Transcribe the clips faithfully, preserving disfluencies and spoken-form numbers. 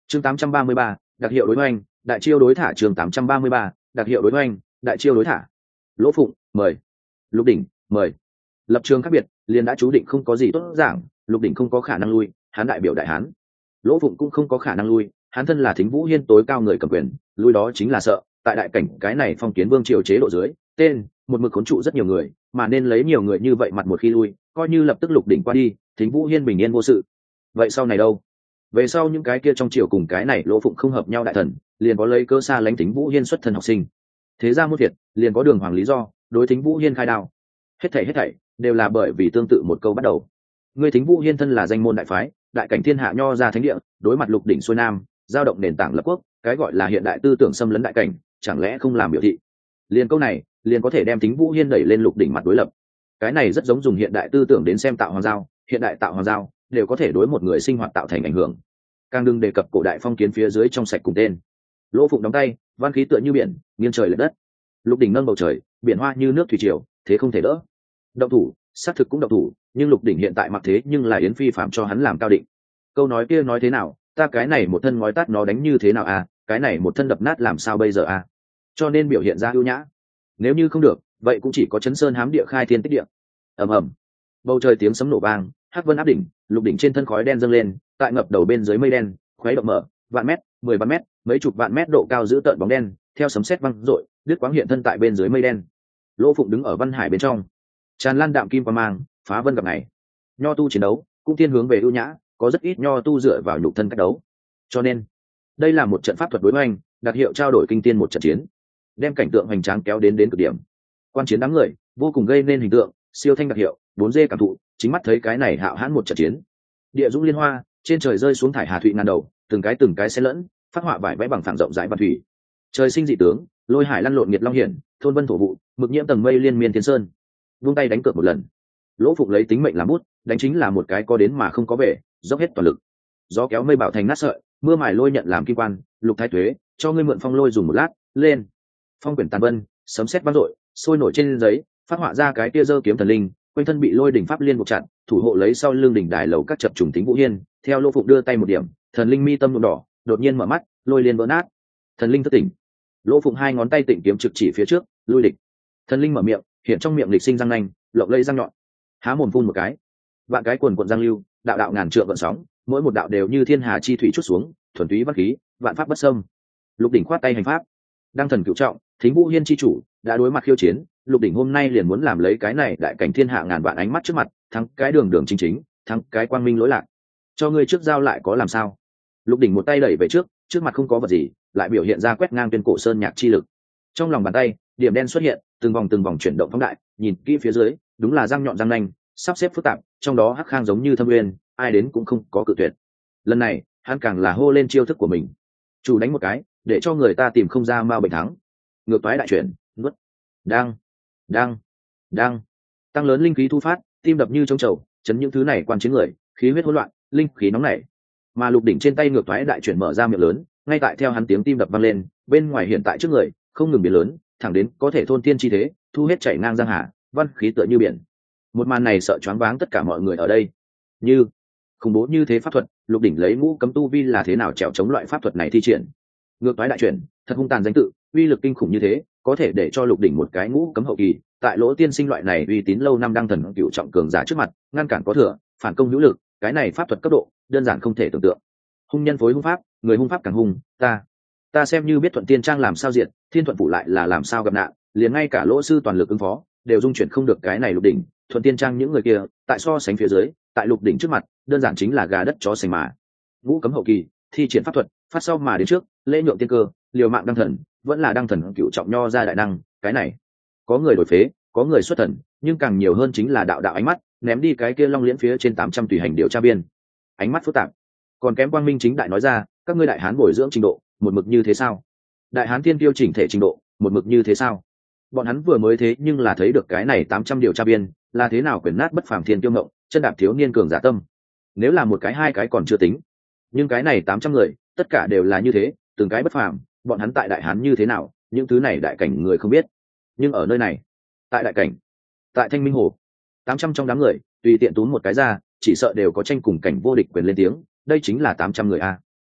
chương tám trăm ba mươi ba, đặc hiệu đối hoành, đại chiêu đối thả. Chương tám trăm ba mươi ba, đặc hiệu đối hoành, đại chiêu đối thả. Lỗ Phụng, mời. Lục Đỉnh, mời. Lập trường khác biệt, liền đã chú định không có gì tốt giảng. Lục Đỉnh không có khả năng lui, hắn đại biểu đại hán. Lỗ Phụng cũng không có khả năng lui, hắn thân là Thính Vũ Hiên tối cao người cầm quyền, lui đó chính là sợ. Tại đại cảnh cái này phong kiến vương triều chế độ dưới, tên một mực khốn trụ rất nhiều người, mà nên lấy nhiều người như vậy mặt một khi lui, coi như lập tức Lục Đỉnh qua đi, Thính Vũ Hiên bình yên vô sự. Vậy sau này đâu? Về sau những cái kia trong triều cùng cái này Lỗ Phụng không hợp nhau đại thần, liền có lấy cơ xa lánh Thính Vũ Hiên xuất thân học sinh. Thế ra muôn thiệt, liền có đường hoàng lý do, đối Thính Vũ Hiên khai đao. Hết thảy hết thảy đều là bởi vì tương tự một câu bắt đầu. Ngươi Thính Vũ Hiên thân là danh môn đại phái, đại cảnh thiên hạ nho ra thánh địa, đối mặt Lục Đỉnh xuôi nam, giao động nền tảng lập quốc, cái gọi là hiện đại tư tưởng xâm lấn đại cảnh, chẳng lẽ không làm biểu thị? Liền câu này, liền có thể đem Thính Vũ Hiên đẩy lên Lục Đỉnh mặt đối lập. Cái này rất giống dùng hiện đại tư tưởng đến xem tạo hoàng giao, hiện đại tạo hoàng giao đều có thể đối một người sinh hoạt tạo thành ảnh hưởng. Càng đừng đề cập cổ đại phong kiến phía dưới trong sạch cùng tên. Lỗ Phụng đóng tay, văn khí tựa như biển, nghiêng trời lệch đất. Lục Đỉnh nâng bầu trời, biển hoa như nước thủy triều, thế không thể đỡ. Động thủ, xác thực cũng động thủ, nhưng Lục Đỉnh hiện tại mặc thế nhưng là Yến Phi phạm cho hắn làm cao định. Câu nói kia nói thế nào, ta cái này một thân ngói tát nó đánh như thế nào à, cái này một thân đập nát làm sao bây giờ à? Cho nên biểu hiện ra ưu nhã. Nếu như không được, vậy cũng chỉ có chấn sơn hám địa khai thiên tích địa. Ầm ầm. Bầu trời tiếng sấm nổ vang, hắc vân áp đỉnh, Lục Đỉnh trên thân khói đen dâng lên, tại ngập đầu bên dưới mây đen, khuấy động mở, vạn mét, mười vạn mét, mấy chục vạn mét độ cao giữ tợn bóng đen, theo sấm sét vang rội, đứt quáng hiện thân tại bên dưới mây đen. Lỗ Phụng đứng ở văn hải bên trong, tràn lan đạm kim qua mang, phá vân gặp ngày. Nho tu chiến đấu cũng thiên hướng về ưu nhã, có rất ít nho tu dựa vào nhục thân cách đấu. Cho nên, đây là một trận pháp thuật đối hoành, đặc hiệu trao đổi kinh tiên một trận chiến, đem cảnh tượng hoành tráng kéo đến đến cực điểm. Quan chiến đám người vô cùng gây nên hình tượng, siêu thanh đặc hiệu, bốn dê cảm thụ, chính mắt thấy cái này hạo hãn một trận chiến. Địa dũng liên hoa, trên trời rơi xuống thải hà thụy ngàn đầu, từng cái từng cái xen lẫn, phát họa vải vẽ bằng phẳng rộng rãi văn thủy. Trời sinh dị tướng, lôi hải lăn lộn nghiệt long hiển, thôn vân thổ vụ, mực nhiễm tầng mây liên miên thiên sơn. Vung tay đánh cược một lần. Lỗ Phụng lấy tính mệnh làm bút, đánh chính là một cái có đến mà không có về, dốc hết toàn lực. Gió kéo mây bảo thành nát sợi, mưa mài lôi nhận làm kim quan, Lục Thái Tuế, cho ngươi mượn phong lôi dùng một lát, lên. Phong quyển tàn vân, sấm sét vang dội, sôi nổi trên giấy, phát họa ra cái tia dơ kiếm thần linh, quanh thân bị lôi đỉnh pháp liên buộc chặt, thủ hộ lấy sau lưng đỉnh đài lầu các chập trùng Thính Vũ Hiên. Theo Lỗ Phụng đưa tay một điểm, thần linh mi tâm nhuộm đỏ, đột nhiên mở mắt, lôi liên vỡ nát. Thần linh thức tỉnh. Lỗ Phụng hai ngón tay tịnh kiếm trực chỉ phía trước, lui địch. Thần linh mở miệng, hiện trong miệng lịch sinh răng nanh, lộng lây răng nhọn, há mồm phun một cái, vạn cái quần quần giang lưu, đạo đạo ngàn trượng gợn sóng, mỗi một đạo đều như thiên hà chi thủy chút xuống, thuần túy văn khí, vạn pháp bất xâm. Lục Đỉnh khoát tay hành pháp, đăng thần cửu trọng, Thính Vũ Hiên chi chủ đã đối mặt khiêu chiến, Lục Đỉnh hôm nay liền muốn làm lấy cái này đại cảnh thiên hạ ngàn vạn ánh mắt trước mặt, thắng cái đường đường chính chính, thắng cái quang minh lỗi lạc. Cho ngươi trước giao lại có làm sao? Lục Đỉnh một tay đẩy về trước, trước mặt không có vật gì, lại biểu hiện ra quét ngang tuyên cổ sơn nhạc chi lực. Trong lòng bàn tay, điểm đen xuất hiện, từng vòng từng vòng chuyển động phóng đại, nhìn kỹ phía dưới, đúng là răng nhọn răng nanh, sắp xếp phức tạp, trong đó hắc khang giống như thâm uyên, ai đến cũng không có cự tuyệt. Lần này, hắn càng là hô lên chiêu thức của mình. Chủ đánh một cái, để cho người ta tìm không ra ma bệnh thắng. Ngược toái đại chuyển, nuốt. Đang, đang, đang. Tăng lớn linh khí thu phát, tim đập như trống trầu, chấn những thứ này quan chiến người, khí huyết hỗn loạn, linh khí nóng nảy. Mà Lục Đỉnh trên tay ngược toái đại chuyển mở ra miệng lớn, ngay tại theo hắn tiếng tim đập vang lên, bên ngoài hiện tại trước người, không ngừng biến lớn, thẳng đến có thể thôn tiên chi thế, thu hết chảy ngang giang hà, văn khí tựa như biển. Một màn này sợ choáng váng tất cả mọi người ở đây. Như khủng bố như thế pháp thuật, Lục Đỉnh lấy ngũ cấm tu vi là thế nào trèo chống loại pháp thuật này thi triển? Ngược toái đại chuyển, thật hung tàn danh tự, uy lực kinh khủng như thế, có thể để cho Lục Đỉnh một cái ngũ cấm hậu kỳ, tại Lỗ tiên sinh loại này uy tín lâu năm đăng thần cựu trọng cường giả trước mặt, ngăn cản có thừa, phản công hữu lực, cái này pháp thuật cấp độ, đơn giản không thể tưởng tượng. Hung nhân phối hung pháp, người hung pháp càng hung, ta, ta xem như biết Thuận Tiên Trang làm sao diệt, Thiên Thuận phủ lại là làm sao gặp nạn, liền ngay cả Lỗ sư toàn lực ứng phó, đều dung chuyển không được cái này Lục Đỉnh. Thuận Tiên Trang những người kia, tại so sánh phía dưới, tại Lục Đỉnh trước mặt, đơn giản chính là gà đất chó sành mà. Ngũ cấm hậu kỳ, thi triển pháp thuật, phát sau mà đến trước, lễ nhượng tiên cơ, liều mạng đăng thần, vẫn là đăng thần cựu trọng nho ra đại năng, cái này, có người đổi phế, có người xuất thần, nhưng càng nhiều hơn chính là đạo đạo ánh mắt, ném đi cái kia long liễn phía trên tám trăm tùy hành điều tra biên. Ánh mắt phức tạp, còn kém quang minh chính đại nói ra, các ngươi đại hán bồi dưỡng trình độ, một mực như thế sao? Đại hán tiên tiêu chỉnh thể trình độ, một mực như thế sao? Bọn hắn vừa mới thế nhưng là thấy được cái này tám trăm điều tra biên, là thế nào quyền nát bất phàm thiên tiêu ngộng, chân đạp thiếu niên cường giả tâm. Nếu là một cái hai cái còn chưa tính, nhưng cái này tám trăm người, tất cả đều là như thế, từng cái bất phàm, bọn hắn tại đại hán như thế nào, những thứ này đại cảnh người không biết. Nhưng ở nơi này, tại đại cảnh, tại Thanh Minh Hồ, tám trăm trong đám người, tùy tiện túm một cái ra, chỉ sợ đều có tranh cùng cảnh vô địch quyền lên tiếng, đây chính là tám trăm người a.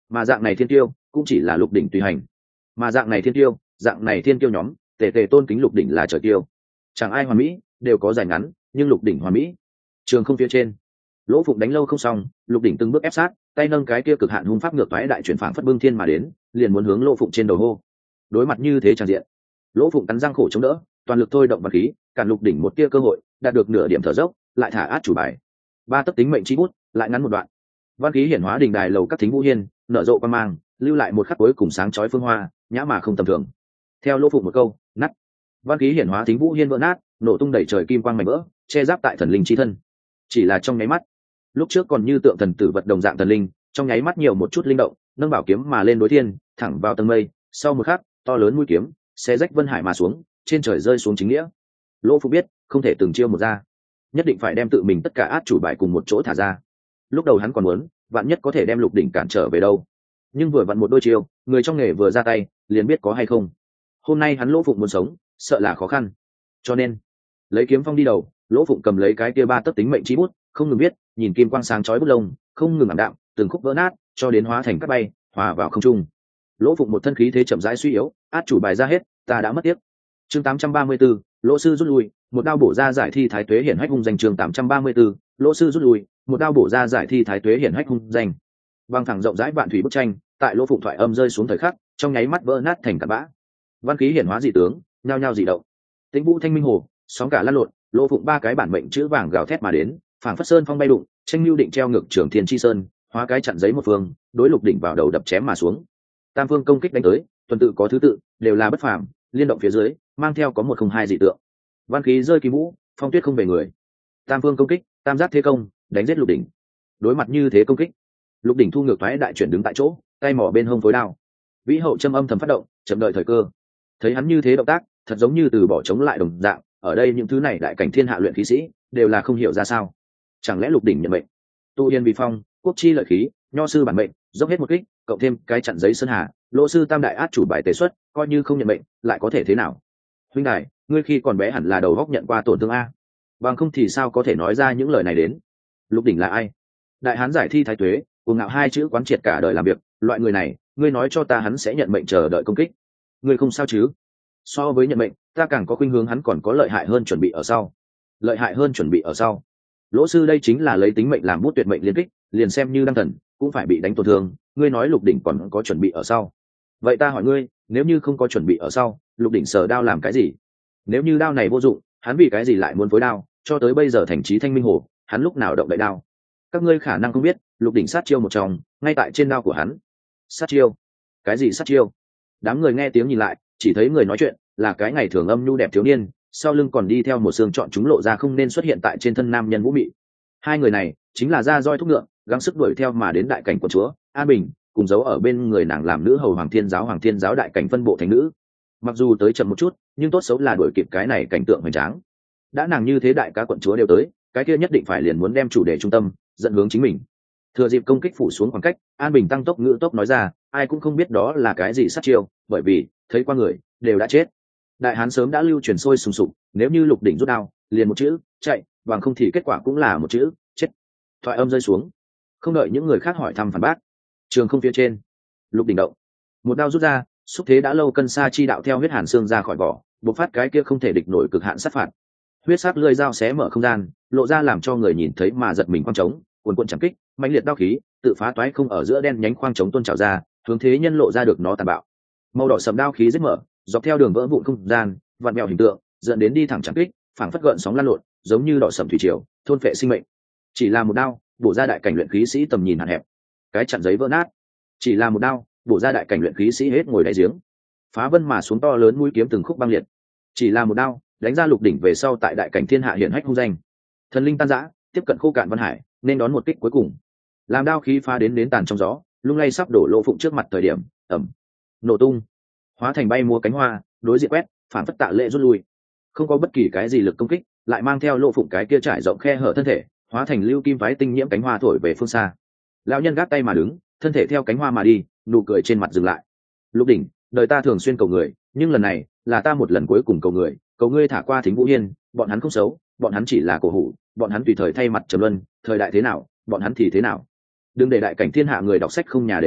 mà dạng này thiên tiêu cũng chỉ là lục đỉnh tùy hành, mà dạng này thiên tiêu dạng này thiên tiêu nhóm tề tề tôn kính lục đỉnh là trời tiêu. Chẳng ai hoàn mỹ, đều có dài ngắn, nhưng lục đỉnh hoàn mỹ. Trường không phía trên, lỗ phụng đánh lâu không xong, lục đỉnh từng bước ép sát, tay nâng cái kia cực hạn hung pháp ngược toái đại chuyển phảng phất bưng thiên mà đến, liền muốn hướng lỗ phụng trên đầu hô. Đối mặt như thế tràn diện, lỗ phụng cắn răng khổ chống đỡ, toàn lực thôi động vật khí, cản lục đỉnh một tia cơ hội, đạt được nửa điểm thở dốc, lại thả át chủ bài. Ba tấc tính mệnh chi bút, lại ngắn một đoạn. Văn khí hiển hóa đỉnh đài lầu các thính vũ hiên, nở rộ quan mang, lưu lại một khắc cuối cùng sáng chói phương hoa, nhã mà không tầm thường. Theo lỗ phụng một câu, nát. Văn khí hiển hóa thính vũ hiên vỡ nát, nổ tung đẩy trời kim quang mảnh vỡ, che giáp tại thần linh chi thân. Chỉ là trong nháy mắt, lúc trước còn như tượng thần tử vật đồng dạng thần linh, trong nháy mắt nhiều một chút linh động, nâng bảo kiếm mà lên đối thiên, thẳng vào tầng mây. Sau một khắc, to lớn mũi kiếm xé rách vân hải mà xuống, trên trời rơi xuống chính nghĩa. Lỗ Phụng biết không thể từng chiêu một ra, nhất định phải đem tự mình tất cả át chủ bài cùng một chỗ thả ra. Lúc đầu hắn còn muốn vạn nhất có thể đem lục đỉnh cản trở về đâu, nhưng vừa vặn một đôi chiêu, người trong nghề vừa ra tay liền biết có hay không. Hôm nay hắn Lỗ Phụng muốn sống sợ là khó khăn, cho nên lấy kiếm phong đi đầu. Lỗ Phụng cầm lấy cái kia ba tấc tính mệnh chí bút, không ngừng viết, nhìn kim quang sáng chói bút lông không ngừng ảm đạm, từng khúc vỡ nát cho đến hóa thành cát bay, hòa vào không trung. Lỗ Phụng một thân khí thế chậm rãi suy yếu, át chủ bài ra hết, ta đã mất tiếc. Chương tám trăm ba mươi 834, Lỗ sư rút lui, một đao bổ ra giải thi thái tuế hiển hách hung danh. Chương tám trăm ba mươi 834, Lỗ sư rút lui, một đao bổ ra giải thi thái tuế hiển hách hung danh. Băng thẳng rộng rãi vạn thủy bức tranh, tại Lỗ Phụng thoại âm rơi xuống thời khắc, trong nháy mắt vỡ nát thành cát bã. Văn khí hiển hóa dị tướng, nhao nhao dị động. Tĩnh vũ thanh minh hồ, sóng cả lăn lộn, Lỗ Phụng ba cái bản mệnh chữ vàng gào thét mà đến, phảng phất sơn phong bay đụng, tranh lưu định treo ngược trường thiên chi sơn, hóa cái chặn giấy một phương, đối lục đỉnh vào đầu đập chém mà xuống. Tam phương công kích đánh tới, tuần tự có thứ tự, đều là bất phàm, liên động phía dưới, mang theo có một không hai dị tượng. Văn khí rơi kỳ vũ, phong tuyết không về người. Tam phương công kích, tam giác thế công, đánh giết lục đỉnh. Đối mặt như thế công kích, lục đỉnh thu ngược thoái đại chuyển đứng tại chỗ, tay mỏ bên hông phối đao. Vĩ hậu châm âm thầm phát động, chậm đợi thời cơ. Thấy hắn như thế động tác, thật giống như từ bỏ chống lại đồng dạng. Ở đây những thứ này đại cảnh thiên hạ luyện khí sĩ đều là không hiểu ra sao. Chẳng lẽ lục đỉnh nhận mệnh, tu yên vì phong, quốc chi lợi khí, nho sư bản mệnh, dốc hết một kích, cộng thêm cái chặn giấy sơn hà, Lỗ sư tam đại át chủ bài tế xuất, coi như không nhận mệnh lại có thể thế nào? Huynh đài, ngươi khi còn bé hẳn là đầu góc nhận qua tổn thương a, bằng không thì sao có thể nói ra những lời này đến? Lục đỉnh là ai? Đại hán giải thi thái tuế, cuồng ngạo hai chữ quán triệt cả đời làm việc, loại người này, ngươi nói cho ta hắn sẽ nhận mệnh chờ đợi công kích? Ngươi không sao chứ? So với nhận mệnh, ta càng có khuynh hướng hắn còn có lợi hại hơn chuẩn bị ở sau. Lợi hại hơn chuẩn bị ở sau. Lỗ sư đây chính là lấy tính mệnh làm bút tuyệt mệnh liên kích, liền xem như đăng thần cũng phải bị đánh tổn thương. Ngươi nói lục đỉnh còn có chuẩn bị ở sau, vậy ta hỏi ngươi, nếu như không có chuẩn bị ở sau, lục đỉnh sờ đao làm cái gì? Nếu như đao này vô dụng, hắn vì cái gì lại muốn phối đao? Cho tới bây giờ thành trí thanh minh hồ, hắn lúc nào động đậy đao? Các ngươi khả năng không biết, lục đỉnh sát chiêu một trong, ngay tại trên đao của hắn. Sát chiêu? Cái gì sát chiêu? Đám người nghe tiếng nhìn lại, chỉ thấy người nói chuyện là cái ngày thường âm nhu đẹp thiếu niên, sau lưng còn đi theo một xương chọn chúng lộ ra không nên xuất hiện tại trên thân nam nhân vũ mị. Hai người này chính là ra roi thúc ngựa, gắng sức đuổi theo mà đến đại cảnh của chúa An Bình, cùng giấu ở bên người nàng làm nữ hầu Hoàng Thiên giáo Hoàng Thiên giáo đại cảnh phân bộ thành nữ. Mặc dù tới chậm một chút, nhưng tốt xấu là đuổi kịp cái này cảnh tượng hoành tráng. Đã nàng như thế đại ca quận chúa đều tới, cái kia nhất định phải liền muốn đem chủ đề trung tâm dẫn hướng chính mình. Thừa dịp công kích phủ xuống khoảng cách, An Bình tăng tốc ngữ tốc nói ra, ai cũng không biết đó là cái gì sát chiêu, bởi vì thấy qua người đều đã chết. Đại hán sớm đã lưu truyền sôi sùng sục, nếu như lục đỉnh rút đao, liền một chữ chạy, bằng không thì kết quả cũng là một chữ chết. Thoại âm rơi xuống, không đợi những người khác hỏi thăm phản bác, trường không phía trên, lục đỉnh động, một đao rút ra, xúc thế đã lâu cân xa chi đạo theo huyết hàn xương ra khỏi vỏ, bộc phát cái kia không thể địch nổi cực hạn sát phạt. Huyết sắc lưỡi dao xé mở không gian, lộ ra làm cho người nhìn thấy mà giật mình quang trống, cuồn cuộn chẳng kích, mãnh liệt đao khí, tự phá toái không ở giữa đen nhánh khoang trống tuôn trào ra, hướng thế nhân lộ ra được nó tàn bạo. Màu đỏ sẫm đao khí giết mở, dọc theo đường vỡ vụn không gian, vặn vẹo hình tượng, dẫn đến đi thẳng chẳng kích, phảng phất gợn sóng lan lộn, giống như đỏ sẫm thủy triều, thôn phệ sinh mệnh. Chỉ là một đao, bổ ra đại cảnh luyện khí sĩ tầm nhìn hạn hẹp. Cái chặn giấy vỡ nát. Chỉ là một đao, bổ ra đại cảnh luyện khí sĩ hết ngồi đáy giếng. Phá vân mà xuống to lớn mũi kiếm từng khúc băng liệt. Chỉ là một đao, đánh ra lục đỉnh về sau tại đại cảnh thiên hạ hiển hách hung danh. Thần linh tan rã, tiếp cận khô cạn văn hải, nên đón một kích cuối cùng. Làm đao khí phá đến đến tàn trong gió, lung lay sắp đổ Lỗ Phụng trước mặt thời điểm, ầm, nổ tung, hóa thành bay múa cánh hoa, đối diện quét, phản phất tạ lệ rút lui. Không có bất kỳ cái gì lực công kích, lại mang theo Lỗ Phụng cái kia trải rộng khe hở thân thể, hóa thành lưu kim phái tinh nhiễm cánh hoa thổi về phương xa. Lão nhân gác tay mà đứng, thân thể theo cánh hoa mà đi, nụ cười trên mặt dừng lại. Lục đỉnh, đời ta thường xuyên cầu người, nhưng lần này là ta một lần cuối cùng cầu người, cầu ngươi thả qua Thính Vũ Hiên, bọn hắn không xấu, bọn hắn chỉ là cổ hủ, bọn hắn tùy thời thay mặt trầm luân, thời đại thế nào, bọn hắn thì thế nào. Đừng để đại cảnh thiên hạ người đọc sách không nhà để về,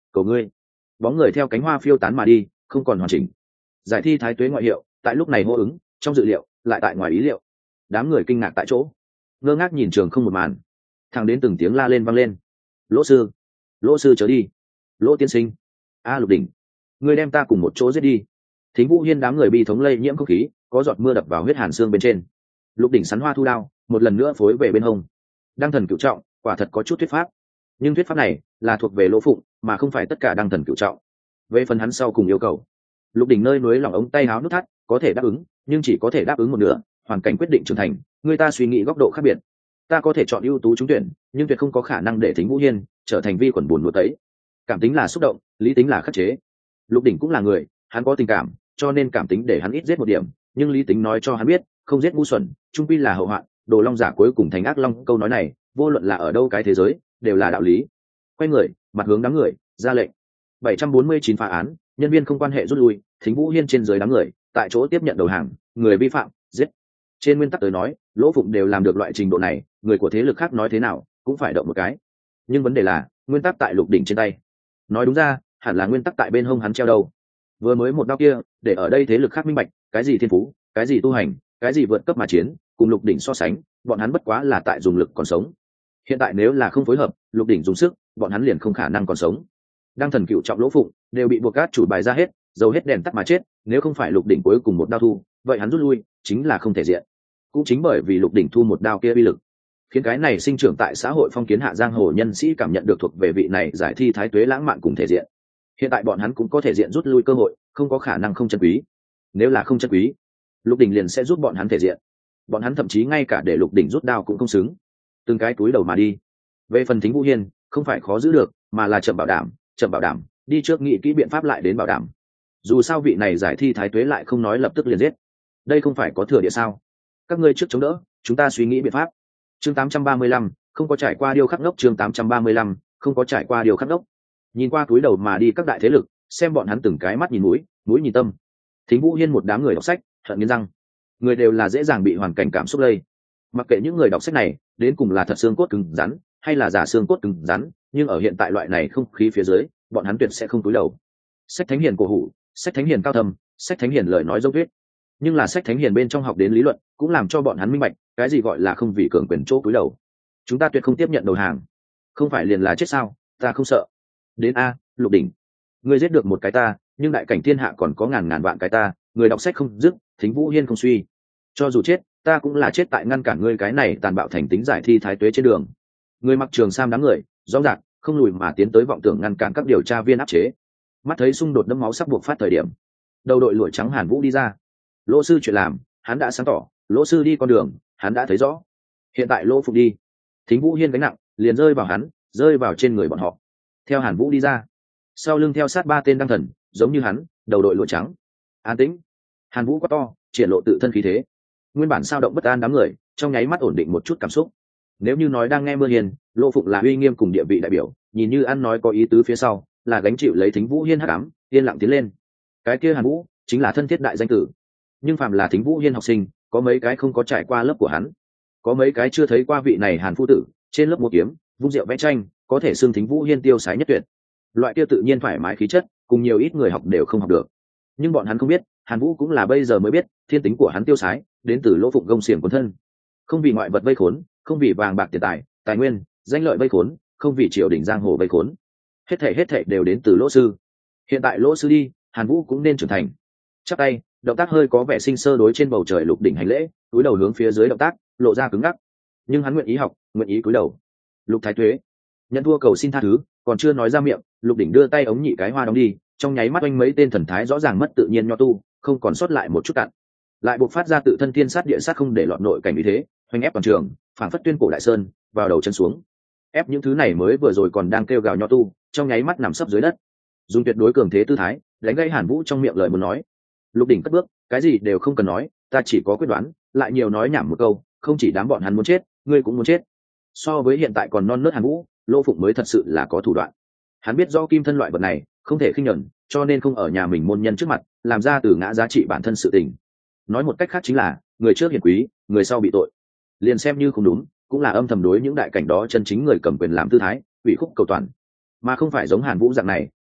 cầu ngươi. Bóng người theo cánh hoa phiêu tán mà đi, không còn hoàn chỉnh. Giải thi thái tuế ngoại hiệu tại lúc này hô ứng, trong dự liệu lại tại ngoài ý liệu. Đám người kinh ngạc tại chỗ, ngơ ngác nhìn trường không một màn. Thẳng đến từng tiếng la lên vang lên. Lỗ sư, lỗ sư trở đi, lỗ tiên sinh, a Lục Đỉnh, ngươi đem ta cùng một chỗ giết đi. Thính Vũ Hiên đám người bi thống lây nhiễm không khí, có giọt mưa đập vào huyết hàn xương bên trên. Lục Đỉnh sắn hoa thu đao, một lần nữa phối về bên hông. Đăng thần cửu trọng, quả thật có chút thuyết pháp, nhưng thuyết pháp này là thuộc về Lỗ Phụng, mà không phải tất cả đăng thần cửu trọng. Về phần hắn sau cùng yêu cầu, Lục Đỉnh nơi núi lòng ống tay áo nút thắt, có thể đáp ứng, nhưng chỉ có thể đáp ứng một nửa. Hoàn cảnh quyết định trưởng thành, người ta suy nghĩ góc độ khác biệt. Ta có thể chọn ưu tú trúng tuyển, nhưng tuyệt không có khả năng để Thính Vũ Hiên trở thành vi khuẩn buồn nuốt tấy. Cảm tính là xúc động, lý tính là khắc chế. Lục Đỉnh cũng là người, hắn có tình cảm, cho nên cảm tính để hắn ít giết một điểm, nhưng lý tính nói cho hắn biết, không giết ngu xuẩn, trung quy là hậu hoạn. Đồ Long giả cuối cùng thành ác long, câu nói này, vô luận là ở đâu cái thế giới, đều là đạo lý. Quay người, mặt hướng đám người, ra lệnh. bảy trăm bốn mươi chín phá án, nhân viên không quan hệ rút lui, Thính Vũ Hiên trên dưới đám người, tại chỗ tiếp nhận đầu hàng, người vi phạm, giết. Trên nguyên tắc tới nói, Lỗ Phụng đều làm được loại trình độ này, người của thế lực khác nói thế nào, cũng phải động một cái. Nhưng vấn đề là, nguyên tắc tại Lục Đỉnh trên tay. Nói đúng ra, hẳn là nguyên tắc tại bên hông hắn treo đâu. Vừa mới một đao kia, để ở đây thế lực khác minh bạch, cái gì thiên phú, cái gì tu hành, cái gì vượt cấp mà chiến, cùng Lục Đỉnh so sánh, bọn hắn bất quá là tại dùng lực còn sống. Hiện tại nếu là không phối hợp, Lục Đỉnh dùng sức, bọn hắn liền không khả năng còn sống. Đăng thần cựu trọng Lỗ Phụng đều bị buộc cát chủ bài ra hết, dầu hết đèn tắt mà chết, nếu không phải Lục Đỉnh cuối cùng một đao thu, vậy hắn rút lui, chính là không thể diện. Cũng chính bởi vì Lục Đỉnh thu một đao kia uy lực, khiến cái này sinh trưởng tại xã hội phong kiến hạ giang hồ nhân sĩ cảm nhận được thuộc về vị này giải thi thái tuế lãng mạn cùng thể diện. Hiện tại bọn hắn cũng có thể diện rút lui cơ hội, không có khả năng không chân quý. Nếu là không chân quý, Lục Đỉnh liền sẽ giúp bọn hắn thể diện. Bọn hắn thậm chí ngay cả để Lục Đỉnh rút đao cũng không xứng. Từng cái túi đầu mà đi. Về phần Thính Vũ Hiên, không phải khó giữ được, mà là chậm bảo đảm, chậm bảo đảm, đi trước nghĩ kỹ biện pháp lại đến bảo đảm. Dù sao vị này giải thi thái tuế lại không nói lập tức liền giết. Đây không phải có thừa địa sao? Các ngươi trước chống đỡ, chúng ta suy nghĩ biện pháp. Chương tám trăm ba mươi lăm, không có trải qua điều khắc ngốc. Chương tám trăm ba mươi lăm, không có trải qua điều khắc ngốc. Nhìn qua túi đầu mà đi các đại thế lực, xem bọn hắn từng cái mắt nhìn mũi, mũi nhìn tâm. Thính Vũ Hiên một đám người đọc sách, hận nghiến răng. Người đều là dễ dàng bị hoàn cảnh cảm xúc lây. Mặc kệ những người đọc sách này, đến cùng là thật xương cốt cứng rắn, hay là giả xương cốt cứng rắn, nhưng ở hiện tại loại này không khí phía dưới, bọn hắn tuyệt sẽ không túi đầu. Sách thánh hiền cổ hủ, sách thánh hiền cao thâm, sách thánh hiền lời nói dốc tuyết. Nhưng là sách thánh hiền bên trong học đến lý luận, cũng làm cho bọn hắn minh bạch, cái gì gọi là không vì cường quyền chỗ cúi đầu. Chúng ta tuyệt không tiếp nhận đầu hàng. Không phải liền là chết sao? Ta không sợ. Đến a, Lục Đỉnh, ngươi giết được một cái ta, nhưng đại cảnh thiên hạ còn có ngàn ngàn vạn cái ta, người đọc sách không dứt, Thính Vũ Hiên không suy. Cho dù chết, ta cũng là chết tại ngăn cản ngươi cái này tàn bạo thành tính giải thi thái tuế trên đường. Người mặc trường sam đám người, rõ ràng không lùi mà tiến tới vọng tưởng ngăn cản các điều tra viên áp chế. Mắt thấy xung đột đẫm máu sắp buộc phát thời điểm, đầu đội lụa trắng Hàn Vũ đi ra. Lỗ sư chuyện làm, hắn đã sáng tỏ, Lỗ sư đi con đường, hắn đã thấy rõ. Hiện tại Lỗ Phục đi, Thính Vũ Hiên gánh nặng liền rơi vào hắn, rơi vào trên người bọn họ. Theo Hàn Vũ đi ra, sau lưng theo sát ba tên đăng thần, giống như hắn, đầu đội lụa trắng. An tĩnh. Hàn Vũ quát to, triển lộ tự thân khí thế. Nguyên bản sao động bất an đám người, trong nháy mắt ổn định một chút cảm xúc. Nếu như nói đang nghe mưa hiền, Lỗ Phụng là uy nghiêm cùng địa vị đại biểu, nhìn như ăn nói có ý tứ phía sau, là gánh chịu lấy Thính Vũ Hiên hắc ám, yên lặng tiến lên. Cái kia Hàn Vũ chính là thân thiết đại danh tử. Nhưng phàm là Thính Vũ Hiên học sinh, có mấy cái không có trải qua lớp của hắn, có mấy cái chưa thấy qua vị này Hàn phu tử, trên lớp mua kiếm, vung rượu vẽ tranh, có thể xưng Thính Vũ Hiên tiêu sái nhất tuyệt. Loại kia tự nhiên thoải mái khí chất, cùng nhiều ít người học đều không học được. Nhưng bọn hắn không biết, Hàn Vũ cũng là bây giờ mới biết, thiên tính của hắn tiêu sái, đến từ Lỗ Phụng gông xiềng cuốn thân. Không vì ngoại vật vây khốn, không vì vàng bạc tiền tài, tài nguyên, danh lợi vây khốn, không vì triều đình giang hồ vây khốn. Hết thảy hết thảy đều đến từ Lỗ sư. Hiện tại Lỗ sư đi, Hàn Vũ cũng nên trưởng thành. Chắp tay, động tác hơi có vẻ sinh sơ đối trên bầu trời Lục Đỉnh hành lễ, cúi đầu hướng phía dưới động tác, lộ ra cứng ngắc. Nhưng hắn nguyện ý học, nguyện ý cúi đầu. Lục Thái Tuế, nhận thua cầu xin tha thứ, còn chưa nói ra miệng, Lục Đỉnh đưa tay ống nhị cái hoa đóng đi, trong nháy mắt oanh mấy tên thần thái rõ ràng mất tự nhiên nho tu, không còn sót lại một chút cặn. Lại buộc phát ra tự thân thiên sát địa sát không để lọt nội cảnh như thế, hoành ép toàn trường, phảng phất tuyên cổ đại sơn, vào đầu chân xuống. Ép những thứ này mới vừa rồi còn đang kêu gào nho tu, trong nháy mắt nằm sấp dưới đất. Dùng tuyệt đối cường thế tư thái, đánh gãy Hàn Vũ trong miệng lời muốn nói. Lục Đỉnh cất bước, cái gì đều không cần nói, ta chỉ có quyết đoán, lại nhiều nói nhảm một câu, không chỉ đám bọn hắn muốn chết, ngươi cũng muốn chết. So với hiện tại còn non nớt Hàn Vũ, Lỗ Phụng mới thật sự là có thủ đoạn. Hắn biết do kim thân loại vật này không thể khinh nhẫn, cho nên không ở nhà mình môn nhân trước mặt làm ra từ ngã giá trị bản thân sự tình. Nói một cách khác chính là người trước hiển quý, người sau bị tội. Liền xem như không đúng, cũng là âm thầm đối những đại cảnh đó chân chính người cầm quyền làm tư thái, ủy khúc cầu toàn, mà không phải giống Hàn Vũ dạng này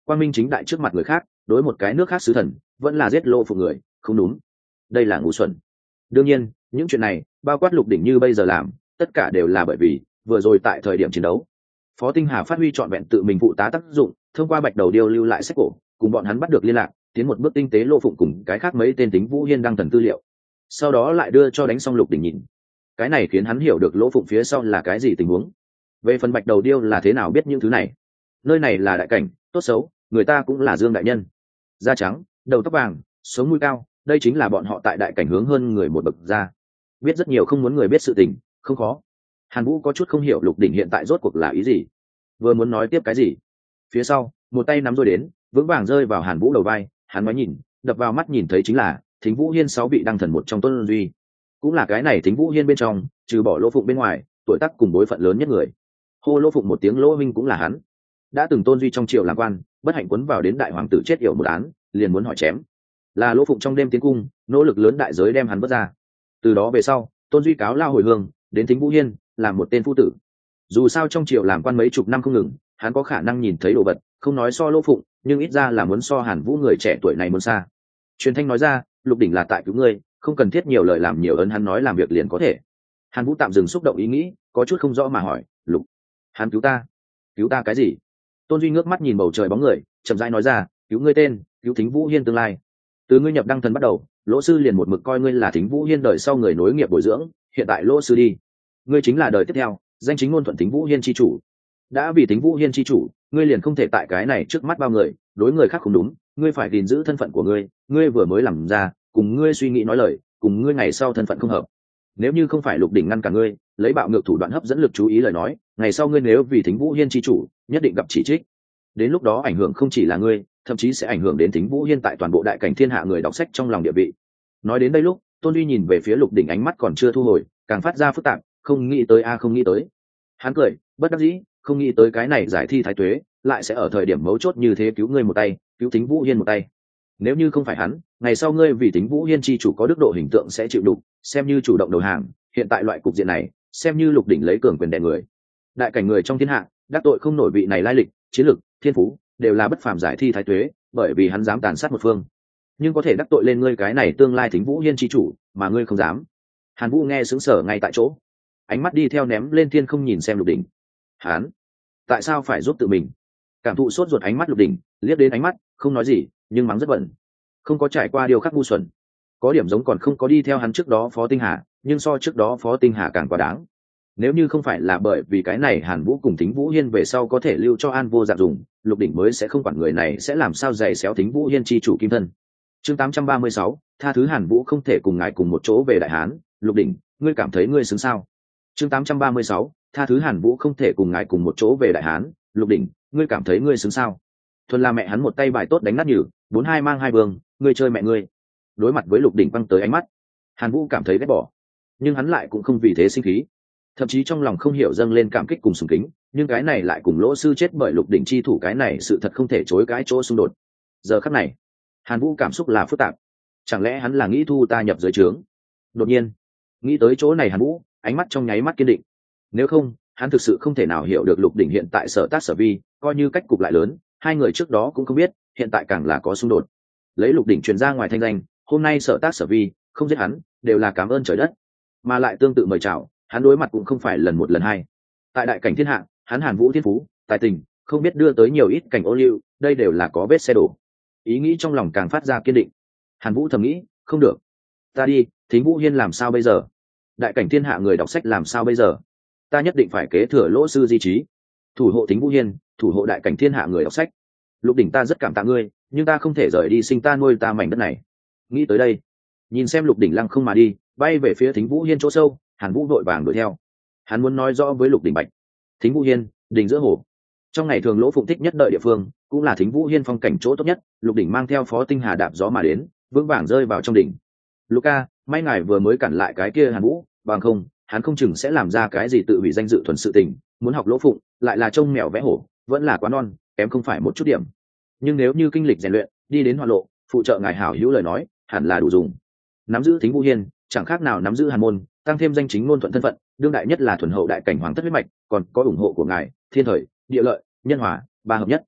quang minh chính đại trước mặt người khác đối một cái nước khác sứ thần vẫn là giết lỗ phụng người, không đúng, đây là ngu xuẩn. Đương nhiên những chuyện này bao quát Lục Đỉnh như bây giờ làm tất cả đều là bởi vì vừa rồi tại thời điểm chiến đấu Phó Tinh Hà phát huy trọn vẹn tự mình phụ tá tác dụng, thông qua Bạch Đầu Điêu lưu lại sách cổ cùng bọn hắn bắt được liên lạc, tiến một bước tinh tế Lô Phụng cùng cái khác mấy tên Tính Vũ Hiên đăng thần tư liệu, sau đó lại đưa cho đánh xong Lục Đỉnh nhìn. Cái này khiến hắn hiểu được Lỗ Phụng phía sau là cái gì tình huống. Về phần Bạch Đầu Điêu là thế nào biết những thứ này, nơi này là đại cảnh, tốt xấu người ta cũng là Dương đại nhân, da trắng đầu tóc vàng sống mũi cao, đây chính là bọn họ tại đại cảnh hướng hơn người một bậc ra, biết rất nhiều không muốn người biết sự tình không khó. Hàn Vũ có chút không hiểu Lục Đỉnh hiện tại rốt cuộc là ý gì, vừa muốn nói tiếp cái gì, phía sau một tay nắm rồi đến vững vàng rơi vào Hàn Vũ đầu vai. Hắn mới nhìn, đập vào mắt nhìn thấy chính là Thính Vũ Hiên sáu vị đăng thần một trong Tôn Duy, cũng là cái này Thính Vũ Hiên bên trong trừ bỏ Lỗ Phụng bên ngoài tuổi tác cùng bối phận lớn nhất người. Hô Lỗ Phụng một tiếng Lỗ huynh cũng là hắn. Đã từng Tôn Duy trong triều làm quan, bất hạnh quấn vào đến đại hoàng tử chết yểu một án, liền muốn hỏi chém, là Lỗ Phụng trong đêm tiến cung nỗ lực lớn đại giới đem hắn vớt ra. Từ đó về sau Tôn Duy cáo lao hồi hương đến Thính Vũ Hiên làm một tên phu tử. Dù sao trong triều làm quan mấy chục năm không ngừng, hắn có khả năng nhìn thấy đồ vật, không nói so Lỗ Phụng, nhưng ít ra là muốn so Hàn Vũ người trẻ tuổi này muốn xa. Truyền thanh nói ra, Lục Đỉnh là tại cứu ngươi, không cần thiết nhiều lời làm nhiều ơn, hắn nói làm việc liền có thể. Hàn Vũ tạm dừng xúc động ý nghĩ, có chút không rõ mà hỏi, Lục, hắn cứu ta? Cứu ta cái gì? Tôn Duy ngước mắt nhìn bầu trời bóng người, chậm rãi nói ra, cứu ngươi tên, cứu Thính Vũ Hiên tương lai. Từ ngươi nhập đăng thần bắt đầu, Lỗ sư liền một mực coi ngươi là Thính Vũ Hiên đời sau người nối nghiệp bồi dưỡng, hiện tại Lỗ sư đi, ngươi chính là đời tiếp theo, danh chính ngôn thuận Thính Vũ Hiên chi chủ. Đã vì Thính Vũ Hiên chi chủ, ngươi liền không thể tại cái này trước mắt bao người đối người khác không đúng, ngươi phải gìn giữ thân phận của ngươi, ngươi vừa mới làm ra cùng ngươi suy nghĩ nói lời cùng ngươi ngày sau thân phận không hợp. Nếu như không phải Lục Đỉnh ngăn cả ngươi, lấy bạo ngược thủ đoạn hấp dẫn lực chú ý lời nói, ngày sau ngươi nếu vì Thính Vũ Hiên chi chủ nhất định gặp chỉ trích, đến lúc đó ảnh hưởng không chỉ là ngươi, thậm chí sẽ ảnh hưởng đến Thính Vũ Hiên tại toàn bộ đại cảnh thiên hạ người đọc sách trong lòng địa vị. Nói đến đây lúc Tôn Duy nhìn về phía Lục Đỉnh, ánh mắt còn chưa thu hồi, càng phát ra phức tạp, không nghĩ tới a không nghĩ tới. Hắn cười bất đắc dĩ, không nghĩ tới cái này giải thi thái tuế lại sẽ ở thời điểm mấu chốt như thế cứu ngươi một tay, cứu Thính Vũ Hiên một tay. Nếu như không phải hắn, ngày sau ngươi vì Thính Vũ Hiên chi chủ có đức độ hình tượng sẽ chịu đục, xem như chủ động đầu hàng. Hiện tại loại cục diện này, xem như Lục Đỉnh lấy cường quyền đè người. Đại cảnh người trong thiên hạ, đắc tội không nổi vị này lai lịch, chiến lực, thiên phú đều là bất phàm giải thi thái tuế, bởi vì hắn dám tàn sát một phương. Nhưng có thể đắc tội lên ngươi cái này tương lai Thính Vũ Hiên chi chủ, mà ngươi không dám. Hàn Vũ nghe sững sờ ngay tại chỗ, ánh mắt đi theo ném lên thiên không nhìn xem Lục Đỉnh. Hắn tại sao phải giúp tự mình? Cảm thụ sốt ruột ánh mắt Lục Đỉnh, liếc đến ánh mắt không nói gì, nhưng mắng rất bẩn. Không có trải qua điều khắc ngu xuẩn, có điểm giống còn không có đi theo hắn trước đó Phó Tinh Hà, nhưng so trước đó Phó Tinh Hà càng quá đáng. Nếu như không phải là bởi vì cái này Hàn Vũ cùng Thính Vũ Hiên về sau có thể lưu cho An Vô Dạ dùng, Lục Đỉnh mới sẽ không quản người này sẽ làm sao giày xéo Thính Vũ Hiên chi chủ kim thân. Chương tám trăm ba mươi sáu, tha thứ Hàn Vũ không thể cùng ngài cùng một chỗ về Đại Hán. Lục Đỉnh, ngươi cảm thấy ngươi xứng sao? Chương tám trăm ba mươi sáu, tha thứ Hàn Vũ không thể cùng ngài cùng một chỗ về Đại Hán. Lục Đỉnh, ngươi cảm thấy ngươi xứng sao? Thuần là mẹ hắn một tay bài tốt đánh nát nhử, bốn hai mang hai vương, ngươi chơi mẹ ngươi. Đối mặt với Lục Đỉnh băng tới ánh mắt, Hàn Vũ cảm thấy ghét bỏ, nhưng hắn lại cũng không vì thế sinh khí, thậm chí trong lòng không hiểu dâng lên cảm kích cùng sùng kính. Nhưng cái này lại cùng Lỗ sư chết bởi Lục Đỉnh chi thủ cái này sự thật không thể chối cãi chỗ xung đột. Giờ khắc này Hàn Vũ cảm xúc là phức tạp, chẳng lẽ hắn là nghĩ thu ta nhập dưới trướng? Đột nhiên nghĩ tới chỗ này, Hàn Vũ ánh mắt trong nháy mắt kiên định. Nếu không, hắn thực sự không thể nào hiểu được Lục Đỉnh hiện tại sở tác sở vi, coi như cách cục lại lớn, hai người trước đó cũng không biết, hiện tại càng là có xung đột. Lấy Lục Đỉnh truyền ra ngoài thanh danh, hôm nay sở tác sở vi không giết hắn đều là cảm ơn trời đất, mà lại tương tự mời chào, hắn đối mặt cũng không phải lần một lần hai. Tại đại cảnh thiên hạ, hắn Hàn Vũ thiên phú tài tình không biết đưa tới nhiều ít cảnh ô liu, đây đều là có vết xe đổ. Ý nghĩ trong lòng càng phát ra kiên định. Hàn Vũ thầm nghĩ, không được, ta đi, Thính Vũ Hiên làm sao bây giờ? Đại cảnh thiên hạ người đọc sách làm sao bây giờ? Ta nhất định phải kế thừa Lỗ sư di trí, thủ hộ Thính Vũ Hiên, thủ hộ đại cảnh thiên hạ người đọc sách. Lục Đỉnh, ta rất cảm tạ ngươi, nhưng ta không thể rời đi sinh ta nuôi ta mảnh đất này. Nghĩ tới đây, nhìn xem Lục Đỉnh lăng không mà đi, bay về phía Thính Vũ Hiên chỗ sâu, Hàn Vũ vội vàng đuổi theo. Hắn muốn nói rõ với Lục Đỉnh bạch, Thính Vũ Hiên đỉnh giữa hồ, trong ngày thường Lỗ Phụng thích nhất đợi địa phương, cũng là Thính Vũ Hiên phong cảnh chỗ tốt nhất. Lục Đỉnh mang theo Phó Tinh Hà đạp gió mà đến, vững vàng rơi vào trong đỉnh. Luca, may ngài vừa mới cản lại cái kia Hàn Vũ, bằng không hắn không chừng sẽ làm ra cái gì tự hủy danh dự thuần sự tình. Muốn học Lỗ Phụng lại là trông mèo vẽ hổ, vẫn là quá non, kém không phải một chút điểm. Nhưng nếu như kinh lịch rèn luyện, đi đến hoa lộ, phụ trợ ngài hảo hữu lời nói, hẳn là đủ dùng. Nắm giữ Thính Vũ Hiên chẳng khác nào nắm giữ Hàn môn, tăng thêm danh chính ngôn thuận thân phận, đương đại nhất là thuần hậu đại cảnh hoàng thất huyết mạch, còn có ủng hộ của ngài, thiên thời địa lợi nhân hòa ba hợp nhất.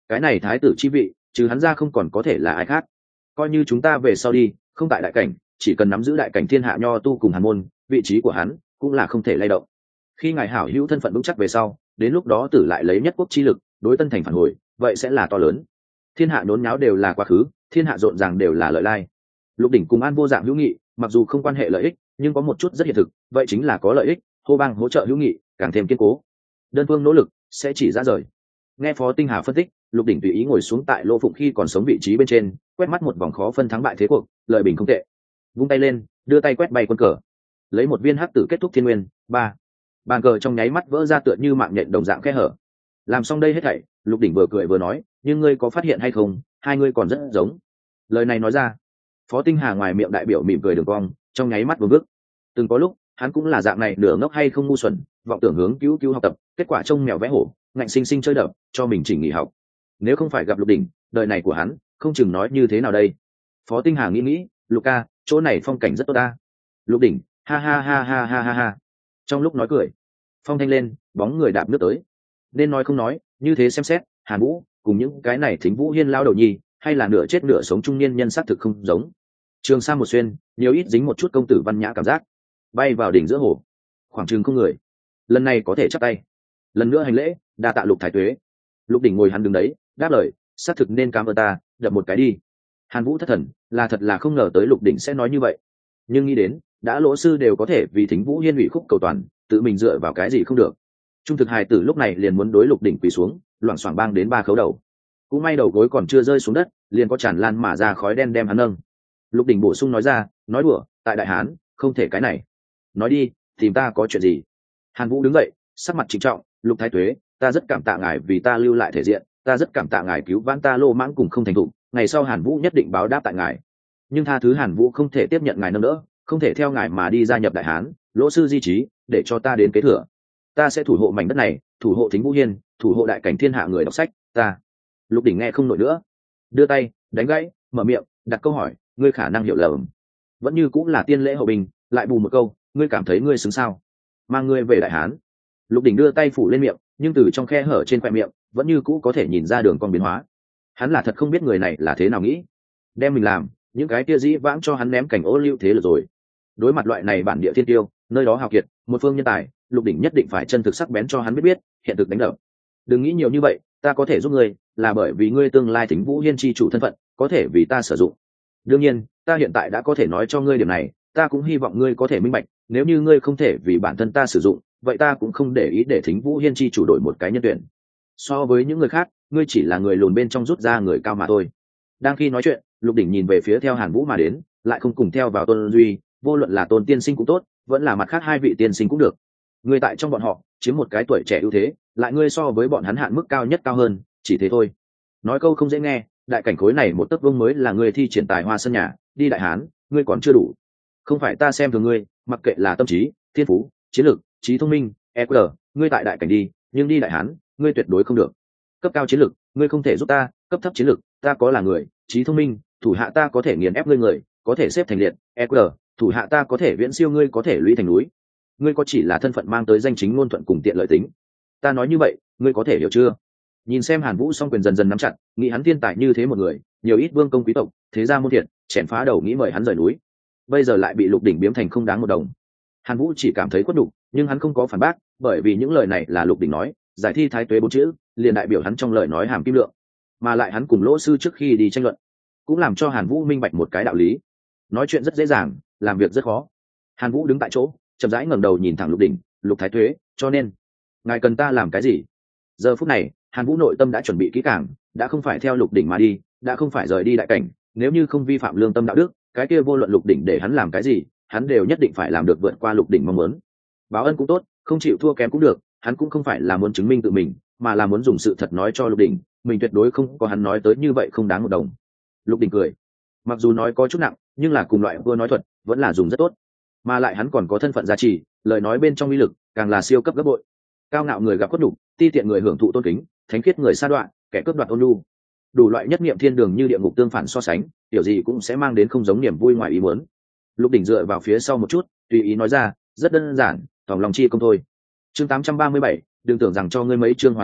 cái này thái tử chi vị trừ hắn ra không còn có thể là ai khác. Coi như chúng ta về sau đi không tại đại cảnh, chỉ cần nắm giữ đại cảnh thiên hạ nho tu cùng hàn môn, vị trí của hắn cũng là không thể lay động. Khi ngài hảo hữu thân phận vững chắc về sau, đến lúc đó tử lại lấy nhất quốc chi lực đối tân thành phản hồi, vậy sẽ là to lớn. Thiên hạ nhốn nháo đều là quá khứ, thiên hạ rộn ràng đều là lợi lai. Lục Đỉnh cùng An Vô Dạng hữu nghị mặc dù không quan hệ lợi ích, nhưng có một chút rất hiện thực, vậy chính là có lợi ích, hô bang hỗ trợ hữu nghị càng thêm kiên cố. Đơn phương nỗ lực sẽ chỉ ra rời. Nghe Phó Tinh Hà phân tích, Lục Đỉnh tùy ý ngồi xuống tại Lô Phụng khi còn sống vị trí bên trên, quét mắt một vòng khó phân thắng bại thế cuộc, lợi bình không tệ. Vung tay lên, đưa tay quét bay quân cờ, lấy một viên hắc tử kết thúc thiên nguyên. Ba, bàn cờ trong nháy mắt vỡ ra tựa như mạng nhện đồng dạng khe hở. Làm xong đây hết thảy, Lục Đỉnh vừa cười vừa nói, nhưng ngươi có phát hiện hay không, hai ngươi còn rất giống. Lời này nói ra, Phó Tinh Hà ngoài miệng đại biểu mỉm cười đường cong, trong nháy mắt vừa bước. Từng có lúc hắn cũng là dạng này, nửa ngốc hay không ngu xuẩn, vọng tưởng hướng cứu cứu học tập, kết quả trông mèo vẽ hổ, ngạnh sinh sinh chơi đập, cho mình chỉnh nghỉ học. Nếu không phải gặp Lục Đỉnh, đời này của hắn không chừng nói như thế nào đây. Phó Tinh Hà nghĩ nghĩ, Lục ca, chỗ này phong cảnh rất tốt ta. Lục Đỉnh, ha ha ha ha ha ha ha. Trong lúc nói cười, phong thanh lên, bóng người đạp nước tới. Nên nói không nói, như thế xem xét, Hàn Vũ cùng những cái này Thính Vũ Hiên lao đầu nhi, hay là nửa chết nửa sống trung niên nhân xác thực không giống. Trường sa một xuyên, nhiều ít dính một chút công tử văn nhã cảm giác. Bay vào đỉnh giữa hồ, khoảng chừng không người. Lần này có thể chắp tay, lần nữa hành lễ, đa tạ Lục thái tuế. Lục Đỉnh ngồi hắn đứng đấy, đáp lời, xác thực nên cảm ơn ta, đập một cái đi. Hàn Vũ thất thần, là thật là không ngờ tới Lục Đỉnh sẽ nói như vậy, nhưng nghĩ đến đã lỗ sư đều có thể vì Thính Vũ Hiên ủy khúc cầu toàn, tự mình dựa vào cái gì không được. Trung thực hài tử lúc này liền muốn đối Lục Đỉnh quỳ xuống, loảng xoảng bang đến ba khấu đầu. Cũng may đầu gối còn chưa rơi xuống đất, liền có tràn lan mà ra khói đen đem hắn nâng. Lục Đỉnh bổ sung nói ra, nói đùa, tại đại hán không thể cái này. Nói đi, tìm ta có chuyện gì? Hàn Vũ đứng dậy, sắc mặt trịnh trọng, Lục thái tuế, ta rất cảm tạ ngài vì ta lưu lại thể diện, ta rất cảm tạ ngài cứu vãn ta lô mãng cùng không thành thục, ngày sau Hàn Vũ nhất định báo đáp tại ngài. Nhưng tha thứ Hàn Vũ không thể tiếp nhận ngài nâng đỡ, không thể theo ngài mà đi gia nhập đại hán, lỗ sư di trí, để cho ta đến kế thừa. Ta sẽ thủ hộ mảnh đất này, thủ hộ Thính Vũ Hiên, thủ hộ đại cảnh thiên hạ người đọc sách, ta. Lục Đỉnh nghe không nổi nữa, đưa tay đánh gãy, mở miệng đặt câu hỏi, ngươi khả năng hiểu lầm. Vẫn như cũng là tiên lễ hậu bình, lại bù một câu, ngươi cảm thấy ngươi xứng sao mang ngươi về đại hán. Lục Đỉnh đưa tay phủ lên miệng, nhưng từ trong khe hở trên khoe miệng vẫn như cũ có thể nhìn ra đường con biến hóa. Hắn là thật không biết người này là thế nào nghĩ, đem mình làm những cái tia dĩ vãng cho hắn ném cảnh ô liu thế là rồi. Đối mặt loại này bản địa thiên tiêu, nơi đó hào kiệt, một phương nhân tài, Lục Đỉnh nhất định phải chân thực sắc bén cho hắn biết biết hiện thực đánh đập. Đừng nghĩ nhiều như vậy, ta có thể giúp ngươi là bởi vì ngươi tương lai Thính Vũ Hiên chi chủ thân phận có thể vì ta sử dụng. Đương nhiên ta hiện tại đã có thể nói cho ngươi điểm này, ta cũng hy vọng ngươi có thể minh bạch, nếu như ngươi không thể vì bản thân ta sử dụng, vậy ta cũng không để ý để Thính Vũ Hiên chi chủ đổi một cái nhân tuyển. So với những người khác, ngươi chỉ là người lùn bên trong rút ra người cao mà thôi. Đang khi nói chuyện, Lục Đỉnh nhìn về phía theo Hàn Vũ mà đến, lại không cùng theo vào Tôn Duy, vô luận là Tôn tiên sinh cũng tốt, vẫn là mặt khác hai vị tiên sinh cũng được. Ngươi tại trong bọn họ chiếm một cái tuổi trẻ ưu thế, lại ngươi so với bọn hắn hạn mức cao nhất cao hơn, chỉ thế thôi. Nói câu không dễ nghe, đại cảnh khối này một tấc vương mới là ngươi thi triển tài hoa sân nhà, đi đại hán, ngươi còn chưa đủ. Không phải ta xem thường ngươi, mặc kệ là tâm trí, thiên phú, chiến lược, trí thông minh, e quy, ngươi tại đại cảnh đi, nhưng đi đại hán, ngươi tuyệt đối không được. Cấp cao chiến lược, ngươi không thể giúp ta, cấp thấp chiến lược, ta có là người, trí thông minh, thủ hạ ta có thể nghiền ép ngươi người, có thể xếp thành liệt, e quy, thủ hạ ta có thể viễn siêu ngươi, có thể lũy thành núi. Ngươi có chỉ là thân phận mang tới danh chính ngôn thuận cùng tiện lợi tính. Ta nói như vậy, ngươi có thể hiểu chưa? Nhìn xem Hàn Vũ song quyền dần dần nắm chặt, nghĩ hắn thiên tài như thế một người, nhiều ít vương công quý tộc, thế gia môn thiện, chèn phá đầu nghĩ mời hắn rời núi. Bây giờ lại bị Lục Đỉnh biếm thành không đáng một đồng. Hàn Vũ chỉ cảm thấy khuất nhục, nhưng hắn không có phản bác, bởi vì những lời này là Lục Đỉnh nói, giải thi thái tuế bốn chữ, liền đại biểu hắn trong lời nói hàm kim lượng. Mà lại hắn cùng Lỗ sư trước khi đi tranh luận, cũng làm cho Hàn Vũ minh bạch một cái đạo lý. Nói chuyện rất dễ dàng, làm việc rất khó. Hàn Vũ đứng tại chỗ, chậm rãi ngẩng đầu nhìn thẳng Lục Đỉnh, Lục thái tuế, cho nên ngài cần ta làm cái gì? Giờ phút này, Hàn Vũ nội tâm đã chuẩn bị kỹ càng, đã không phải theo Lục Đỉnh mà đi, đã không phải rời đi đại cảnh, nếu như không vi phạm lương tâm đạo đức, cái kia vô luận Lục Đỉnh để hắn làm cái gì, hắn đều nhất định phải làm được vượt qua Lục Đỉnh mong muốn. Báo ân cũng tốt, không chịu thua kém cũng được, hắn cũng không phải là muốn chứng minh tự mình, mà là muốn dùng sự thật nói cho Lục Đỉnh, mình tuyệt đối không có hắn nói tới như vậy không đáng một đồng. Lục Đỉnh cười, mặc dù nói có chút nặng, nhưng là cùng loại vừa nói thuật, vẫn là dùng rất tốt. Mà lại hắn còn có thân phận giá trị, lời nói bên trong uy lực càng là siêu cấp gấp bội. Cao ngạo người gặp khuất nhục, ti tiện người hưởng thụ tôn kính, thánh khiết người sa đoạn, kẻ cướp đoạt ôn nhu. Đủ loại nhất niệm thiên đường như địa ngục tương phản so sánh, điều gì cũng sẽ mang đến không giống niềm vui ngoài ý muốn. Lục Đỉnh dựa vào phía sau một chút, tùy ý nói ra, rất đơn giản, tòng lòng chi công thôi. Chương tám trăm ba mươi bảy, đừng tưởng rằng cho ngươi mấy chương hòa nhã,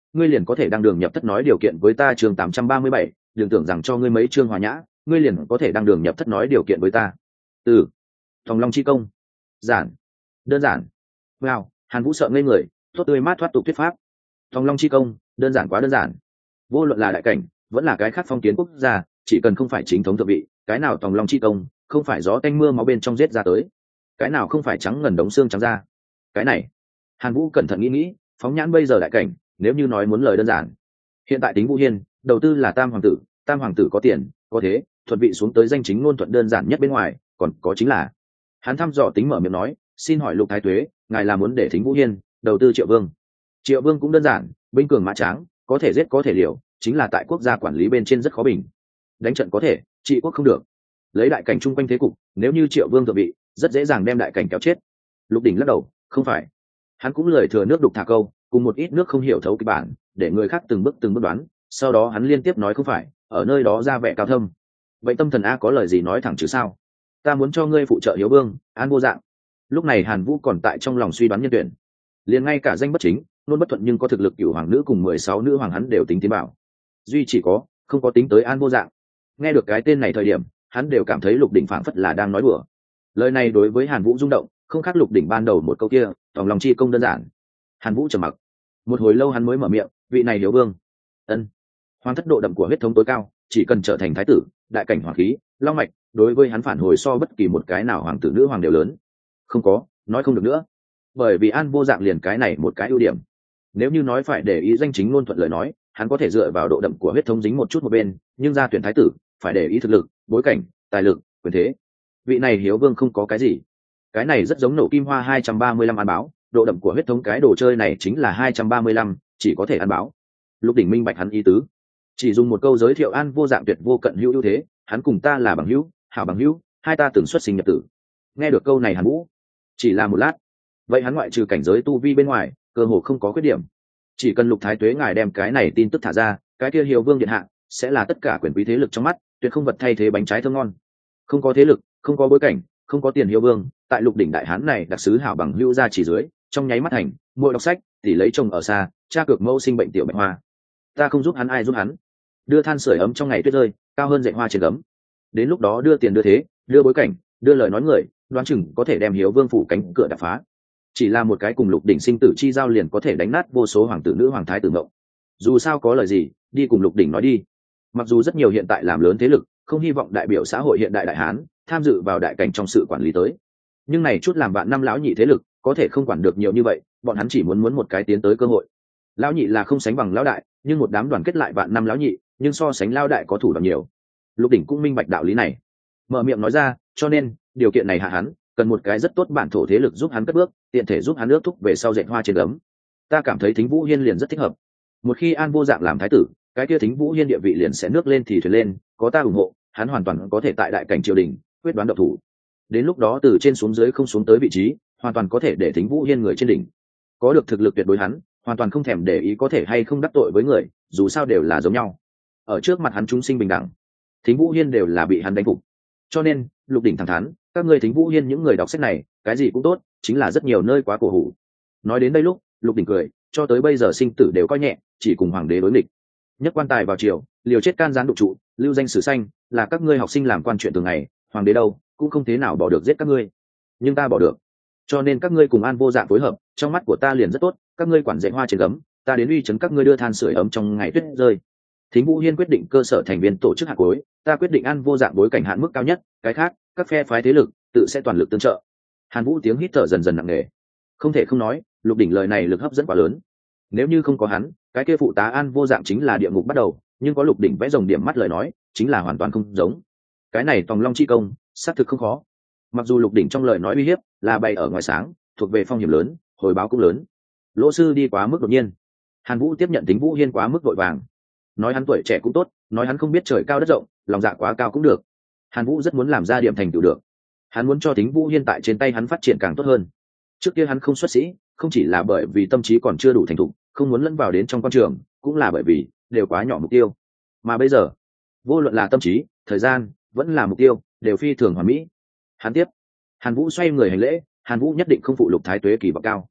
ngươi liền có thể đăng đường nhập thất nói điều kiện với ta. Chương tám trăm ba mươi bảy, đừng tưởng rằng cho ngươi mấy chương hòa nhã ngươi liền có thể đăng đường nhập thất nói điều kiện với ta. từ Thòng Long chi công, giản, đơn giản. Wow, Hàn Vũ sợ ngây người, tốt tươi mát thoát tục thuyết pháp. Thòng Long chi công, đơn giản quá đơn giản. Vô luận là đại cảnh, vẫn là cái khác phong kiến quốc gia, chỉ cần không phải chính thống thượng vị, cái nào Thòng Long chi công, không phải gió tanh mưa máu bên trong giết ra tới, cái nào không phải trắng ngần đống xương trắng ra. Cái này, Hàn Vũ cẩn thận nghĩ nghĩ, phóng nhãn bây giờ đại cảnh, nếu như nói muốn lời đơn giản, hiện tại Tính Vũ Hiên, đầu tư là Tam hoàng tử, Tam hoàng tử có tiền, có thế, thuận vị xuống tới danh chính ngôn thuận đơn giản nhất bên ngoài, còn có chính là, hắn thăm dò tính mở miệng nói, xin hỏi Lục Thái Tuế, ngài là muốn để Thính Vũ Hiên đầu tư Triệu Vương? Triệu Vương cũng đơn giản, binh cường mã tráng, có thể giết có thể liều, chính là tại quốc gia quản lý bên trên rất khó bình. Đánh trận có thể, trị quốc không được. Lấy đại cảnh chung quanh thế cục, nếu như Triệu Vương thượng vị, rất dễ dàng đem đại cảnh kéo chết. Lục Đỉnh lắc đầu, không phải. Hắn cũng lời thừa nước đục thả câu, cùng một ít nước không hiểu thấu kịch bản, để người khác từng bước từng bước đoán, sau đó hắn liên tiếp nói không phải, ở nơi đó ra vẻ cao thâm. Vậy tâm thần a có lời gì nói thẳng chứ sao? Ta muốn cho ngươi phụ trợ Hiếu Vương, An Vô Dạng. Lúc này Hàn Vũ còn tại trong lòng suy đoán nhân tuyển, liền ngay cả danh bất chính, luôn bất thuận nhưng có thực lực cửu hoàng nữ cùng mười sáu nữ hoàng hắn đều tính tiến bảo, duy chỉ có không có tính tới An Vô Dạng. Nghe được cái tên này thời điểm, hắn đều cảm thấy Lục Đỉnh phảng phất là đang nói đùa. Lời này đối với Hàn Vũ rung động, không khác Lục Đỉnh ban đầu một câu kia, Thòng Long chi công đơn giản. Hàn Vũ trầm mặc một hồi lâu, hắn mới mở miệng, vị này Hiếu Vương. Ân. Hoàng thất độ đậm của huyết thống tối cao, chỉ cần trở thành thái tử, đại cảnh hoàng khí, long mạch, đối với hắn phản hồi so bất kỳ một cái nào hoàng tử nữ hoàng đều lớn. Không có, nói không được nữa, bởi vì An Vô Dạng liền cái này một cái ưu điểm. Nếu như nói phải để ý danh chính ngôn thuận lời nói, hắn có thể dựa vào độ đậm của huyết thống dính một chút một bên, nhưng ra tuyển thái tử phải để ý thực lực, bối cảnh, tài lực, quyền thế. Vị này Hiếu Vương không có cái gì. Cái này rất giống nổ kim hoa hai trăm ba mươi lăm ăn báo, độ đậm của huyết thống cái đồ chơi này chính là hai trăm ba mươi lăm, chỉ có thể ăn báo. Lục Đỉnh minh bạch hắn ý tứ, chỉ dùng một câu giới thiệu An Vô Dạng tuyệt vô cận hữu ưu thế, hắn cùng ta là bằng hữu, hảo bằng hữu, hai ta từng xuất sinh nhập tử. Nghe được câu này Hàn Vũ chỉ là một lát, vậy hắn ngoại trừ cảnh giới tu vi bên ngoài, cơ hồ không có khuyết điểm. Chỉ cần Lục Thái Tuế ngài đem cái này tin tức thả ra, cái kia Hiếu Vương điện hạ sẽ là tất cả quyền quý thế lực trong mắt, tuyệt không vật thay thế bánh trái thơm ngon. Không có thế lực, không có bối cảnh, không có tiền Hiếu Vương, tại Lục Đỉnh đại hán này đặc sứ hảo bằng hữu ra chỉ dưới, trong nháy mắt thành mỗi đọc sách tỷ lấy chồng ở xa, cha cược mẫu sinh bệnh tiểu bệnh hoa. Ta không giúp hắn ai giúp hắn? Đưa than sưởi ấm trong ngày tuyết rơi, cao hơn dạy hoa trên gấm. Đến lúc đó đưa tiền đưa thế, đưa bối cảnh, đưa lời nói người, đoán chừng có thể đem Hiếu Vương phủ cánh cửa đập phá. Chỉ là một cái cùng Lục Đỉnh sinh tử chi giao liền có thể đánh nát vô số hoàng tử nữ hoàng thái tử ngộng. Dù sao có lời gì, đi cùng Lục Đỉnh nói đi. Mặc dù rất nhiều hiện tại làm lớn thế lực, không hy vọng đại biểu xã hội hiện đại đại hán tham dự vào đại cảnh trong sự quản lý tới, nhưng này chút làm bạn năm lão nhị thế lực có thể không quản được nhiều như vậy, bọn hắn chỉ muốn muốn một cái tiến tới cơ hội. Lão nhị là không sánh bằng lão đại, nhưng một đám đoàn kết lại vạn năm lão nhị, nhưng so sánh lão đại có thủ đoạn nhiều. Lục Đỉnh cũng minh bạch đạo lý này, mở miệng nói ra, cho nên điều kiện này hạ hắn cần một cái rất tốt bản thổ thế lực giúp hắn cất bước, tiện thể giúp hắn ước thúc về sau dệt hoa trên gấm. Ta cảm thấy Thính Vũ Hiên liền rất thích hợp. Một khi An Vô Dạng làm thái tử, cái kia Thính Vũ Hiên địa vị liền sẽ nước lên thì thuyền lên, có ta ủng hộ, hắn hoàn toàn có thể tại đại cảnh triều đình quyết đoán độc thủ. Đến lúc đó từ trên xuống dưới không xuống tới vị trí, hoàn toàn có thể để Thính Vũ Hiên người trên đỉnh. Có được thực lực tuyệt đối hắn, hoàn toàn không thèm để ý có thể hay không đắc tội với người, dù sao đều là giống nhau. Ở trước mặt hắn chúng sinh bình đẳng, Thính Vũ Hiên đều là bị hắn đánh phục. Cho nên, Lục Đỉnh thẳng thắn, các ngươi Thính Vũ Hiên những người đọc sách này, cái gì cũng tốt, chính là rất nhiều nơi quá cổ hủ. Nói đến đây lúc, Lục Đỉnh cười, cho tới bây giờ sinh tử đều coi nhẹ, chỉ cùng hoàng đế đối nghịch. Nhất quan tài vào triều, liều chết can gián đục trụ, lưu danh sử xanh, là các ngươi học sinh làm quan chuyện thường ngày, hoàng đế đâu cũng không thế nào bỏ được giết các ngươi, nhưng ta bỏ được. Cho nên các ngươi cùng An Vô Dạng phối hợp, trong mắt của ta liền rất tốt, các ngươi quản dạy hoa trên gấm, ta đến uy chấn các ngươi đưa than sưởi ấm trong ngày tuyết rơi. Thính Vũ Hiên quyết định cơ sở thành viên tổ chức hạt cuối, ta quyết định An Vô Dạng bối cảnh hạn mức cao nhất, cái khác các phe phái thế lực tự sẽ toàn lực tương trợ. Hàn Vũ tiếng hít thở dần dần nặng nề, không thể không nói, Lục Đỉnh lời này lực hấp dẫn quá lớn. Nếu như không có hắn, cái kia phụ tá An Vô Dạng chính là địa ngục bắt đầu, nhưng có Lục Đỉnh vẽ rồng điểm mắt lời nói, chính là hoàn toàn không giống. Cái này Tòng Long chi công, xác thực không khó. Mặc dù Lục Đỉnh trong lời nói uy hiếp là bày ở ngoài sáng, thuộc về phong hiểm lớn, hồi báo cũng lớn. Lỗ sư đi quá mức đột nhiên. Hàn Vũ tiếp nhận Thính Vũ Hiên quá mức vội vàng. Nói hắn tuổi trẻ cũng tốt, nói hắn không biết trời cao đất rộng, lòng dạ quá cao cũng được. Hàn Vũ rất muốn làm ra điểm thành tựu được. Hắn muốn cho Thính Vũ Hiên tại trên tay hắn phát triển càng tốt hơn. Trước kia hắn không xuất sĩ, không chỉ là bởi vì tâm trí còn chưa đủ thành thục, không muốn lẫn vào đến trong quan trường, cũng là bởi vì đều quá nhỏ mục tiêu. Mà bây giờ, vô luận là tâm trí, thời gian, vẫn là mục tiêu, đều phi thường hoàn mỹ. Hắn tiếp, Hàn Vũ xoay người hành lễ, Hàn Vũ nhất định không phụ Lục Thái Tuế kỳ vọng cao.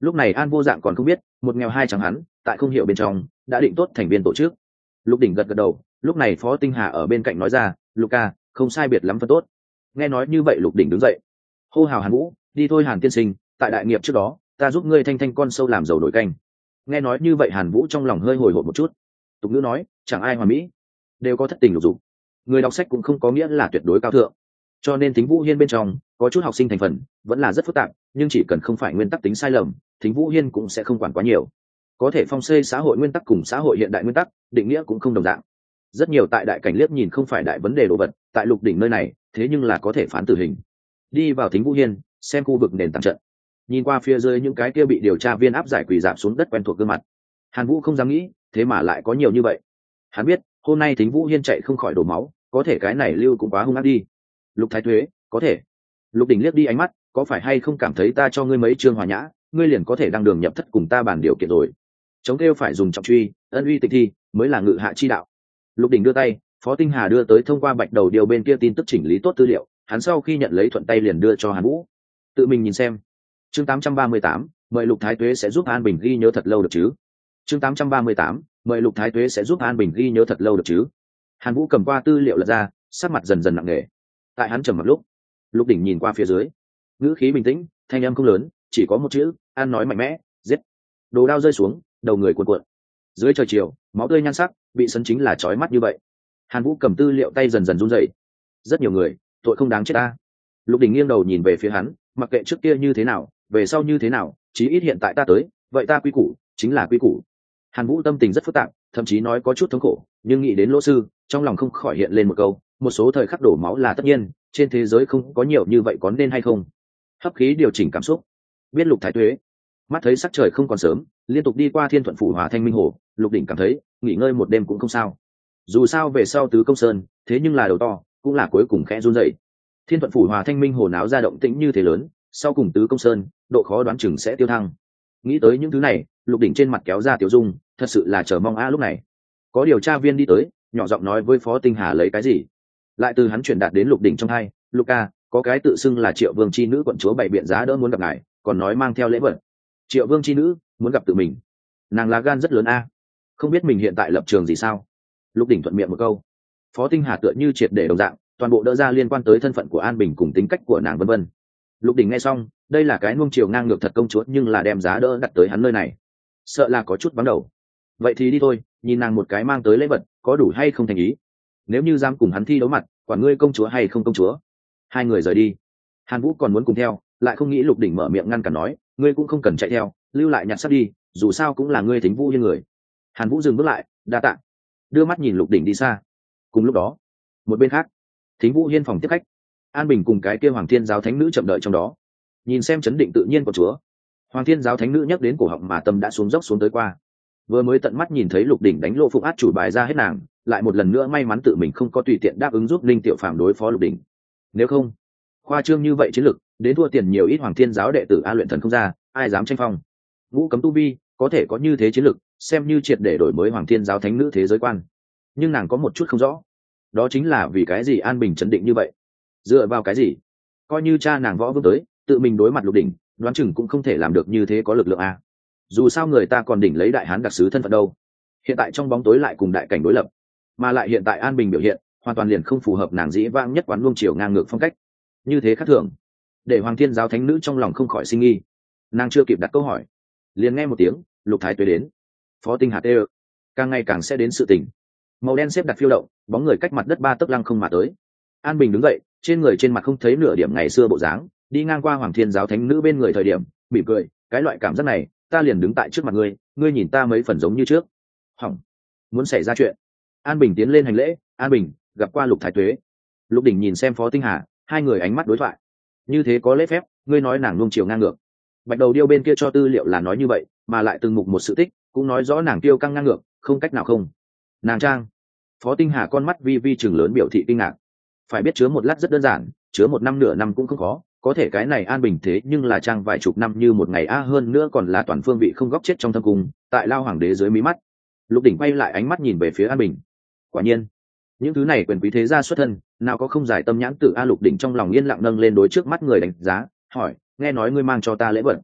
Lúc này An Vô Dạng còn không biết, một nghèo hai trắng hắn tại không hiểu bên trong đã định tốt thành viên tổ chức. Lục Đỉnh gật gật đầu, lúc này Phó Tinh Hà ở bên cạnh nói ra, Luca, không sai biệt lắm phân tốt. Nghe nói như vậy Lục Đỉnh đứng dậy, hô hào Hàn Vũ, đi thôi Hàn tiên sinh, tại đại nghiệp trước đó ta giúp ngươi thanh thanh con sâu làm dầu nổi canh. Nghe nói như vậy Hàn Vũ trong lòng hơi hồi hộp một chút. Tục ngữ nói, chẳng ai hoàn mỹ, đều có thất tình lục dục. Người đọc sách cũng không có nghĩa là tuyệt đối cao thượng, cho nên Thính Vũ Hiên bên trong có chút học sinh thành phần vẫn là rất phức tạp, nhưng chỉ cần không phải nguyên tắc tính sai lầm, Thính Vũ Hiên cũng sẽ không quản quá nhiều. Có thể phong xây xã hội nguyên tắc cùng xã hội hiện đại nguyên tắc định nghĩa cũng không đồng dạng. Rất nhiều tại đại cảnh liếc nhìn không phải đại vấn đề đồ vật, tại Lục Đỉnh nơi này thế nhưng là có thể phán tử hình. Đi vào Thính Vũ Hiên, xem khu vực nền tảng trận, nhìn qua phía dưới những cái kia bị điều tra viên áp giải quỳ dạp xuống đất quen thuộc gương mặt, Hàn Vũ không dám nghĩ thế mà lại có nhiều như vậy. Hắn biết hôm nay Thính Vũ Hiên chạy không khỏi đổ máu, có thể cái này lưu cũng quá hung ác đi. Lục Thái Tuế, có thể. Lục Đỉnh liếc đi ánh mắt, có phải hay không cảm thấy ta cho ngươi mấy chương hòa nhã, ngươi liền có thể đăng đường nhập thất cùng ta bàn điều kiện rồi. Chống kêu phải dùng trọng truy, ân uy tịch thi mới là ngự hạ chi đạo. Lục Đỉnh đưa tay, Phó Tinh Hà đưa tới thông qua bạch đầu điều bên kia tin tức chỉnh lý tốt tư liệu, hắn sau khi nhận lấy thuận tay liền đưa cho Hàn Vũ. Tự mình nhìn xem. Chương tám trăm ba mươi tám, mời Lục Thái Tuế sẽ giúp An Bình ghi nhớ thật lâu được chứ. Chương tám trăm ba mươi tám, mời Lục Thái Tuế sẽ giúp An Bình ghi nhớ thật lâu được chứ. Hàn Vũ cầm qua tư liệu lật ra, sắc mặt dần dần nặng nề. Tại hắn trầm mặc lúc, Lục Đỉnh nhìn qua phía dưới, ngữ khí bình tĩnh, thanh âm không lớn, chỉ có một chữ, An nói mạnh mẽ, giết. Đồ đao rơi xuống, đầu người cuộn cuộn. Dưới trời chiều, máu tươi nhan sắc, bị sấn chính là chói mắt như vậy. Hàn Vũ cầm tư liệu tay dần dần run rẩy. Rất nhiều người, tội không đáng chết ta. Lục Đỉnh nghiêng đầu nhìn về phía hắn, mặc kệ trước kia như thế nào, về sau như thế nào, chí ít hiện tại ta tới, vậy ta quy củ, chính là quy củ. Hàn Vũ tâm tình rất phức tạp, thậm chí nói có chút thống khổ, nhưng nghĩ đến Lỗ sư, trong lòng không khỏi hiện lên một câu, một số thời khắc đổ máu là tất nhiên, trên thế giới không có nhiều như vậy có nên hay không. Hấp khí điều chỉnh cảm xúc. Biết Lục Thái Tuế, mắt thấy sắc trời không còn sớm, liên tục đi qua Thiên Thuận phủ Hòa Thanh Minh hồ, Lục Đỉnh cảm thấy nghỉ ngơi một đêm cũng không sao. Dù sao về sau tứ công sơn, thế nhưng là đầu to, cũng là cuối cùng khẽ run rẩy. Thiên Thuận phủ Hòa Thanh Minh hồ náo ra động tĩnh như thế lớn, sau cùng tứ công sơn, độ khó đoán chừng sẽ tiêu thăng. Nghĩ tới những thứ này, Lục Đỉnh trên mặt kéo ra tiểu dung, thật sự là chờ mong a. Lúc này có điều tra viên đi tới, nhỏ giọng nói với Phó Tinh Hà lấy cái gì, lại từ hắn chuyển đạt đến Lục Đỉnh trong hai, Luca, có cái tự xưng là Triệu Vương chi nữ quận chúa bày biện giá đỡ muốn gặp ngài, còn nói mang theo lễ vật. Triệu Vương chi nữ muốn gặp tự mình, nàng lá gan rất lớn a, không biết mình hiện tại lập trường gì sao. Lục Đỉnh thuận miệng một câu. Phó Tinh Hà tựa như triệt để đồng dạng, toàn bộ đỡ ra liên quan tới thân phận của An Bình cùng tính cách của nàng vân vân. Lục Đỉnh nghe xong, đây là cái nuông chiều ngang ngược thật công chúa, nhưng là đem giá đỡ đặt tới hắn nơi này, sợ là có chút vắng đầu. Vậy thì đi thôi, nhìn nàng một cái mang tới lễ vật, có đủ hay không thành ý. Nếu như dám cùng hắn thi đấu mặt, quản ngươi công chúa hay không công chúa. Hai người rời đi. Hàn Vũ còn muốn cùng theo, lại không nghĩ Lục Đỉnh mở miệng ngăn cản nói, ngươi cũng không cần chạy theo, lưu lại nhặt sắt đi, dù sao cũng là ngươi Thính Vũ Hiên người. Hàn Vũ dừng bước lại, đa tạ. Đưa mắt nhìn Lục Đỉnh đi xa. Cùng lúc đó, một bên khác, Thính Vũ Hiên phòng tiếp khách, An Bình cùng cái kia Hoàng Thiên giáo thánh nữ chậm đợi trong đó, nhìn xem chấn định tự nhiên của chúa. Hoàng Thiên giáo thánh nữ nhắc đến cổ họng mà tâm đã xuống dốc xuống tới qua. Vừa mới tận mắt nhìn thấy Lục Đỉnh đánh Lô Phụng át chủ bài ra hết nàng, lại một lần nữa may mắn tự mình không có tùy tiện đáp ứng giúp Linh Tiểu Phàm đối phó Lục Đỉnh. Nếu không, khoa trương như vậy chiến lực, đến thua tiền nhiều ít Hoàng Thiên giáo đệ tử a luyện thần không ra, ai dám tranh phong. Ngũ cấm tu vi, có thể có như thế chiến lực, xem như triệt để đổi mới Hoàng Thiên giáo thánh nữ thế giới quan. Nhưng nàng có một chút không rõ, đó chính là vì cái gì An Bình chấn định như vậy, dựa vào cái gì? Coi như cha nàng Võ Vương tới, tự mình đối mặt Lục Đỉnh, đoán chừng cũng không thể làm được như thế có lực lượng a. Dù sao người ta còn đỉnh lấy đại hán đặc sứ thân phận đâu. Hiện tại trong bóng tối lại cùng đại cảnh đối lập, mà lại hiện tại An Bình biểu hiện hoàn toàn liền không phù hợp nàng dĩ vãng nhất quán luông chiều ngang ngược phong cách, như thế khác thường, để Hoàng Thiên giáo thánh nữ trong lòng không khỏi sinh nghi. Nàng chưa kịp đặt câu hỏi, liền nghe một tiếng Lục Thái Tuế đến. Phó Tinh Hà tê ơ, càng ngày càng sẽ đến sự tình. Màu đen xếp đặt phiêu động, bóng người cách mặt đất ba tấc lăng không mà tới. An Bình đứng dậy, trên người trên mặt không thấy nửa điểm ngày xưa bộ dáng, đi ngang qua Hoàng Thiên giáo thánh nữ bên người thời điểm mỉm cười, cái loại cảm giác này, ta liền đứng tại trước mặt ngươi, ngươi nhìn ta mấy phần giống như trước. Hỏng, muốn xảy ra chuyện. An Bình tiến lên hành lễ, An Bình gặp qua Lục Thái Tuế. Lục Đỉnh nhìn xem Phó Tinh Hà, hai người ánh mắt đối thoại, như thế có lễ phép, ngươi nói nàng nuông chiều ngang ngược. Bạch đầu điêu bên kia cho tư liệu là nói như vậy, mà lại từng mục một sự tích, cũng nói rõ nàng tiêu căng ngang ngược, không cách nào không. Nàng trang. Phó Tinh Hà con mắt vi vi chừng lớn biểu thị kinh ngạc. Phải biết chứa một lát rất đơn giản, chứa một năm nửa năm cũng không khó, có thể cái này An Bình thế nhưng là trang vài chục năm như một ngày a, hơn nữa còn là toàn phương vị không góc chết trong thâm cung, tại lao hoàng đế dưới mí mắt. Lục Đỉnh quay lại ánh mắt nhìn về phía An Bình. Quả nhiên, những thứ này quyền quý thế gia xuất thân, nào có không giải tâm nhãn tự a. Lục Đỉnh trong lòng yên lặng nâng lên đối trước mắt người đánh giá, hỏi, nghe nói ngươi mang cho ta lễ vật.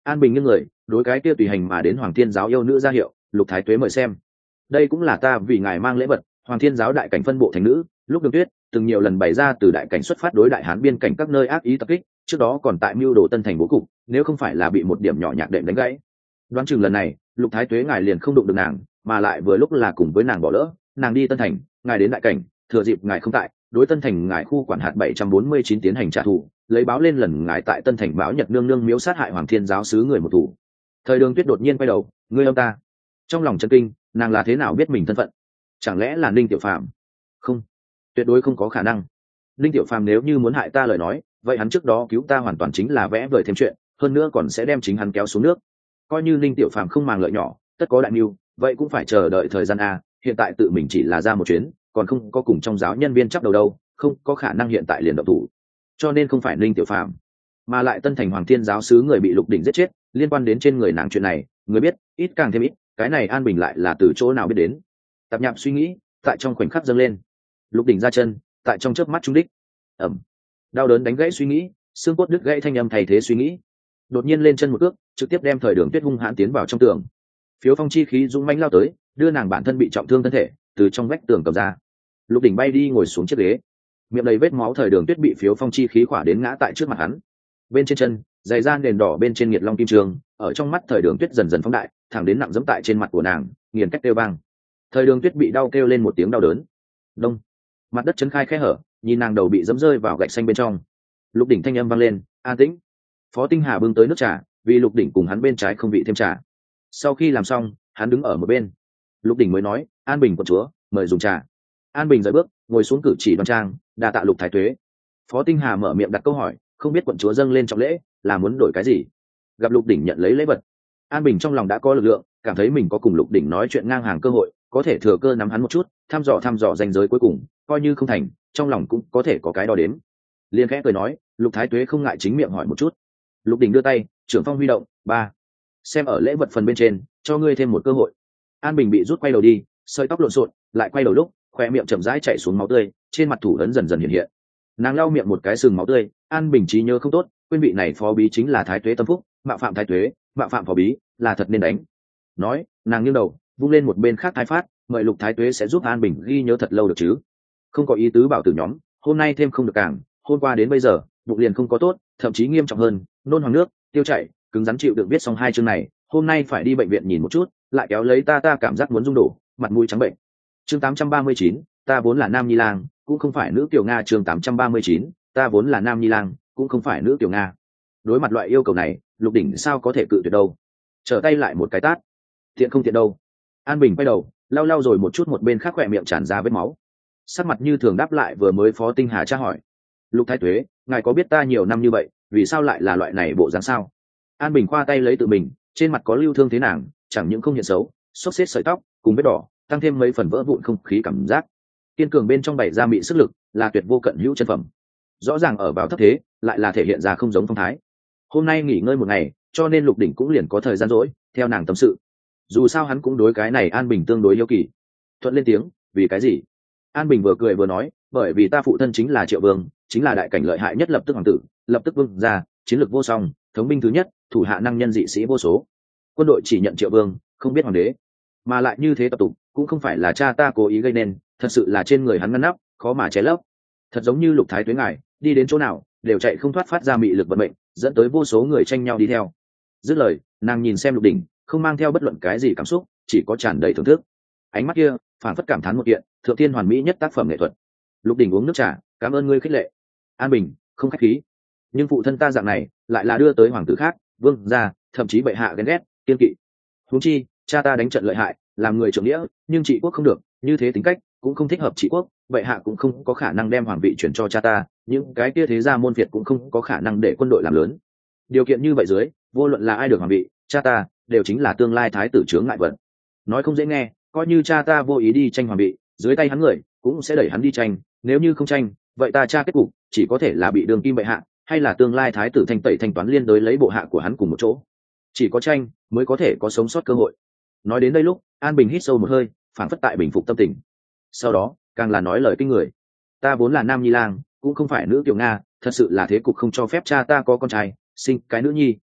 An Bình nghiêng người đối cái kia tùy hành mà đến Hoàng Thiên giáo yêu nữ ra hiệu, Lục Thái Tuế mời xem. Đây cũng là ta vì ngài mang lễ vật. Hoàng Thiên giáo đại cảnh phân bộ thành nữ, lúc Đường Tuyết từng nhiều lần bày ra từ đại cảnh xuất phát đối đại hán biên cảnh các nơi ác ý tập kích, trước đó còn tại mưu đồ Tân Thành bố cục, nếu không phải là bị một điểm nhỏ nhạc đệm đánh gãy, đoán chừng lần này Lục Thái Tuế ngài liền không đụng được nàng, mà lại vừa lúc là cùng với nàng bỏ lỡ, nàng đi Tân Thành, ngài đến đại cảnh, thừa dịp ngài không tại, đối Tân Thành ngài khu quản hạt bảy trăm bốn mươi chín tiến hành trả thù, lấy báo lên lần ngài tại Tân Thành báo Nhật nương nương miếu sát hại Hoàng Thiên giáo sứ người một thủ. Thời Đường Tuyết đột nhiên quay đầu, ngươi ông ta. Trong lòng chấn kinh, nàng là thế nào biết mình thân phận? Chẳng lẽ là Ninh Tiểu Phàm? Không, tuyệt đối không có khả năng. Ninh Tiểu Phàm nếu như muốn hại ta lời nói, vậy hắn trước đó cứu ta hoàn toàn chính là vẽ vời thêm chuyện, hơn nữa còn sẽ đem chính hắn kéo xuống nước. Coi như Ninh Tiểu Phàm không màng lợi nhỏ, tất có đại mưu, vậy cũng phải chờ đợi thời gian a, hiện tại tự mình chỉ là ra một chuyến, còn không có cùng trong giáo nhân viên chấp đầu đâu, không có khả năng hiện tại liền động thủ. Cho nên không phải Ninh Tiểu Phàm, mà lại Tân Thành Hoàng Thiên giáo sứ người bị Lục Đỉnh giết chết, liên quan đến trên người nàng chuyện này, người biết ít càng thêm ít, cái này An Bình lại là từ chỗ nào biết đến? Tạp nhạp suy nghĩ tại trong khoảnh khắc dâng lên. Lục Đỉnh ra chân, tại trong chớp mắt trúng đích. Ẩm. Đau đớn đánh gãy suy nghĩ, xương cốt đứt gãy thanh âm thay thế suy nghĩ. Đột nhiên lên chân một cước, trực tiếp đem Thời Đường Tuyết hung hãn tiến vào trong tường. Phiếu phong chi khí dũng mãnh lao tới, đưa nàng bản thân bị trọng thương thân thể từ trong vách tường cầm ra. Lục Đỉnh bay đi ngồi xuống chiếc ghế, miệng đầy vết máu. Thời Đường Tuyết bị phiếu phong chi khí khỏa đến ngã tại trước mặt hắn. Bên trên chân, giày da nền đỏ bên trên nghiệt long kim trường, ở trong mắt Thời Đường Tuyết dần dần phóng đại, thẳng đến nặng dẫm tại trên mặt của nàng, nghiền cách kêu vang. Thời Đường Tuyết bị đau kêu lên một tiếng đau đớn. Đông, mặt đất chấn khai khe hở, nhìn nàng đầu bị dẫm rơi vào gạch xanh bên trong. Lục Đỉnh thanh âm vang lên, an tĩnh. Phó Tinh Hà bưng tới nước trà, vì Lục Đỉnh cùng hắn bên trái không bị thêm trà. Sau khi làm xong, hắn đứng ở một bên. Lục Đỉnh mới nói, An Bình quận chúa, mời dùng trà. An Bình rời bước, ngồi xuống cử chỉ đoan trang, đa tạ Lục Thái Tuế. Phó Tinh Hà mở miệng đặt câu hỏi, không biết quận chúa dâng lên trọng lễ là muốn đổi cái gì? Gặp Lục Đỉnh nhận lấy lễ vật, An Bình trong lòng đã có lực lượng, cảm thấy mình có cùng Lục Đỉnh nói chuyện ngang hàng cơ hội, có thể thừa cơ nắm hắn một chút, thăm dò thăm dò ranh giới cuối cùng, coi như không thành, trong lòng cũng có thể có cái đo đếm. Liên khẽ cười nói, Lục Thái Tuế không ngại chính miệng hỏi một chút. Lục Đỉnh đưa tay, trưởng phong huy động, ba. Xem ở lễ vật phần bên trên, cho ngươi thêm một cơ hội. An Bình bị rút quay đầu đi, sợi tóc lộn xộn, lại quay đầu lúc, khoe miệng chậm rãi chảy xuống máu tươi, trên mặt thủ ấn dần dần hiện hiện. Nàng lau miệng một cái sừng máu tươi, An Bình trí nhớ không tốt, quên vị này phó bí chính là Thái Tuế tâm phúc, mạo phạm Thái Tuế, mạo phạm phó bí, là thật nên đánh. Nói, nàng nghiêng đầu, vung lên một bên khác thái phát, mời Lục Thái Tuế sẽ giúp An Bình ghi nhớ thật lâu được chứ? Không có ý tứ bảo tử nhóm, hôm nay thêm không được càng, hôm qua đến bây giờ, bụng liền không có tốt, thậm chí nghiêm trọng hơn, nôn hoàng nước, tiêu chảy, cứng rắn chịu được viết xong hai chương này, hôm nay phải đi bệnh viện nhìn một chút, lại kéo lấy ta ta cảm giác muốn rung đổ, mặt mũi trắng bệnh. Chương tám trăm ba mươi chín, ta vốn là nam nhi lang, cũng không phải nữ tiểu nga. Chương tám trăm ba mươi chín, ta vốn là nam nhi lang, cũng không phải nữ tiểu nga. Đối mặt loại yêu cầu này, Lục Đỉnh sao có thể cự tuyệt đâu? Trở tay lại một cái tát. Thiện không thiện đâu? An Bình quay đầu, lau lau rồi một chút một bên khác khỏe miệng tràn ra vết máu, sắc mặt như thường đáp lại vừa mới Phó Tinh Hà tra hỏi. Lục Thái Tuế, ngài có biết ta nhiều năm như vậy, vì sao lại là loại này bộ dáng sao? An Bình khoa tay lấy tự mình, trên mặt có lưu thương thế nàng, chẳng những không hiện xấu, xốc xếp sợi tóc cùng vết đỏ, tăng thêm mấy phần vỡ vụn không khí cảm giác. Kiên cường bên trong bảy ra mị sức lực, là tuyệt vô cận hữu chân phẩm. Rõ ràng ở vào thấp thế, lại là thể hiện ra không giống phong thái. Hôm nay nghỉ ngơi một ngày, cho nên Lục Đỉnh cũng liền có thời gian rỗi, theo nàng tâm sự. Dù sao hắn cũng đối cái này An Bình tương đối yêu kỳ. Thuận lên tiếng, vì cái gì? An Bình vừa cười vừa nói, bởi vì ta phụ thân chính là Triệu Vương, chính là đại cảnh lợi hại nhất lập tức hoàng tử, lập tức vương gia, chiến lược vô song, thống binh thứ nhất, thủ hạ năng nhân dị sĩ vô số. Quân đội chỉ nhận Triệu Vương, không biết hoàng đế. Mà lại như thế tập tục, cũng không phải là cha ta cố ý gây nên, thật sự là trên người hắn ngăn nắp, khó mà che lấp. Thật giống như Lục Thái Tuế ngài, đi đến chỗ nào, đều chạy không thoát phát ra mị lực vận mệnh, dẫn tới vô số người tranh nhau đi theo. Dứt lời, nàng nhìn xem Lục Đỉnh, không mang theo bất luận cái gì cảm xúc, chỉ có tràn đầy thưởng thức. Ánh mắt kia, phản phất cảm thán một kiện, thượng thiên hoàn mỹ nhất tác phẩm nghệ thuật. Lục Đỉnh uống nước trà, cảm ơn ngươi khích lệ. An Bình, không khách khí. Nhưng phụ thân ta dạng này, lại là đưa tới hoàng tử khác, vương gia, thậm chí bệ hạ ghen ghét, kiên kỵ. Huống chi, cha ta đánh trận lợi hại, làm người trưởng nghĩa, nhưng trị quốc không được, như thế tính cách cũng không thích hợp trị quốc, bệ hạ cũng không có khả năng đem hoàng vị chuyển cho cha ta, những cái kia thế gia môn phiệt cũng không có khả năng để quân đội làm lớn. Điều kiện như vậy dưới, vô luận là ai được hoàng vị, cha ta đều chính là tương lai thái tử chướng ngại vật. Nói không dễ nghe, coi như cha ta vô ý đi tranh hoàng vị, dưới tay hắn người cũng sẽ đẩy hắn đi tranh, nếu như không tranh, vậy ta cha kết cục chỉ có thể là bị đường kim bệ hạ, hay là tương lai thái tử thanh tẩy thanh toán liên đối lấy bộ hạ của hắn cùng một chỗ. Chỉ có tranh mới có thể có sống sót cơ hội. Nói đến đây lúc, An Bình hít sâu một hơi, phản phất tại bình phục tâm tình. Sau đó, càng là nói lời kinh người. Ta vốn là nam nhi lang, cũng không phải nữ tiểu nga, thật sự là thế cục không cho phép cha ta có con trai, sinh cái nữ nhi,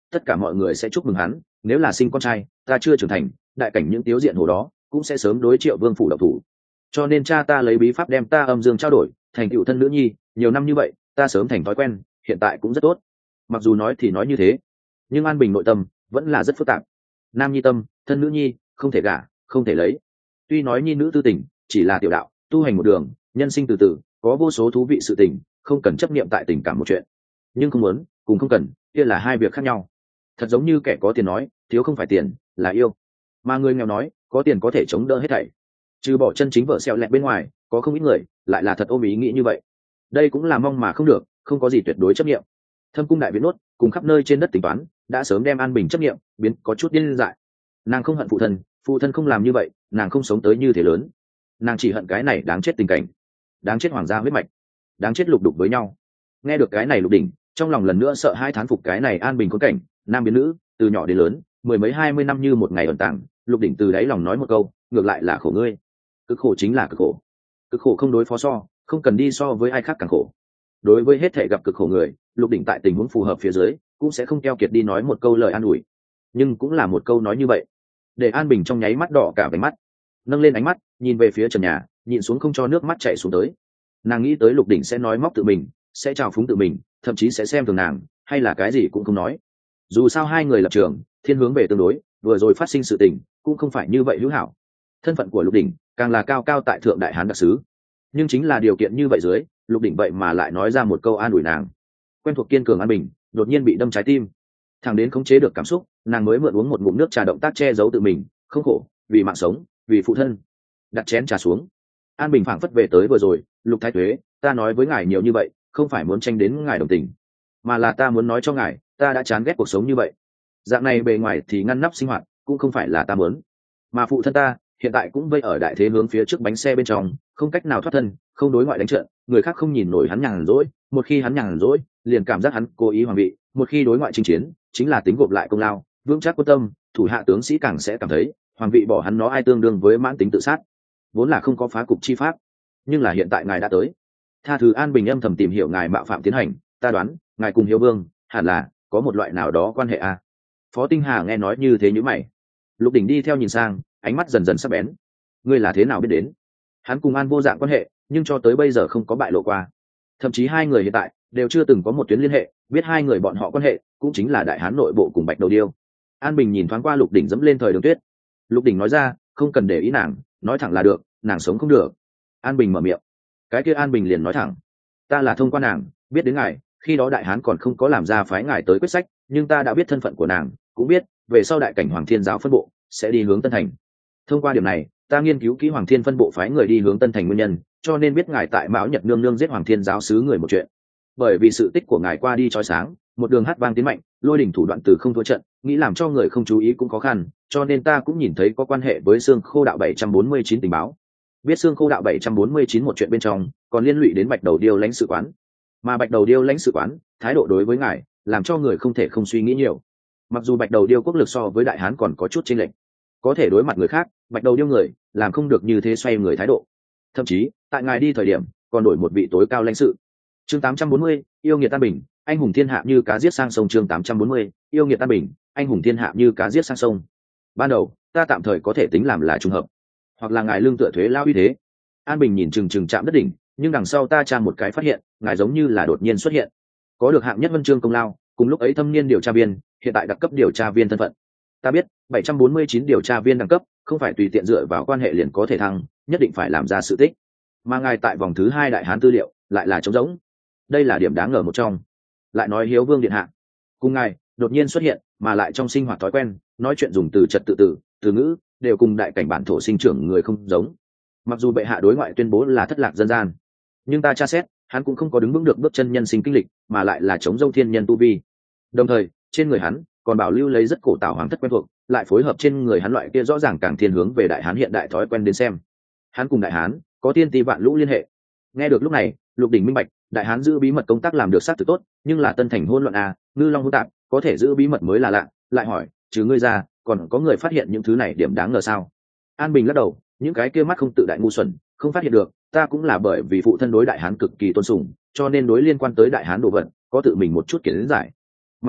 tất cả mọi người sẽ chúc mừng hắn, nếu là sinh con trai ta chưa trưởng thành, đại cảnh những tiếu diện hồ đó cũng sẽ sớm đối Triệu Vương phủ độc thủ. Cho nên cha ta lấy bí pháp đem ta âm dương trao đổi thành cựu thân nữ nhi, nhiều năm như vậy ta sớm thành thói quen, hiện tại cũng rất tốt. Mặc dù nói thì nói như thế, nhưng An Bình nội tâm vẫn là rất phức tạp. Nam nhi tâm, thân nữ nhi, không thể gả, không thể lấy. Tuy nói nhi nữ tư tình chỉ là tiểu đạo, tu hành một đường, nhân sinh từ từ, có vô số thú vị sự tình, không cần chấp niệm tại tình cảm một chuyện. Nhưng không muốn cùng không cần, kia là hai việc khác nhau. Thật giống như kẻ có tiền nói thiếu không phải tiền, là yêu. Mà người nghèo nói có tiền có thể chống đỡ hết thảy. Trừ bỏ chân chính vợ xẹo lẹt bên ngoài, có không ít người lại là thật ôm ý nghĩ như vậy. Đây cũng là mong mà không được, không có gì tuyệt đối chấp niệm. Thâm cung đại viễn nốt cùng khắp nơi trên đất tính toán đã sớm đem An Bình chấp niệm biến có chút điên dại. Nàng không hận phụ thân, phụ thân không làm như vậy, nàng không sống tới như thế lớn. Nàng chỉ hận cái này đáng chết tình cảnh, đáng chết hoàng gia huyết mạch, đáng chết lục đục với nhau. Nghe được cái này Lục Đỉnh trong lòng lần nữa sợ hai thán phục cái này An Bình khốn cảnh, nam biến nữ, từ nhỏ đến lớn, mười mấy hai mươi năm như một ngày ẩn tàng. Lục Đỉnh từ đáy lòng nói một câu, ngược lại là khổ ngươi. Cực khổ chính là cực khổ, cực khổ không đối phó so, không cần đi so với ai khác càng khổ. Đối với hết thể gặp cực khổ người, Lục Đỉnh tại tình huống phù hợp phía dưới cũng sẽ không keo kiệt đi nói một câu lời an ủi, nhưng cũng là một câu nói như vậy để An Bình trong nháy mắt đỏ cả váy mắt, nâng lên ánh mắt nhìn về phía trần nhà, nhịn xuống không cho nước mắt chảy xuống tới. Nàng nghĩ tới Lục Đỉnh sẽ nói móc tự mình, sẽ trào phúng tự mình, thậm chí sẽ xem thường nàng, hay là cái gì cũng không nói. Dù sao hai người lập trường thiên hướng về tương đối, vừa rồi phát sinh sự tình cũng không phải như vậy hữu hảo. Thân phận của Lục Đỉnh càng là cao cao tại thượng đại hán đặc sứ, nhưng chính là điều kiện như vậy dưới, Lục Đỉnh vậy mà lại nói ra một câu an ủi nàng. Quen thuộc kiên cường An Bình đột nhiên bị đâm trái tim, thằng đến khống chế được cảm xúc, nàng mới mượn uống một ngụm nước trà, động tác che giấu tự mình không khổ, vì mạng sống, vì phụ thân. Đặt chén trà xuống, An Bình phảng phất về tới vừa rồi. Lục Thái Tuế, ta nói với ngài nhiều như vậy không phải muốn tranh đến ngài đồng tình, mà là ta muốn nói cho ngài, ta đã chán ghét cuộc sống như vậy. Dạng này bề ngoài thì ngăn nắp sinh hoạt cũng không phải là ta muốn, mà phụ thân ta hiện tại cũng vây ở đại thế hướng phía trước bánh xe bên trong, không cách nào thoát thân, không đối ngoại đánh trận, người khác không nhìn nổi hắn nhàn rỗi, một khi hắn nhàn rỗi liền cảm giác hắn cố ý hoàng vị, một khi đối ngoại chinh chiến chính là tính gộp lại công lao, vững chắc quyết tâm, thủ hạ tướng sĩ càng sẽ cảm thấy hoàng vị bỏ hắn nó ai tương đương với mãn tính tự sát, vốn là không có phá cục chi pháp. Nhưng là hiện tại ngài đã tới, tha thứ. An Bình âm thầm tìm hiểu ngài mạo phạm tiến hành, ta đoán ngài cùng Hiếu Vương hẳn là có một loại nào đó quan hệ a. Phó Tinh Hà nghe nói như thế nhíu mày. Lục Đỉnh đi theo nhìn sang, ánh mắt dần dần sắc bén. Ngươi là thế nào biết đến? Hắn cùng An vô dạng quan hệ, nhưng cho tới bây giờ không có bại lộ qua. Thậm chí hai người hiện tại đều chưa từng có một tuyến liên hệ, biết hai người bọn họ quan hệ cũng chính là đại hán nội bộ cùng Bạch Đầu Điêu. An Bình nhìn thoáng qua Lục Đỉnh dẫm lên thời Đường Tuyết. Lục Đỉnh nói ra, không cần để ý nàng, nói thẳng là được, nàng sống không được. An Bình mở miệng, cái kia An Bình liền nói thẳng, ta là thông qua nàng biết đến ngài, khi đó đại hán còn không có làm ra phái ngài tới quyết sách, nhưng ta đã biết thân phận của nàng, cũng biết về sau đại cảnh Hoàng Thiên giáo phân bộ sẽ đi hướng Tân Thành. Thông qua điểm này, ta nghiên cứu kỹ Hoàng Thiên phân bộ phái người đi hướng Tân Thành nguyên nhân, cho nên biết ngài tại Mão Nhật nương nương giết Hoàng Thiên giáo sứ người một chuyện. Bởi vì sự tích của ngài qua đi chói sáng, một đường hát vang tiến mạnh, lôi đỉnh thủ đoạn từ không thua trận, nghĩ làm cho người không chú ý cũng khó khăn, cho nên ta cũng nhìn thấy có quan hệ với Xương Khô đạo bảy trăm bốn mươi chín tình báo. Biết Xương Khô đạo bảy trăm bốn mươi chín một chuyện bên trong còn liên lụy đến Bạch Đầu Điêu lãnh sự quán, mà Bạch Đầu Điêu lãnh sự quán thái độ đối với ngài làm cho người không thể không suy nghĩ nhiều. Mặc dù Bạch Đầu Điêu quốc lực so với đại hán còn có chút chênh lệch, có thể đối mặt người khác, Bạch Đầu Điêu người làm không được như thế xoay người thái độ. Thậm chí tại ngài đi thời điểm còn đổi một vị tối cao lãnh sự. Chương tám trăm bốn mươi, yêu nghiệt An Bình, anh hùng thiên hạ như cá giết sang sông. Chương tám trăm bốn mươi, yêu nghiệt An Bình, anh hùng thiên hạ như cá giết sang sông. Ban đầu ta tạm thời có thể tính làm là trùng hợp, hoặc là ngài lương tựa thuế lao uy thế. An Bình nhìn chừng chừng chạm đất đỉnh, nhưng đằng sau ta tra một cái phát hiện, ngài giống như là đột nhiên xuất hiện, có được hạng nhất huân chương công lao, cùng lúc ấy thâm niên điều tra viên, hiện tại đặc cấp điều tra viên thân phận. Ta biết bảy trăm bốn mươi chín điều tra viên đẳng cấp không phải tùy tiện dựa vào quan hệ liền có thể thăng, nhất định phải làm ra sự tích, mà ngài tại vòng thứ hai đại hán tư liệu lại là trống rỗng, đây là điểm đáng ngờ một trong. Lại nói Hiếu Vương điện hạ cùng ngài đột nhiên xuất hiện, mà lại trong sinh hoạt thói quen nói chuyện dùng từ trật tự từ từ ngữ đều cùng đại cảnh bản thổ sinh trưởng người không giống. Mặc dù bệ hạ đối ngoại tuyên bố là thất lạc dân gian, nhưng ta tra xét hắn cũng không có đứng vững được bước chân nhân sinh kinh lịch, mà lại là chống dâu thiên nhân tu vi. Đồng thời trên người hắn còn bảo lưu lấy rất cổ tạo hoàng thất quen thuộc, lại phối hợp trên người hắn loại kia rõ ràng càng thiên hướng về đại hán hiện đại thói quen đến xem, hắn cùng đại hán có tiên ti vạn lũ liên hệ. Nghe được lúc này, Lục Đỉnh minh bạch, đại hán giữ bí mật công tác làm được xác thực tốt, nhưng là Tân Thành hôn loạn à, ngư long hỗn tạp, có thể giữ bí mật mới là lạ. Lại hỏi, trừ ngươi ra còn có người phát hiện những thứ này điểm đáng ngờ sao? An Bình lắc đầu, những cái kia mắt không tự đại ngu xuẩn không phát hiện được, ta cũng là bởi vì phụ thân đối đại hán cực kỳ tôn sùng, cho nên đối liên quan tới đại hán đồ vật có tự mình một chút kiến giải. Mặt khác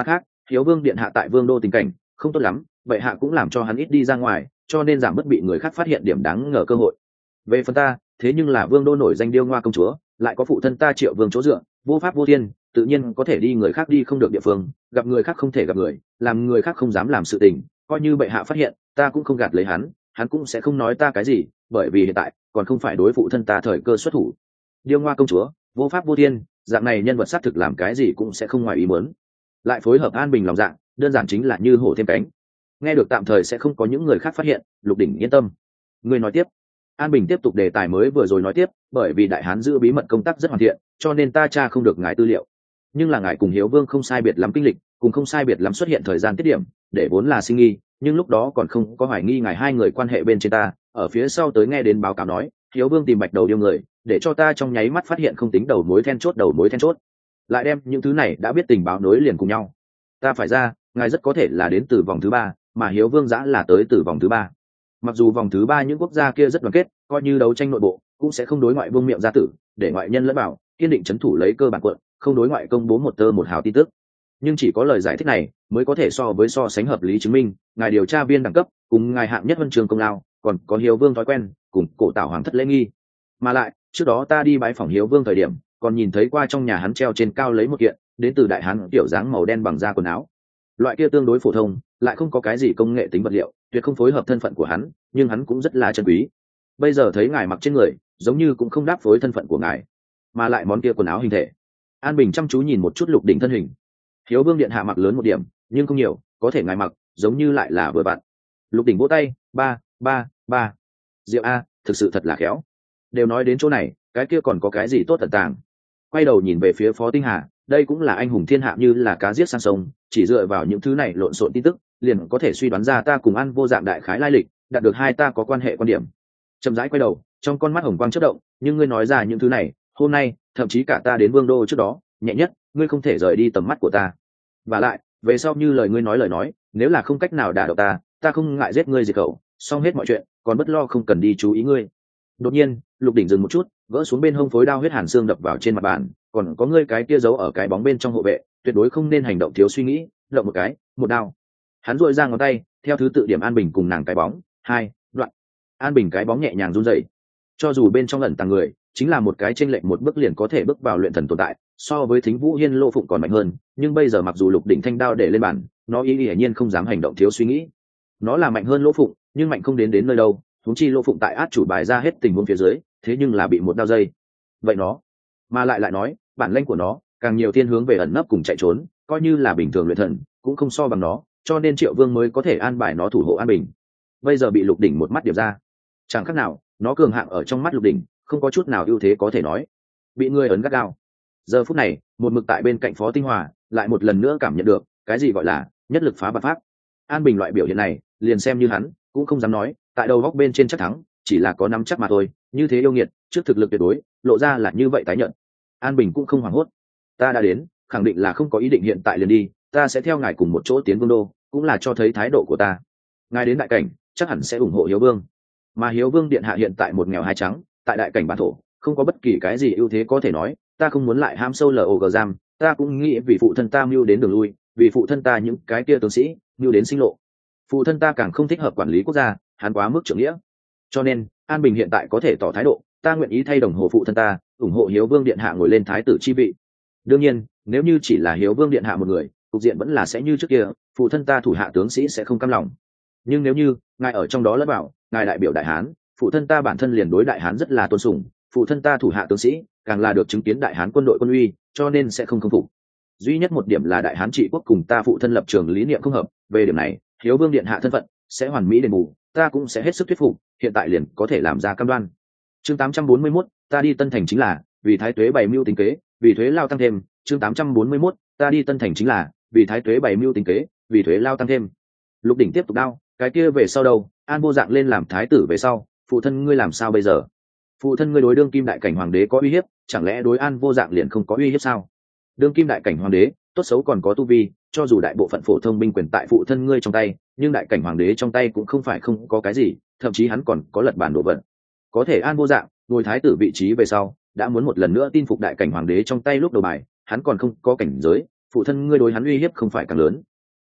Hiếu vương điện hạ tại vương đô tình cảnh không tốt lắm, vậy hạ cũng làm cho hắn ít đi ra ngoài, cho nên giảm bớt bị người khác phát hiện điểm đáng ngờ cơ hội. Về phần ta, thế nhưng là vương đô nổi danh điêu ngoa công chúa, lại có phụ thân ta Triệu vương chỗ dựa, vô pháp vô thiên, tự nhiên có thể đi người khác đi không được địa phương, gặp người khác không thể gặp người, làm người khác không dám làm sự tình, coi như bệ hạ phát hiện, ta cũng không gạt lấy hắn, hắn cũng sẽ không nói ta cái gì, bởi vì hiện tại còn không phải đối phụ thân ta thời cơ xuất thủ. Điêu ngoa công chúa, vô pháp vô thiên, dạng này nhân vật xác thực làm cái gì cũng sẽ không ngoài ý muốn, lại phối hợp an bình lòng dạ, đơn giản chính là như hổ thêm cánh. Nghe được tạm thời sẽ không có những người khác phát hiện, Lục Đỉnh yên tâm. Người nói tiếp. An bình tiếp tục đề tài mới vừa rồi nói tiếp, bởi vì đại hán giữ bí mật công tác rất hoàn thiện, cho nên ta tra không được ngài tư liệu, nhưng là ngài cùng Hiếu vương không sai biệt lắm kinh lịch, cùng không sai biệt lắm xuất hiện thời gian tiết điểm, để vốn là sinh nghi, nhưng lúc đó còn không có hoài nghi ngài hai người quan hệ bên trên ta, ở phía sau tới nghe đến báo cáo nói Hiếu vương tìm bạch đầu điêu người, để cho ta trong nháy mắt phát hiện không tính đầu mối then chốt đầu mối then chốt, lại đem những thứ này đã biết tình báo nối liền cùng nhau. Ta phải ra, ngài rất có thể là đến từ vòng thứ ba, mà Hiếu vương giã là tới từ vòng thứ ba. Mặc dù vòng thứ ba những quốc gia kia rất đoàn kết, coi như đấu tranh nội bộ cũng sẽ không đối ngoại vương miệng ra tử, để ngoại nhân lẫn vào, kiên định trấn thủ lấy cơ bản quận, không đối ngoại công bố một tơ một hào tin tức. Nhưng chỉ có lời giải thích này mới có thể so với so sánh hợp lý chứng minh ngài điều tra viên đẳng cấp cùng ngài hạng nhất huân trường công lao, còn có Hiếu vương thói quen cùng cổ tảo hoàng thất lễ nghi. Mà lại trước đó ta đi bái phỏng Hiếu vương thời điểm còn nhìn thấy qua trong nhà hắn treo trên cao lấy một kiện đến từ đại hán kiểu dáng màu đen bằng da quần áo, loại kia tương đối phổ thông, lại không có cái gì công nghệ tính vật liệu, tuyệt không phối hợp thân phận của hắn, nhưng hắn cũng rất là chân quý. Bây giờ thấy ngài mặc trên người giống như cũng không đáp phối thân phận của ngài, mà lại món kia quần áo hình thể. An bình chăm chú nhìn một chút Lục Đỉnh thân hình. Hiếu vương điện hạ mặc lớn một điểm nhưng không nhiều, có thể ngài mặc giống như lại là vừa vặn. Lục Đỉnh vỗ tay, ba ba ba diệu a, thực sự thật là khéo. Đều nói đến chỗ này, cái kia còn có cái gì tốt tận tàng. Quay đầu nhìn về phía Phó Tinh Hà, đây cũng là anh hùng thiên hạ như là cá giết sang sông, chỉ dựa vào những thứ này lộn xộn tin tức liền có thể suy đoán ra ta cùng An vô dạng đại khái lai lịch, đạt được hai ta có quan hệ quan điểm. Chậm rãi quay đầu, trong con mắt hồng quang chớp động, nhưng ngươi nói ra những thứ này hôm nay, thậm chí cả ta đến vương đô trước đó nhẹ nhất, ngươi không thể rời đi tầm mắt của ta. Và lại về sau như lời ngươi nói lời nói, nếu là không cách nào đả động ta, ta không ngại giết ngươi diệt khẩu, xong hết mọi chuyện, còn bất lo không cần đi chú ý ngươi. Đột nhiên Lục Đỉnh dừng một chút, gỡ xuống bên hông phối đao huyết hàn xương đập vào trên mặt bàn, còn có ngươi cái kia giấu ở cái bóng bên trong hộ vệ, tuyệt đối không nên hành động thiếu suy nghĩ, động một cái một đao. Hắn duỗi ra ngón tay theo thứ tự điểm An Bình cùng nàng cái bóng, hai đoạn. An Bình cái bóng nhẹ nhàng run rẩy, cho dù bên trong ẩn tàng người chính là một cái chênh lệch một bước liền có thể bước vào luyện thần tồn tại, so với Thính Vũ Hiên Lô Phụng còn mạnh hơn, nhưng bây giờ mặc dù Lục Đỉnh thanh đao để lên bàn, nó ý hiển nhiên không dám hành động thiếu suy nghĩ. Nó là mạnh hơn Lỗ Phụng, nhưng mạnh không đến đến nơi đâu, huống chi Lỗ Phụng tại át chủ bài ra hết tình huống phía dưới, thế nhưng là bị một đao dây. Vậy nó, mà lại lại nói, bản lĩnh của nó càng nhiều thiên hướng về ẩn nấp cùng chạy trốn, coi như là bình thường luyện thần cũng không so bằng nó, cho nên Triệu Vương mới có thể an bài nó thủ hộ An Bình. Bây giờ bị Lục Đỉnh một mắt điểm ra, chẳng khác nào nó cường hạng ở trong mắt Lục Đỉnh, không có chút nào ưu thế có thể nói, bị người ấn gắt gao. Giờ phút này một mực tại bên cạnh Phó Tinh Hòa lại một lần nữa cảm nhận được cái gì gọi là nhất lực phá bát pháp. An Bình loại biểu hiện này liền xem như hắn cũng không dám nói tại đầu góc bên trên chắc thắng, chỉ là có nắm chắc mà thôi. Như thế yêu nghiệt trước thực lực tuyệt đối lộ ra là như vậy tái nhận. An Bình cũng không hoảng hốt. Ta đã đến, khẳng định là không có ý định hiện tại liền đi, ta sẽ theo ngài cùng một chỗ tiến vương đô, cũng là cho thấy thái độ của ta. Ngài đến đại cảnh chắc hẳn sẽ ủng hộ Hiếu Vương, mà Hiếu Vương điện hạ hiện tại một nghèo hai trắng, tại đại cảnh bản thổ không có bất kỳ cái gì ưu thế có thể nói, ta không muốn lại ham sâu log giam, ta cũng nghĩ vì phụ thân ta mưu đến đường lui, vì phụ thân ta những cái kia tướng sĩ mưu đến sinh lộ. Phụ thân ta càng không thích hợp quản lý quốc gia, hắn quá mức trưởng nghĩa, cho nên An Bình hiện tại có thể tỏ thái độ, ta nguyện ý thay đồng hồ phụ thân ta, ủng hộ Hiếu Vương điện hạ ngồi lên thái tử chi vị. Đương nhiên nếu như chỉ là Hiếu Vương điện hạ một người, cục diện vẫn là sẽ như trước kia, phụ thân ta thủ hạ tướng sĩ sẽ không cam lòng. Nhưng nếu như ngài ở trong đó lẫn vào, ngài đại biểu đại hán, phụ thân ta bản thân liền đối đại hán rất là tôn sùng, phụ thân ta thủ hạ tướng sĩ càng là được chứng kiến đại hán quân đội quân uy, cho nên sẽ không không phục. Duy nhất một điểm là đại hán trị quốc cùng ta phụ thân lập trường lý niệm không hợp, về điểm này Hiếu Vương điện hạ thân phận sẽ hoàn mỹ đền bù, ta cũng sẽ hết sức thuyết phục, hiện tại liền có thể làm ra cam đoan. Chương tám trăm bốn mươi mốt, ta đi Tân Thành chính là vì thái tuế bày mưu tính kế, vì thuế lao tăng thêm. Chương tám trăm bốn mươi mốt, ta đi Tân Thành chính là vì thái tuế bày mưu tính kế, vì thuế lao tăng thêm. Lục Đỉnh tiếp tục đao, cái kia về sau đâu? An vô dạng lên làm thái tử về sau, phụ thân ngươi làm sao bây giờ? Phụ thân ngươi đối đương kim đại cảnh hoàng đế có uy hiếp, chẳng lẽ đối An vô dạng liền không có uy hiếp sao? Đương kim đại cảnh hoàng đế tốt xấu còn có tu vi, cho dù đại bộ phận phổ thông binh quyền tại phụ thân ngươi trong tay, nhưng đại cảnh hoàng đế trong tay cũng không phải không có cái gì, thậm chí hắn còn có lật bản đồ vật. Có thể An vô dạng ngồi thái tử vị trí về sau, đã muốn một lần nữa tin phục đại cảnh hoàng đế trong tay lúc đầu bài, hắn còn không có cảnh giới, phụ thân ngươi đối hắn uy hiếp không phải càng lớn.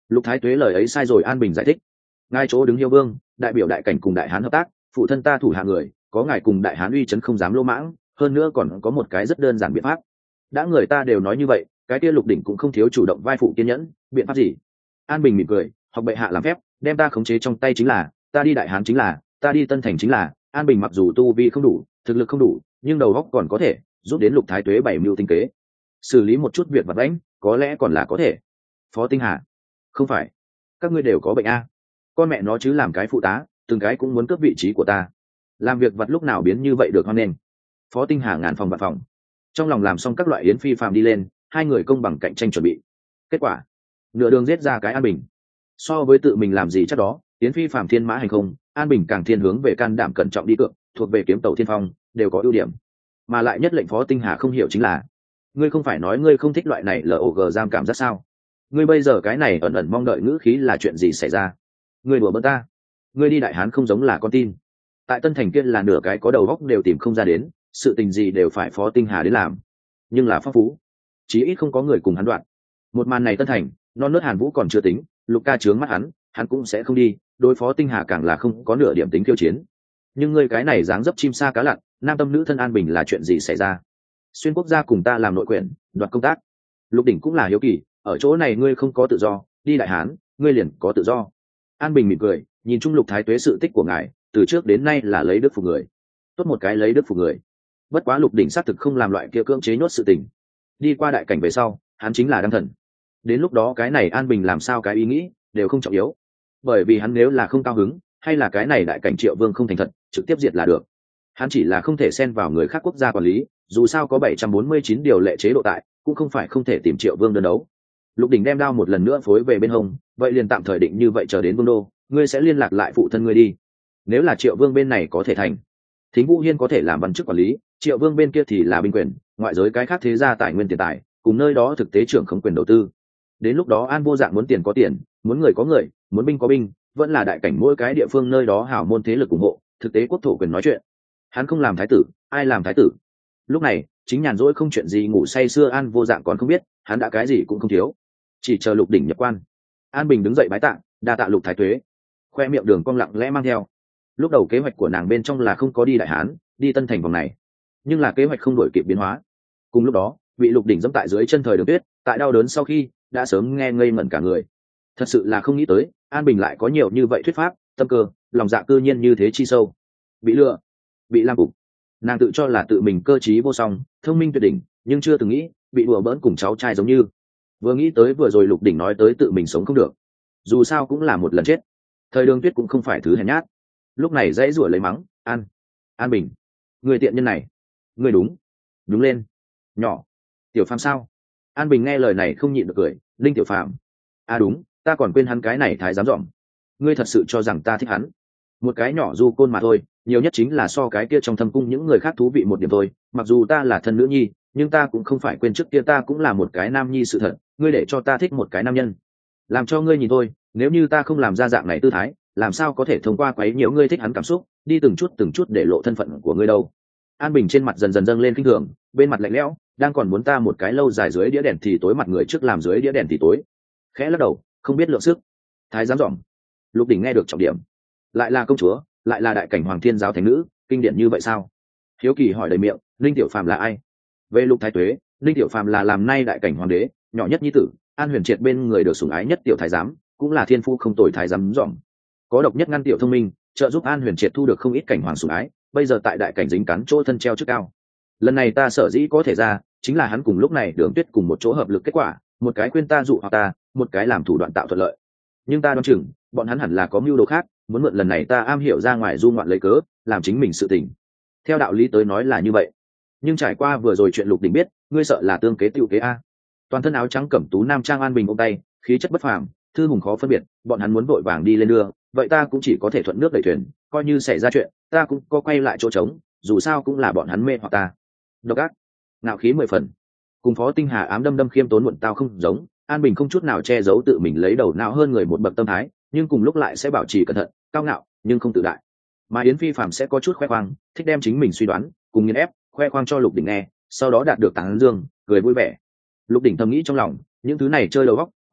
Lục Thái Tuế lời ấy sai rồi. An Bình giải thích, ngài chỗ đứng Hiêu Vương, đại biểu đại cảnh cùng đại hán hợp tác, phụ thân ta thủ hạ người, có ngài cùng đại hán uy chấn không dám lỗ mãng, hơn nữa còn có một cái rất đơn giản biện pháp. Đã người ta đều nói như vậy, cái kia Lục Đỉnh cũng không thiếu chủ động vai phụ kiên nhẫn. Biện pháp gì? An Bình mỉm cười, học bệ hạ làm phép, đem ta khống chế trong tay chính là, ta đi đại hán chính là, ta đi Tân Thành chính là. An Bình mặc dù tu vi không đủ, thực lực không đủ, nhưng đầu óc còn có thể giúp đến Lục Thái Tuế bảy mưu tinh kế, xử lý một chút việc vặt vãnh, có lẽ còn là có thể. Phó Tinh Hà, không phải, các ngươi đều có bệnh a? Con mẹ nó chứ làm cái phụ tá, từng cái cũng muốn cướp vị trí của ta, làm việc vặt lúc nào biến như vậy được hoan nghênh. Phó Tinh Hà ngàn phòng vạn phòng, trong lòng làm xong các loại yến phi phàm đi lên, hai người công bằng cạnh tranh chuẩn bị. Kết quả nửa đường giết ra cái An Bình. So với tự mình làm gì chắc đó, yến phi phàm thiên mã hành không, An Bình càng thiên hướng về can đảm cẩn trọng đi cược, thuộc về kiếm tàu thiên phong, đều có ưu điểm. Mà lại nhất lệnh Phó Tinh Hà không hiểu chính là, ngươi không phải nói ngươi không thích loại này log giam cảm giác sao? Ngươi bây giờ cái này ẩn ẩn mong đợi ngữ khí là chuyện gì xảy ra? Ngươi đùa bỡn ta? Ngươi đi đại hán không giống là con tin. Tại Tân Thành kia là nửa cái có đầu góc đều tìm không ra đến, sự tình gì đều phải Phó Tinh Hà đến làm. Nhưng là phong phú, chí ít không có người cùng hắn đoạn. Một màn này Tân Thành, non nớt Hàn Vũ còn chưa tính, Lục Ca trướng mắt hắn, hắn cũng sẽ không đi, đối Phó Tinh Hà càng là không có nửa điểm tính khiêu chiến. Nhưng ngươi cái này dáng dấp chim sa cá lặn, nam tâm nữ thân An Bình là chuyện gì xảy ra? Xuyên quốc gia cùng ta làm nội quyền, đoạt công tác. Lục Đỉnh cũng là hiếu kỳ, ở chỗ này ngươi không có tự do, đi đại hán ngươi liền có tự do. An Bình mỉm cười, nhìn chung Lục Thái Tuế sự tích của ngài, từ trước đến nay là lấy đức phục người. Tốt một cái lấy đức phục người. Bất quá Lục Đỉnh xác thực không làm loại kia cưỡng chế nhốt sự tình. Đi qua đại cảnh về sau, hắn chính là đăng thần. Đến lúc đó cái này An Bình làm sao cái ý nghĩ đều không trọng yếu, bởi vì hắn nếu là không cao hứng, hay là cái này đại cảnh Triệu Vương không thành thật, trực tiếp diệt là được. Hắn chỉ là không thể xen vào người khác quốc gia quản lý, dù sao có bảy trăm bốn mươi chín điều lệ chế độ tại, cũng không phải không thể tìm Triệu Vương đơn đấu. Lục Đỉnh đem đao một lần nữa phối về bên hông, vậy liền tạm thời định như vậy, chờ đến vương đô, ngươi sẽ liên lạc lại phụ thân ngươi đi. Nếu là Triệu Vương bên này có thể thành, Thính Vũ Hiên có thể làm văn chức quản lý, Triệu Vương bên kia thì là binh quyền, ngoại giới cái khác thế gia tài nguyên tiền tài, cùng nơi đó thực tế trưởng không quyền đầu tư. Đến lúc đó An Vô Dạng muốn tiền có tiền, muốn người có người, muốn binh có binh, vẫn là đại cảnh mỗi cái địa phương nơi đó hảo môn thế lực ủng hộ, thực tế quốc thổ quyền nói chuyện. Hắn không làm thái tử, ai làm thái tử? Lúc này chính nhàn rỗi không chuyện gì ngủ say sưa An Vô Dạng còn không biết, hắn đã cái gì cũng không thiếu, chỉ chờ Lục Đỉnh nhập quan. An Bình đứng dậy bái tạ, đa tạ Lục Thái Tuế. Khoe miệng đường cong lặng lẽ mang theo. Lúc đầu kế hoạch của nàng bên trong là không có đi đại hán, đi Tân Thành vòng này, nhưng là kế hoạch không đổi kịp biến hóa. Cùng lúc đó bị Lục Đỉnh dẫm tại dưới chân thời Đường Tuyết, tại đau đớn sau khi đã sớm nghe ngây ngẩn cả người. Thật sự là không nghĩ tới An Bình lại có nhiều như vậy thuyết pháp, tâm cơ, lòng dạ cư nhiên như thế chi sâu. Bị lừa, bị làm cục. Nàng tự cho là tự mình cơ trí vô song, thông minh tuyệt đỉnh, nhưng chưa từng nghĩ bị đùa bỡn cùng cháu trai giống như. Vừa nghĩ tới vừa rồi Lục Đỉnh nói tới tự mình sống không được, dù sao cũng là một lần chết. Thời Đường Tuyết cũng không phải thứ hèn nhát, lúc này dãy rủa lấy mắng, An, An Bình, người tiện nhân này, người đúng, đúng lên, nhỏ, Tiểu Phàm sao? An Bình nghe lời này không nhịn được cười, Linh Tiểu Phàm, à đúng, ta còn quên hắn cái này thái dám dỏm. Ngươi thật sự cho rằng ta thích hắn? Một cái nhỏ du côn mà thôi, nhiều nhất chính là so cái kia trong thâm cung những người khác thú vị một điểm thôi. Mặc dù ta là thân nữ nhi, nhưng ta cũng không phải quên trước kia ta cũng là một cái nam nhi sự thật. Ngươi để cho ta thích một cái nam nhân, làm cho ngươi nhìn thôi. Nếu như ta không làm ra dạng này tư thái, làm sao có thể thông qua quấy nhiễu ngươi thích hắn cảm xúc, đi từng chút từng chút để lộ thân phận của ngươi đâu. An Bình trên mặt dần dần dâng lên kinh thường, bên mặt lạnh lẽo, đang còn muốn ta một cái lâu dài dưới đĩa đèn thì tối, mặt người trước làm dưới đĩa đèn thì tối. Khẽ lắc đầu, không biết lượng sức. Thái giám dỏm. Lục Đỉnh nghe được trọng điểm, lại là công chúa, lại là đại cảnh Hoàng Thiên giáo thánh nữ, kinh điển như vậy sao? Hiếu kỳ hỏi đầy miệng, Linh Tiểu Phàm là ai? Về Lục Thái Tuế, Linh Tiểu Phàm là làm nay đại cảnh hoàng đế nhỏ nhất nhi tử, An Huyền Triệt bên người được sủng ái nhất tiểu thái giám, cũng là thiên phu không tồi thái giám dỏm, có độc nhất ngăn tiểu thông minh, trợ giúp An Huyền Triệt thu được không ít cảnh hoàng sủng ái, bây giờ tại đại cảnh dính cắn chỗ thân treo chức cao. Lần này ta sở dĩ có thể ra, chính là hắn cùng lúc này Đường Tuyết cùng một chỗ hợp lực kết quả, một cái khuyên ta dụ hoặc ta, một cái làm thủ đoạn tạo thuận lợi. Nhưng ta đoán chừng bọn hắn hẳn là có mưu đồ khác, muốn mượn lần này ta am hiểu ra ngoài du ngoạn lấy cớ, làm chính mình sự tình. Theo đạo lý tới nói là như vậy, nhưng trải qua vừa rồi chuyện Lục Đỉnh biết, ngươi sợ là tương kế tiểu kế a. Toàn thân áo trắng cẩm tú nam trang An Bình ôm tay, khí chất bất phàm, thư hùng khó phân biệt, bọn hắn muốn vội vàng đi lên đưa, vậy ta cũng chỉ có thể thuận nước đẩy thuyền, coi như xảy ra chuyện, ta cũng có quay lại chỗ trống, dù sao cũng là bọn hắn mê hoặc ta. Độc ác, ngạo khí mười phần, cùng Phó Tinh Hà ám đâm đâm khiêm tốn muộn tao không giống. An Bình không chút nào che giấu tự mình lấy đầu não hơn người một bậc tâm thái, nhưng cùng lúc lại sẽ bảo trì cẩn thận, cao ngạo nhưng không tự đại. Mà Yến Phi Phạm sẽ có chút khoe khoang, thích đem chính mình suy đoán cùng nghiền ép khoe khoang cho Lục Đỉnh nghe, sau đó đạt được tán dương, cười vui vẻ. Lục Đỉnh thầm nghĩ trong lòng, những thứ này chơi đầu óc,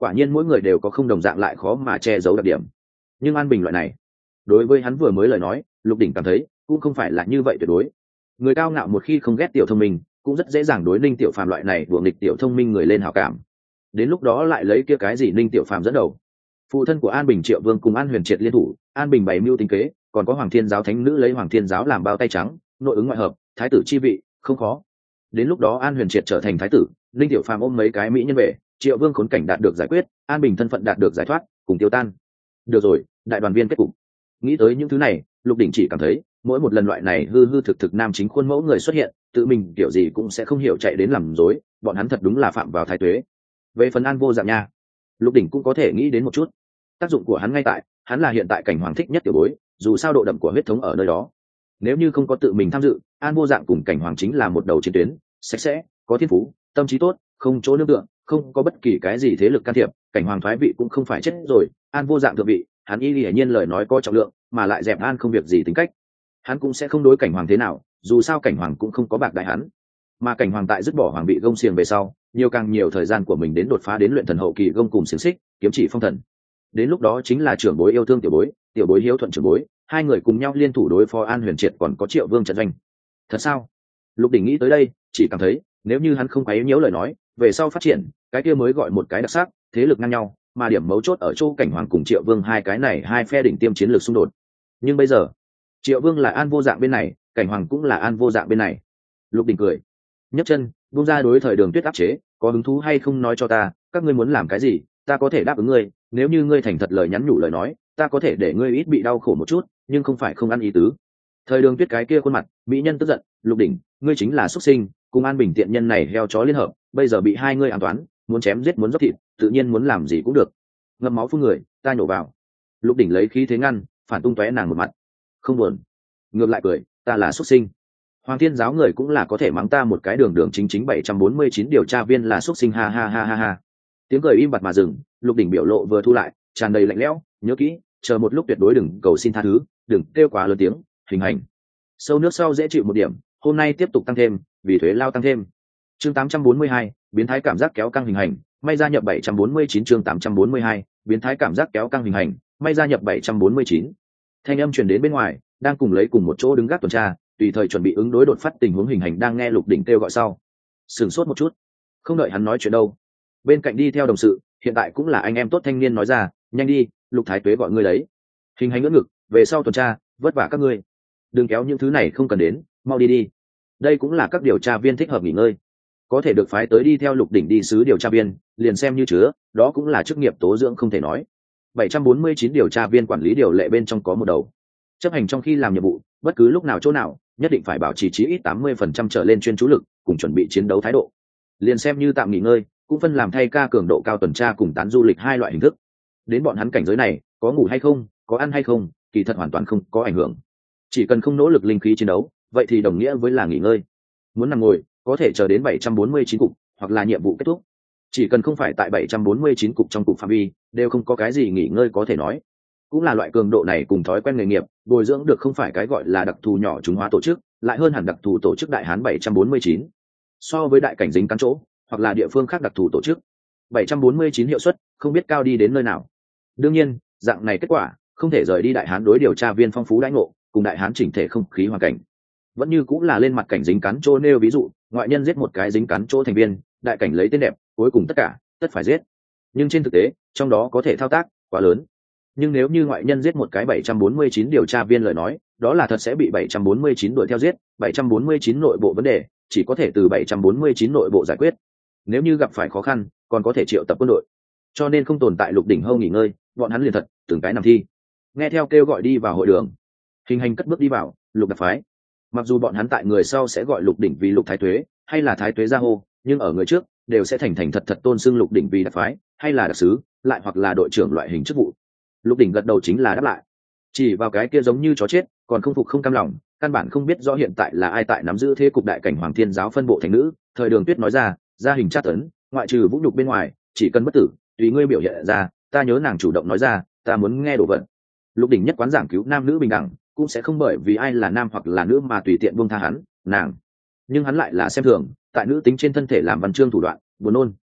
quả nhiên mỗi người đều có không đồng dạng lại khó mà che giấu đặc điểm. Nhưng An Bình loại này, đối với hắn vừa mới lời nói, Lục Đỉnh cảm thấy cũng không phải là như vậy tuyệt đối. Người cao ngạo một khi không ghét tiểu thông minh, cũng rất dễ dàng đối Ninh Tiểu Phàm loại này đùa nghịch tiểu thông minh người lên hảo cảm. Đến lúc đó lại lấy kia cái gì Ninh Tiểu Phàm dẫn đầu. Phụ thân của An Bình Triệu Vương cùng An Huyền Triệt liên thủ, An Bình bày mưu tính kế, còn có Hoàng Thiên giáo thánh nữ lấy Hoàng Thiên giáo làm bao tay trắng, nội ứng ngoại hợp, thái tử chi vị, không khó. Đến lúc đó An Huyền Triệt trở thành thái tử, Ninh Tiểu Phàm ôm mấy cái mỹ nhân về, Triệu Vương khốn cảnh đạt được giải quyết, An Bình thân phận đạt được giải thoát, cùng tiêu tan. Được rồi, đại đoàn viên kết cục. Nghĩ tới những thứ này, Lục Đỉnh chỉ cảm thấy, mỗi một lần loại này hư hư thực thực nam chính khuôn mẫu người xuất hiện, tự mình kiểu gì cũng sẽ không hiểu chạy đến làm dối, bọn hắn thật đúng là phạm vào thái tuế. Về phần An Vô Dạng nha, Lục Đỉnh cũng có thể nghĩ đến một chút. Tác dụng của hắn ngay tại, hắn là hiện tại cảnh hoàng thích nhất tiểu bối, dù sao độ đậm của huyết thống ở nơi đó. Nếu như không có tự mình tham dự, An Vô Dạng cùng cảnh hoàng chính là một đầu chiến tuyến, sạch sẽ, có thiên phú, tâm trí tốt, không chỗ nương tựa, không có bất kỳ cái gì thế lực can thiệp, cảnh hoàng thoái vị cũng không phải chết rồi, An Vô Dạng thượng vị, hắn y hiển nhiên lời nói có trọng lượng, mà lại dẹp An không việc gì tính cách, hắn cũng sẽ không đối cảnh hoàng thế nào, dù sao cảnh hoàng cũng không có bạc đại hắn. Mà cảnh hoàng tại dứt bỏ hoàng vị gông xiềng về sau, nhiều càng nhiều thời gian của mình đến đột phá đến luyện thần hậu kỳ gông cùng xiềng xích, kiếm chỉ phong thần. Đến lúc đó chính là trưởng bối yêu thương tiểu bối, tiểu bối hiếu thuận trưởng bối, hai người cùng nhau liên thủ đối phó An Huyền Triệt còn có Triệu Vương trận doanh. Thật sao? Lục Đỉnh nghĩ tới đây, chỉ cảm thấy nếu như hắn không quấy nhiễu lời nói, về sau phát triển, cái kia mới gọi một cái đặc sắc, thế lực ngang nhau, mà điểm mấu chốt ở chỗ cảnh hoàng cùng Triệu Vương hai cái này hai phe đỉnh tiêm chiến lược xung đột. Nhưng bây giờ, Triệu Vương là An Vô Dạng bên này, cảnh hoàng cũng là An Vô Dạng bên này. Lục Đỉnh cười, nhấc chân buông ra đối thời Đường Tuyết áp chế, có hứng thú hay không nói cho ta, các ngươi muốn làm cái gì, ta có thể đáp ứng ngươi, nếu như ngươi thành thật lời nhắn nhủ lời nói, ta có thể để ngươi ít bị đau khổ một chút, nhưng không phải không ăn ý tứ. Thời Đường Tuyết cái kia khuôn mặt mỹ nhân tức giận, Lục Đỉnh, ngươi chính là xuất sinh, cùng An Bình tiện nhân này heo chó liên hợp, bây giờ bị hai ngươi ám toán, muốn chém giết muốn dốc thịt, tự nhiên muốn làm gì cũng được. Ngậm máu phun người, ta nhổ vào. Lục Đỉnh lấy khí thế ngăn, phản tung tóe nàng một mặt. Không buồn, ngược lại cười, ta là xuất sinh. Hoàng Thiên giáo người cũng là có thể mắng ta một cái đường đường chính chính bảy trăm bốn mươi chín điều tra viên là xuất sinh, ha ha ha ha ha. Tiếng cười im bặt mà dừng, Lục Đỉnh biểu lộ vừa thu lại, tràn đầy lạnh lẽo, nhớ kỹ, chờ một lúc tuyệt đối đừng cầu xin tha thứ, đừng kêu quá lớn tiếng, hình hành. Sâu nước sau dễ chịu một điểm, hôm nay tiếp tục tăng thêm, vì thuế lao tăng thêm. Chương tám trăm bốn mươi hai, biến thái cảm giác kéo căng hình hành, may gia nhập bảy trăm bốn mươi chín. Chương tám trăm bốn mươi hai, biến thái cảm giác kéo căng hình hành, may gia nhập bảy trăm bốn mươi chín. Thanh âm truyền đến bên ngoài, đang cùng lấy cùng một chỗ đứng gác tuần tra, tùy thời chuẩn bị ứng đối đột phát tình huống hình hành đang nghe Lục Đỉnh kêu gọi sau, sửng sốt một chút, không đợi hắn nói chuyện đâu, bên cạnh đi theo đồng sự, hiện tại cũng là anh em tốt thanh niên nói ra, nhanh đi, Lục Thái Tuế gọi ngươi đấy. Hình hành ngỡ ngực, về sau tuần tra, vất vả các ngươi, đừng kéo những thứ này không cần đến, mau đi đi. Đây cũng là các điều tra viên thích hợp nghỉ ngơi, có thể được phái tới đi theo Lục Đỉnh đi sứ điều tra viên, liền xem như chứa, đó cũng là chức nghiệp tố dưỡng không thể nói. bảy trăm bốn mươi chín điều tra viên quản lý điều lệ bên trong có một đầu, chấp hành trong khi làm nhiệm vụ, bất cứ lúc nào chỗ nào, nhất định phải bảo trì chí ít tám mươi phần trăm trở lên chuyên chú lực, cùng chuẩn bị chiến đấu thái độ. Liền xem như tạm nghỉ ngơi, cũng phân làm thay ca cường độ cao tuần tra cùng tán du lịch hai loại hình thức. Đến bọn hắn cảnh giới này, có ngủ hay không, có ăn hay không, kỳ thật hoàn toàn không có ảnh hưởng. Chỉ cần không nỗ lực linh khí chiến đấu, vậy thì đồng nghĩa với là nghỉ ngơi. Muốn nằm ngồi, có thể chờ đến bảy trăm bốn mươi chín cục, hoặc là nhiệm vụ kết thúc. Chỉ cần không phải tại bảy trăm bốn mươi chín cục trong cục phạm vi, đều không có cái gì nghỉ ngơi có thể nói. Cũng là loại cường độ này cùng thói quen nghề nghiệp, bồi dưỡng được không phải cái gọi là đặc thù nhỏ chúng hóa tổ chức, lại hơn hẳn đặc thù tổ chức Đại Hán bảy trăm bốn mươi chín. So với đại cảnh dính cắn chỗ, hoặc là địa phương khác đặc thù tổ chức, bảy trăm bốn mươi chín hiệu suất không biết cao đi đến nơi nào. Đương nhiên, dạng này kết quả không thể rời đi Đại Hán đối điều tra viên phong phú đãi ngộ, cùng Đại Hán chỉnh thể không khí hoàn cảnh. Vẫn như cũng là lên mặt cảnh dính cắn chỗ nêu ví dụ, ngoại nhân giết một cái dính cắn chỗ thành viên, đại cảnh lấy tên đẹp, cuối cùng tất cả tất phải giết. Nhưng trên thực tế, trong đó có thể thao tác quá lớn. Nhưng nếu như ngoại nhân giết một cái bảy trăm bốn mươi chín điều tra viên lời nói, đó là thật sẽ bị bảy trăm bốn mươi chín đuổi theo giết, bảy trăm bốn mươi chín nội bộ vấn đề chỉ có thể từ bảy trăm bốn mươi chín nội bộ giải quyết. Nếu như gặp phải khó khăn, còn có thể triệu tập quân đội. Cho nên không tồn tại Lục Đỉnh hâu nghỉ ngơi, bọn hắn liền thật từng cái nằm thi. Nghe theo kêu gọi đi vào hội đường, Hình hành cất bước đi vào, Lục đặc phái. Mặc dù bọn hắn tại người sau sẽ gọi Lục Đỉnh vì Lục Thái Tuế, hay là Thái Tuế gia hô, nhưng ở người trước đều sẽ thành thành thật thật tôn xưng Lục Đỉnh vì đặc phái, hay là đặc sứ, lại hoặc là đội trưởng loại hình chức vụ. Lục Đỉnh gật đầu chính là đáp lại, chỉ vào cái kia giống như chó chết, còn không phục không cam lòng, căn bản không biết rõ hiện tại là ai tại nắm giữ thế cục đại cảnh Hoàng Thiên giáo phân bộ thành nữ. Thời Đường Tuyết nói ra, gia hình tra tấn, ngoại trừ vũ nhục bên ngoài, chỉ cần bất tử, tùy ngươi biểu hiện ra. Ta nhớ nàng chủ động nói ra, ta muốn nghe đồ vật. Lục Đỉnh nhất quán giảng cứu nam nữ bình đẳng, cũng sẽ không bởi vì ai là nam hoặc là nữ mà tùy tiện buông tha hắn, nàng. Nhưng hắn lại là xem thường, tại nữ tính trên thân thể làm văn chương thủ đoạn, buồn nôn.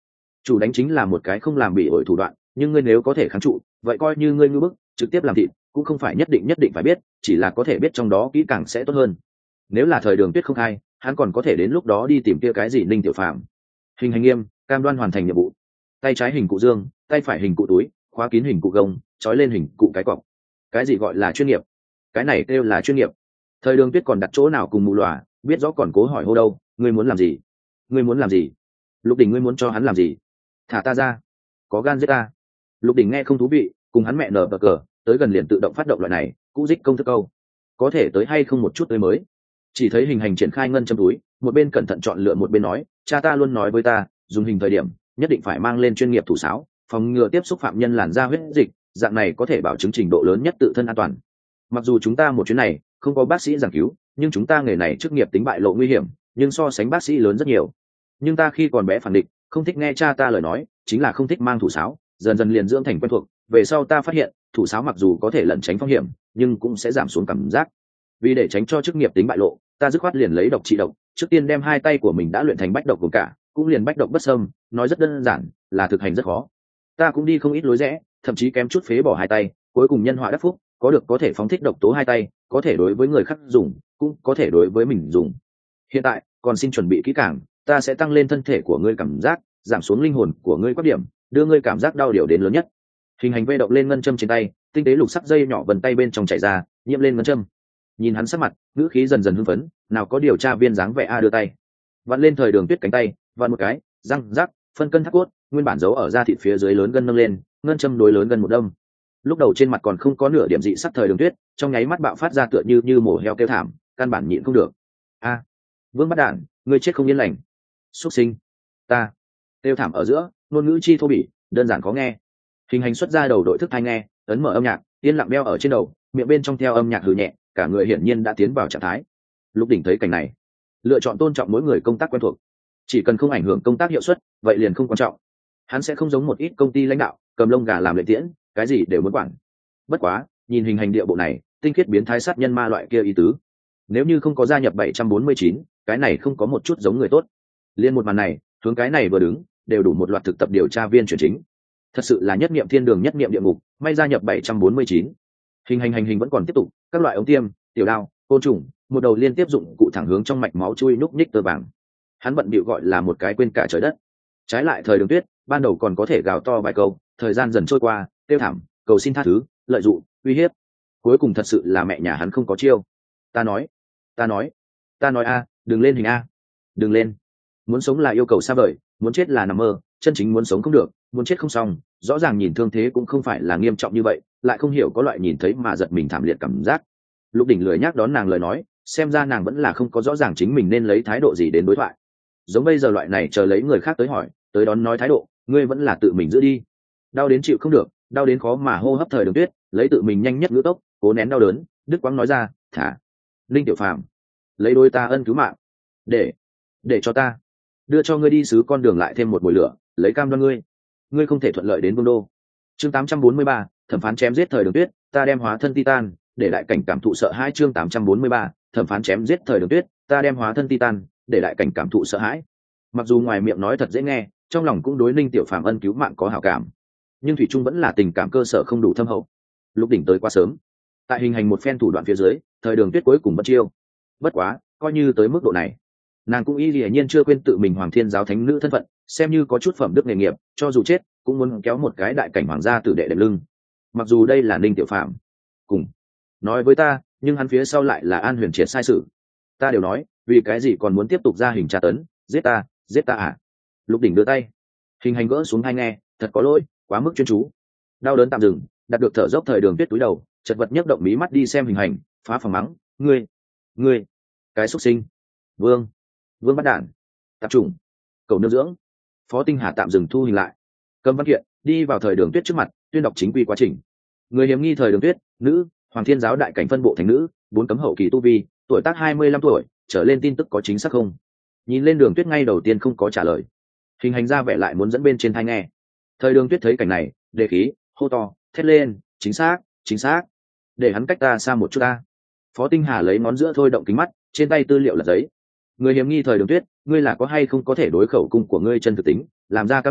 chủ đánh chính là một cái không làm bị ổi thủ đoạn, nhưng ngươi nếu có thể kháng trụ vậy coi như ngươi ngư bức trực tiếp làm thịt cũng không phải nhất định nhất định phải biết, chỉ là có thể biết trong đó kỹ càng sẽ tốt hơn. Nếu là thời Đường Tuyết không hay, hắn còn có thể đến lúc đó đi tìm kia cái gì Ninh Tiểu Phàm. Hình hành nghiêm, cam đoan hoàn thành nhiệm vụ. Tay trái hình cụ dương, tay phải hình cụ túi, khóa kín hình cụ gông, trói lên hình cụ cái cọc. Cái gì gọi là chuyên nghiệp? Cái này kêu là chuyên nghiệp. Thời Đường Tuyết còn đặt chỗ nào cùng mù lòa, biết rõ còn cố hỏi hô đâu, ngươi muốn làm gì? Ngươi muốn làm gì? Lục Đình ngươi muốn cho hắn làm gì? Thả ta ra, có gan giết ta. Lục Đình nghe không thú vị, cùng hắn mẹ nở bờ cờ, tới gần liền tự động phát động loại này, cũ dích công thức câu. Có thể tới hay không một chút tới mới. Chỉ thấy hình hành triển khai ngân châm túi, một bên cẩn thận chọn lựa một bên nói, cha ta luôn nói với ta, dùng hình thời điểm nhất định phải mang lên chuyên nghiệp thủ sáo, phòng ngừa tiếp xúc phạm nhân làn da huyết dịch, dạng này có thể bảo chứng trình độ lớn nhất tự thân an toàn. Mặc dù chúng ta một chuyến này không có bác sĩ giảng cứu, nhưng chúng ta nghề này chức nghiệp tính bại lộ nguy hiểm, nhưng so sánh bác sĩ lớn rất nhiều. Nhưng ta khi còn bé phản định, không thích nghe cha ta lời nói, chính là không thích mang thủ sáo, dần dần liền dưỡng thành quen thuộc. Về sau ta phát hiện, thủ sáo mặc dù có thể lẩn tránh phong hiểm, nhưng cũng sẽ giảm xuống cảm giác. Vì để tránh cho chức nghiệp tính bại lộ, ta dứt khoát liền lấy độc trị độc, trước tiên đem hai tay của mình đã luyện thành bách độc gồm cả, cũng liền bách độc bất xâm, nói rất đơn giản, là thực hành rất khó. Ta cũng đi không ít lối rẽ, thậm chí kém chút phế bỏ hai tay, cuối cùng nhân họa đắc phúc, có được có thể phóng thích độc tố hai tay, có thể đối với người khác dùng, cũng có thể đối với mình dùng. Hiện tại, còn xin chuẩn bị kỹ càng, ta sẽ tăng lên thân thể của ngươi cảm giác, giảm xuống linh hồn của ngươi quắc điểm, đưa ngươi cảm giác đau điều đến lớn nhất. Hình hành vê động lên ngân châm trên tay, tinh tế lục sắc dây nhỏ vần tay bên trong chảy ra, nhiễm lên ngân châm. Nhìn hắn sắc mặt, ngữ khí dần dần hưng phấn, nào có điều tra viên dáng vẻ a đưa tay, vặn lên Thời Đường Tuyết cánh tay, vặn một cái, răng rắc, phân cân thác cốt, nguyên bản giấu ở da thịt phía dưới lớn gân nâng lên, ngân châm đối lớn gần một đâm. Lúc đầu trên mặt còn không có nửa điểm dị sắc Thời Đường Tuyết, trong nháy mắt bạo phát ra tựa như như mổ heo kêu thảm, căn bản nhịn không được. A, Vương Bắt Đản, ngươi chết không yên lành. Xuất sinh, ta. Kêu thảm ở giữa, ngôn ngữ chi thô bỉ, đơn giản khó nghe. Hình hành xuất ra đầu đội thức tai nghe, ấn mở âm nhạc, yên lặng đeo ở trên đầu, miệng bên trong theo âm nhạc hừ nhẹ, cả người hiển nhiên đã tiến vào trạng thái. Lục Đỉnh thấy cảnh này, lựa chọn tôn trọng mỗi người công tác quen thuộc, chỉ cần không ảnh hưởng công tác hiệu suất, vậy liền không quan trọng. Hắn sẽ không giống một ít công ty lãnh đạo cầm lông gà làm lệ tiễn, cái gì đều muốn quản. Bất quá, nhìn hình hành địa bộ này, tinh khiết biến thái sát nhân ma loại kia ý tứ. Nếu như không có gia nhập bảy trăm bốn mươi chín, cái này không có một chút giống người tốt. Liên một màn này, hướng cái này vừa đứng, đều đủ một loạt thực tập điều tra viên chuyển chính. Thật sự là nhất niệm thiên đường nhất niệm địa ngục, may gia nhập bảy trăm bốn mươi chín. Hình hành hành hình vẫn còn tiếp tục, các loại ống tiêm, tiểu đao, côn trùng, một đầu liên tiếp dụng cụ thẳng hướng trong mạch máu chui núc nhích tơ vàng. Hắn bận bịu gọi là một cái quên cả trời đất. Trái lại Thời Đường Tuyết, ban đầu còn có thể gào to vài câu, thời gian dần trôi qua, tiêu thảm, cầu xin tha thứ, lợi dụng, uy hiếp. Cuối cùng thật sự là mẹ nhà hắn không có chiêu. Ta nói, ta nói, ta nói a, đừng lên hình a, đừng lên. Muốn sống là yêu cầu xa vời, muốn chết là nằm mơ, chân chính muốn sống không được, muốn chết không xong. Rõ ràng nhìn thương thế cũng không phải là nghiêm trọng như vậy, lại không hiểu có loại nhìn thấy mà giật mình thảm liệt cảm giác. Lục Đỉnh lười nhắc đón nàng lời nói, xem ra nàng vẫn là không có rõ ràng chính mình nên lấy thái độ gì đến đối thoại. Giống bây giờ loại này chờ lấy người khác tới hỏi, tới đón nói thái độ, ngươi vẫn là tự mình giữ đi. Đau đến chịu không được, đau đến khó mà hô hấp Thời Đường Tuyết, lấy tự mình nhanh nhất ngữ tốc, cố nén đau đớn, đứt quãng nói ra, thả. Linh Tiểu Phàm, lấy đôi ta ân cứu mạng, để, để cho ta, đưa cho ngươi đi xứ con đường lại thêm một mùi lửa, lấy cam đoan ngươi, ngươi không thể thuận lợi đến Vương đô. Chương tám trăm bốn mươi ba, thẩm phán chém giết Thời Đường Tuyết, ta đem hóa thân Titan, để lại cảnh cảm thụ sợ hãi. Chương tám trăm bốn mươi ba, thẩm phán chém giết Thời Đường Tuyết, ta đem hóa thân Titan, để lại cảnh cảm thụ sợ hãi. Mặc dù ngoài miệng nói thật dễ nghe, trong lòng cũng đối Ninh Tiểu Phàm ân cứu mạng có hảo cảm, nhưng thủy chung vẫn là tình cảm cơ sở không đủ thâm hậu. Lục Đỉnh tới quá sớm, tại hình hành một phen thủ đoạn phía dưới, Thời Đường Tuyết cuối cùng bất chiêu. Bất quá, coi như tới mức độ này, nàng cũng y hiển nhiên chưa quên tự mình Hoàng Thiên giáo thánh nữ thân phận, xem như có chút phẩm đức nghề nghiệp, cho dù chết cũng muốn kéo một cái đại cảnh hoàng gia tử đệ đệm lưng. Mặc dù đây là Ninh Tiểu Phàm cùng nói với ta, nhưng hắn phía sau lại là An Huyền Triệt sai sự. Ta đều nói, vì cái gì còn muốn tiếp tục ra hình tra tấn, giết ta, giết ta à? Lục Đỉnh đưa tay, hình hành gỡ xuống hai nghe, thật có lỗi, quá mức chuyên chú. Đau đớn tạm dừng, đặt được thở dốc Thời Đường Tuyết túi đầu, chật vật nhấc động mí mắt đi xem hình hành, phá phòng mắng, ngươi, ngươi, cái xuất sinh, vương, vương bắt đản, tạp chủng, cầu nương dưỡng. Phó Tinh Hà tạm dừng thu hình lại, cầm văn kiện đi vào Thời Đường Tuyết trước mặt, tuyên đọc chính quy quá trình. Người hiểm nghi Thời Đường Tuyết, nữ, Hoàng Thiên giáo đại cảnh phân bộ thành nữ, bốn cấm hậu kỳ tu vi, tuổi tác hai mươi lăm tuổi trở lên, tin tức có chính xác không? Nhìn lên Đường Tuyết ngay đầu tiên không có trả lời, hình hành ra vẻ lại muốn dẫn bên trên thai nghe. Thời Đường Tuyết thấy cảnh này, đề khí, hô to, thét lên, chính xác, chính xác, để hắn cách ta xa một chút ta. Phó Tinh Hà lấy ngón giữa thôi động kính mắt, trên tay tư liệu là giấy. Người hiểm nghi Thời Đường Tuyết, ngươi là có hay không có thể đối khẩu cung của ngươi chân thực tính, làm ra cam đoan,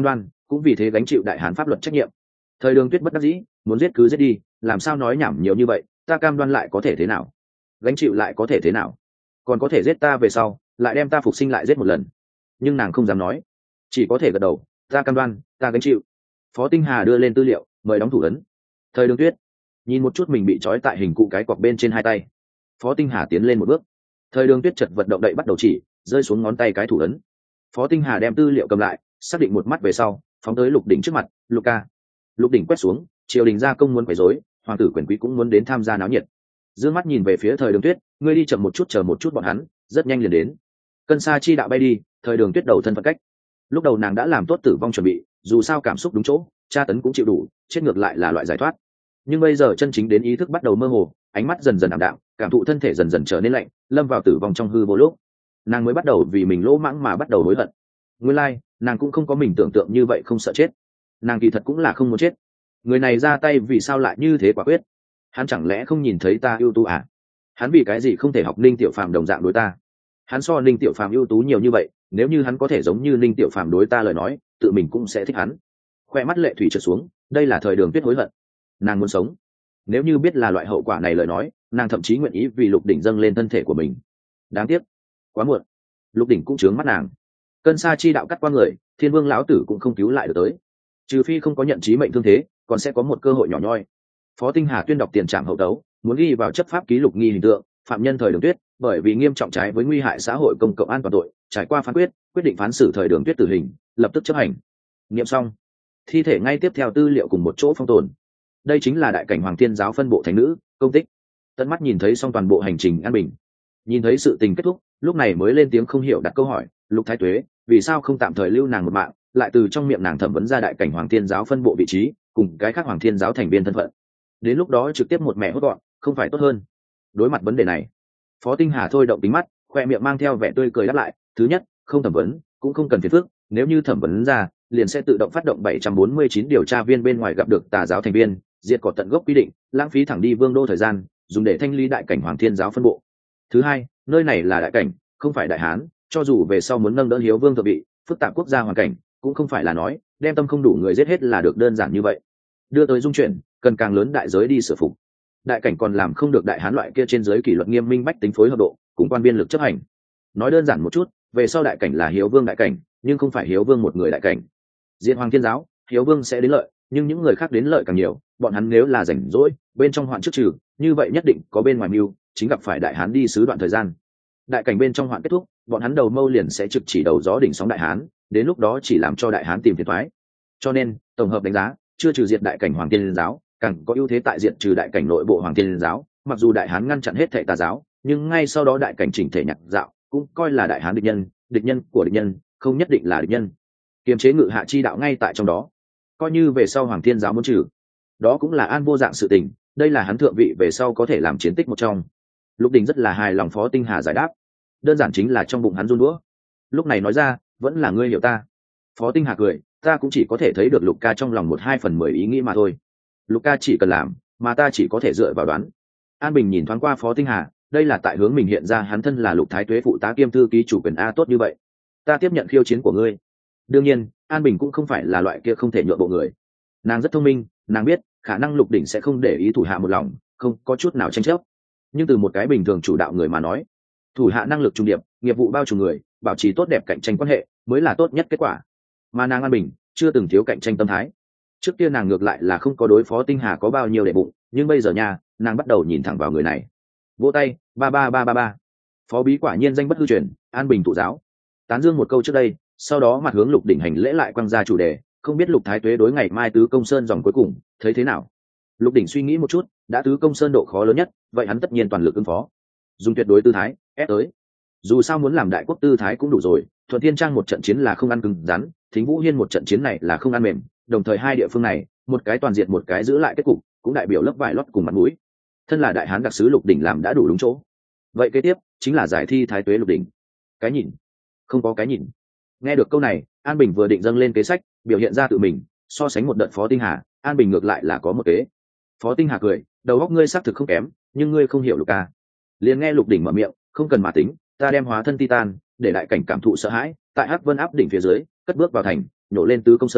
cũng vì thế gánh chịu đại hán pháp luật trách nhiệm. Thời Đường Tuyết bất đắc dĩ, muốn giết cứ giết đi, làm sao nói nhảm nhiều như vậy, ta cam đoan lại có thể thế nào, gánh chịu lại có thể thế nào, còn có thể giết ta về sau lại đem ta phục sinh lại giết một lần. Nhưng nàng không dám nói, chỉ có thể gật đầu, ta cam đoan, ta gánh chịu. Phó Tinh Hà đưa lên tư liệu, mời đóng thủ ấn. Thời Đường Tuyết nhìn một chút mình bị trói tại hình cụ cái cọc bên trên hai tay. Phó Tinh Hà tiến lên một bước. Thời Đường Tuyết chật vật động đậy bắt đầu chỉ rơi xuống ngón tay cái thủ ấn. Phó Tinh Hà đem tư liệu cầm lại, xác định một mắt về sau phóng tới Lục Đỉnh trước mặt. Lục ca. Lục Đỉnh quét xuống, triều đình gia công muốn quấy rối, hoàng tử quyền quý cũng muốn đến tham gia náo nhiệt. Dương mắt nhìn về phía Thời Đường Tuyết, ngươi đi chậm một chút, chờ một chút bọn hắn rất nhanh liền đến. Cân sa chi đạo bay đi, Thời Đường Tuyết đầu thân phận cách. Lúc đầu nàng đã làm tốt tử vong chuẩn bị, dù sao cảm xúc đúng chỗ, tra tấn cũng chịu đủ, chết ngược lại là loại giải thoát. Nhưng bây giờ chân chính đến ý thức bắt đầu mơ hồ, ánh mắt dần dần ảm đạm, cảm thụ thân thể dần dần trở nên lạnh, lâm vào tử vong trong hư vô lúc, nàng mới bắt đầu vì mình lỗ mãng mà bắt đầu hối hận. Nguyên lai, like, nàng cũng không có mình tưởng tượng như vậy không sợ chết, nàng kỳ thật cũng là không muốn chết. Người này ra tay vì sao lại như thế quả quyết? Hắn chẳng lẽ không nhìn thấy ta ưu tú à? Hắn vì cái gì không thể học Ninh Tiểu Phàm đồng dạng đối ta? Hắn so Ninh Tiểu Phàm ưu tú nhiều như vậy, nếu như hắn có thể giống như Ninh Tiểu Phàm đối ta lời nói, tự mình cũng sẽ thích hắn. Khoe mắt lệ thủy trượt xuống, đây là Thời Đường Tuyết hối hận. Nàng muốn sống, nếu như biết là loại hậu quả này lời nói, nàng thậm chí nguyện ý vì Lục Đỉnh dâng lên thân thể của mình. Đáng tiếc, quá muộn. Lục Đỉnh cũng chướng mắt nàng. Cân sa chi đạo cắt qua người, Thiên Vương lão tử cũng không cứu lại được tới, trừ phi không có nhận chí mệnh thương thế, còn sẽ có một cơ hội nhỏ nhoi. Phó Tinh Hà tuyên đọc tiền trạm hậu tấu, muốn ghi vào chấp pháp ký lục nghi hình tượng phạm nhân Thời Đường Tuyết, bởi vì nghiêm trọng trái với nguy hại xã hội công cộng an toàn tội, trải qua phán quyết, quyết định phán xử Thời Đường Tuyết tử hình, lập tức chấp hành. Nghiệm xong, thi thể ngay tiếp theo tư liệu cùng một chỗ phong tồn. Đây chính là đại cảnh Hoàng Thiên giáo phân bộ thánh nữ công tích. Tận mắt nhìn thấy xong toàn bộ hành trình an bình, nhìn thấy sự tình kết thúc, lúc này mới lên tiếng không hiểu đặt câu hỏi, Lục Thái Tuế, vì sao không tạm thời lưu nàng một mạng, lại từ trong miệng nàng thẩm vấn ra đại cảnh Hoàng Thiên giáo phân bộ vị trí cùng cái khác Hoàng Thiên giáo thành viên thân phận, đến lúc đó trực tiếp một mẹ hốt gọn, không phải tốt hơn? Đối mặt vấn đề này, Phó Tinh Hà thôi động tính mắt, khoe miệng mang theo vẻ tươi cười đáp lại, thứ nhất, không thẩm vấn cũng không cần phiền phức, nếu như thẩm vấn ra, liền sẽ tự động phát động bảy trăm bốn mươi chín điều tra viên bên ngoài gặp được tà giáo thành viên, diệt cỏ tận gốc quy định, lãng phí thẳng đi vương đô thời gian, dùng để thanh lý đại cảnh Hoàng Thiên giáo phân bộ. Thứ hai, nơi này là đại cảnh, không phải đại hán, cho dù về sau muốn nâng đỡ hiếu vương thượng vị, phức tạp quốc gia hoàn cảnh, cũng không phải là nói đem tâm không đủ người giết hết là được đơn giản như vậy. Đưa tới dung chuyển, cần càng lớn đại giới đi sửa phục. Đại cảnh còn làm không được đại hán loại kia trên giới kỷ luật nghiêm minh bách tính phối hợp độ, cùng quan biên lực chấp hành. Nói đơn giản một chút, về sau đại cảnh là hiếu vương đại cảnh, nhưng không phải hiếu vương một người đại cảnh. Diệt Hoàng Thiên giáo, hiếu vương sẽ đến lợi, nhưng những người khác đến lợi càng nhiều, bọn hắn nếu là rảnh rỗi, bên trong hoạn trước trừ, như vậy nhất định có bên ngoài mưu, chính gặp phải đại hán đi sứ đoạn thời gian. Đại cảnh bên trong hoạn kết thúc, bọn hắn đầu mâu liền sẽ trực chỉ đầu gió đỉnh sóng đại hán, đến lúc đó chỉ làm cho đại hán tìm phiền toái. Cho nên, tổng hợp đánh giá, chưa trừ diệt đại cảnh Hoàng Thiên giáo, càng có ưu thế tại diệt trừ đại cảnh nội bộ Hoàng Thiên giáo, mặc dù đại hán ngăn chặn hết thảy tà giáo, nhưng ngay sau đó đại cảnh chỉnh thể nhạc dạo, cũng coi là đại hán địch nhân, địch nhân của địch nhân, không nhất định là địch nhân. Kiềm chế ngự hạ chi đạo ngay tại trong đó, coi như về sau Hoàng Thiên giáo muốn trừ, đó cũng là an vô dạng sự tình, đây là hắn thượng vị về sau có thể làm chiến tích một trong. Lục Đình rất là hài lòng Phó Tinh Hà giải đáp, đơn giản chính là trong bụng hắn run đũa. Lúc này nói ra, vẫn là ngươi hiểu ta. Phó Tinh Hà cười, ta cũng chỉ có thể thấy được Lục ca trong lòng một hai phần mười ý nghĩ mà thôi. Lục ca chỉ cần làm, mà ta chỉ có thể dựa vào đoán. An Bình nhìn thoáng qua Phó Tinh Hà, đây là tại hướng mình hiện ra hắn thân là Lục Thái Tuế phụ tá kiêm thư ký chủ quyền a, tốt như vậy, ta tiếp nhận khiêu chiến của ngươi. Đương nhiên, An Bình cũng không phải là loại kia không thể nhượng bộ người. Nàng rất thông minh, nàng biết khả năng Lục Đỉnh sẽ không để ý thủ hạ một lòng, không có chút nào tranh chấp. Nhưng từ một cái bình thường chủ đạo người mà nói, thủ hạ năng lực trung điệp, nghiệp vụ bao trùm người, bảo trì tốt đẹp cạnh tranh quan hệ mới là tốt nhất kết quả. Mà nàng An Bình chưa từng thiếu cạnh tranh tâm thái. Trước kia nàng ngược lại là không có đối Phó Tinh Hà có bao nhiêu để bụng, nhưng bây giờ nha, nàng bắt đầu nhìn thẳng vào người này. Vỗ tay, ba ba ba ba ba. Phó bí quả nhiên danh bất hư truyền, An Bình tụ giáo. Tán dương một câu trước đây, sau đó mặt hướng Lục Đỉnh hành lễ lại quăng ra chủ đề, không biết Lục Thái Tuế đối ngày mai tứ công sơn dòng cuối cùng thấy thế nào. Lục Đỉnh suy nghĩ một chút, đã tứ công sơn độ khó lớn nhất, vậy hắn tất nhiên toàn lực ứng phó, dùng tuyệt đối tư thái ép tới. Dù sao muốn làm đại quốc tư thái cũng đủ rồi, Thuận Thiên Trang một trận chiến là không ăn cứng rắn, Thính Vũ Hiên một trận chiến này là không ăn mềm, đồng thời hai địa phương này, một cái toàn diện một cái giữ lại kết cục, cũng đại biểu lớp vải lót cùng mặt mũi. Thân là đại hán đặc sứ Lục Đỉnh làm đã đủ đúng chỗ. Vậy kế tiếp chính là giải thi Thái Tuế Lục Đỉnh. Cái nhìn, không có cái nhìn. Nghe được câu này, An Bình vừa định dâng lên kế sách, biểu hiện ra tự mình, so sánh một đợt Phó Tinh Hà, An Bình ngược lại là có một kế. Phó Tinh Hà cười, đầu óc ngươi xác thực không kém, nhưng ngươi không hiểu Lục ca. Liền nghe Lục Đỉnh mở miệng, không cần mà tính, ta đem hóa thân Titan, để đại cảnh cảm thụ sợ hãi, tại Hắc Vân áp đỉnh phía dưới, cất bước vào thành, nhổ lên tứ công sơn,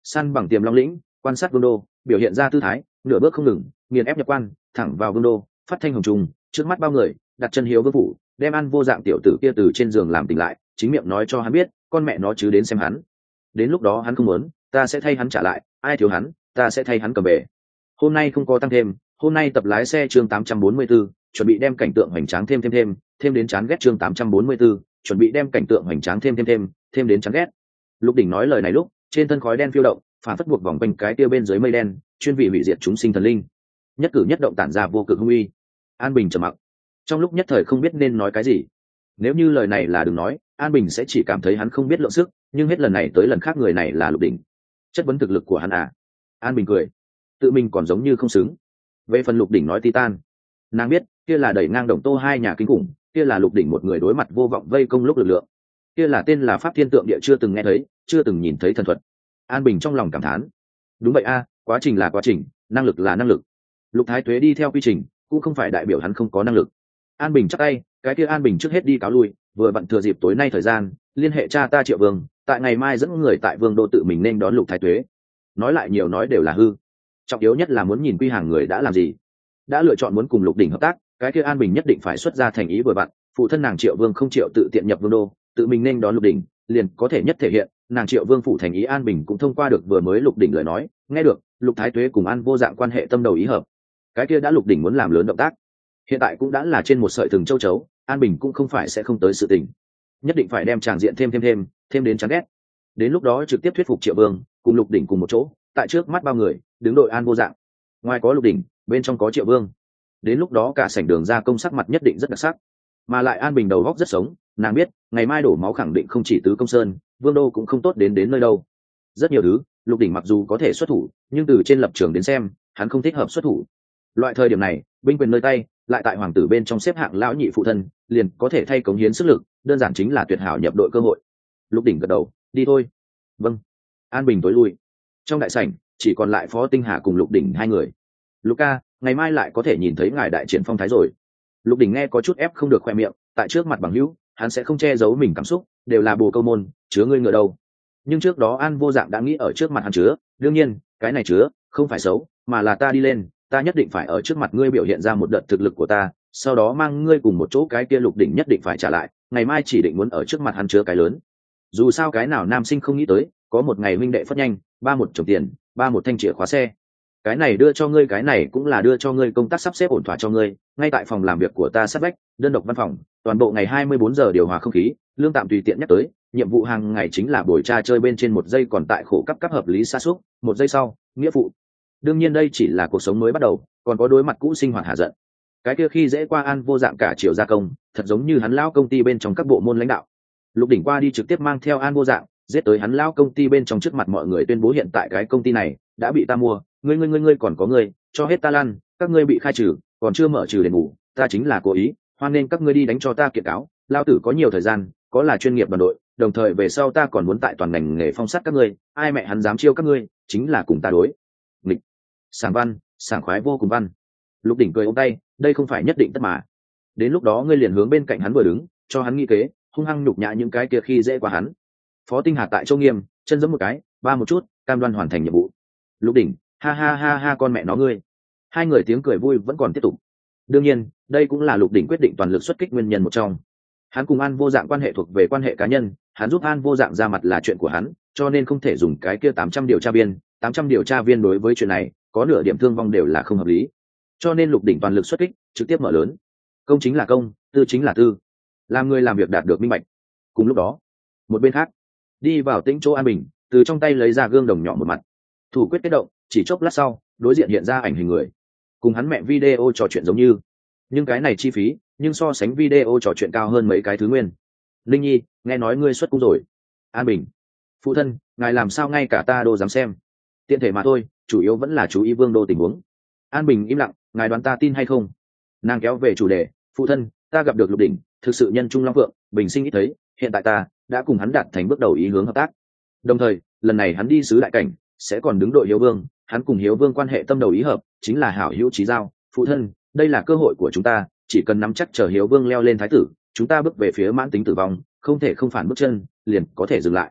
săn bằng tiềm long lĩnh, quan sát vương đô, biểu hiện ra tư thái nửa bước không ngừng, nghiền ép nhập quan, thẳng vào vương đô, phát thanh hồng trùng trước mắt bao người, đặt chân hiếu vương phủ, đem An Vô Dạng tiểu tử kia từ trên giường làm tỉnh lại, chính miệng nói cho hắn biết con mẹ nó chứ đến xem hắn. Đến lúc đó hắn không muốn, ta sẽ thay hắn trả lại, ai thiếu hắn ta sẽ thay hắn cầm về. Hôm nay không có tăng thêm, hôm nay tập lái xe chương tám trăm bốn mươi 844, chuẩn bị đem cảnh tượng hoành tráng thêm thêm thêm thêm đến chán ghét chương tám trăm bốn mươi 844, chuẩn bị đem cảnh tượng hoành tráng thêm thêm thêm thêm đến chán ghét. Lục Đỉnh nói lời này lúc, trên thân khói đen phiêu động, phản phất buộc vòng quanh cái kia bên dưới mây đen, chuyên vị hủy diệt chúng sinh thần linh. Nhất cử nhất động tản ra vô cực hung uy. An Bình trầm mặc, trong lúc nhất thời không biết nên nói cái gì. Nếu như lời này là đừng nói, An Bình sẽ chỉ cảm thấy hắn không biết lượng sức, nhưng hết lần này tới lần khác người này là Lục Đỉnh. Chất vấn thực lực của hắn à? An Bình cười, tự mình còn giống như không xứng. Về phần Lục Đỉnh nói Titan, nàng biết kia là đẩy ngang Đồng Tô hai nhà kinh khủng, kia là Lục Đỉnh một người đối mặt vô vọng vây công lúc lực lượng, kia là tên là Pháp Thiên Tượng Địa chưa từng nghe thấy, chưa từng nhìn thấy thần thuật. An Bình trong lòng cảm thán, đúng vậy a, quá trình là quá trình, năng lực là năng lực. Lục Thái Tuế đi theo quy trình, cũng không phải đại biểu hắn không có năng lực. An Bình chắc tay, cái kia An Bình trước hết đi cáo lui, vừa vặn thừa dịp tối nay thời gian, liên hệ cha ta Triệu Vương, tại ngày mai dẫn người tại Vương đô tự mình nên đón Lục Thái Tuế. Nói lại nhiều nói đều là hư, trọng yếu nhất là muốn nhìn quy hàng người đã làm gì. Đã lựa chọn muốn cùng Lục Đỉnh hợp tác, cái kia An Bình nhất định phải xuất ra thành ý vừa vặn, phụ thân nàng Triệu Vương không chịu tự tiện nhập Vương đô, tự mình nên đón Lục Đỉnh, liền có thể nhất thể hiện nàng Triệu Vương phủ thành ý. An Bình cũng thông qua được vừa mới Lục Đỉnh lời nói, nghe được Lục Thái Tuế cùng An Vô Dạng quan hệ tâm đầu ý hợp, cái kia đã Lục Đỉnh muốn làm lớn động tác, hiện tại cũng đã là trên một sợi thừng châu chấu. An Bình cũng không phải sẽ không tới sự tình, nhất định phải đem tràng diện thêm thêm thêm thêm đến chán ghét. Đến lúc đó trực tiếp thuyết phục Triệu Vương cùng Lục Đỉnh cùng một chỗ, tại trước mắt bao người đứng đội An Vô Dạng, ngoài có Lục Đỉnh, bên trong có Triệu Vương. Đến lúc đó cả sảnh đường ra công sắc mặt nhất định rất đặc sắc, mà lại An Bình đầu góc rất sống, nàng biết ngày mai đổ máu khẳng định không chỉ tứ công sơn, Vương đô cũng không tốt đến đến nơi đâu. Rất nhiều thứ Lục Đỉnh mặc dù có thể xuất thủ, nhưng từ trên lập trường đến xem hắn không thích hợp xuất thủ. Loại thời điểm này binh quyền nơi tay, lại tại hoàng tử bên trong xếp hạng lão nhị phụ thân, liền có thể thay cống hiến sức lực, đơn giản chính là tuyệt hảo nhập đội cơ hội. Lục Đỉnh gật đầu, đi thôi. Vâng. An Bình tối lui. Trong đại sảnh chỉ còn lại Phó Tinh Hà cùng Lục Đỉnh hai người. Luca, ngày mai lại có thể nhìn thấy ngài đại triển phong thái rồi. Lục Đỉnh nghe có chút ép không được khoe miệng, tại trước mặt bằng hữu hắn sẽ không che giấu mình cảm xúc, đều là bồ câu môn, chứa ngươi ngựa đâu. Nhưng trước đó An Vô Dạng đã nghĩ ở trước mặt hắn chứa, đương nhiên cái này chứa không phải xấu, mà là ta đi lên, ta nhất định phải ở trước mặt ngươi biểu hiện ra một đợt thực lực của ta, sau đó mang ngươi cùng một chỗ. Cái kia Lục Đỉnh nhất định phải trả lại, ngày mai chỉ định muốn ở trước mặt hắn chứa cái lớn. Dù sao cái nào nam sinh không nghĩ tới có một ngày huynh đệ phất nhanh, ba một chồng tiền, ba một thanh chìa khóa xe. Cái này đưa cho ngươi, cái này cũng là đưa cho ngươi công tác sắp xếp ổn thỏa cho ngươi, ngay tại phòng làm việc của ta sát vách, đơn độc văn phòng, toàn bộ ngày hai mươi bốn giờ điều hòa không khí, lương tạm tùy tiện nhắc tới, nhiệm vụ hàng ngày chính là bồi tra chơi bên trên một giây còn tại khổ cấp cấp hợp lý xa xúc, một giây sau nghĩa vụ. Đương nhiên đây chỉ là cuộc sống mới bắt đầu, còn có đối mặt cũ sinh hoạt hạ giận. Cái kia khi dễ qua An Vô Dạng cả triệu gia công, thật giống như hắn lão công ty bên trong các bộ môn lãnh đạo. Lục Đỉnh qua đi trực tiếp mang theo An Vô Dạng giết tới hắn lão công ty bên trong, trước mặt mọi người tuyên bố hiện tại cái công ty này đã bị ta mua, ngươi ngươi ngươi ngươi còn có ngươi, cho hết ta lăn, các ngươi bị khai trừ, còn chưa mở trừ đền bù, ta chính là cố ý, hoan nên các ngươi đi đánh cho ta kiện cáo, lao tử có nhiều thời gian, có là chuyên nghiệp đoàn đội, đồng thời về sau ta còn muốn tại toàn ngành nghề phong sát các ngươi, ai mẹ hắn dám chiêu các ngươi, chính là cùng ta đối nghịch. Sảng văn, sảng khoái vô cùng văn. Lục Đỉnh cười ôm tay, đây không phải nhất định tất mà. Đến lúc đó ngươi liền hướng bên cạnh hắn vừa đứng, cho hắn nghĩ kế, hung hăng nhục nhã những cái kia khi dễ qua hắn. Phó Tinh Hà tại Châu Nghiêm, chân giẫm một cái, ba một chút, cam đoan hoàn thành nhiệm vụ. Lục Đỉnh, ha ha ha ha, con mẹ nó ngươi. Hai người tiếng cười vui vẫn còn tiếp tục. Đương nhiên đây cũng là Lục Đỉnh quyết định toàn lực xuất kích nguyên nhân một trong. Hắn cùng An Vô Dạng quan hệ thuộc về quan hệ cá nhân, hắn giúp An Vô Dạng ra mặt là chuyện của hắn, cho nên không thể dùng cái kia tám trăm điều tra viên, tám trăm điều tra viên đối với chuyện này có nửa điểm thương vong đều là không hợp lý. Cho nên Lục Đỉnh toàn lực xuất kích, trực tiếp mở lớn. Công chính là công, tư chính là tư, làm người làm việc đạt được minh bạch. Cùng lúc đó, một bên khác, đi vào tĩnh chỗ An Bình, từ trong tay lấy ra gương đồng nhỏ một mặt, thủ quyết kết động, chỉ chốc lát sau đối diện hiện ra ảnh hình người, cùng hắn mẹ video trò chuyện giống như, nhưng cái này chi phí nhưng so sánh video trò chuyện cao hơn mấy cái thứ nguyên. Linh Nhi, nghe nói ngươi xuất cung rồi. An Bình, phụ thân, ngài làm sao ngay cả ta đô dám xem, tiện thể mà thôi, chủ yếu vẫn là chú ý Vương đô tình huống. An Bình im lặng, ngài đoán ta tin hay không? Nàng kéo về chủ đề, phụ thân, ta gặp được Lục Đỉnh, thực sự nhân trung long phượng, bình sinh ít thấy, hiện tại ta đã cùng hắn đạt thành bước đầu ý hướng hợp tác, đồng thời lần này hắn đi sứ đại cảnh sẽ còn đứng đội Hiếu Vương, hắn cùng Hiếu Vương quan hệ tâm đầu ý hợp, chính là hảo hữu chí giao. Phụ thân, đây là cơ hội của chúng ta, chỉ cần nắm chắc chờ Hiếu Vương leo lên thái tử, chúng ta bước về phía mãn tính tử vong, không thể không phản bước chân, liền có thể dừng lại.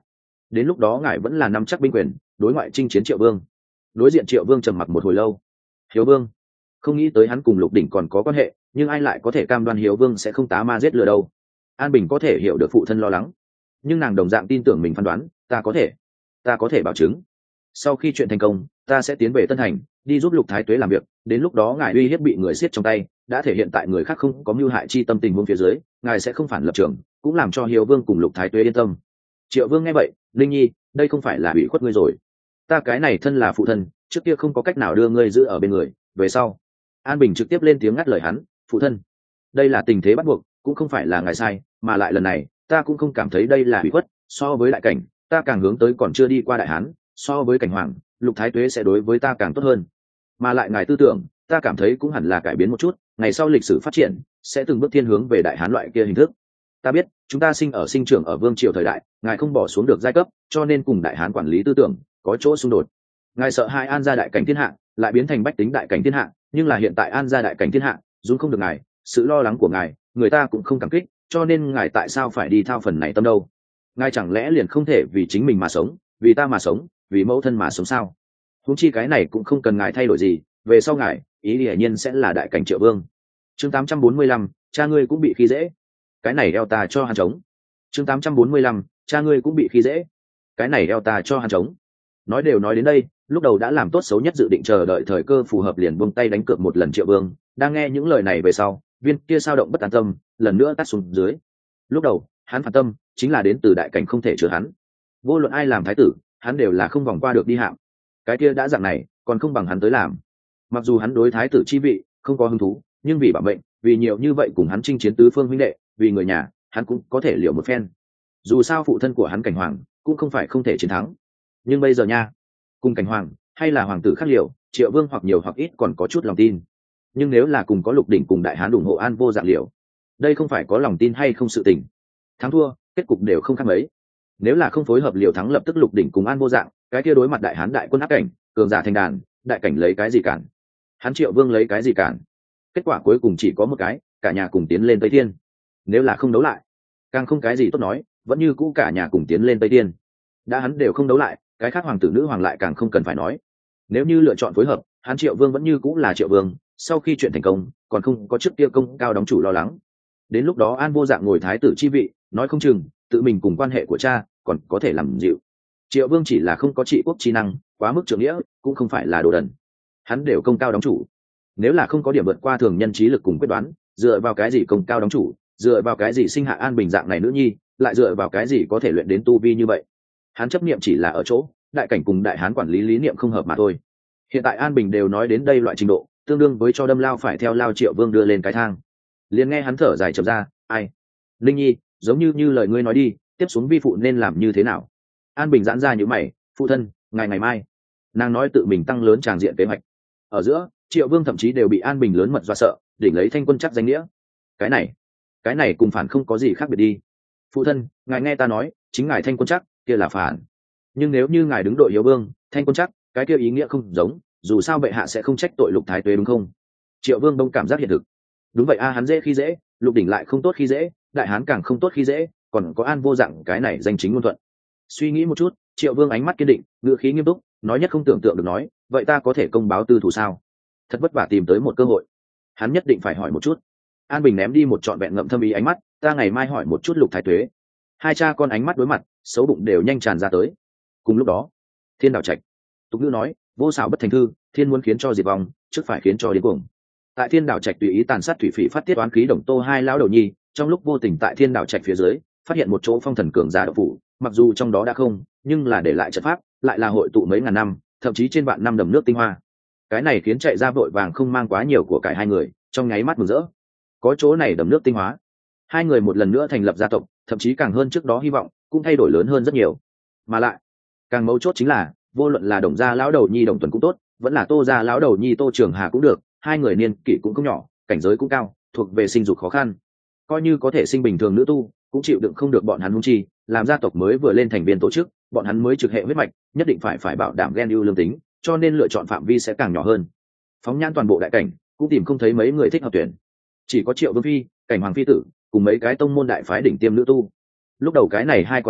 đến lúc đó ngài vẫn là nắm chắc binh quyền đối ngoại chinh chiến Triệu Vương. Đối diện Triệu Vương trầm mặc một hồi lâu. Hiếu Vương, không nghĩ tới hắn cùng Lục Đỉnh còn có quan hệ, nhưng ai lại có thể cam đoan Hiếu Vương sẽ không tá ma giết lừa đâu. An Bình có thể hiểu được phụ thân lo lắng, nhưng nàng đồng dạng tin tưởng mình phán đoán. Ta có thể ta có thể bảo chứng sau khi chuyện thành công ta sẽ tiến về Tân Thành đi giúp Lục Thái Tuế làm việc, đến lúc đó ngài uy hiếp bị người siết trong tay đã thể hiện tại người khác không có mưu hại chi tâm tình huống phía dưới, ngài sẽ không phản lập trường, cũng làm cho Hiếu Vương cùng Lục Thái Tuế yên tâm. Triệu Vương nghe vậy, Linh Nhi, đây không phải là ủy khuất ngươi rồi, ta cái này thân là phụ thân, trước kia không có cách nào đưa ngươi giữ ở bên người, về sau. An Bình trực tiếp lên tiếng ngắt lời hắn. Phụ thân, đây là tình thế bắt buộc, cũng không phải là ngài sai, mà lại lần này ta cũng không cảm thấy đây là ủy khuất, so với đại cảnh ta càng hướng tới còn chưa đi qua đại hán, so với cảnh hoàng Lục Thái Tuế sẽ đối với ta càng tốt hơn, mà lại ngài tư tưởng ta cảm thấy cũng hẳn là cải biến một chút, ngày sau lịch sử phát triển sẽ từng bước thiên hướng về đại hán loại kia hình thức. Ta biết chúng ta sinh ở sinh trưởng ở vương triều thời đại, ngài không bỏ xuống được giai cấp, cho nên cùng đại hán quản lý tư tưởng có chỗ xung đột. Ngài sợ hai An gia đại cảnh thiên hạ lại biến thành bách tính đại cảnh thiên hạ, nhưng là hiện tại An gia đại cảnh thiên hạ dung không được ngài, sự lo lắng của ngài người ta cũng không cảm kích, cho nên ngài tại sao phải đi thao phần này tâm đâu? Ngài chẳng lẽ liền không thể vì chính mình mà sống, vì ta mà sống, vì mẫu thân mà sống sao? Huống chi cái này cũng không cần ngài thay đổi gì, về sau ngài ý hiển nhiên sẽ là đại cảnh Triệu Vương. Chương tám trăm bốn mươi lăm, cha ngươi cũng bị khi dễ, cái này eo ta cho hắn trống. Chương tám trăm bốn mươi lăm, cha ngươi cũng bị khi dễ, cái này eo ta cho hắn trống. Nói đều nói đến đây, lúc đầu đã làm tốt xấu nhất dự định chờ đợi thời cơ phù hợp liền buông tay đánh cược một lần Triệu Vương, đang nghe những lời này về sau, viên kia sao động bất an tâm lần nữa tắt xuống dưới. Lúc đầu hắn phản tâm chính là đến từ đại cảnh không thể chứa hắn, vô luận ai làm thái tử hắn đều là không vòng qua được đi hạm, cái kia đã dạng này còn không bằng hắn tới làm. Mặc dù hắn đối thái tử chi vị không có hứng thú, nhưng vì bảo mệnh, vì nhiều như vậy cùng hắn chinh chiến tứ phương huynh đệ, vì người nhà, hắn cũng có thể liều một phen. Dù sao phụ thân của hắn cảnh hoàng cũng không phải không thể chiến thắng, nhưng bây giờ nha, cùng cảnh hoàng hay là hoàng tử khác liều, Triệu Vương hoặc nhiều hoặc ít còn có chút lòng tin, nhưng nếu là cùng có Lục Đỉnh cùng đại hán ủng hộ An vô dạng liều, đây không phải có lòng tin hay không sự tình, thắng thua kết cục đều không khác mấy. Nếu là không phối hợp liều thắng lập tức Lục Đỉnh cùng An vô dạng, cái kia đối mặt đại hán đại quân áp cảnh, cường giả thành đàn, đại cảnh lấy cái gì cản, hắn Triệu Vương lấy cái gì cản? Kết quả cuối cùng chỉ có một cái, cả nhà cùng tiến lên Tây Thiên. Nếu là không đấu lại, càng không cái gì tốt nói, vẫn như cũ cả nhà cùng tiến lên Tây Thiên. Đã hắn đều không đấu lại, cái khác hoàng tử nữ hoàng lại càng không cần phải nói. Nếu như lựa chọn phối hợp, hắn Triệu Vương vẫn như cũ là Triệu Vương, sau khi chuyện thành công còn không có trước kia công cao đóng chủ lo lắng. Đến lúc đó An vô dạng ngồi thái tử chi vị, nói không chừng tự mình cùng quan hệ của cha còn có thể làm dịu. Triệu Vương chỉ là không có trị quốc chi năng, quá mức trưởng nghĩa, cũng không phải là đồ đần. Hắn đều công cao đóng chủ, nếu là không có điểm vượt qua thường nhân trí lực cùng quyết đoán, dựa vào cái gì công cao đóng chủ, dựa vào cái gì sinh hạ An Bình dạng này nữ nhi, lại dựa vào cái gì có thể luyện đến tu vi như vậy? Hắn chấp niệm chỉ là ở chỗ đại cảnh cùng đại hán quản lý lý niệm không hợp mà thôi. Hiện tại An Bình đều nói đến đây loại trình độ, tương đương với cho đâm lao phải theo lao Triệu Vương đưa lên cái thang. Liền nghe hắn thở dài chậm ra, ai, Linh Nhi, giống như như lời ngươi nói đi, tiếp xuống vi phụ nên làm như thế nào? An Bình giãn ra như mày, phụ thân, ngày ngày mai. Nàng nói tự mình tăng lớn tràng diện kế hoạch. Ở giữa Triệu Vương thậm chí đều bị An Bình lớn mật do sợ, đỉnh lấy thanh quân chắc danh nghĩa. Cái này, cái này cùng phản không có gì khác biệt đi. Phụ thân, ngài nghe ta nói, chính ngài thanh quân chắc kia là phản, nhưng nếu như ngài đứng đội Hiếu Vương, thanh quân chắc cái kia ý nghĩa không giống, dù sao bệ hạ sẽ không trách tội Lục Thái Tuế đúng không? Triệu Vương đông cảm giác hiện thực. Đúng vậy a, hắn dễ khi dễ, Lục Đỉnh lại không tốt khi dễ, đại hán càng không tốt khi dễ, còn có An vô dạng cái này danh chính ngôn thuận. Suy nghĩ một chút, Triệu Vương ánh mắt kiên định, ngữ khí nghiêm túc, nói nhất không tưởng tượng được nói, vậy ta có thể công báo tư thủ sao? Thật vất vả tìm tới một cơ hội, hắn nhất định phải hỏi một chút. An Bình ném đi một trọn vẹn ngậm thâm ý ánh mắt, ta ngày mai hỏi một chút Lục Thái Tuế. Hai cha con ánh mắt đối mặt, xấu bụng đều nhanh tràn ra tới. Cùng lúc đó, Thiên Đảo Trạch, tục ngữ nói, vô xảo bất thành thư, thiên muốn khiến cho diệt vong, trước phải khiến cho điên cuồng. Tại Thiên Đảo Trạch tùy ý tàn sát thủy phỉ phát tiết oán khí Đồng Tô hai lão đầu nhi, trong lúc vô tình tại Thiên Đảo Trạch phía dưới, phát hiện một chỗ phong thần cường giả đậu phủ, mặc dù trong đó đã không, nhưng là để lại trận pháp, lại là hội tụ mấy ngàn năm, thậm chí trên vạn năm đầm nước tinh hoa. Cái này khiến chạy ra vội vàng không mang quá nhiều của cải hai người, trong nháy mắt mừng rỡ. Có chỗ này đầm nước tinh hóa, hai người một lần nữa thành lập gia tộc, thậm chí càng hơn trước đó hy vọng, cũng thay đổi lớn hơn rất nhiều. Mà lại, càng mấu chốt chính là, vô luận là Đồng gia lão đầu nhi Đồng Tuấn cũng tốt, vẫn là Tô gia lão đầu nhi Tô Trường Hà cũng được, hai người niên kỷ cũng không nhỏ, cảnh giới cũng cao, thuộc về sinh dục khó khăn. Coi như có thể sinh bình thường nữ tu, cũng chịu đựng không được bọn hắn hung chi, làm gia tộc mới vừa lên thành viên tổ chức, bọn hắn mới trực hệ huyết mạch, nhất định phải phải bảo đảm gen ưu lương tính, cho nên lựa chọn phạm vi sẽ càng nhỏ hơn. Phóng nhãn toàn bộ đại cảnh, cũng tìm không thấy mấy người thích hợp tuyển, chỉ có Triệu Vương phi, cảnh hoàng phi tử, cùng mấy cái tông môn đại phái đỉnh tiêm nữ tu. Lúc đầu cái này hai còn muốn,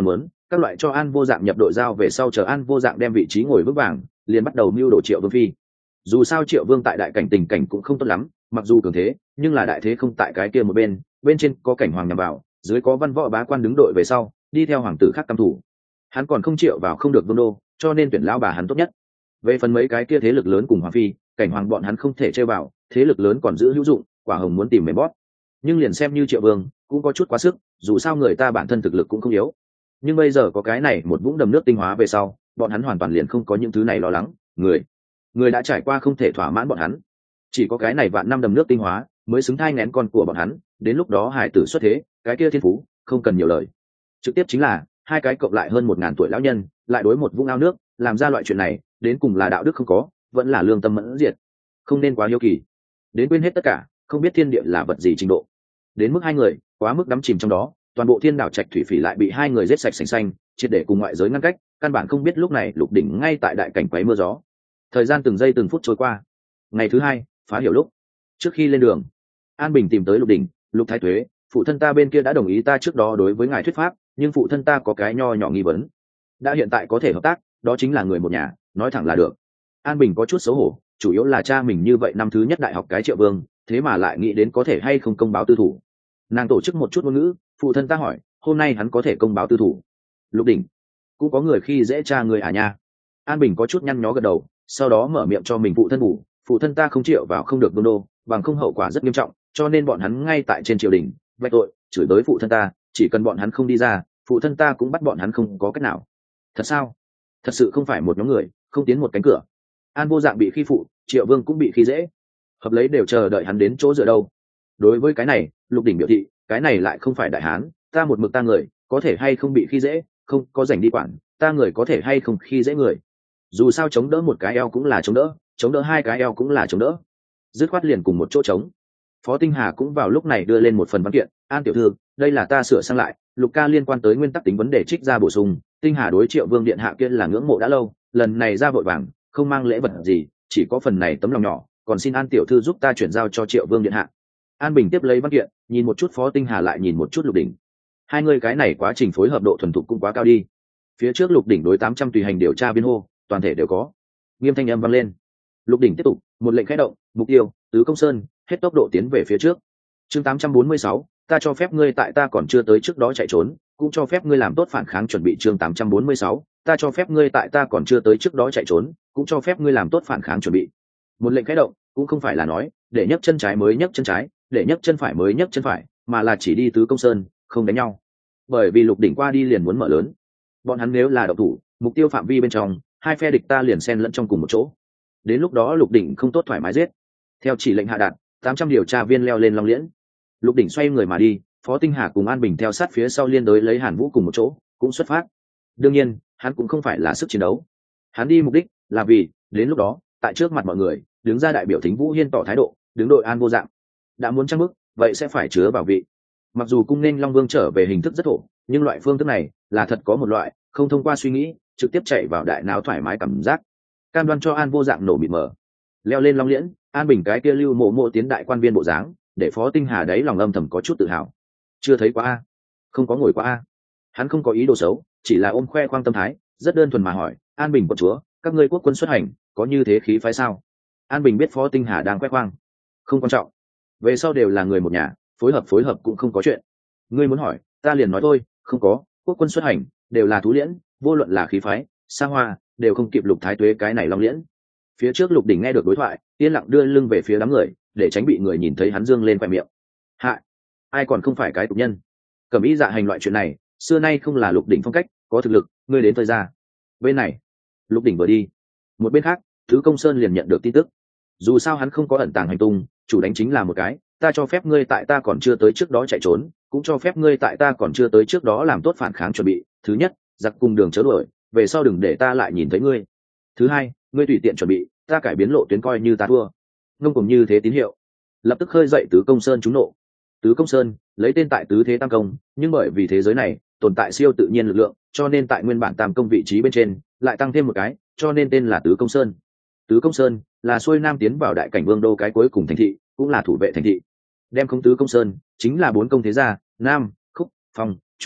các loại cho An Vô Dạng nhập đội giao về sau, chờ An Vô Dạng đem vị trí ngồi vững vàng, liền bắt đầu mưu đồ Triệu Vương phi. Dù sao Triệu Vương tại đại cảnh tình cảnh cũng không tốt lắm, mặc dù cường thế, nhưng là đại thế không tại cái kia một bên, bên trên có cảnh hoàng nhằm vào, dưới có văn võ bá quan đứng đội về sau, đi theo hoàng tử khác căm thủ. Hắn còn không chịu vào không được vương đô, cho nên tuyển lão bà hắn tốt nhất. Về phần mấy cái kia thế lực lớn cùng hoàng phi, cảnh hoàng bọn hắn không thể chơi vào, thế lực lớn còn giữ hữu dụng, quả hồng muốn tìm mềm bóp. Nhưng liền xem như Triệu Vương cũng có chút quá sức, dù sao người ta bản thân thực lực cũng không yếu. Nhưng bây giờ có cái này một vũng đầm nước tinh hóa về sau, bọn hắn hoàn toàn liền không có những thứ này lo lắng. Người, người đã trải qua không thể thỏa mãn bọn hắn, chỉ có cái này vạn năm đầm nước tinh hóa mới xứng thai nén con của bọn hắn. Đến lúc đó hải tử xuất thế, cái kia thiên phú không cần nhiều lời, trực tiếp chính là hai cái cộng lại hơn một ngàn tuổi lão nhân lại đối một vũng ao nước, làm ra loại chuyện này, đến cùng là đạo đức không có, vẫn là lương tâm mẫn diệt. Không nên quá hiếu kỳ, đến quên hết tất cả, không biết thiên địa là vật gì trình độ. Đến mức hai người quá mức đắm chìm trong đó, toàn bộ thiên đảo trạch thủy phỉ lại bị hai người giết sạch sành xanh, triệt để cùng ngoại giới ngăn cách, căn bản không biết lúc này Lục Đỉnh ngay tại đại cảnh quấy mưa gió. Thời gian từng giây từng phút trôi qua. Ngày thứ hai phá hiểu lúc, trước khi lên đường, An Bình tìm tới Lục Đỉnh. Lục Thái Tuế, phụ thân ta bên kia đã đồng ý ta trước đó đối với ngài thuyết pháp, nhưng phụ thân ta có cái nho nhỏ nghi vấn. Đã hiện tại có thể hợp tác, đó chính là người một nhà, nói thẳng là được. An Bình có chút xấu hổ, chủ yếu là cha mình như vậy năm thứ nhất đại học cái Triệu Vương, thế mà lại nghĩ đến có thể hay không công báo tư thủ. Nàng tổ chức một chút ngôn ngữ, phụ thân ta hỏi, hôm nay hắn có thể công báo tư thủ. Lục Đỉnh, cũng có người khi dễ cha người à nha. An Bình có chút nhăn nhó gật đầu, sau đó mở miệng cho mình phụ thân ngủ, phụ thân ta không chịu vào không được vương đô, bằng không hậu quả rất nghiêm trọng, cho nên bọn hắn ngay tại trên triều đình vạch tội, chửi tới phụ thân ta, chỉ cần bọn hắn không đi ra, phụ thân ta cũng bắt bọn hắn không có cách nào. Thật sao? Thật sự không phải một nhóm người, không tiến một cánh cửa. An Vô Dạng bị khi phụ, Triệu Vương cũng bị khi dễ, hợp lấy đều chờ đợi hắn đến chỗ dựa đâu. Đối với cái này, Lục Đỉnh biểu thị, cái này lại không phải đại hán, ta một mực ta người, có thể hay không bị khi dễ, không có rảnh đi quản, ta người có thể hay không khi dễ người. Dù sao chống đỡ một cái eo cũng là chống đỡ, chống đỡ hai cái eo cũng là chống đỡ, dứt khoát liền cùng một chỗ chống. Phó Tinh Hà cũng vào lúc này đưa lên một phần văn kiện, An tiểu thư, đây là ta sửa sang lại, Lục ca liên quan tới nguyên tắc tính vấn đề trích ra bổ sung, Tinh Hà đối Triệu Vương điện hạ kia là ngưỡng mộ đã lâu, lần này ra vội vàng, không mang lễ vật gì, chỉ có phần này tấm lòng nhỏ, còn xin An tiểu thư giúp ta chuyển giao cho Triệu Vương điện hạ. An Bình tiếp lấy văn kiện, nhìn một chút Phó Tinh Hà lại nhìn một chút Lục Đỉnh. Hai người cái này quá trình phối hợp độ thuần thục cũng quá cao đi. Phía trước Lục Đỉnh đối tám trăm tùy hành điều tra viên hô, toàn thể đều có. Nghiêm thanh âm vang lên. Lục Đỉnh tiếp tục, một lệnh khẽ động, mục tiêu, Tứ Công Sơn, hết tốc độ tiến về phía trước. Chương tám trăm bốn mươi sáu, ta cho phép ngươi tại ta còn chưa tới trước đó chạy trốn, cũng cho phép ngươi làm tốt phản kháng chuẩn bị. Chương tám trăm bốn mươi sáu, ta cho phép ngươi tại ta còn chưa tới trước đó chạy trốn, cũng cho phép ngươi làm tốt phản kháng chuẩn bị. Một lệnh khẽ động, cũng không phải là nói, để nhấc chân trái mới nhấc chân trái, để nhấc chân phải mới nhấc chân phải, mà là chỉ đi Tứ Công Sơn, không đánh nhau. Bởi vì Lục Đỉnh qua đi liền muốn mở lớn. Bọn hắn nếu là độc thủ, mục tiêu phạm vi bên trong, hai phe địch ta liền xen lẫn trong cùng một chỗ. Đến lúc đó Lục Đỉnh không tốt thoải mái giết. Theo chỉ lệnh hạ đạt, tám trăm điều tra viên leo lên Long Liễn. Lục Đỉnh xoay người mà đi, Phó Tinh Hà cùng An Bình theo sát phía sau liên đối lấy Hàn Vũ cùng một chỗ, cũng xuất phát. Đương nhiên, hắn cũng không phải là sức chiến đấu. Hắn đi mục đích là vì, đến lúc đó, tại trước mặt mọi người, đứng ra đại biểu Thính Vũ Hiên tỏ thái độ, đứng đội An Vô Dạng. Đã muốn trang bức, vậy sẽ phải chứa vào vị. Mặc dù cung nên Long Vương trở về hình thức rất thổ, nhưng loại phương thức này là thật có một loại, không thông qua suy nghĩ, trực tiếp chạy vào đại não thoải mái cảm giác. Cam đoan cho An Vô Dạng nổ mịt mờ. Leo lên Long Liễn, An Bình cái kia lưu mộ mộ tiến đại quan viên bộ dáng, để Phó Tinh Hà đấy lòng âm thầm có chút tự hào. Chưa thấy quá a, không có ngồi quá a. Hắn không có ý đồ xấu, chỉ là ôm khoe khoang tâm thái, rất đơn thuần mà hỏi, An Bình quận chúa, các ngươi quốc quân xuất hành, có như thế khí phái sao? An Bình biết Phó Tinh Hà đang khoe khoang, không quan trọng. Về sau đều là người một nhà, phối hợp phối hợp cũng không có chuyện. Ngươi muốn hỏi, ta liền nói thôi, không có, quốc quân xuất hành đều là thú liễn, vô luận là khí phái, xa hoa, đều không kịp Lục Thái Tuế cái này Long Liễn. Phía trước Lục Đỉnh nghe được đối thoại, yên lặng đưa lưng về phía đám người, để tránh bị người nhìn thấy hắn dương lên khoe miệng. Hạ, ai còn không phải cái tục nhân? Cẩm ý dạ hành loại chuyện này, xưa nay không là Lục Đỉnh phong cách, có thực lực, ngươi đến thời ra. Bên này, Lục Đỉnh vừa đi, một bên khác, Thứ Công Sơn liền nhận được tin tức. Dù sao hắn không có ẩn tàng hành tung, chủ đánh chính là một cái, ta cho phép ngươi tại ta còn chưa tới trước đó chạy trốn, cũng cho phép ngươi tại ta còn chưa tới trước đó làm tốt phản kháng chuẩn bị. Thứ nhất, giặc cùng đường chớ đuổi, về sau đừng để ta lại nhìn thấy ngươi. Thứ hai, ngươi tùy tiện chuẩn bị, ta cải biến lộ tuyến coi như ta thua. Ngông cùng như thế tín hiệu, lập tức khơi dậy Tứ Công Sơn trúng nộ. Tứ Công Sơn lấy tên tại Tứ Thế Tam Công, nhưng bởi vì thế giới này tồn tại siêu tự nhiên lực lượng, cho nên tại nguyên bản Tam Công vị trí bên trên lại tăng thêm một cái, cho nên tên là Tứ Công Sơn. Tứ Công Sơn là xuôi nam tiến vào đại cảnh vương đô cái cuối cùng thành thị, cũng là thủ vệ thành thị. Đem không Tứ Công Sơn chính là bốn công thế gia, nam, khúc, phong, trung,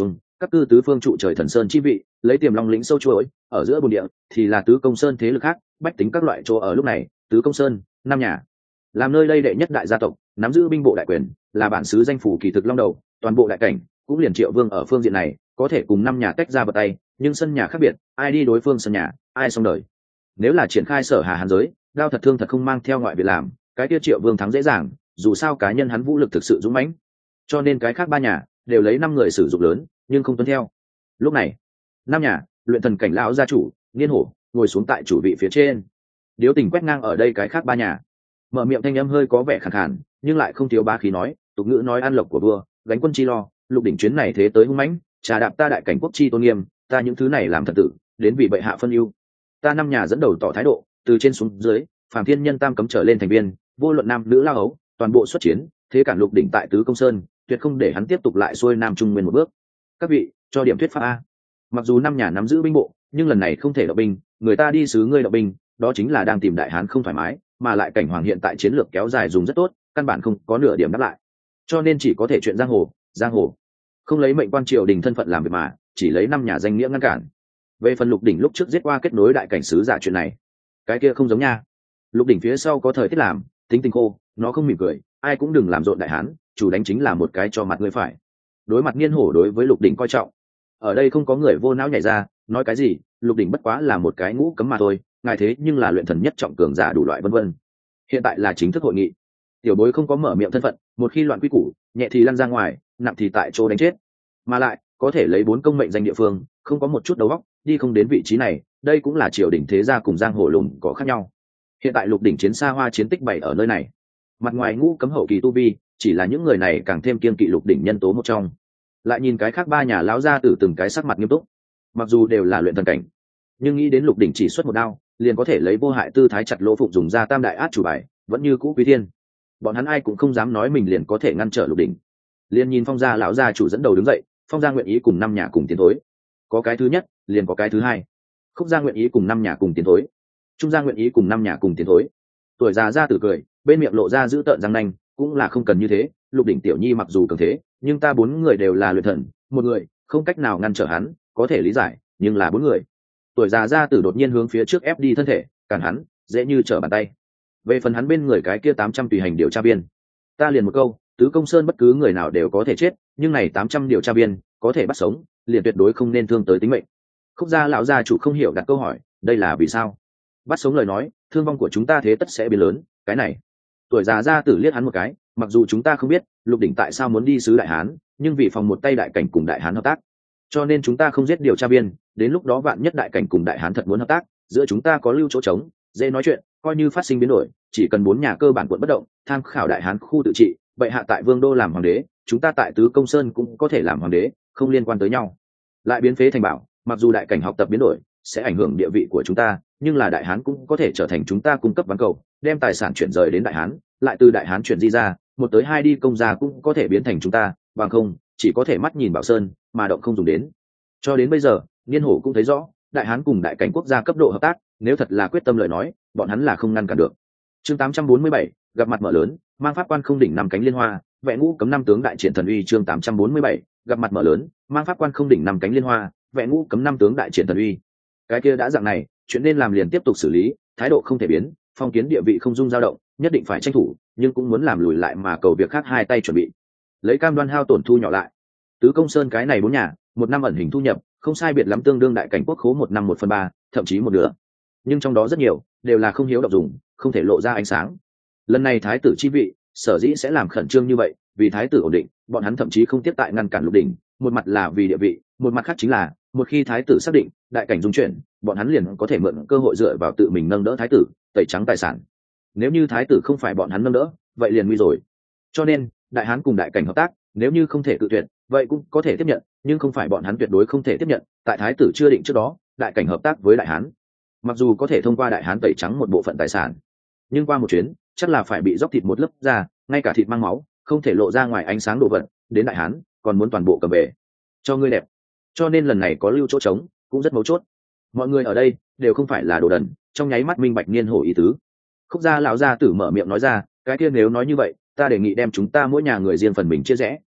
các cư tứ phương trụ trời thần sơn chi vị, lấy tiềm long lĩnh sâu chuỗi ở giữa bồn địa thì là tứ công sơn thế lực khác, bách tính các loại chỗ ở lúc này tứ công sơn năm nhà làm nơi đây đệ nhất đại gia tộc, nắm giữ binh bộ đại quyền, là bản xứ danh phủ kỳ thực long đầu, toàn bộ đại cảnh cũng liền Triệu Vương ở phương diện này có thể cùng năm nhà tách ra vật tay, nhưng sân nhà khác biệt, ai đi đối phương sân nhà ai xong đời. Nếu là triển khai sở hà hàn giới, đao thật thương thật không mang theo ngoại việc làm, cái kia Triệu Vương thắng dễ dàng, dù sao cá nhân hắn vũ lực thực sự dũng mãnh, cho nên cái khác ba nhà đều lấy năm người sử dụng lớn nhưng không tuân theo. Lúc này năm nhà luyện thần cảnh lão gia chủ Niên Hổ ngồi xuống tại chủ vị phía trên, điếu tình quét ngang ở đây cái khác ba nhà, mở miệng thanh âm hơi có vẻ khàn khàn nhưng lại không thiếu bá khí, nói tục ngữ nói ăn lộc của vua gánh quân chi lo, Lục đỉnh chuyến này thế tới hung mãnh, trà đạp ta đại cảnh quốc chi tôn nghiêm, ta những thứ này làm thật tử đến vì bệ hạ phân ưu. Ta năm nhà dẫn đầu tỏ thái độ, từ trên xuống dưới phàm thiên nhân tam cấm trở lên thành viên, vô luận nam nữ lao ấu toàn bộ xuất chiến, thế cản Lục đỉnh tại tứ công sơn, tuyệt không để hắn tiếp tục lại xuôi nam trung nguyên một bước. Các vị cho điểm thuyết pháp a. Mặc dù năm nhà nắm giữ binh bộ, nhưng lần này không thể động binh, người ta đi sứ ngươi động binh, đó chính là đang tìm đại hán không thoải mái, mà lại cảnh hoàng hiện tại chiến lược kéo dài dùng rất tốt, căn bản không có nửa điểm đáp lại, cho nên chỉ có thể chuyện giang hồ giang hồ không lấy mệnh quan triều đình thân phận làm việc, mà chỉ lấy năm nhà danh nghĩa ngăn cản. Về phần Lục đỉnh lúc trước giết qua kết nối đại cảnh sứ giả chuyện này, cái kia không giống nha. Lục đỉnh phía sau có thời tiết làm, tính tình khô, nó không mỉm cười, ai cũng đừng làm rộn đại hán, chủ đánh chính là một cái cho mặt ngươi phải. Đối mặt Niên Hổ đối với Lục đỉnh coi trọng, ở đây không có người vô não nhảy ra nói cái gì Lục đỉnh bất quá là một cái ngũ cấm mà thôi, ngài thế nhưng là luyện thần nhất trọng cường giả đủ loại vân vân. Hiện tại là chính thức hội nghị, tiểu bối không có mở miệng thân phận, một khi loạn quy củ, nhẹ thì lăn ra ngoài, nặng thì tại chỗ đánh chết, mà lại có thể lấy bốn công mệnh danh địa phương, không có một chút đầu óc, đi không đến vị trí này, đây cũng là triều đình thế gia cùng giang hồ lùn có khác nhau. Hiện tại Lục đỉnh chiến xa hoa chiến tích bày ở nơi này, mặt ngoài ngũ cấm hậu kỳ tu vi, chỉ là những người này càng thêm kiên kỵ Lục đỉnh nhân tố một trong. Lại nhìn cái khác ba nhà lão gia tử từng cái sắc mặt nghiêm túc, mặc dù đều là luyện thần cảnh, nhưng nghĩ đến Lục đỉnh chỉ xuất một đao liền có thể lấy vô hại tư thái chặt Lỗ Phụng dùng ra tam đại át chủ bài, vẫn như cũ quý thiên, bọn hắn ai cũng không dám nói mình liền có thể ngăn trở Lục đỉnh. Liền nhìn Phong gia lão gia chủ dẫn đầu đứng dậy, Phong gia nguyện ý cùng năm nhà cùng tiến thối, có cái thứ nhất liền có cái thứ hai. Khúc gia nguyện ý cùng năm nhà cùng tiến thối, Trung gia nguyện ý cùng năm nhà cùng tiến thối. Tuổi già gia tử cười, bên miệng lộ ra giữ tợn răng nanh, cũng là không cần như thế, Lục đỉnh tiểu nhi mặc dù cường thế, nhưng ta bốn người đều là luyện thần, một người không cách nào ngăn trở hắn, có thể lý giải, nhưng là bốn người. Tuổi già gia tử đột nhiên hướng phía trước ép đi thân thể, cản hắn dễ như trở bàn tay. Về phần hắn bên người cái kia tám trăm tùy hành điều tra viên, ta liền một câu, tứ công sơn bất cứ người nào đều có thể chết, nhưng này tám trăm điều tra viên có thể bắt sống, liền tuyệt đối không nên thương tới tính mệnh. Khúc gia lão gia chủ không hiểu đặt câu hỏi, đây là vì sao? Bắt sống lời nói, thương vong của chúng ta thế tất sẽ biến lớn, cái này. Tuổi già gia tử liếc hắn một cái, mặc dù chúng ta không biết Lục đỉnh tại sao muốn đi sứ đại hán, nhưng vì phòng một tay đại cảnh cùng đại hán hợp tác, cho nên chúng ta không giết điều tra viên, đến lúc đó vạn nhất đại cảnh cùng đại hán thật muốn hợp tác, giữa chúng ta có lưu chỗ trống, dễ nói chuyện, coi như phát sinh biến đổi, chỉ cần bốn nhà cơ bản quận bất động, tham khảo đại hán khu tự trị, bệ hạ tại vương đô làm hoàng đế, chúng ta tại tứ công sơn cũng có thể làm hoàng đế, không liên quan tới nhau. Lại biến phế thành bảo, mặc dù đại cảnh học tập biến đổi sẽ ảnh hưởng địa vị của chúng ta, nhưng là đại hán cũng có thể trở thành chúng ta cung cấp ván cầu, đem tài sản chuyển rời đến đại hán, lại từ đại hán chuyển di ra, một tới hai đi công gia cũng có thể biến thành chúng ta, bằng không chỉ có thể mắt nhìn bảo sơn mà động không dùng đến. Cho đến bây giờ Niên Hổ cũng thấy rõ, đại hán cùng đại cảnh quốc gia cấp độ hợp tác, nếu thật là quyết tâm lời nói, bọn hắn là không ngăn cản được. Chương tám trăm bốn mươi bảy, gặp mặt mở lớn, mang pháp quan không đỉnh năm cánh liên hoa, vẽ ngũ cấm năm tướng đại triển thần uy. Chương tám trăm bốn mươi bảy, gặp mặt mở lớn, mang pháp quan không đỉnh năm cánh liên hoa, vẽ ngũ cấm năm tướng đại triển thần uy. Cái kia đã dạng này, chuyện nên làm liền tiếp tục xử lý, thái độ không thể biến, phong kiến địa vị không dung dao động, nhất định phải tranh thủ, nhưng cũng muốn làm lùi lại mà cầu việc khác hai tay chuẩn bị, lấy cam đoan hao tổn thu nhỏ lại. Tứ công sơn cái này bốn nhà, một năm ẩn hình thu nhập không sai biệt lắm tương đương đại cảnh quốc khố một năm một phần ba, thậm chí một nửa, nhưng trong đó rất nhiều đều là không hiếu động dùng, không thể lộ ra ánh sáng. Lần này thái tử chi vị sở dĩ sẽ làm khẩn trương như vậy, vì thái tử ổn định, bọn hắn thậm chí không tiếp tại ngăn cản Lục đỉnh, một mặt là vì địa vị, một mặt khác chính là một khi thái tử xác định đại cảnh dung chuyển, bọn hắn liền có thể mượn cơ hội dựa vào tự mình nâng đỡ thái tử, tẩy trắng tài sản. Nếu như thái tử không phải bọn hắn nâng đỡ, vậy liền nguy rồi. Cho nên đại hán cùng đại cảnh hợp tác, nếu như không thể cự tuyệt, vậy cũng có thể tiếp nhận, nhưng không phải bọn hắn tuyệt đối không thể tiếp nhận. Tại thái tử chưa định trước đó, đại cảnh hợp tác với đại hán, mặc dù có thể thông qua đại hán tẩy trắng một bộ phận tài sản, nhưng qua một chuyến chắc là phải bị dóc thịt một lớp ra, ngay cả thịt mang máu không thể lộ ra ngoài ánh sáng đồ vật, đến đại hán còn muốn toàn bộ cầm về cho ngươi đẹp. Cho nên lần này có lưu chỗ trống cũng rất mấu chốt. Mọi người ở đây đều không phải là đồ đần, trong nháy mắt minh bạch Niên Hổ ý tứ. Khúc gia lão gia tử mở miệng nói ra, cái kia nếu nói như vậy, ta đề nghị đem chúng ta mỗi nhà người riêng phần mình chia rẽ,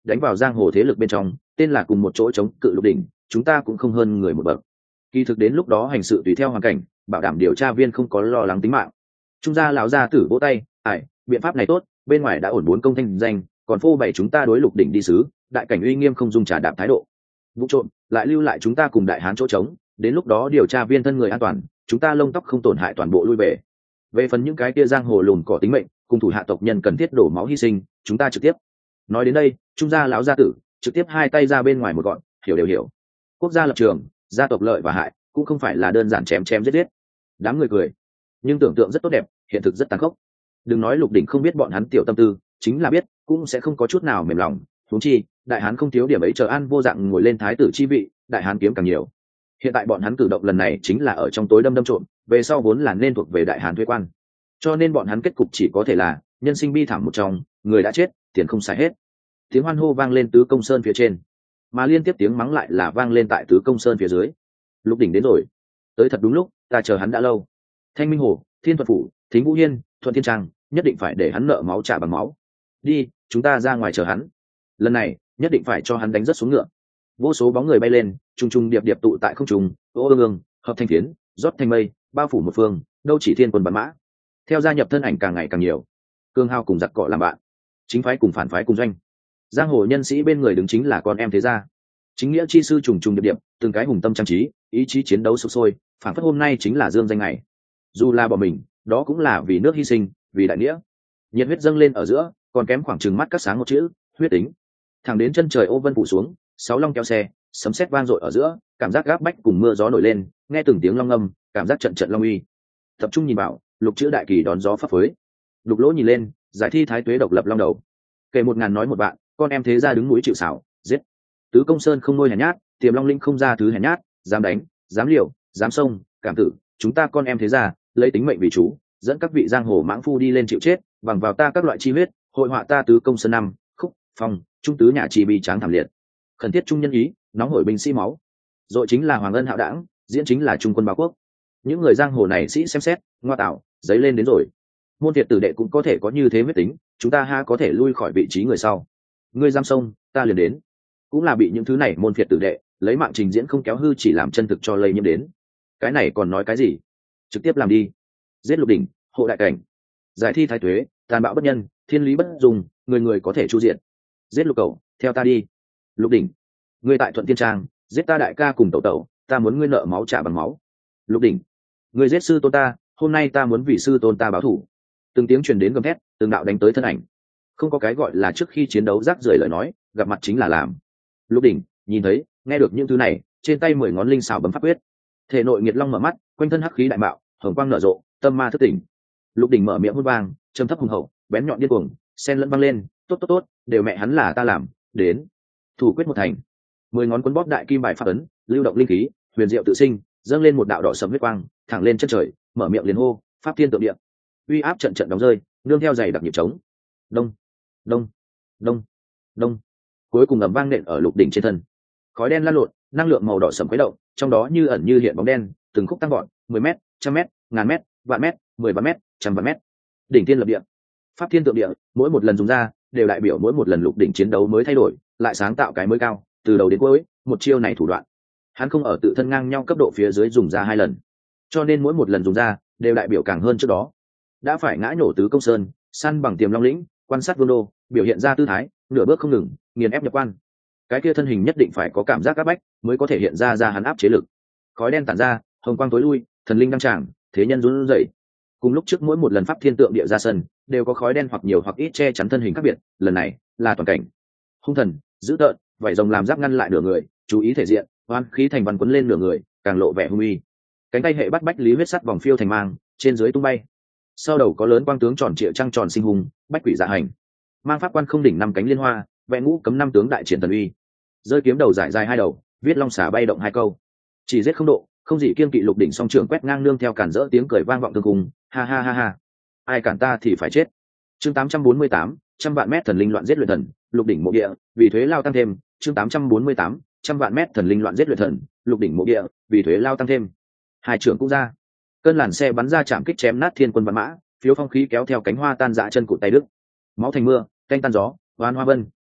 đánh vào giang hồ thế lực bên trong, tên là cùng một chỗ chống cự Lục đỉnh, chúng ta cũng không hơn người một bậc. Kỳ thực đến lúc đó hành sự tùy theo hoàn cảnh, bảo đảm điều tra viên không có lo lắng tính mạng. Trung gia lão gia tử vỗ tay, "Ải, biện pháp này tốt, bên ngoài đã ổn bốn công thanh danh, còn phô bày chúng ta đối Lục đỉnh đi sứ, đại cảnh uy nghiêm không dung trà đạp thái độ. Vụ trộm, lại lưu lại chúng ta cùng đại hán chỗ trống, đến lúc đó điều tra viên thân người an toàn, chúng ta lông tóc không tổn hại toàn bộ lui về. Về phần những cái kia giang hồ lùn cỏ tính mệnh, cùng thủ hạ tộc nhân cần thiết đổ máu hy sinh, chúng ta trực tiếp." Nói đến đây, Trung gia lão gia tử trực tiếp hai tay ra bên ngoài một gọn, hiểu đều hiểu. Quốc gia lập trường, gia tộc lợi và hại, cũng không phải là đơn giản chém chém giết giết. Đám người cười, nhưng tưởng tượng rất tốt đẹp, hiện thực rất tàn khốc. Đừng nói Lục đỉnh không biết bọn hắn tiểu tâm tư, chính là biết cũng sẽ không có chút nào mềm lòng. Huống chi đại hán không thiếu điểm ấy chờ an vô dạng ngồi lên thái tử chi vị, đại hán kiếm càng nhiều. Hiện tại bọn hắn cử động lần này chính là ở trong tối đâm đâm trộm, về sau vốn là nên thuộc về đại hán thuế quan, cho nên bọn hắn kết cục chỉ có thể là nhân sinh bi thảm một trong, người đã chết, tiền không xài hết. Tiếng hoan hô vang lên tứ công sơn phía trên, mà liên tiếp tiếng mắng lại là vang lên tại tứ công sơn phía dưới. Lục đỉnh đến rồi, tới thật đúng lúc, ta chờ hắn đã lâu. Thanh Minh Hồ, Thiên Thuật Phủ, Thính Vũ Hiên, Thuận Thiên Trang, nhất định phải để hắn nợ máu trả bằng máu. Đi, chúng ta ra ngoài chờ hắn. Lần này nhất định phải cho hắn đánh rất xuống ngựa. Vô số bóng người bay lên, trùng trùng điệp điệp tụ tại không trung, ô ương ương, hợp thành phiến, rót thành mây, bao phủ một phương, đâu chỉ thiên quân bắn mã. Theo gia nhập thân ảnh càng ngày càng nhiều, cương hao cùng giặc cọ làm bạn, chính phái cùng phản phái cùng doanh. Giang hồ nhân sĩ bên người đứng chính là con em thế gia, chính nghĩa chi sư trùng trùng điệp điệp, từng cái hùng tâm trang trí, ý chí chiến đấu sục sôi, phản phất hôm nay chính là dương danh ngày. Dù là bỏ mình, đó cũng là vì nước hy sinh, vì đại nghĩa. Nhiệt huyết dâng lên ở giữa, còn kém khoảng chừng mắt các sáng một chữ, huyết tính. Thẳng đến chân trời ô vân phủ xuống, sáu long kéo xe, sấm sét vang dội ở giữa, cảm giác gáp bách cùng mưa gió nổi lên, nghe từng tiếng long ngâm, cảm giác trận trận long uy. Tập trung nhìn vào, Lục chữ đại kỳ đón gió phấp phới. Lục lỗ nhìn lên, giải thi thái tuế độc lập long đầu. Kể một ngàn nói một bạn, con em thế gia đứng núi chịu xảo, giết. Tứ công sơn không nuôi hèn nhát, Tiềm Long Linh không ra thứ hèn nhát, dám đánh, dám liều, dám xông, cảm tử, chúng ta con em thế gia, lấy tính mệnh vì chú, dẫn các vị giang hồ mãng phu đi lên chịu chết, bằng vào ta các loại chi huyết, hội họa ta tứ công sơn năm, khúc, phong, trung tứ nhà trì bi tráng thảm liệt. Khẩn thiết trung nhân ý, nóng hổi binh sĩ máu. Rồi chính là Hoàng Ân Hạo Đảng, diễn chính là Trung quân báo quốc. Những người giang hồ này sĩ xem xét, ngoa tạo, giấy lên đến rồi. Môn thiệt tử đệ cũng có thể có như thế huyết tính, chúng ta ha có thể lui khỏi vị trí người sau. Ngươi giam sông, ta liền đến. Cũng là bị những thứ này môn thiệt tử đệ lấy mạng trình diễn không kéo hư chỉ làm chân thực cho lây nhiễm đến. Cái này còn nói cái gì? Trực tiếp làm đi. Giết Lục đỉnh, hộ đại cảnh. Giải thi thái tuế, tàn bạo bất nhân, thiên lý bất dùng, người người có thể chu diện. Giết Lục Cẩu, theo ta đi. Lục đỉnh, ngươi tại Thuận Thiên Trang, giết ta đại ca cùng tẩu tẩu, ta muốn ngươi nợ máu trả bằng máu. Lục đỉnh, ngươi giết sư tôn ta, hôm nay ta muốn vì sư tôn ta báo thù. Từng tiếng truyền đến gầm thét, từng đạo đánh tới thân ảnh. Không có cái gọi là trước khi chiến đấu rác rưởi lời nói, gặp mặt chính là làm. Lục đỉnh nhìn thấy, nghe được những thứ này, trên tay mười ngón linh xảo bấm pháp quyết, thể nội nghiệt long mở mắt, quanh thân hắc khí đại mạo, hồng quang nở rộ, tâm ma thức tỉnh. Lục đỉnh mở miệng hút vang, trầm thấp hùng hậu, bén nhọn điên cuồng, sen lẫn vang lên, tốt tốt tốt, đều mẹ hắn là ta làm, đến. Thủ quyết một thành, mười ngón cuốn bóp đại kim bài pháp ấn, lưu động linh khí, huyền diệu tự sinh, dâng lên một đạo đỏ sẫm huyết quang, thẳng lên chân trời, mở miệng liền hô, pháp thiên tượng địa. Uy áp trận trận đóng rơi, nương theo giày đặc nhịp trống. Đông, đông, đông, đông. Cuối cùng ầm vang nện ở Lục đỉnh trên thân. Khói đen lan lộn, năng lượng màu đỏ sẫm khuấy động, trong đó như ẩn như hiện bóng đen, từng khúc tăng gọn, mười mét, trăm mét, ngàn mét, vạn mét, mười vạn mét, trăm vạn mét. Đỉnh thiên lập địa, pháp thiên tượng địa, mỗi một lần dùng ra, đều đại biểu mỗi một lần Lục đỉnh chiến đấu mới thay đổi, lại sáng tạo cái mới cao, từ đầu đến cuối, một chiêu này thủ đoạn. Hắn không ở tự thân ngang nhau cấp độ phía dưới dùng ra hai lần, cho nên mỗi một lần dùng ra, đều đại biểu càng hơn trước đó. Đã phải ngã nhổ tứ công sơn, săn bằng Tiềm Long lĩnh, quan sát vương đô, biểu hiện ra tư thái, nửa bước không ngừng, nghiền ép nhập quan. Cái kia thân hình nhất định phải có cảm giác áp bách, mới có thể hiện ra ra hắn áp chế lực. Khói đen tản ra, hồng quang tối lui, thần linh đăng tràng, thế nhân run rẩy. Cùng lúc trước mỗi một lần pháp thiên tượng địa ra sân, đều có khói đen hoặc nhiều hoặc ít che chắn thân hình khác biệt, lần này là toàn cảnh. Hung thần, dữ tợn, vảy rồng làm giáp ngăn lại nửa người, chú ý thể diện, oan khí thành văn quấn lên nửa người, càng lộ vẻ hung uy. Cánh tay hệ bắt bách lý huyết sắt vòng phiêu thành mang, trên dưới tung bay. Sau đầu có lớn quang tướng tròn trịa trăng tròn sinh hùng, bách quỷ dạ hành. Mang pháp quan không đỉnh năm cánh liên hoa, vẽ ngũ cấm năm tướng đại triển thần uy. Rơi kiếm đầu giải dài hai đầu, viết long xả bay động hai câu. Chỉ giết không độ, không gì kiên kỵ Lục đỉnh song trường quét ngang nương theo cản rỡ tiếng cười vang vọng tương cùng, ha ha ha ha. Ai cản ta thì phải chết. Chương tám trăm bốn mươi tám, trăm vạn mét thần linh loạn giết luyện thần, Lục đỉnh mộ địa, vì thuế lao tăng thêm. Chương tám trăm bốn mươi tám, trăm vạn mét thần linh loạn giết luyện thần, Lục đỉnh mộ địa, vì thuế lao tăng thêm. Hai trưởng cũng ra. Cơn làn xe bắn ra chạm kích chém nát thiên quân văn mã, phiếu phong khí kéo theo cánh hoa tan rã chân cụt tay đức. Máu thành mưa, canh tan gió, oan hoa vân,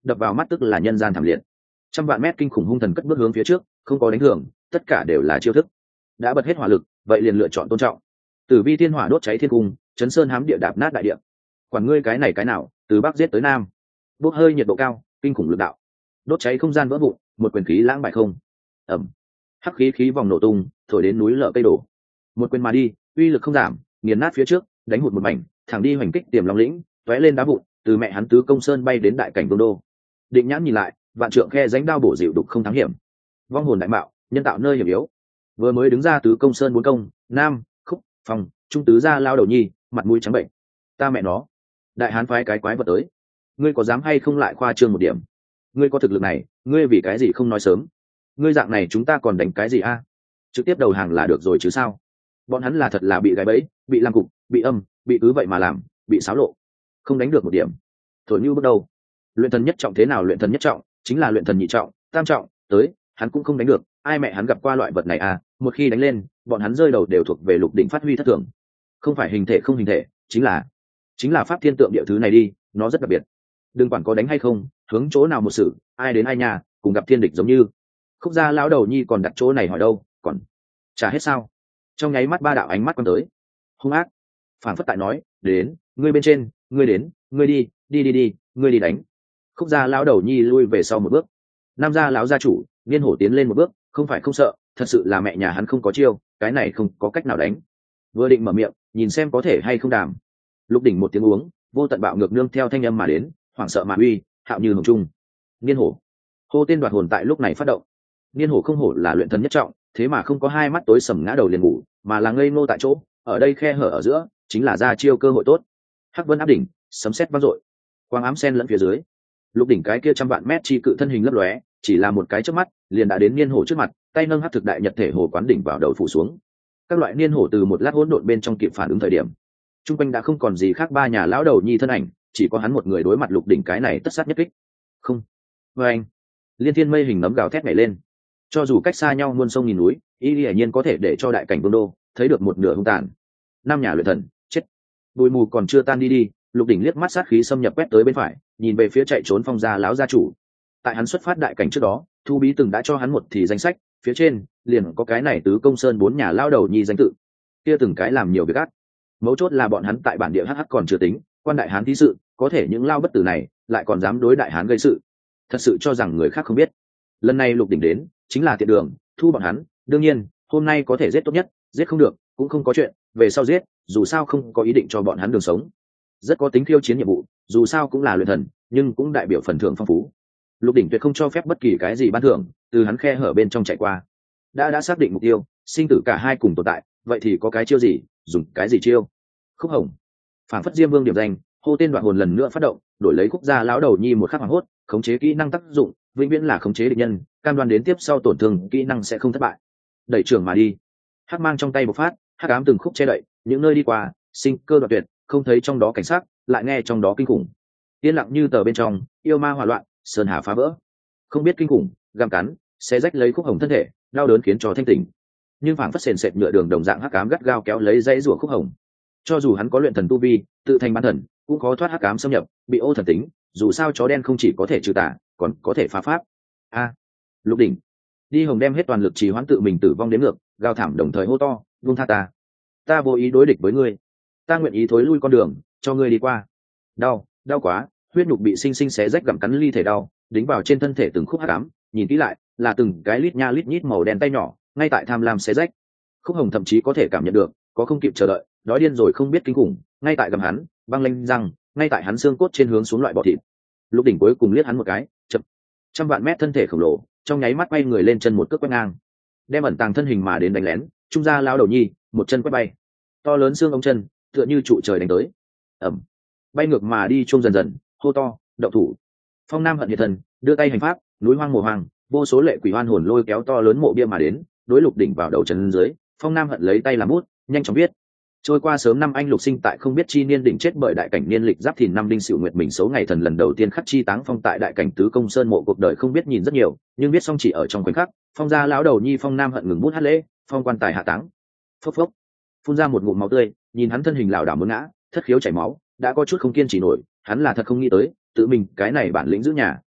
đập vào mắt tức là nhân gian thảm liệt. Trăm vạn mét kinh khủng hung thần cất bước hướng phía trước, không có đánh thường, tất cả đều là chiêu thức. Đã bật hết hỏa lực, vậy liền lựa chọn tôn trọng. Tử vi thiên hỏa đốt cháy thiên cung, chấn sơn hám địa đạp nát đại địa. Quản ngươi cái này cái nào, từ bắc giết tới nam. Bốc hơi nhiệt độ cao, kinh khủng lực đạo, đốt cháy không gian vỡ vụn, một quyền khí lãng bại không. Ẩm. Hắc khí khí vòng nổ tung, thổi đến núi lở cây đổ. Một quyền mà đi, uy lực không giảm, nghiền nát phía trước, đánh hụt một mảnh, thẳng đi hoành kích tiềm long lĩnh, tóe lên đá vụn, từ mẹ hắn tứ công sơn bay đến đại cảnh vương đô. Định nhãn nhìn lại, vạn trượng khe rãnh đao bổ dịu đục không thắng hiểm. Vong hồn đại mạo, nhân tạo nơi hiểm yếu. Vừa mới đứng ra tứ công sơn bốn công, nam, khúc, phòng, trung tứ gia lao đầu nhi, mặt mũi trắng bệnh. Ta mẹ nó, đại hán phái cái quái vật tới, ngươi có dám hay không lại khoa trương một điểm? Ngươi có thực lực này, ngươi vì cái gì không nói sớm? Ngươi dạng này chúng ta còn đánh cái gì a? Trực tiếp đầu hàng là được rồi chứ sao? Bọn hắn là thật là bị gài bẫy, bị làm cục, bị âm, bị cứ vậy mà làm, bị xáo lộ, không đánh được một điểm. Thổi như bước đầu, luyện thần nhất trọng thế nào luyện thần nhất trọng, chính là luyện thần nhị trọng, tam trọng, tới, hắn cũng không đánh được. Ai mẹ hắn gặp qua loại vật này à? Một khi đánh lên, bọn hắn rơi đầu đều thuộc về lục đỉnh phát huy thất thường. Không phải hình thể không hình thể, chính là chính là pháp thiên tượng địa thứ này đi, nó rất đặc biệt. Đừng quản có đánh hay không, hướng chỗ nào một sự, ai đến ai nhà, cùng gặp thiên địch giống như. Khúc gia lão đầu nhi còn đặt chỗ này hỏi đâu, còn trả hết sao? Trong nháy mắt ba đạo ánh mắt quan tới, hung ác, phản phất tại nói, đến, ngươi bên trên, ngươi đến, ngươi đi, đi đi đi, ngươi đi đánh. Khúc gia lão đầu nhi lui về sau một bước. Nam gia lão gia chủ, Niên Hổ tiến lên một bước, không phải không sợ, thật sự là mẹ nhà hắn không có chiêu, cái này không có cách nào đánh. Vừa định mở miệng, nhìn xem có thể hay không đàm. Lục đỉnh một tiếng uống, vô tận bạo ngược nương theo thanh âm mà đến, hoảng sợ mà uy, hạo như hồng trung. Niên Hổ, hô tên đoạt hồn tại lúc này phát động. Niên Hổ không hổ là luyện thần nhất trọng, thế mà không có hai mắt tối sầm ngã đầu liền ngủ, mà là ngây ngô tại chỗ, ở đây khe hở ở giữa, chính là ra chiêu cơ hội tốt. Hắc vân áp đỉnh, sấm sét vang dội, quang ám sen lẫn phía dưới. Lục đỉnh cái kia trăm vạn mét chi cự thân hình lấp lóe, chỉ là một cái chớp mắt, liền đã đến Niên Hổ trước mặt, tay nâng hắc thực đại nhật thể hồ quán đỉnh vào đầu phủ xuống. Các loại Niên Hổ từ một lát hỗn độn bên trong kịp phản ứng thời điểm, trung quanh đã không còn gì khác ba nhà lão đầu nhi thân ảnh, chỉ có hắn một người đối mặt lục đỉnh cái này tất sát nhất kích. Không, với anh, liên thiên mây hình nấm gào thét nhảy lên, cho dù cách xa nhau muôn sông nghìn núi, y hiển nhiên có thể để cho đại cảnh vương đô thấy được một nửa hung tàn. Năm nhà luyện thần chết, bụi mù còn chưa tan đi đi. Lục đỉnh liếc mắt sát khí xâm nhập quét tới bên phải, nhìn về phía chạy trốn phong gia lão gia chủ. Tại hắn xuất phát đại cảnh trước đó, Thu Bí từng đã cho hắn một thì danh sách, phía trên liền có cái này tứ công sơn bốn nhà lao đầu nhi danh tự, kia từng cái làm nhiều việc ác. Mấu chốt là bọn hắn tại bản địa hh còn chưa tính, quan đại hán thí sự, có thể những lao bất tử này lại còn dám đối đại hán gây sự, thật sự cho rằng người khác không biết. Lần này Lục đỉnh đến, chính là tiện đường thu bọn hắn. Đương nhiên, hôm nay có thể giết tốt nhất, giết không được cũng không có chuyện, về sau giết, dù sao không có ý định cho bọn hắn đường sống. Rất có tính khiêu chiến nhiệm vụ, dù sao cũng là luyện thần, nhưng cũng đại biểu phần thưởng phong phú. Lục đỉnh tuyệt không cho phép bất kỳ cái gì ban thưởng từ hắn khe hở bên trong chạy qua. Đã đã xác định mục tiêu, sinh tử cả hai cùng tồn tại, vậy thì có cái chiêu gì, dùng cái gì chiêu. Khúc hồng, phản phất diêm vương điểm danh, hô tên đoạn hồn lần nữa phát động, đổi lấy khúc gia lão đầu nhi một khắc hoàng hốt, khống chế kỹ năng tác dụng, vĩnh viễn là khống chế địch nhân, cam đoan đến tiếp sau tổn thương kỹ năng sẽ không thất bại. Đẩy trưởng mà đi, hắc mang trong tay bộc phát, hắc ám từng khúc che đậy, những nơi đi qua, sinh cơ đoạn tuyệt, không thấy trong đó cảnh sát, lại nghe trong đó kinh khủng. Yên lặng như tờ bên trong, yêu ma hỏa loạn, sơn hà phá vỡ, không biết kinh khủng, găm cắn, xé rách lấy khúc hồng thân thể, đau đớn khiến cho thanh tỉnh. Nhưng phảng phất sền sệt nhựa đường đồng dạng hắc ám gắt gao kéo lấy dãy rủa khúc hồng. Cho dù hắn có luyện thần tu vi, tự thành ban thần, cũng khó thoát hắc ám xâm nhập, bị ô thần tính. Dù sao chó đen không chỉ có thể trừ tà, còn có thể phá pháp. A, Lục đỉnh, đi hồng đem hết toàn lực trì hoãn tự mình tử vong đến ngược, gào thảm đồng thời hô to, buông tha ta, ta vô ý đối địch với ngươi, ta nguyện ý thối lui con đường, cho ngươi đi qua. Đau, đau quá, huyết nhục bị sinh sinh xé rách gặm cắn ly thể đau, đính vào trên thân thể từng khúc hắc ám, nhìn kỹ lại, là từng cái lít nha lít nhít màu đen tay nhỏ, ngay tại tham lam xé rách. Khúc hồng thậm chí có thể cảm nhận được, có không kịp chờ đợi, đói điên rồi không biết kinh khủng, ngay tại gầm hắn, băng lanh răng, ngay tại hắn xương cốt trên hướng xuống loại bọ thịt. Lục đỉnh cuối cùng liếc hắn một cái, chậm, trăm vạn mét thân thể khổng lồ, trong nháy mắt quay người lên chân một cước quét ngang, đem ẩn tàng thân hình mà đến đánh lén, trung gia lao đầu nhi, một chân quét bay, to lớn xương ống chân, tựa như trụ trời đánh tới, ẩm, bay ngược mà đi trung dần dần, hô to, động thủ. Phong Nam hận nhiệt thần, đưa tay hành pháp, núi hoang mùa hoang, vô số lệ quỷ hoan hồn lôi kéo to lớn mộ bia mà đến, đối Lục đỉnh vào đầu chân dưới. Phong Nam hận lấy tay làm bút, nhanh chóng viết. Trôi qua sớm năm anh Lục sinh tại không biết chi niên đỉnh chết bởi đại cảnh niên lịch giáp thìn năm đinh sửu nguyệt mình xấu ngày thần lần đầu tiên khắc chi táng phong tại đại cảnh tứ công sơn mộ, cuộc đời không biết nhìn rất nhiều, nhưng biết xong chỉ ở trong khoảnh khắc. Phong gia lão đầu nhi Phong Nam hận ngừng bút hát lễ, phong quan tài hạ táng. Phốc phốc, phun ra một ngụm máu tươi, nhìn hắn thân hình lảo đảo muốn ngã, thất khiếu chảy máu, đã có chút không kiên trì nổi. Hắn là thật không nghĩ tới, tự mình cái này bản lĩnh giữ nhà,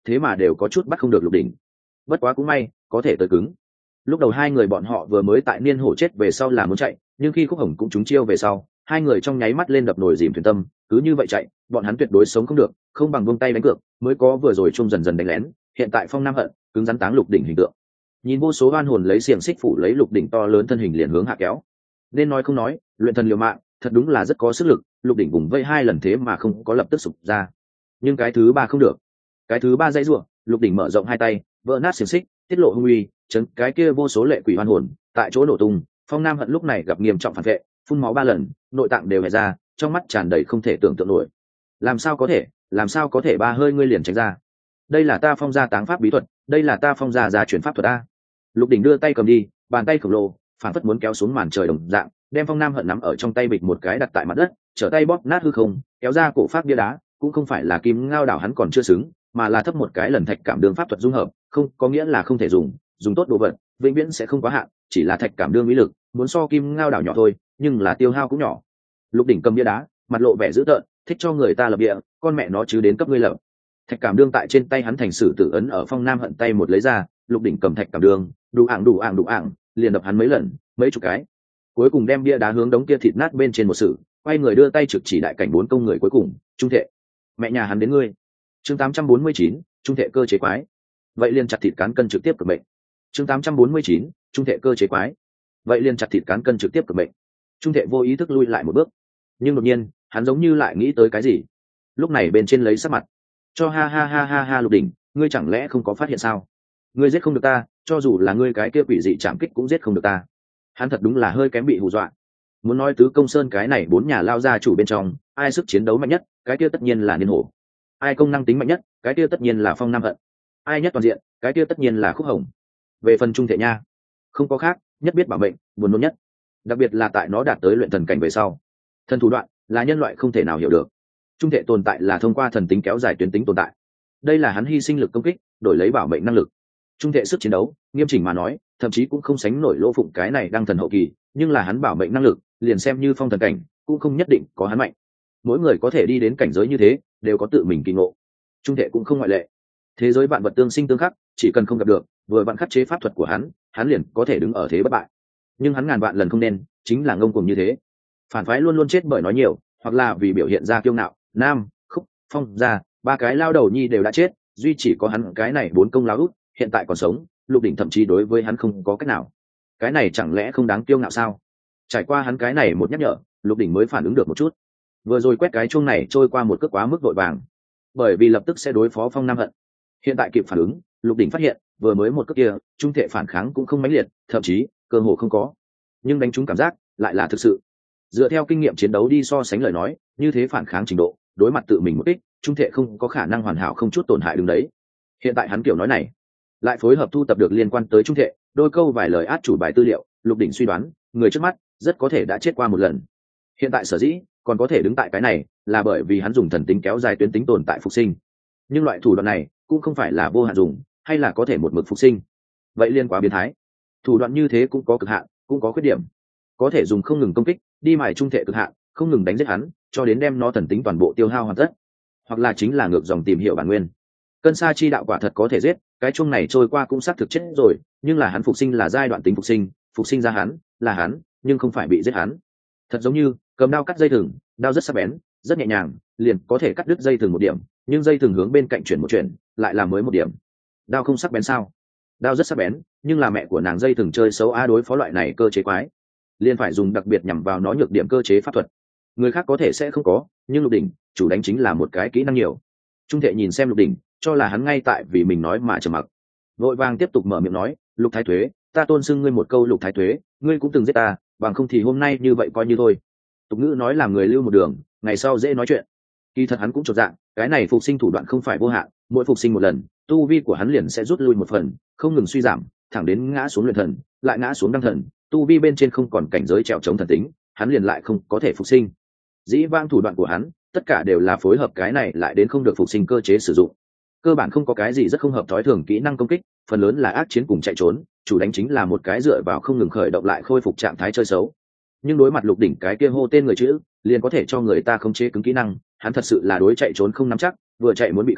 thế mà đều có chút bắt không được Lục Đỉnh. Bất quá cũng may có thể tới cứng. Lúc đầu hai người bọn họ vừa mới tại niên hổ chết về sau là muốn chạy, nhưng khi Khúc Hồng cũng trúng chiêu về sau, hai người trong nháy mắt lên đập nồi dìm thuyền tâm, cứ như vậy chạy bọn hắn tuyệt đối sống không được, không bằng buông tay đánh cược mới có vừa rồi chung dần dần đánh lén. Hiện tại Phong Nam Hận cứng rắn táng Lục Đỉnh hình tượng, nhìn vô số oan hồn lấy xiềng xích phủ lấy Lục Đỉnh to lớn thân hình liền hướng hạ kéo. Nên nói không nói, luyện thần liều mạng thật đúng là rất có sức lực. Lục Đỉnh vùng vây hai lần thế mà không có lập tức sụp ra, nhưng cái thứ ba không được. Cái thứ ba dãy ruộng, Lục Đỉnh mở rộng hai tay vỡ nát xiềng xích, tiết lộ hung uy, chấn cái kia vô số lệ quỷ oan hồn tại chỗ nổ tung. Phong Nam Hận lúc này gặp nghiêm trọng phản vệ, phun máu ba lần, nội tạng đều hề ra, trong mắt tràn đầy không thể tưởng tượng nổi. Làm sao có thể, làm sao có thể ba hơi ngươi liền tránh ra? Đây là ta Phong gia táng pháp bí thuật, đây là ta Phong gia gia chuyển pháp thuật a. Lục Đỉnh đưa tay cầm đi, bàn tay khổng lồ phản phất muốn kéo xuống màn trời đồng dạng, đem Phong Nam Hận nắm ở trong tay bịch một cái đặt tại mặt đất, trở tay bóp nát hư không, kéo ra cổ pháp bia đá. Cũng không phải là kim ngao đảo hắn còn chưa xứng, mà là thấp một cái lần thạch cảm đương pháp thuật dung hợp, không có nghĩa là không thể dùng, dùng tốt đồ vật vĩnh viễn sẽ không quá hạn, chỉ là thạch cảm đương mỹ lực muốn so kim ngao đảo nhỏ thôi, nhưng là tiêu hao cũng nhỏ. Lục Đỉnh cầm bia đá, mặt lộ vẻ dữ tợn, thích cho người ta lập địa, con mẹ nó chứ đến cấp ngươi lập. Thạch cảm đương tại trên tay hắn thành sử tử ấn ở Phong Nam Hận tay một lấy ra, Lục Đỉnh cầm thạch cảm đương, đủ ảng đủ ảng đủ ảng, liền đập hắn mấy lần, mấy chục cái, cuối cùng đem bia đá hướng đống kia thịt nát bên trên một sử, quay người đưa tay trực chỉ đại cảnh bốn công người cuối cùng, trung thệ. Mẹ nhà hắn đến ngươi. Chương tám trăm bốn mươi chín, trung thệ cơ chế quái. Vậy liền chặt thịt cán cân trực tiếp cực mệnh. Chương tám trăm bốn mươi chín, trung thệ cơ chế quái. Vậy liền chặt thịt cán cân trực tiếp cực mệnh. Trung thệ vô ý thức lui lại một bước, nhưng đột nhiên hắn giống như lại nghĩ tới cái gì, lúc này bên trên lấy sắc mặt cho ha ha ha ha ha. Lục Đỉnh, ngươi chẳng lẽ không có phát hiện sao? Ngươi giết không được ta, cho dù là ngươi cái kia quỷ dị chạm kích cũng giết không được ta. Hắn thật đúng là hơi kém bị hù dọa. Muốn nói tứ công sơn cái này bốn nhà lao gia chủ bên trong, ai sức chiến đấu mạnh nhất, cái kia tất nhiên là Niên Hổ. Ai công năng tính mạnh nhất, cái kia tất nhiên là Phong Nam Hận. Ai nhất toàn diện, cái kia tất nhiên là Khúc Hồng. Về phần trung thệ nha, không có khác, nhất biết bảo mệnh, buồn nôn nhất, đặc biệt là tại nó đạt tới luyện thần cảnh về sau. Thần thủ đoạn là nhân loại không thể nào hiểu được. Trung thệ tồn tại là thông qua thần tính kéo dài tuyến tính tồn tại, đây là hắn hy sinh lực công kích đổi lấy bảo mệnh năng lực. Trung thệ sức chiến đấu nghiêm chỉnh mà nói thậm chí cũng không sánh nổi Lỗ Phụng cái này đang thần hậu kỳ, nhưng là hắn bảo mệnh năng lực liền xem như phong thần cảnh cũng không nhất định có hắn mạnh. Mỗi người có thể đi đến cảnh giới như thế đều có tự mình kỳ ngộ, trung thệ cũng không ngoại lệ. Thế giới vạn vật tương sinh tương khắc, chỉ cần không gặp được vừa vặn khắc chế pháp thuật của hắn, hắn liền có thể đứng ở thế bất bại. Nhưng hắn ngàn vạn lần không nên chính là ngông cuồng như thế. Phản phái luôn luôn chết bởi nói nhiều, hoặc là vì biểu hiện ra kiêu ngạo. Nam, Khúc, Phong ra ba cái lao đầu nhi đều đã chết, duy chỉ có hắn cái này bốn công lao út hiện tại còn sống. Lục Đỉnh thậm chí đối với hắn không có cách nào. Cái này chẳng lẽ không đáng kiêu ngạo sao? Trải qua hắn cái này một nhắc nhở, Lục Đỉnh mới phản ứng được một chút. Vừa rồi quét cái chuông này trôi qua một cước quá mức vội vàng, bởi vì lập tức sẽ đối phó Phong Nam Hận. Hiện tại kịp phản ứng, Lục Đỉnh phát hiện vừa mới một cước kia trung thệ phản kháng cũng không mãnh liệt, thậm chí cơ hồ không có, nhưng đánh trúng cảm giác lại là thực sự. Dựa theo kinh nghiệm chiến đấu đi so sánh lời nói, như thế phản kháng trình độ đối mặt tự mình một kích, trung thệ không có khả năng hoàn hảo không chút tổn hại đứng đấy. Hiện tại hắn kiểu nói này lại phối hợp thu tập được liên quan tới trung thệ đôi câu vài lời át chủ bài tư liệu, Lục Đỉnh suy đoán người trước mắt rất có thể đã chết qua một lần. Hiện tại sở dĩ còn có thể đứng tại cái này là bởi vì hắn dùng thần tính kéo dài tuyến tính tồn tại phục sinh, nhưng loại thủ đoạn này cũng không phải là vô hạn dùng, hay là có thể một mực phục sinh. Vậy liên quá biến thái. Thủ đoạn như thế cũng có cực hạn, cũng có khuyết điểm. Có thể dùng không ngừng công kích đi mài trung thệ cực hạn, không ngừng đánh giết hắn cho đến đem nó thần tính toàn bộ tiêu hao hoàn tất, hoặc là chính là ngược dòng tìm hiểu bản nguyên. Cân sa chi đạo quả thật có thể giết, cái chuông này trôi qua cũng xác thực chết rồi, nhưng là hắn phục sinh là giai đoạn tính phục sinh, phục sinh ra hắn là hắn, nhưng không phải bị giết hắn. Thật giống như cầm đao cắt dây thừng, đao rất sắc bén, rất nhẹ nhàng, liền có thể cắt đứt dây thừng một điểm, nhưng dây thừng hướng bên cạnh chuyển một chuyển, lại làm mới một điểm. Đao không sắc bén sao? Đao rất sắc bén, nhưng là mẹ của nàng dây thừng chơi xấu a, đối phó loại này cơ chế quái, liền phải dùng đặc biệt nhằm vào nó nhược điểm cơ chế pháp thuật. Người khác có thể sẽ không có, nhưng Lục Đỉnh chủ đánh chính là một cái kỹ năng nhiều. Trung thệ nhìn xem Lục Đỉnh, cho là hắn ngay tại vì mình nói mà trầm mặc, vội vàng tiếp tục mở miệng nói, Lục Thái Tuế, ta tôn xưng ngươi một câu Lục Thái Tuế, ngươi cũng từng giết ta, bằng không thì hôm nay như vậy coi như thôi. Tục ngữ nói làm người lưu một đường, ngày sau dễ nói chuyện. Kỳ thật hắn cũng chột dạng, cái này phục sinh thủ đoạn không phải vô hạn, mỗi phục sinh một lần tu vi của hắn liền sẽ rút lui một phần, không ngừng suy giảm, thẳng đến ngã xuống luyện thần, lại ngã xuống đăng thần, tu vi bên trên không còn cảnh giới trèo chống thần tính, hắn liền lại không có thể phục sinh. Dĩ vãng thủ đoạn của hắn tất cả đều là phối hợp cái này lại đến không được phục sinh cơ chế sử dụng, cơ bản không có cái gì rất không hợp thói thường kỹ năng công kích, phần lớn là ác chiến cùng chạy trốn, chủ đánh chính là một cái dựa vào không ngừng khởi động lại khôi phục trạng thái chơi xấu. Nhưng đối mặt Lục Đỉnh cái kia hô tên người chữ liền có thể cho người ta khống chế cứng kỹ năng, hắn thật sự là đối chạy trốn không nắm chắc, vừa chạy muốn bị khống,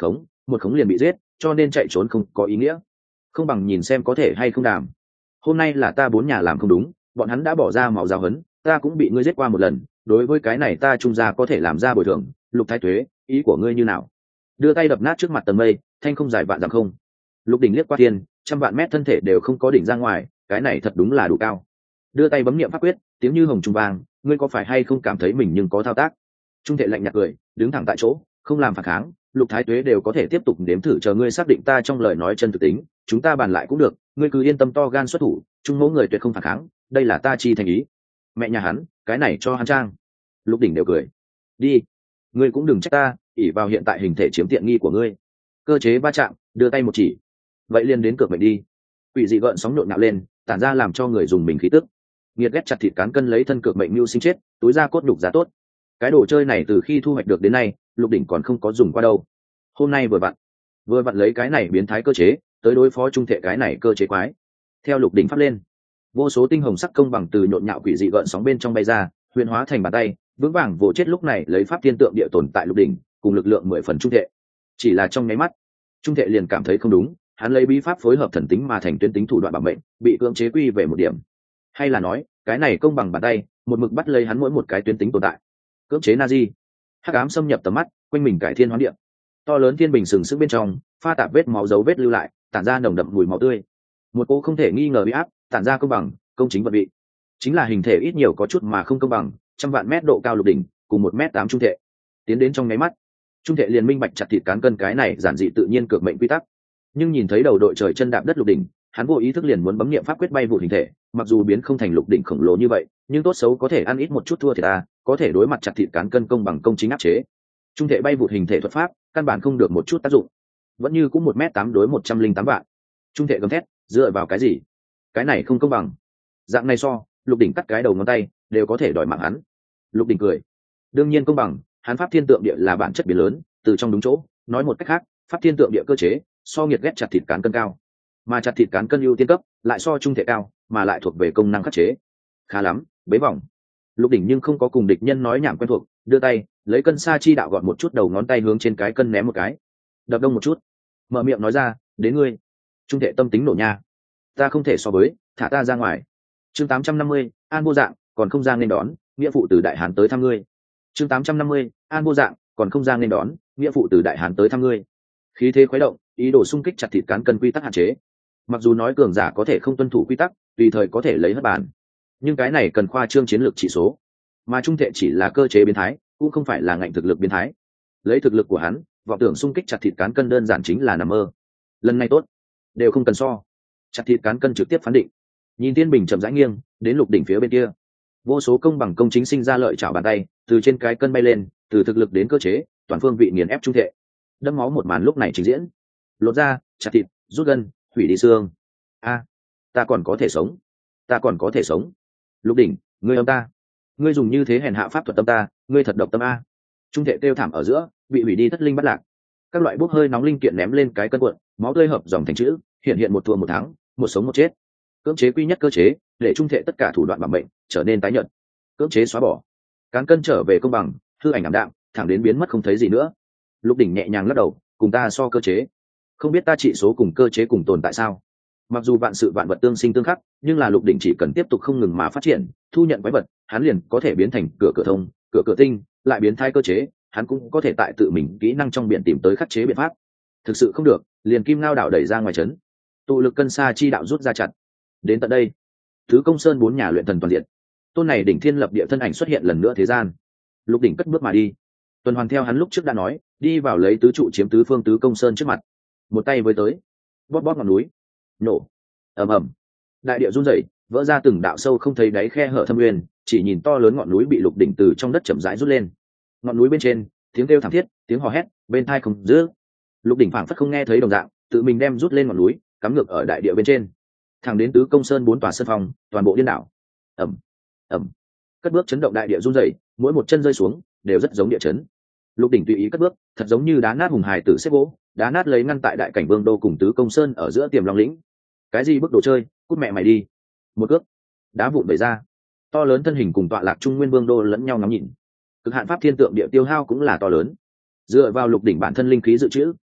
một khống liền bị giết, cho nên chạy trốn không có ý nghĩa, không bằng nhìn xem có thể hay không đàm. Hôm nay là ta bốn nhà làm không đúng, bọn hắn đã bỏ ra máu giáo hấn, ta cũng bị ngươi giết qua một lần, đối với cái này ta trung gia có thể làm ra bồi thường. Lục Thái Tuế, ý của ngươi như nào? Đưa tay đập nát trước mặt tầng mây, thanh không dài vạn dặm không. Lục Đỉnh liếc qua thiên, trăm vạn mét thân thể đều không có đỉnh ra ngoài, cái này thật đúng là đủ cao. Đưa tay bấm niệm pháp quyết, tiếng như hồng trung vang, ngươi có phải hay không cảm thấy mình nhưng có thao tác? Trung thể lạnh nhạt cười, đứng thẳng tại chỗ, không làm phản kháng. Lục Thái Tuế đều có thể tiếp tục nếm thử, chờ ngươi xác định ta trong lời nói chân thực tính, chúng ta bàn lại cũng được, ngươi cứ yên tâm to gan xuất thủ, trung mẫu người tuyệt không phản kháng, đây là ta chi thành ý. Mẹ nhà hắn, cái này cho hắn trang. Lục Đỉnh đều cười. Đi, ngươi cũng đừng trách ta, ỷ vào hiện tại hình thể chiếm tiện nghi của ngươi. Cơ chế va chạm, đưa tay một chỉ. Vậy liền đến cược mệnh đi. Quỷ dị gợn sóng nhộn nhạo lên, tản ra làm cho người dùng mình khí tức. Nghiệt ghét chặt thịt cán cân lấy thân cược mệnh mưu sinh chết, túi ra cốt đục giá tốt. Cái đồ chơi này từ khi thu hoạch được đến nay, Lục Đỉnh còn không có dùng qua đâu. Hôm nay vừa vặn, vừa vặn lấy cái này biến thái cơ chế tới đối phó trung thể cái này cơ chế quái. Theo Lục Đỉnh phát lên, vô số tinh hồng sắc công bằng từ nhộn nhạo quỷ dị gợn sóng bên trong bay ra, huyền hóa thành bàn tay, vững vàng vỗ chết lúc này lấy pháp thiên tượng địa tồn tại Lục Đỉnh, cùng lực lượng mười phần trung thể. Chỉ là trong nháy mắt, trung thể liền cảm thấy không đúng, hắn lấy bí pháp phối hợp thần tính mà thành tuyến tính thủ đoạn bảo mệnh, bị cưỡng chế quy về một điểm. Hay là nói, cái này công bằng bàn tay, một mực bắt lấy hắn mỗi một cái tuyến tính tồn tại. Cưỡng chế Nazi, hắc ám xâm nhập tầm mắt, quanh mình cải thiên hoán địa. To lớn thiên bình sừng sững bên trong, pha tạp vết máu dấu vết lưu lại, tản ra nồng đậm mùi máu tươi. Một cô không thể nghi ngờ bị áp, tản ra công bằng, công chính vận vị. Chính là hình thể ít nhiều có chút mà không công bằng, trăm vạn mét độ cao Lục Đỉnh, cùng một mét tám trung thể. Tiến đến trong nháy mắt, trung thể liền minh bạch chặt thịt cán cân cái này giản dị tự nhiên cược mệnh quy tắc. Nhưng nhìn thấy đầu đội trời chân đạp đất Lục Đỉnh, hắn vô ý thức liền muốn bấm niệm pháp quyết bay vụ hình thể, mặc dù biến không thành Lục Đỉnh khổng lồ như vậy, nhưng tốt xấu có thể ăn ít một chút thua thì ta, có thể đối mặt chặt thịt cán cân công bằng công chính áp chế. Trung thể bay vụ hình thể thuật pháp, căn bản không được một chút tác dụng, vẫn như cũng một mét tám đối một trăm linh tám vạn. Trung thể gầm thét, dựa vào cái gì? Cái này không công bằng. Dạng này so, Lục Đỉnh cắt cái đầu ngón tay, đều có thể đòi mạng hắn. Lục Đỉnh cười, đương nhiên công bằng, hắn pháp thiên tượng địa là bản chất biến lớn, từ trong đúng chỗ, nói một cách khác, pháp thiên tượng địa cơ chế so nghiệt ghét chặt thịt cán cân cao, mà chặt thịt cán cân ưu tiên cấp lại so trung thể cao, mà lại thuộc về công năng khắc chế. Khá lắm, bế vòng. Lục Đỉnh nhưng không có cùng địch nhân nói nhảm quen thuộc, đưa tay lấy cân sa chi đạo gọn một chút đầu ngón tay hướng trên cái cân ném một cái, đập đông một chút, mở miệng nói ra, đến ngươi. Trung thể tâm tính nổ nha, ta không thể so với, thả ta ra ngoài. Chương tám trăm năm mươi, An Vô Dạng còn không ra nên đón, nghĩa phụ từ Đại Hán tới thăm ngươi. Chương tám trăm năm mươi, An Vô Dạng còn không ra nên đón, nghĩa phụ từ Đại Hán tới thăm ngươi. Khí thế khuấy động, ý đồ xung kích chặt thịt cán cân quy tắc hạn chế. Mặc dù nói cường giả có thể không tuân thủ quy tắc, tùy thời có thể lấy hất bàn, nhưng cái này cần khoa trương chiến lược chỉ số, mà trung thể chỉ là cơ chế biến thái, cũng không phải là ngạnh thực lực biến thái. Lấy thực lực của hắn, vọng tưởng xung kích chặt thịt cán cân đơn giản chính là nằm mơ. Lần này tốt, đều không cần so, chặt thịt cán cân trực tiếp phán định. Nhìn Tiên Bình chậm rãi nghiêng đến Lục Đỉnh phía bên kia, vô số công bằng công chính sinh ra lợi chảo bàn tay từ trên cái cân bay lên, từ thực lực đến cơ chế, toàn phương vị nghiền ép trung thể. Đẫm máu một màn lúc này trình diễn, lột ra, chặt thịt, rút gân, hủy đi xương. A, ta còn có thể sống, ta còn có thể sống. Lục Đỉnh, ngươi âm ta, ngươi dùng như thế hèn hạ pháp thuật tâm ta, ngươi thật độc tâm a. Trung thể kêu thảm ở giữa, bị hủy đi thất linh bắt lạc. Các loại bốc hơi nóng linh kiện ném lên cái cân cuộn, máu tươi hợp dòng thành chữ, hiện hiện một thua một thắng, một sống một chết. Cưỡng chế quy nhất cơ chế, để trung thể tất cả thủ đoạn bảo mệnh trở nên tái nhợt. Cưỡng chế xóa bỏ, cán cân trở về công bằng, hư ảnh ảm đạm, thẳng đến biến mất không thấy gì nữa. Lục Đỉnh nhẹ nhàng lắc đầu, cùng ta so cơ chế, không biết ta trị số cùng cơ chế cùng tồn tại sao? Mặc dù vạn sự vạn vật tương sinh tương khắc, nhưng là Lục Đỉnh chỉ cần tiếp tục không ngừng mà phát triển, thu nhận quái vật, hắn liền có thể biến thành cửa cửa thông, cửa cửa tinh, lại biến thái cơ chế, hắn cũng có thể tại tự mình kỹ năng trong biển tìm tới khắc chế biện pháp. Thực sự không được, liền kim ngao đảo đẩy ra ngoài trấn, tụ lực cân sa chi đạo rút ra chặt. Đến tận đây, thứ công sơn bốn nhà luyện thần toàn diện, tôn này đỉnh thiên lập địa thân ảnh xuất hiện lần nữa thế gian. Lục Đỉnh cất bước mà đi, tuần hoàn theo hắn lúc trước đã nói, đi vào lấy tứ trụ chiếm tứ phương tứ công sơn trước mặt, một tay với tới, bóp bóp ngọn núi, nổ, ầm ầm, đại địa run rẩy, vỡ ra từng đạo sâu không thấy đáy khe hở thâm nguyên, chỉ nhìn to lớn ngọn núi bị Lục Đỉnh từ trong đất chậm rãi rút lên. Ngọn núi bên trên, tiếng kêu thảm thiết, tiếng hò hét, bên tai không dứt. Lục Đỉnh phảng phất không nghe thấy đồng dạng, tự mình đem rút lên ngọn núi, cắm ngược ở đại địa bên trên, thẳng đến tứ công sơn bốn tòa sân phòng, toàn bộ điên đảo. Ầm, ầm, cất bước chấn động đại địa run rẩy, mỗi một chân rơi xuống đều rất giống địa chấn. Lục Đỉnh tùy ý cất bước, thật giống như đá nát hùng hài tử xếp gỗ, đá nát lấy ngăn tại đại cảnh vương đô cùng tứ công sơn ở giữa tiềm long lĩnh. Cái gì bức đồ chơi, cút mẹ mày đi. Một cước, đá vụn bể ra. To lớn thân hình cùng tọa lạc trung nguyên vương đô lẫn nhau ngắm nhìn. Cực hạn pháp thiên tượng địa tiêu hao cũng là to lớn. Dựa vào Lục Đỉnh bản thân linh khí dự trữ,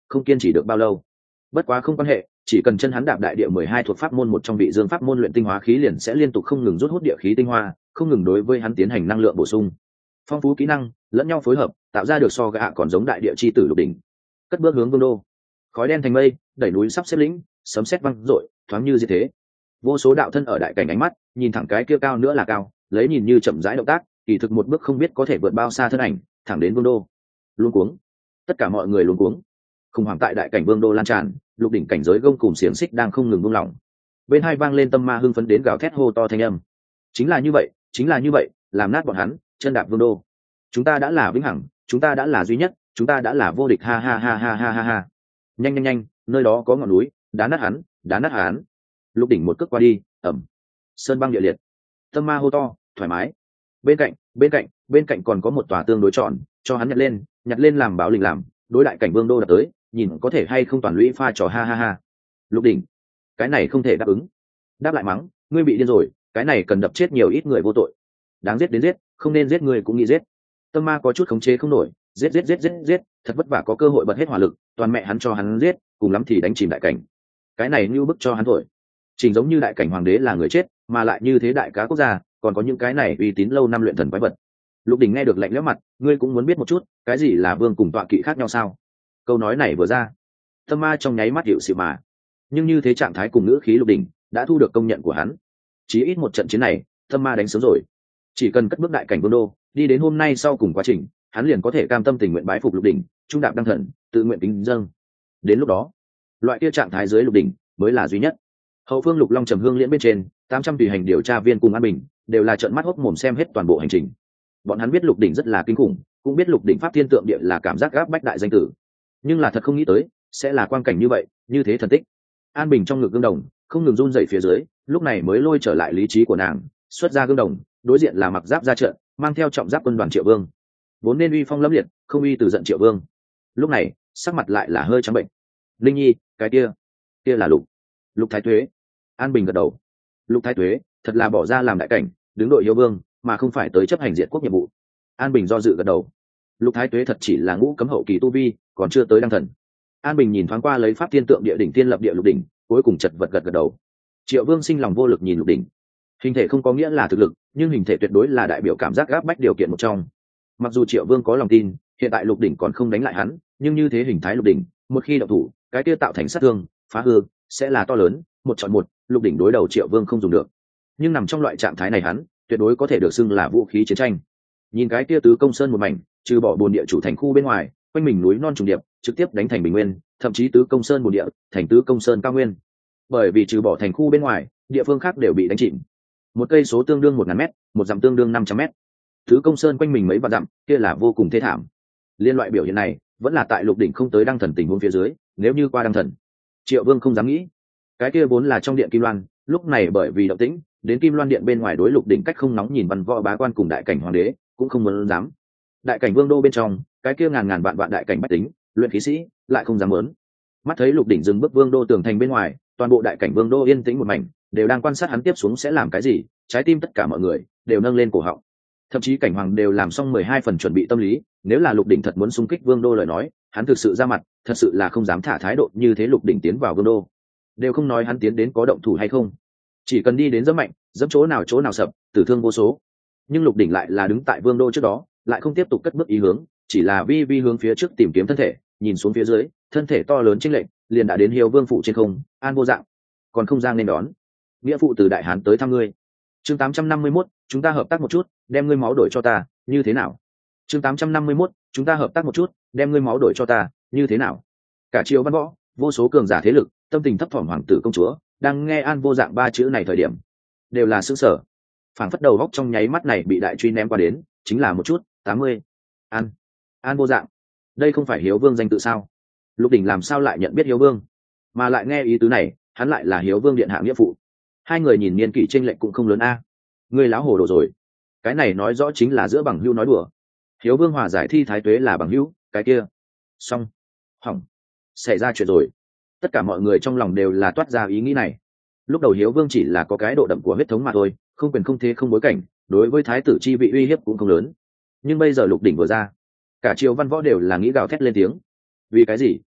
không kiên trì được bao lâu. Bất quá không quan hệ, chỉ cần chân hắn đạp đại địa mười hai thuộc pháp môn một trong vị dương pháp môn luyện tinh hóa khí liền sẽ liên tục không ngừng rút hút địa khí tinh hoa, không ngừng đối với hắn tiến hành năng lượng bổ sung. Phong phú kỹ năng lẫn nhau phối hợp, tạo ra được so gạ còn giống đại địa chi tử lục đỉnh. Cất bước hướng vương đô. Khói đen thành mây, đẩy núi sắp xếp lĩnh, sấm sét văng rội, thoáng như diệt thế. Vô số đạo thân ở đại cảnh ánh mắt, nhìn thẳng cái kia cao nữa là cao, lấy nhìn như chậm rãi động tác, kỳ thực một bước không biết có thể vượt bao xa thân ảnh, thẳng đến vương đô. Luống cuống. Tất cả mọi người luống cuống. Khủng hoảng tại đại cảnh vương đô lan tràn, lục đỉnh cảnh giới gông cùng xiềng xích đang không ngừng buông lỏng. Bên hai vang lên tâm ma hưng phấn đến gào thét hô to thanh âm. Chính là như vậy, chính là như vậy, làm nát bọn hắn, chân đạp vương đô. Chúng ta đã là vĩnh hằng, chúng ta đã là duy nhất, chúng ta đã là vô địch, ha ha ha ha ha ha ha. Nhanh nhanh nhanh, nơi đó có ngọn núi, đá nát hắn, đá nát hắn. Lục đỉnh một cước qua đi, ẩm. Sơn băng địa liệt. Tâm ma hô to, thoải mái. Bên cạnh, bên cạnh, bên cạnh còn có một tòa tương đối tròn, cho hắn nhặt lên, nhặt lên làm báo linh làm, đối đại cảnh vương đô đập tới, nhìn có thể hay không toàn lũy pha trò, ha ha ha. Lục đỉnh, cái này không thể đáp ứng. Đáp lại mắng, ngươi bị điên rồi, cái này cần đập chết nhiều ít người vô tội. Đáng giết đến giết, không nên giết người cũng nghĩ giết. Tâm ma có chút khống chế không nổi, giết giết giết giết giết, thật vất vả có cơ hội bật hết hỏa lực, toàn mẹ hắn cho hắn giết, cùng lắm thì đánh chìm đại cảnh. Cái này như bức cho hắn thổi. Trình giống như đại cảnh hoàng đế là người chết, mà lại như thế đại cá quốc gia, còn có những cái này uy tín lâu năm luyện thần quái vật. Lục đỉnh nghe được lạnh lẽo mặt, ngươi cũng muốn biết một chút, cái gì là vương cùng tọa kỵ khác nhau sao? Câu nói này vừa ra, tâm ma trong nháy mắt hiểu sự mà. Nhưng như thế trạng thái cùng ngữ khí lục đỉnh đã thu được công nhận của hắn. Chí ít một trận chiến này, tâm ma đánh sớm rồi. Chỉ cần cất bước đại cảnh vương đô, đi đến hôm nay sau cùng quá trình, hắn liền có thể cam tâm tình nguyện bái phục lục đỉnh, trung đạp đăng thần, tự nguyện kính dâng. Đến lúc đó, loại kia trạng thái dưới lục đỉnh mới là duy nhất. Hậu phương Lục Long Trầm Hương Liễn bên trên, tám trăm tùy hành điều tra viên cùng An Bình đều là trợn mắt hốc mồm xem hết toàn bộ hành trình. Bọn hắn biết lục đỉnh rất là kinh khủng, cũng biết lục đỉnh pháp thiên tượng địa là cảm giác gáp bách đại danh tử, nhưng là thật không nghĩ tới sẽ là quang cảnh như vậy, như thế thần tích. An Bình trong ngực gương đồng không ngừng run rẩy phía dưới, lúc này mới lôi trở lại lý trí của nàng, xuất ra gương đồng, đối diện là mặc giáp ra trận, mang theo trọng giáp quân đoàn Triệu Vương, vốn nên uy phong lẫm liệt, không uy từ giận Triệu Vương, lúc này sắc mặt lại là hơi trắng bệnh. Linh Nhi, cái kia, kia là lục lục Thái Tuế. An Bình gật đầu. Lục Thái Tuế thật là bỏ ra làm đại cảnh, đứng đội hiếu vương, mà không phải tới chấp hành diệt quốc nhiệm vụ. An Bình do dự gật đầu. Lục Thái Tuế thật chỉ là ngũ cấm hậu kỳ tu vi, còn chưa tới đăng thần. An Bình nhìn thoáng qua lấy pháp thiên tượng địa đỉnh tiên lập địa lục đỉnh, cuối cùng chật vật gật gật đầu. Triệu Vương sinh lòng vô lực nhìn lục đỉnh. Hình thể không có nghĩa là thực lực, nhưng hình thể tuyệt đối là đại biểu cảm giác gáp bách điều kiện một trong. Mặc dù Triệu Vương có lòng tin, hiện tại lục đỉnh còn không đánh lại hắn, nhưng như thế hình thái lục đỉnh, một khi động thủ, cái kia tạo thành sát thương, phá hư sẽ là to lớn, một chọn một, lục đỉnh đối đầu Triệu Vương không dùng được. Nhưng nằm trong loại trạng thái này hắn, tuyệt đối có thể được xưng là vũ khí chiến tranh. Nhìn cái kia tứ công sơn một mảnh, trừ bỏ bồn địa chủ thành khu bên ngoài, quanh mình núi non trùng điệp, trực tiếp đánh thành bình nguyên, thậm chí tứ công sơn bồn địa thành tứ công sơn cao nguyên. Bởi vì trừ bỏ thành khu bên ngoài, địa phương khác đều bị đánh chìm. Một cây số tương đương một ngàn mét, một dặm tương đương năm trăm mét. Tứ công sơn quanh mình mấy vạn dặm, kia là vô cùng thê thảm. Liên loại biểu hiện này, vẫn là tại lục đỉnh không tới đăng thần tình huống phía dưới, nếu như qua đăng thần, Triệu Vương không dám nghĩ. Cái kia vốn là trong điện Kim Loan, lúc này bởi vì động tĩnh, đến Kim Loan điện bên ngoài đối lục đỉnh cách không nóng nhìn văn võ bá quan cùng đại cảnh hoàng đế, cũng không muốn dám. Đại cảnh vương đô bên trong, cái kia ngàn ngàn vạn vạn đại cảnh bách tính, luyện khí sĩ, lại không dám muốn. Mắt thấy lục đỉnh dừng bước vương đô tường thành bên ngoài, toàn bộ đại cảnh vương đô yên tĩnh một mảnh, đều đang quan sát hắn tiếp xuống sẽ làm cái gì, trái tim tất cả mọi người đều nâng lên cổ họng. Thậm chí cảnh hoàng đều làm xong mười hai phần chuẩn bị tâm lý, nếu là lục đỉnh thật muốn xung kích vương đô lời nói, hắn thực sự ra mặt, thật sự là không dám thả thái độ như thế. Lục đỉnh tiến vào vương đô, đều không nói hắn tiến đến có động thủ hay không, chỉ cần đi đến rất mạnh, dẫm chỗ nào chỗ nào sập, tử thương vô số. Nhưng lục đỉnh lại là đứng tại vương đô trước đó, lại không tiếp tục cất bước ý hướng, chỉ là vi vi hướng phía trước tìm kiếm thân thể, nhìn xuống phía dưới, thân thể to lớn chênh lệch, liền đã đến Hiếu Vương phủ trên không. An Vô Dạng còn không giang nên đón, nghĩa phụ từ đại hán tới thăm ngươi. Chương tám trăm năm mươi mốt, chúng ta hợp tác một chút, đem ngươi máu đổi cho ta, như thế nào? Chương tám trăm năm mươi mốt, chúng ta hợp tác một chút, đem ngươi máu đổi cho ta, như thế nào? Cả triều văn võ, vô số cường giả thế lực, tâm tình thấp thỏm hoàng tử công chúa, đang nghe An Vô Dạng ba chữ này thời điểm, đều là sững sờ. Phảng phất đầu góc trong nháy mắt này bị đại truy ném qua đến, chính là một chút, tám mươi. An, An Vô Dạng, đây không phải Hiếu Vương danh tự sao? Lục đỉnh làm sao lại nhận biết Hiếu Vương, mà lại nghe ý tứ này, hắn lại là Hiếu Vương điện hạ nghĩa phụ. Hai người nhìn niên kỷ chênh lệch cũng không lớn a. Ngươi láo hồ đồ rồi. Cái này nói rõ chính là giữa bằng hữu nói đùa. Hiếu Vương hòa giải thi Thái Tuế là bằng hữu, cái kia, xong, hỏng, xảy ra chuyện rồi. Tất cả mọi người trong lòng đều là toát ra ý nghĩ này. Lúc đầu Hiếu Vương chỉ là có cái độ đậm của huyết thống mà thôi, không quyền không thế không bối cảnh, đối với thái tử chi vị uy hiếp cũng không lớn. Nhưng bây giờ lục đỉnh vừa ra, cả triều văn võ đều là nghĩ gào thét lên tiếng. Vì cái gì?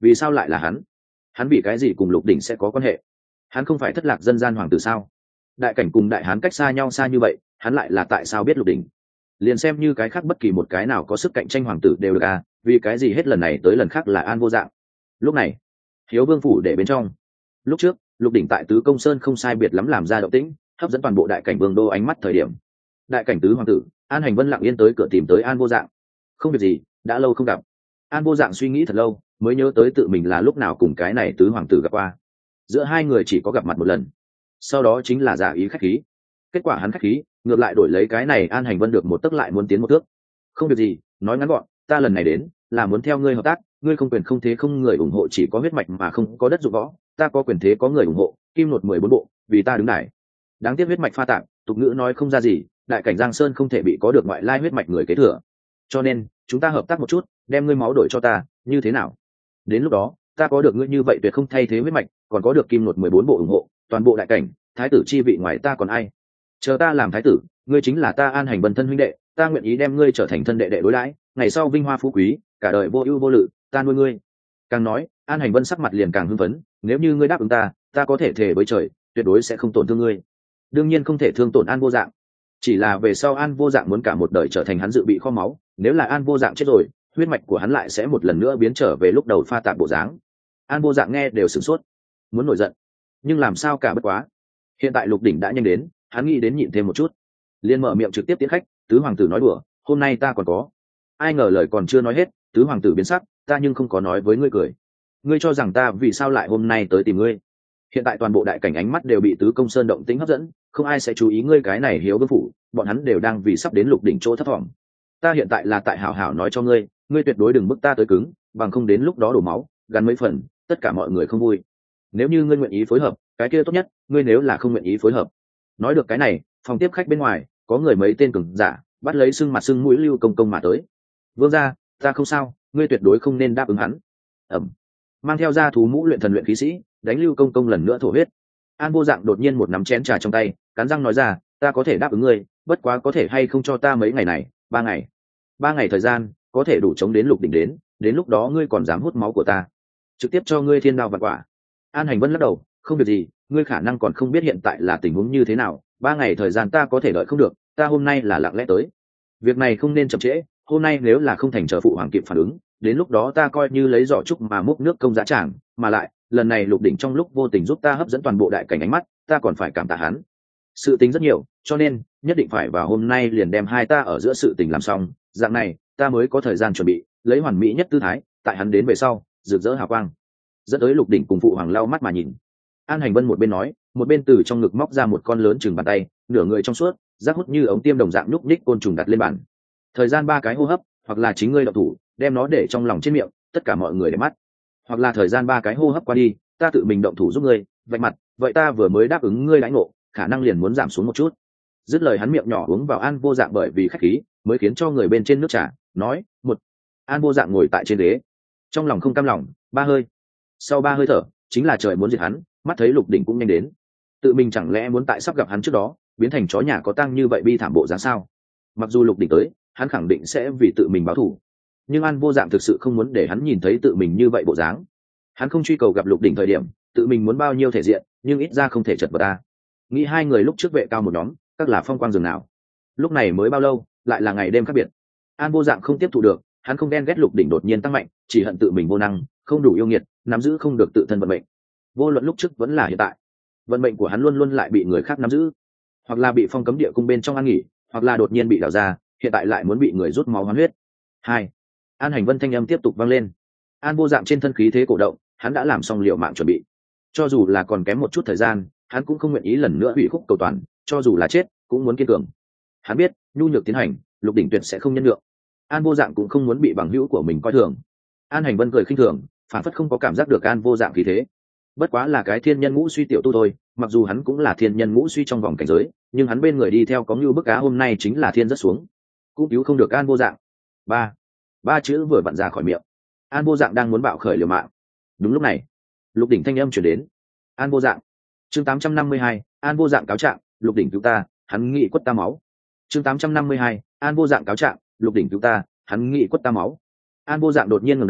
vì sao lại là hắn? Hắn vì cái gì cùng Lục Đỉnh sẽ có quan hệ? Hắn không phải thất lạc dân gian hoàng tử sao? Đại cảnh cùng đại hán cách xa nhau xa như vậy, hắn lại là tại sao biết Lục Đỉnh? Liền xem như cái khác bất kỳ một cái nào có sức cạnh tranh hoàng tử đều được à, vì cái gì hết lần này tới lần khác là An Vô Dạng? Lúc này, Hiếu Vương phủ để bên trong. Lúc trước, Lục Đỉnh tại Tứ Công Sơn không sai biệt lắm làm ra động tĩnh, hấp dẫn toàn bộ đại cảnh vương đô ánh mắt thời điểm. Đại cảnh tứ hoàng tử, An Hành Vân lặng yên tới cửa tìm tới An Vô Dạng. Không việc gì, đã lâu không gặp. An Vô Dạng suy nghĩ thật lâu, mới nhớ tới tự mình là lúc nào cùng cái này tứ hoàng tử gặp qua. Giữa hai người chỉ có gặp mặt một lần, sau đó chính là giả ý khách khí. Kết quả hắn khách khí, ngược lại đổi lấy cái này An Hành Vân được một tấc lại muốn tiến một thước. Không việc gì, nói ngắn gọn, ta lần này đến là muốn theo ngươi hợp tác, ngươi không quyền không thế không người ủng hộ, chỉ có huyết mạch mà không có đất dụng võ, ta có quyền thế có người ủng hộ, kim nột mười bốn bộ, vì ta đứng đài. Đáng tiếc huyết mạch pha tạp, tục ngữ nói không ra gì, đại cảnh Giang Sơn không thể bị có được ngoại lai huyết mạch người kế thừa. Cho nên, chúng ta hợp tác một chút, đem ngươi máu đổi cho ta, như thế nào? Đến lúc đó, ta có được ngươi như vậy tuyệt không thay thế huyết mạch, còn có được kim nột mười bốn bộ ủng hộ, toàn bộ đại cảnh, thái tử chi vị ngoài ta còn ai? Chờ ta làm thái tử, ngươi chính là ta An Hành Vân thân huynh đệ, ta nguyện ý đem ngươi trở thành thân đệ đệ đối đãi, ngày sau vinh hoa phú quý, cả đời vô ưu vô lự, ta nuôi ngươi. Càng nói, An Hành Vân sắc mặt liền càng hưng phấn, nếu như ngươi đáp ứng ta, ta có thể thề với trời, tuyệt đối sẽ không tổn thương ngươi. Đương nhiên không thể thương tổn An Vô Dạng, chỉ là về sau An Vô Dạng muốn cả một đời trở thành hắn dự bị kho máu, nếu là An Vô Dạng chết rồi, huyết mạch của hắn lại sẽ một lần nữa biến trở về lúc đầu pha tạp bộ dáng. An Vô Dạng nghe đều sửng sốt, muốn nổi giận, nhưng làm sao cả bất quá. Hiện tại Lục Đỉnh đã nhanh đến, hắn nghĩ đến nhịn thêm một chút, liền mở miệng trực tiếp tiến khách. Tứ hoàng tử nói đùa, hôm nay ta còn có. Ai ngờ lời còn chưa nói hết, tứ hoàng tử biến sắc, ta nhưng không có nói với ngươi cười. Ngươi cho rằng ta vì sao lại hôm nay tới tìm ngươi? Hiện tại toàn bộ đại cảnh ánh mắt đều bị Tứ Công Sơn động tĩnh hấp dẫn, không ai sẽ chú ý ngươi cái này Hiếu Vương phủ, bọn hắn đều đang vì sắp đến Lục Đỉnh chỗ thấp thỏm. Ta hiện tại là tại hảo hảo nói cho ngươi, ngươi tuyệt đối đừng bức ta tới cứng, bằng không đến lúc đó đổ máu, gắn mấy phần, tất cả mọi người không vui. Nếu như ngươi nguyện ý phối hợp, cái kia tốt nhất, ngươi nếu là không nguyện ý phối hợp. Nói được cái này, phòng tiếp khách bên ngoài, có người mấy tên cường giả, bắt lấy sưng mặt sưng mũi Lưu Công Công mà tới. Vương gia, ta không sao, ngươi tuyệt đối không nên đáp ứng hắn. Ẩm. Mang theo ra thú mũ luyện thần luyện khí sĩ, đánh Lưu Công Công lần nữa thổ huyết. An Vô Dạng đột nhiên một nắm chén trà trong tay, cắn răng nói ra, ta có thể đáp ứng ngươi, bất quá có thể hay không cho ta mấy ngày này, ba ngày. Ba ngày thời gian, có thể đủ chống đến Lục Đỉnh đến, đến lúc đó ngươi còn dám hút máu của ta, trực tiếp cho ngươi thiên đao vạn quả. An Hành Vân lắc đầu, không việc gì, ngươi khả năng còn không biết hiện tại là tình huống như thế nào, ba ngày thời gian ta có thể đợi không được, ta hôm nay là lặng lẽ tới. Việc này không nên chậm trễ, hôm nay nếu là không thành chờ phụ hoàng kịp phản ứng, đến lúc đó ta coi như lấy giỏ trúc mà múc nước công giá tràng, mà lại, lần này Lục Đỉnh trong lúc vô tình giúp ta hấp dẫn toàn bộ đại cảnh ánh mắt, ta còn phải cảm tạ hắn. Sự tình rất nhiều, cho nên nhất định phải vào hôm nay liền đem hai ta ở giữa sự tình làm xong, dạng này ta mới có thời gian chuẩn bị, lấy hoàn mỹ nhất tư thái, tại hắn đến về sau, rực rỡ hào quang. Dẫn tới Lục Đỉnh cùng phụ hoàng lau mắt mà nhìn. An Hành Vân một bên nói, một bên từ trong ngực móc ra một con lớn chừng bàn tay, nửa người trong suốt, rác hút như ống tiêm đồng dạng nhúc nhích côn trùng đặt lên bàn. Thời gian ba cái hô hấp, hoặc là chính ngươi độc thủ, đem nó để trong lòng trên miệng, tất cả mọi người để mắt. Hoặc là thời gian ba cái hô hấp qua đi, ta tự mình động thủ giúp ngươi, vạch mặt, vậy ta vừa mới đáp ứng ngươi lãnh ngộ, khả năng liền muốn giảm xuống một chút. Dứt lời hắn miệng nhỏ uống vào An Vô Dạng bởi vì khách khí, mới khiến cho người bên trên nước trà, nói, một. An Vô Dạng ngồi tại trên ghế, trong lòng không cam lòng, ba hơi. Sau ba hơi thở, chính là trời muốn diệt hắn, mắt thấy Lục Đỉnh cũng nhanh đến. Tự mình chẳng lẽ muốn tại sắp gặp hắn trước đó, biến thành chó nhà có tang như vậy bi thảm bộ dáng sao? Mặc dù Lục Đỉnh tới, hắn khẳng định sẽ vì tự mình báo thù, nhưng An Vô Dạng thực sự không muốn để hắn nhìn thấy tự mình như vậy bộ dáng. Hắn không truy cầu gặp Lục Đỉnh thời điểm, tự mình muốn bao nhiêu thể diện, nhưng ít ra không thể chật vật ta. Nghĩ hai người lúc trước vệ cao một nhóm, các là phong quang dường nào. Lúc này mới bao lâu, lại là ngày đêm khác biệt. An Vô Dạng không tiếp thụ được, hắn không ghen ghét Lục Đỉnh đột nhiên tăng mạnh, chỉ hận tự mình vô năng, không đủ yêu nghiệt, nắm giữ không được tự thân vận mệnh. Vô luận lúc trước vẫn là hiện tại, vận mệnh của hắn luôn luôn lại bị người khác nắm giữ, hoặc là bị phong cấm địa cung bên trong an nghỉ, hoặc là đột nhiên bị đào ra, hiện tại lại muốn bị người rút máu hoán huyết. Hai. An Hành Vân thanh âm tiếp tục vang lên. An Vô Dạng trên thân khí thế cổ động, hắn đã làm xong liều mạng chuẩn bị. Cho dù là còn kém một chút thời gian, hắn cũng không nguyện ý lần nữa hủy khúc cầu toàn, cho dù là chết, cũng muốn kiên cường. Hắn biết, nhu nhược tiến hành, Lục Đỉnh tuyệt sẽ không nhân nhượng. An Vô Dạng cũng không muốn bị bằng hữu của mình coi thường. An Hành Vân cười khinh thường, phản phất không có cảm giác được An Vô Dạng khí thế. Bất quá là cái thiên nhân ngũ suy tiểu tu thôi, mặc dù hắn cũng là thiên nhân ngũ suy trong vòng cảnh giới, nhưng hắn bên người đi theo có như bức cá hôm nay chính là thiên rất xuống, cũng cứu không được An Vô Dạng. Ba, ba chữ vừa vặn ra khỏi miệng, An Vô Dạng đang muốn bạo khởi liều mạng. Đúng lúc này, Lục Đỉnh thanh âm chuyển đến. An Vô Dạng. Chương tám trăm năm mươi hai, An Vô Dạng cáo trạng, Lục Đỉnh cứu ta, hắn nghị quất ta máu. Chương tám trăm năm mươi hai, An Vô Dạng cáo trạng, Lục Đỉnh cứu ta, hắn nghị quất ta máu. An Vô Dạng đột nhiên ngẩng đầu,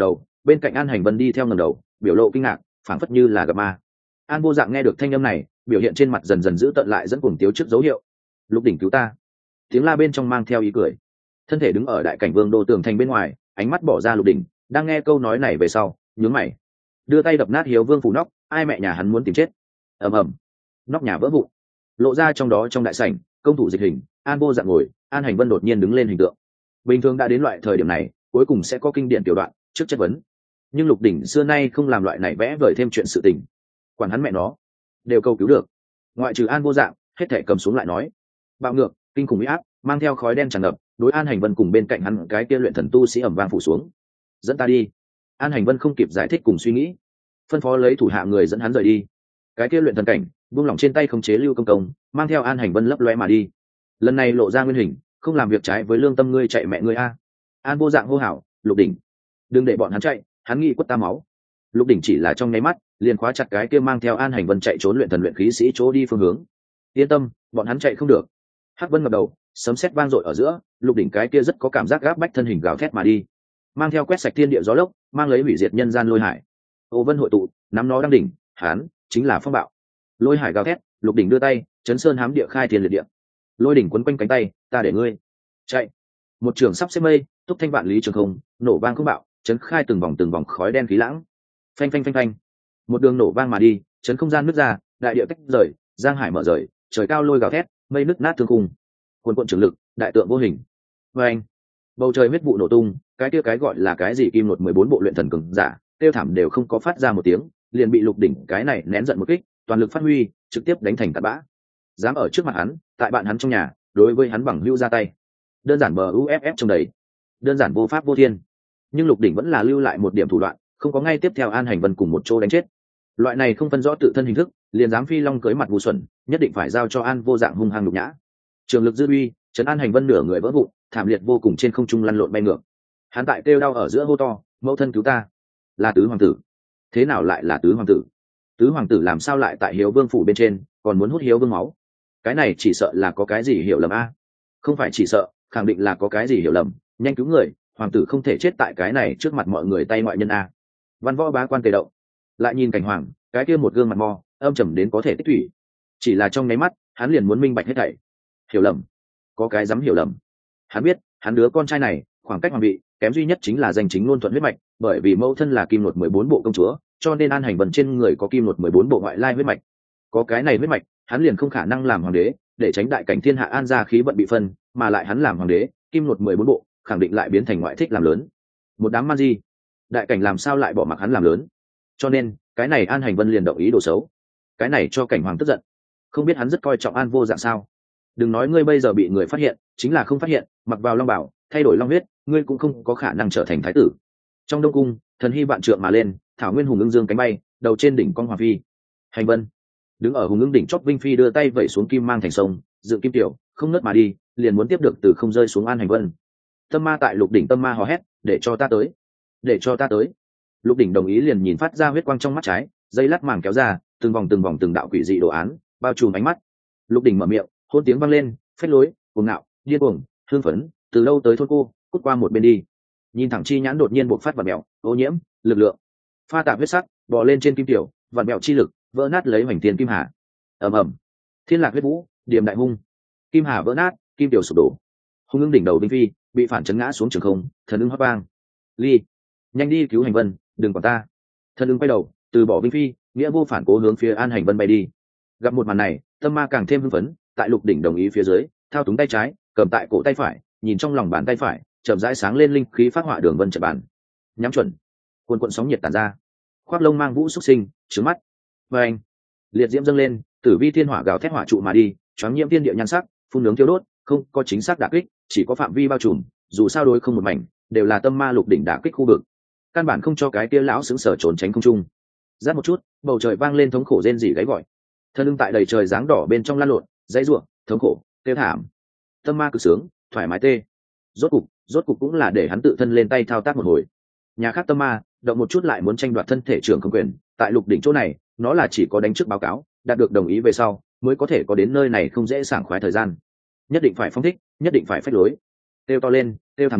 bên cạnh An Hành Vân đi theo ngẩng đầu, biểu lộ kinh ngạc, phảng phất như là gặp ma. An Vô Dạng nghe được thanh âm này, biểu hiện trên mặt dần dần giữ tợn lại, dẫn cuồng tiếu trước dấu hiệu. Lục đỉnh cứu ta! Tiếng la bên trong mang theo ý cười. Thân thể đứng ở đại cảnh vương đô tường thành bên ngoài, ánh mắt bỏ ra Lục đỉnh, đang nghe câu nói này về sau, nhướng mày, đưa tay đập nát Hiếu Vương phủ nóc, ai mẹ nhà hắn muốn tìm chết. Ầm ầm, nóc nhà vỡ vụn, lộ ra trong đó trong đại sảnh, công thủ dịch hình, An Vô Dạng ngồi, An Hành Vân đột nhiên đứng lên hình tượng. Bình thường đã đến loại thời điểm này, cuối cùng sẽ có kinh điển tiểu đoạn trước chất vấn, nhưng Lục đỉnh xưa nay không làm loại này vẽ vời thêm chuyện sự tình, quản hắn mẹ nó, đều câu cứu được. Ngoại trừ An Vô Dạng, hết thể cầm xuống lại nói. Bạo ngược, kinh khủng uy áp, mang theo khói đen tràn ngập, đối An Hành Vân cùng bên cạnh hắn cái kia luyện thần tu sĩ ầm vang phủ xuống. Dẫn ta đi. An Hành Vân không kịp giải thích cùng suy nghĩ, phân phó lấy thủ hạ người dẫn hắn rời đi. Cái kia luyện thần cảnh buông lỏng trên tay khống chế Lưu Công Công, mang theo An Hành Vân lấp loe mà đi. Lần này lộ ra nguyên hình, không làm việc trái với lương tâm ngươi chạy mẹ ngươi a. An Vô Dạng hô hào, Lục đỉnh, đừng để bọn hắn chạy, hắn nghĩ quất ta máu. Lục đỉnh chỉ là trong nháy mắt, liền khóa chặt cái kia mang theo An Hành Vân chạy trốn luyện thần luyện khí sĩ chỗ đi phương hướng. Yên tâm, bọn hắn chạy không được. Hắc Vân ngập đầu, sấm sét vang dội ở giữa, Lục đỉnh cái kia rất có cảm giác gáp bách thân hình gào thét mà đi, mang theo quét sạch thiên địa gió lốc, mang lấy hủy diệt nhân gian lôi hải. Ô Vân hội tụ, nắm nó đang đỉnh, hắn chính là phong bạo. Lôi hải gào thét, Lục đỉnh đưa tay, chấn sơn hám địa khai thiên liệt địa. Lôi đỉnh quấn quanh cánh tay, ta để ngươi chạy. Một trường sắp xếp mây, túc thanh vạn lý trường không, nổ vang không bạo, chấn khai từng vòng từng vòng khói đen khí lãng. Phanh phanh phanh phanh, một đường nổ vang mà đi, chấn không gian nứt ra, đại địa tách rời, giang hải mở rời, trời cao lôi gào thét, mây nứt nát thương khung. Cuồn cuộn trường lực, đại tượng vô hình. Vang, bầu trời huyết vụ nổ tung, cái kia cái gọi là cái gì kim nột mười bốn bộ luyện thần cường giả, tiêu thảm đều không có phát ra một tiếng, liền bị Lục đỉnh cái này nén giận một kích, toàn lực phát huy, trực tiếp đánh thành tạt bã. Dám ở trước mặt hắn, tại bạn hắn trong nhà, đối với hắn bằng hữu ra tay, đơn giản bờ u ép ép trong đấy, đơn giản vô pháp vô thiên. Nhưng Lục đỉnh vẫn là lưu lại một điểm thủ đoạn, không có ngay tiếp theo An Hành Vân cùng một chỗ đánh chết. Loại này không phân rõ tự thân hình thức, liền dám phi long cưới mặt ngu xuẩn, nhất định phải giao cho An Vô Dạng hung hăng nhục nhã. Trường lực dư uy, trấn An Hành Vân nửa người vỡ vụn, thảm liệt vô cùng trên không trung lăn lộn bay ngược. Hắn tại kêu đau ở giữa hô to, mẫu thân cứu ta. Là tứ hoàng tử. Thế nào lại là tứ hoàng tử? Tứ hoàng tử làm sao lại tại Hiếu Vương phủ bên trên, còn muốn hút Hiếu Vương máu? Cái này chỉ sợ là có cái gì hiểu lầm a. Không phải chỉ sợ, khẳng định là có cái gì hiểu lầm, nhanh cứu người, hoàng tử không thể chết tại cái này trước mặt mọi người tay ngoại nhân a. Văn Võ bá quan tề động, lại nhìn cảnh hoàng, cái kia một gương mặt mò, âm trầm đến có thể tích thủy. Chỉ là trong nháy mắt, hắn liền muốn minh bạch hết thảy. Hiểu lầm? Có cái dám hiểu lầm? Hắn biết, hắn đứa con trai này, khoảng cách hoàng vị, kém duy nhất chính là danh chính ngôn thuận huyết mạch, bởi vì mẫu thân là kim nột mười bốn bộ công chúa, cho nên An Hành Vân trên người có kim nột mười bốn bộ ngoại lai huyết mạch. Có cái này huyết mạch, hắn liền không khả năng làm hoàng đế, để tránh đại cảnh thiên hạ an gia khí vận bị phân, mà lại hắn làm hoàng đế, kim nột mười bốn bộ, khẳng định lại biến thành ngoại thích làm lớn. Một đám man di, đại cảnh làm sao lại bỏ mặc hắn làm lớn? Cho nên, cái này An Hành Vân liền động ý đồ xấu. Cái này cho cảnh hoàng tức giận. Không biết hắn rất coi trọng An Vô Dạng sao? Đừng nói ngươi bây giờ bị người phát hiện, chính là không phát hiện, mặc vào long bảo, thay đổi long huyết, ngươi cũng không có khả năng trở thành thái tử. Trong Đông cung, thần hy vạn trượng mà lên, thảo nguyên hùng ưng dương cánh bay, đầu trên đỉnh con hoàng phi. Hành Vân đứng ở hùng ưng đỉnh chóp, Vinh Phi đưa tay vẩy xuống kim mang thành sông, dựng kim tiểu, không nứt mà đi, liền muốn tiếp được từ không rơi xuống An Hành Vân. Tâm ma tại Lục đỉnh tâm ma hò hét, để cho ta tới, để cho ta tới. Lục đỉnh đồng ý, liền nhìn phát ra huyết quang trong mắt trái, dây lát màng kéo ra, từng vòng từng vòng từng đạo quỷ dị đồ án bao trùm ánh mắt. Lục đỉnh mở miệng, hôn tiếng vang lên, phách lối, cuồng ngạo, điên cuồng, hương phấn, từ lâu tới thôn cô, cút qua một bên đi. Nhìn thẳng chi nhãn đột nhiên bộc phát vật mèo, ô nhiễm, lực lượng, pha tạp huyết sắc, bò lên trên kim tiểu, vật mèo chi lực, vỡ nát lấy hoành tiền kim hà. Ầm ầm, thiên lạc huyết vũ, điểm đại hung, kim hà vỡ nát, kim tiểu sụp đổ. Hung ưng đỉnh đầu Vinh Phi bị phản chấn ngã xuống trường không, thần ưng hót vang. Ly, nhanh đi cứu Hành Vân, đừng quản ta. Thần ưng quay đầu, từ bỏ Vinh Phi, nghĩa vô phản cố hướng phía An Hành Vân bay đi. Gặp một màn này, tâm ma càng thêm hưng phấn, tại Lục đỉnh đồng ý phía dưới, thao túng tay trái, cầm tại cổ tay phải, nhìn trong lòng bàn tay phải, chậm rãi sáng lên linh khí phát họa đường vân trận bàn. Nhắm chuẩn, cuồn cuộn sóng nhiệt tản ra, khoác lông mang vũ xuất sinh, trứng mắt. Và anh, liệt diễm dâng lên, tử vi thiên hỏa gào thét hỏa trụ mà đi, choáng nhiễm thiên địa nhan sắc, phun nướng thiêu đốt, không có chính xác đả kích, chỉ có phạm vi bao trùm, dù sao đối không một mảnh, đều là tâm ma Lục đỉnh đả kích khu vực, căn bản không cho cái tia lão sững sờ trốn tránh không trung. Giáp một chút, bầu trời vang lên thống khổ rên rỉ gáy gọi. Thân ưng tại đầy trời dáng đỏ bên trong lan lộn, dãy rủa, thống khổ, tiêu thảm. Tâm ma cực sướng, thoải mái tê. Rốt cục, rốt cục cũng là để hắn tự thân lên tay thao tác một hồi. Nhà khác tâm ma, động một chút lại muốn tranh đoạt thân thể trưởng không quyền, tại Lục đỉnh chỗ này, nó là chỉ có đánh trước báo cáo, đạt được đồng ý về sau, mới có thể có đến nơi này không dễ sảng khoái thời gian. Nhất định phải phong thích, nhất định phải phách lối. Tiêu to lên, tiêu thảm đi,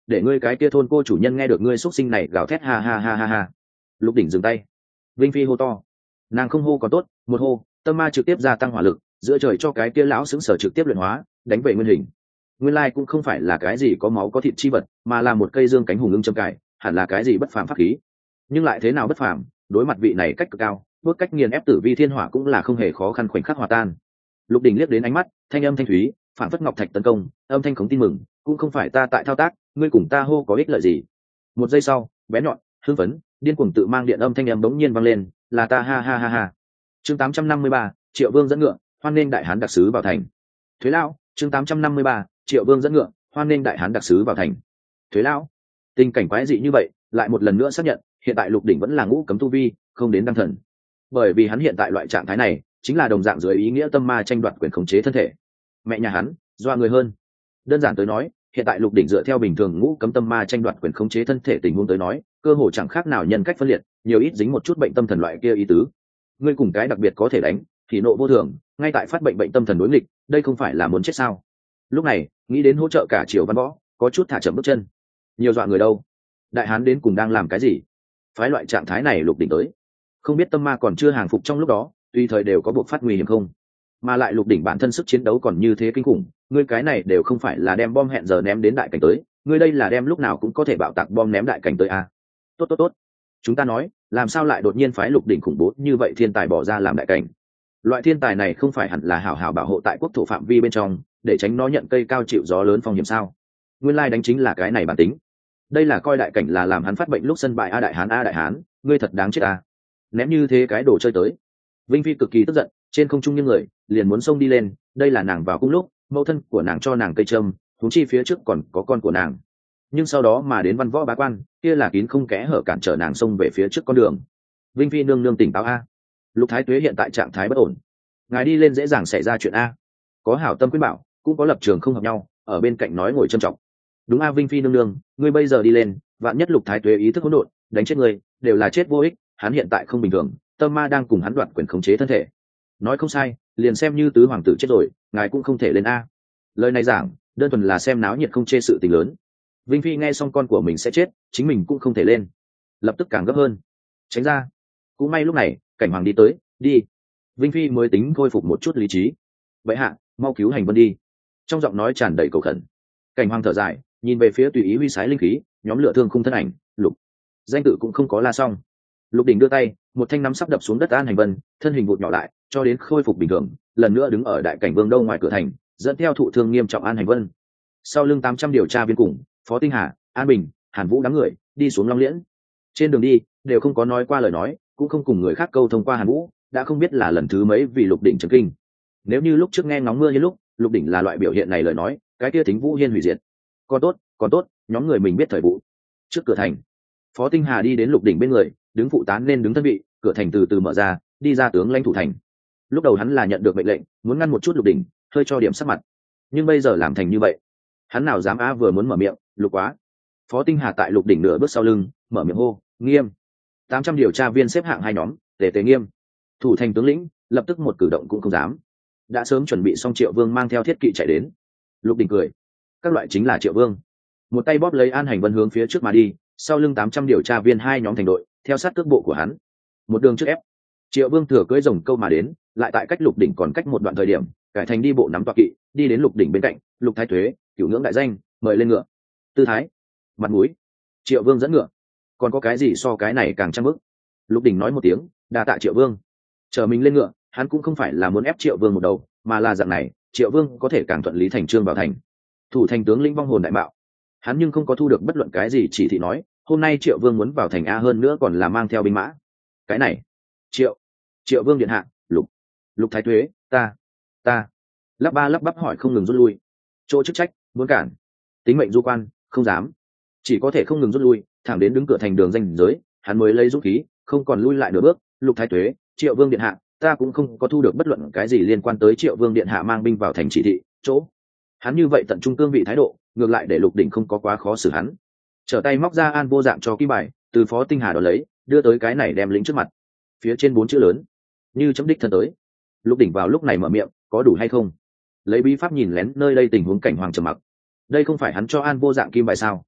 để ngươi cái kia thôn cô chủ nhân nghe được ngươi xuất sinh này gào thét ha ha ha ha ha. Lục đỉnh dừng tay. Vinh Phi hô to. Nàng không hô còn tốt, một hô tâm ma trực tiếp gia tăng hỏa lực, giữa trời cho cái kia lão xứng sở trực tiếp luyện hóa, đánh về nguyên hình. Nguyên lai cũng không phải là cái gì có máu có thịt chi vật, mà là một cây dương cánh hùng ưng châm cài, hẳn là cái gì bất phàm pháp khí. Nhưng lại thế nào bất phàm, đối mặt vị này cách cực cao, bước cách nghiền ép tử vi thiên hỏa cũng là không hề khó khăn khoảnh khắc hòa tan. Lục đỉnh liếc đến ánh mắt, thanh âm thanh thúy, phản phất ngọc thạch tấn công, âm thanh khống tin mừng, cũng không phải ta tại thao tác, ngươi cùng ta hô có ích lợi gì. Một giây sau, bé nhọn, hưng phấn, điên cuồng tự mang điện âm thanh âm bỗng nhiên vang lên, là ta ha ha ha ha. Chương tám trăm năm mươi ba, Triệu Vương dẫn ngựa, hoan nghênh đại hán đặc sứ vào thành. Thuế lão, chương tám trăm năm mươi ba, Triệu Vương dẫn ngựa, hoan nghênh đại hán đặc sứ vào thành. Thuế lão, tình cảnh quái dị như vậy, lại một lần nữa xác nhận, hiện tại Lục đỉnh vẫn là ngũ cấm tu vi, không đến đăng thần. Bởi vì hắn hiện tại loại trạng thái này, chính là đồng dạng dưới ý nghĩa tâm ma tranh đoạt quyền khống chế thân thể. Mẹ nhà hắn, doa người hơn. Đơn giản tới nói, hiện tại Lục đỉnh dựa theo bình thường ngũ cấm tâm ma tranh đoạt quyền khống chế thân thể tình huống tới nói, cơ hồ chẳng khác nào nhân cách phân liệt, nhiều ít dính một chút bệnh tâm thần loại kia ý tứ. Ngươi cùng cái đặc biệt có thể đánh, thì nộ vô thường, ngay tại phát bệnh bệnh tâm thần đối nghịch, đây không phải là muốn chết sao? Lúc này, nghĩ đến hỗ trợ cả Triều Văn Võ, có chút thả chậm bước chân. Nhiều dọa người đâu? Đại hán đến cùng đang làm cái gì? Phái loại trạng thái này Lục đỉnh tới, không biết tâm ma còn chưa hàng phục trong lúc đó, tùy thời đều có buộc phát nguy hiểm không? Mà lại Lục đỉnh bản thân sức chiến đấu còn như thế kinh khủng, ngươi cái này đều không phải là đem bom hẹn giờ ném đến đại cảnh tới, ngươi đây là đem lúc nào cũng có thể bạo tạc bom ném đại cảnh tới à? Tốt tốt tốt, chúng ta nói, làm sao lại đột nhiên phái Lục đỉnh khủng bố như vậy thiên tài bỏ ra làm đại cảnh? Loại thiên tài này không phải hẳn là hảo hảo bảo hộ tại quốc thổ phạm vi bên trong, để tránh nó nhận cây cao chịu gió lớn phong hiểm sao? Nguyên lai đánh chính là cái này bản tính. Đây là coi đại cảnh là làm hắn phát bệnh lúc sân bại a đại hán a đại hán, ngươi thật đáng chết a. Ném như thế cái đồ chơi tới. Vinh Phi cực kỳ tức giận, trên không trung những người liền muốn xông đi lên, đây là nàng vào cung lúc, mẫu thân của nàng cho nàng cây trâm, thúng chi phía trước còn có con của nàng. Nhưng sau đó mà đến văn võ bá quan, kia là kín không kẽ hở cản trở nàng xông về phía trước con đường. Vinh Phi nương nương tỉnh táo a. Lục Thái Tuế hiện tại trạng thái bất ổn, ngài đi lên dễ dàng xảy ra chuyện a. Có hảo tâm khuyên bảo, cũng có lập trường không hợp nhau, ở bên cạnh nói ngồi trân trọng. Đúng a Vinh Phi nương nương, ngươi bây giờ đi lên, vạn nhất Lục Thái Tuế ý thức hỗn độn, đánh chết ngươi, đều là chết vô ích, hắn hiện tại không bình thường, tâm ma đang cùng hắn đoạt quyền khống chế thân thể. Nói không sai, liền xem như tứ hoàng tử chết rồi, ngài cũng không thể lên a. Lời này giảng, đơn thuần là xem náo nhiệt không chê sự tình lớn. Vinh Phi nghe xong con của mình sẽ chết, chính mình cũng không thể lên, lập tức càng gấp hơn. Tránh ra. Cũng may lúc này, Cảnh Hoàng đi tới, đi. Vinh Phi mới tính khôi phục một chút lý trí. Vậy hạ, mau cứu Hành Vân đi. Trong giọng nói tràn đầy cầu khẩn. Cảnh Hoàng thở dài, nhìn về phía tùy ý huy sái linh khí, nhóm lửa thương khung thân ảnh, Lục. Danh tự cũng không có la xong. Lục đỉnh đưa tay, một thanh nắm sắp đập xuống đất An Hành Vân, thân hình vụt nhỏ lại, cho đến khôi phục bình thường, lần nữa đứng ở đại cảnh vương đâu ngoài cửa thành, dẫn theo thụ thương nghiêm trọng An Hành Vân. Sau lưng tám trăm điều tra viên cùng, Phó Tinh Hà, An Bình, Hàn Vũ đám người đi xuống Long Liễn. Trên đường đi, đều không có nói qua lời nói, cũng không cùng người khác câu thông qua Hàn Vũ, đã không biết là lần thứ mấy vì Lục đỉnh chấn kinh. Nếu như lúc trước nghe ngóng mưa như lúc, Lục đỉnh là loại biểu hiện này lời nói, cái kia tính Vũ Hiên hủy diệt. Còn tốt, còn tốt, nhóm người mình biết thời vụ. Trước cửa thành, Phó Tinh Hà đi đến Lục đỉnh bên người, đứng phụ tán nên đứng thân vị, cửa thành từ từ mở ra, đi ra tướng lãnh thủ thành. Lúc đầu hắn là nhận được mệnh lệnh, muốn ngăn một chút Lục đỉnh, hơi cho điểm sắc mặt. Nhưng bây giờ làm thành như vậy, hắn nào dám á vừa muốn mở miệng, Lục quá. Phó Tinh Hà tại Lục đỉnh nửa bước sau lưng, mở miệng hô, nghiêm. tám trăm điều tra viên xếp hạng hai nhóm, tề tề nghiêm. Thủ thành tướng lĩnh, lập tức một cử động cũng không dám. Đã sớm chuẩn bị xong Triệu Vương mang theo thiết kỵ chạy đến. Lục đỉnh cười, các loại chính là Triệu Vương. Một tay bóp lấy An Hành Vân hướng phía trước mà đi, sau lưng tám trăm điều tra viên hai nhóm thành đội, theo sát cước bộ của hắn. Một đường trước ép. Triệu Vương thừa cưỡi rồng câu mà đến, lại tại cách Lục đỉnh còn cách một đoạn thời điểm, cải thành đi bộ nắm tọa kỵ, đi đến Lục đỉnh bên cạnh, Lục Thái Tuế, cửu ngưỡng đại danh, mời lên ngựa. Tư thái, mặt mũi. Triệu Vương dẫn ngựa. Còn có cái gì so cái này càng trăm bước? Lục đỉnh nói một tiếng, đa tạ Triệu Vương. Chờ mình lên ngựa, hắn cũng không phải là muốn ép Triệu Vương một đầu, mà là dạng này, Triệu Vương có thể càng thuận lý thành trương vào thành. Thủ thành tướng lĩnh vong hồn đại mạo. Hắn nhưng không có thu được bất luận cái gì chỉ thị nói, hôm nay Triệu Vương muốn vào thành a, hơn nữa còn là mang theo binh mã. Cái này, Triệu, Triệu Vương điện hạ, Lục, Lục Thái Tuế, ta, ta, lắp ba lắp bắp hỏi không ngừng rút lui. Chỗ chức trách, muốn cản, tính mệnh du quan, không dám, chỉ có thể không ngừng rút lui, thẳng đến đứng cửa thành đường danh giới, hắn mới lấy dũng khí, không còn lui lại nửa bước. Lục Thái Tuế, Triệu Vương điện hạ, ta cũng không có thu được bất luận cái gì liên quan tới Triệu Vương điện hạ mang binh vào thành chỉ thị. Chỗ, hắn như vậy tận trung cương vị thái độ, ngược lại để Lục đỉnh không có quá khó xử hắn. Trở tay móc ra an vô dạng cho kim bài, từ Phó Tinh Hà đó lấy, đưa tới cái này đem lĩnh trước mặt. Phía trên bốn chữ lớn, như chấm đích thân tới. Lục đỉnh vào lúc này mở miệng, có đủ hay không? Lấy bí pháp nhìn lén nơi đây tình huống Cảnh Hoàng trầm mặc. Đây không phải hắn cho an vô dạng kim bài sao?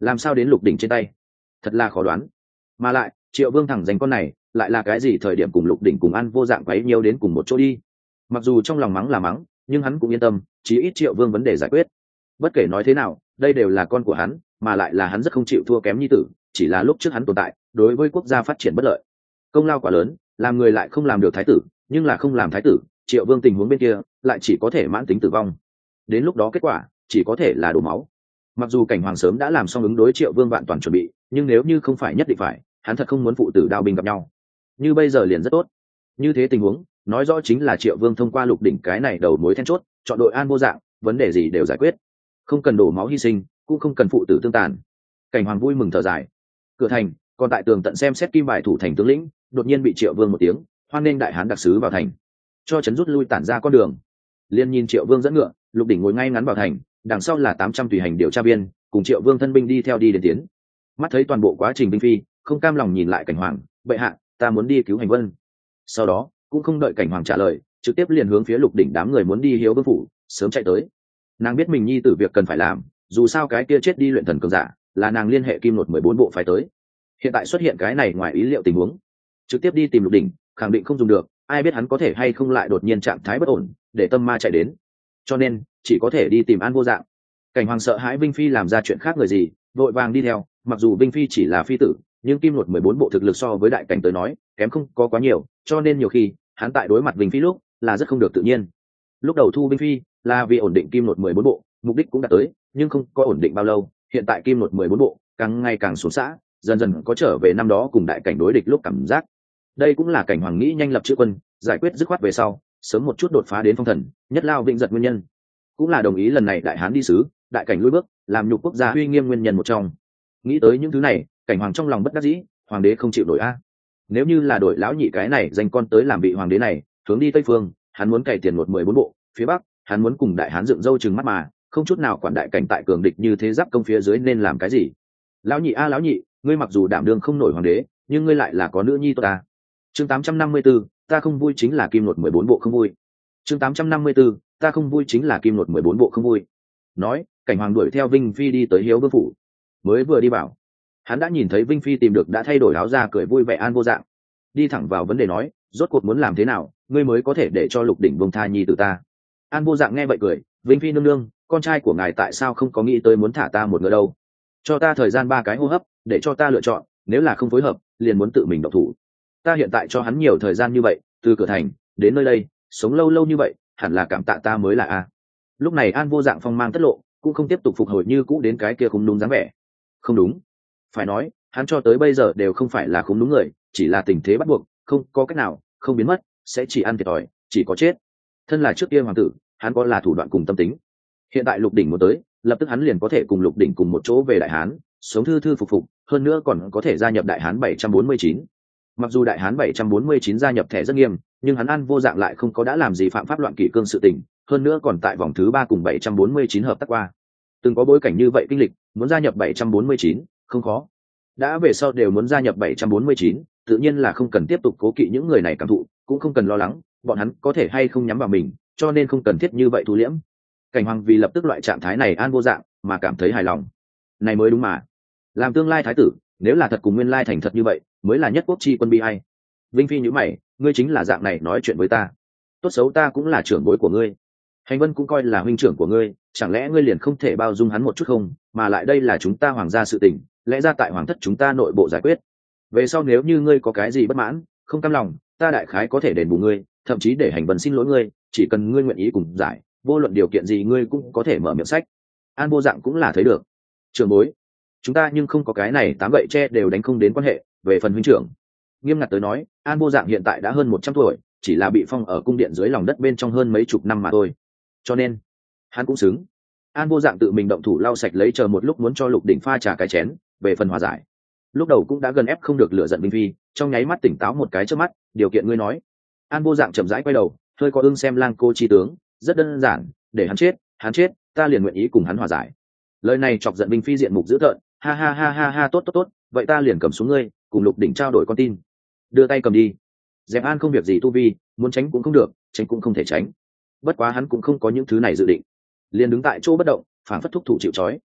làm sao đến Lục Đỉnh trên tay, thật là khó đoán. Mà lại Triệu Vương thẳng dành con này lại là cái gì thời điểm cùng Lục Đỉnh cùng An Vô Dạng quấy nhiều đến cùng một chỗ đi. Mặc dù trong lòng mắng là mắng, nhưng hắn cũng yên tâm, chí ít Triệu Vương vấn đề giải quyết. Bất kể nói thế nào, đây đều là con của hắn, mà lại là hắn rất không chịu thua kém nhi tử, chỉ là lúc trước hắn tồn tại đối với quốc gia phát triển bất lợi, công lao quá lớn, làm người lại không làm được thái tử, nhưng là không làm thái tử, Triệu Vương tình huống bên kia lại chỉ có thể mãn tính tử vong. Đến lúc đó kết quả chỉ có thể là đổ máu. Mặc dù Cảnh Hoàng sớm đã làm xong ứng đối Triệu Vương vạn toàn chuẩn bị, nhưng nếu như không phải nhất định phải, hắn thật không muốn phụ tử đao binh gặp nhau. Như bây giờ liền rất tốt. Như thế tình huống nói rõ chính là Triệu Vương thông qua Lục Đỉnh cái này đầu mối then chốt, chọn đội An Vô Dạng, vấn đề gì đều giải quyết, không cần đổ máu hy sinh, cũng không cần phụ tử tương tàn. Cảnh Hoàng vui mừng thở dài. Cửa thành còn tại tường tận xem xét kim bài thủ thành tướng lĩnh đột nhiên bị Triệu Vương một tiếng hoan nghênh đại hán đặc sứ vào thành, cho trấn rút lui tản ra con đường. Liên nhìn Triệu Vương dẫn ngựa, Lục Đỉnh ngồi ngay ngắn vào thành, đằng sau là tám trăm tùy hành điều tra viên cùng Triệu Vương thân binh đi theo đi đến tiến. Mắt thấy toàn bộ quá trình binh phi, không cam lòng nhìn lại Cảnh Hoàng, bệ hạ, ta muốn đi cứu Hành Vân. Sau đó cũng không đợi Cảnh Hoàng trả lời, trực tiếp liền hướng phía Lục Đỉnh đám người muốn đi Hiếu Vương phủ sớm chạy tới. Nàng biết mình nhi tử việc cần phải làm, dù sao cái kia chết đi luyện thần cường giả là nàng liên hệ kim nột mười bốn bộ phái tới. Hiện tại xuất hiện cái này ngoài ý liệu tình huống, trực tiếp đi tìm Lục Đỉnh khẳng định không dùng được, ai biết hắn có thể hay không lại đột nhiên trạng thái bất ổn để tâm ma chạy đến, cho nên chỉ có thể đi tìm An Vô Dạng. Cảnh Hoàng sợ hãi Vinh Phi làm ra chuyện khác người gì, vội vàng đi theo, mặc dù Vinh Phi chỉ là phi tử, nhưng kim nột mười bốn bộ thực lực so với đại cảnh tới nói kém không có quá nhiều, cho nên nhiều khi hắn tại đối mặt Vinh Phi lúc là rất không được tự nhiên. Lúc đầu thu Vinh Phi là vì ổn định kim nột mười bốn bộ, mục đích cũng đã tới, nhưng không có ổn định bao lâu, hiện tại kim nột mười bốn bộ càng ngày càng xuống xã, dần dần có trở về năm đó cùng đại cảnh đối địch lúc cảm giác. Đây cũng là Cảnh Hoàng nghĩ nhanh lập chữ quân, giải quyết dứt khoát về sau, sớm một chút đột phá đến phong thần, nhất lao vĩnh giật nguyên nhân, cũng là đồng ý lần này đại hán đi sứ, đại cảnh lui bước, làm nhục quốc gia uy nghiêm nguyên nhân một trong. Nghĩ tới những thứ này, Cảnh Hoàng trong lòng bất đắc dĩ, hoàng đế không chịu đổi a. Nếu như là đổi lão nhị cái này dành con tới làm vị hoàng đế này, hướng đi tây phương, hắn muốn cày tiền một mười bốn bộ, phía bắc, hắn muốn cùng đại hán dựng râu trừng mắt mà, không chút nào quản đại cảnh tại cường địch như thế giáp công phía dưới nên làm cái gì. Lão nhị a lão nhị, ngươi mặc dù đảm đương không nổi hoàng đế, nhưng ngươi lại là có nữ nhi tốt ta. Chương tám trăm năm mươi tư, ta không vui chính là kim nột mười bốn bộ không vui. Chương tám trăm năm mươi tư, ta không vui chính là kim nột mười bốn bộ không vui. Nói, Cảnh Hoàng đuổi theo Vinh Phi đi tới Hiếu Vương phủ. Mới vừa đi vào, hắn đã nhìn thấy Vinh Phi tìm được đã thay đổi áo ra cười vui vẻ An Vô Dạng. Đi thẳng vào vấn đề nói, rốt cuộc muốn làm thế nào, ngươi mới có thể để cho Lục Đỉnh buông tha nhi tử ta. An Vô Dạng nghe vậy cười, Vinh Phi nương nương, con trai của ngài tại sao không có nghĩ tới muốn thả ta một ngựa đâu? Cho ta thời gian ba cái hô hấp, để cho ta lựa chọn, nếu là không phối hợp, liền muốn tự mình động thủ. Ta hiện tại cho hắn nhiều thời gian như vậy, từ cửa thành đến nơi đây, sống lâu lâu như vậy, hẳn là cảm tạ ta mới là a. Lúc này An Vô Dạng phong mang tất lộ, cũng không tiếp tục phục hồi như cũ đến cái kia không đúng dáng vẻ. Không đúng, phải nói, hắn cho tới bây giờ đều không phải là không đúng người, chỉ là tình thế bắt buộc, không có cách nào, không biến mất, sẽ chỉ ăn thiệt thòi, chỉ có chết. Thân là trước kia hoàng tử, hắn có là thủ đoạn cùng tâm tính. Hiện tại Lục Đỉnh muốn tới, lập tức hắn liền có thể cùng Lục Đỉnh cùng một chỗ về Đại Hán, sống thư thư phục phục, hơn nữa còn có thể gia nhập Đại Hán bảy trăm bốn mươi chín. Mặc dù Đại Hán bảy trăm bốn mươi chín gia nhập thẻ rất nghiêm, nhưng hắn An Vô Dạng lại không có đã làm gì phạm pháp loạn kỷ cương sự tình, hơn nữa còn tại vòng thứ ba cùng bảy trăm bốn mươi chín hợp tác qua. Từng có bối cảnh như vậy kinh lịch, muốn gia nhập bảy trăm bốn mươi chín, không khó. Đã về sau đều muốn gia nhập bảy trăm bốn mươi chín, tự nhiên là không cần tiếp tục cố kỵ những người này cảm thụ, cũng không cần lo lắng, bọn hắn có thể hay không nhắm vào mình, cho nên không cần thiết như vậy thu liễm. Cảnh Hoàng vì lập tức loại trạng thái này An Vô Dạng mà cảm thấy hài lòng. Này mới đúng mà. Làm tương lai thái tử, nếu là thật cùng nguyên lai thành thật như vậy, mới là nhất quốc chi quân bi ai. Vinh Phi nhíu mày, ngươi chính là dạng này nói chuyện với ta. Tốt xấu ta cũng là trưởng bối của ngươi. Hành Vân cũng coi là huynh trưởng của ngươi, chẳng lẽ ngươi liền không thể bao dung hắn một chút không? Mà lại đây là chúng ta hoàng gia sự tình, lẽ ra tại hoàng thất chúng ta nội bộ giải quyết. Về sau nếu như ngươi có cái gì bất mãn, không cam lòng, ta đại khái có thể đền bù ngươi, thậm chí để Hành Vân xin lỗi ngươi, chỉ cần ngươi nguyện ý cùng giải, vô luận điều kiện gì ngươi cũng có thể mở miệng sách. An Vô Dạng cũng là thấy được. Trưởng bối, chúng ta nhưng không có cái này tám gậy tre đều đánh không đến quan hệ. Về phần huynh trưởng, nghiêm ngặt tới nói, An Vô Dạng hiện tại đã hơn một trăm tuổi, chỉ là bị phong ở cung điện dưới lòng đất bên trong hơn mấy chục năm mà thôi, cho nên hắn cũng xứng. An Vô Dạng tự mình động thủ lau sạch lấy, chờ một lúc muốn cho Lục Đỉnh pha trà cái chén. Về phần hòa giải, lúc đầu cũng đã gần ép không được lửa giận Vinh Phi, trong nháy mắt tỉnh táo một cái trước mắt. Điều kiện ngươi nói. An Vô Dạng chậm rãi quay đầu, hơi có ưng xem lang cô chi tướng, rất đơn giản, để hắn chết, hắn chết, ta liền nguyện ý cùng hắn hòa giải. Lời này chọc giận Vinh Phi diện mục dữ tợn, ha ha ha ha ha, tốt tốt tốt, vậy ta liền cầm xuống ngươi, cùng Lục Đỉnh trao đổi con tin. Đưa tay cầm đi. Dẹp An không việc gì tu vi, muốn tránh cũng không được, tránh cũng không thể tránh. Bất quá hắn cũng không có những thứ này dự định, liền đứng tại chỗ bất động, phản phất thúc thủ chịu trói.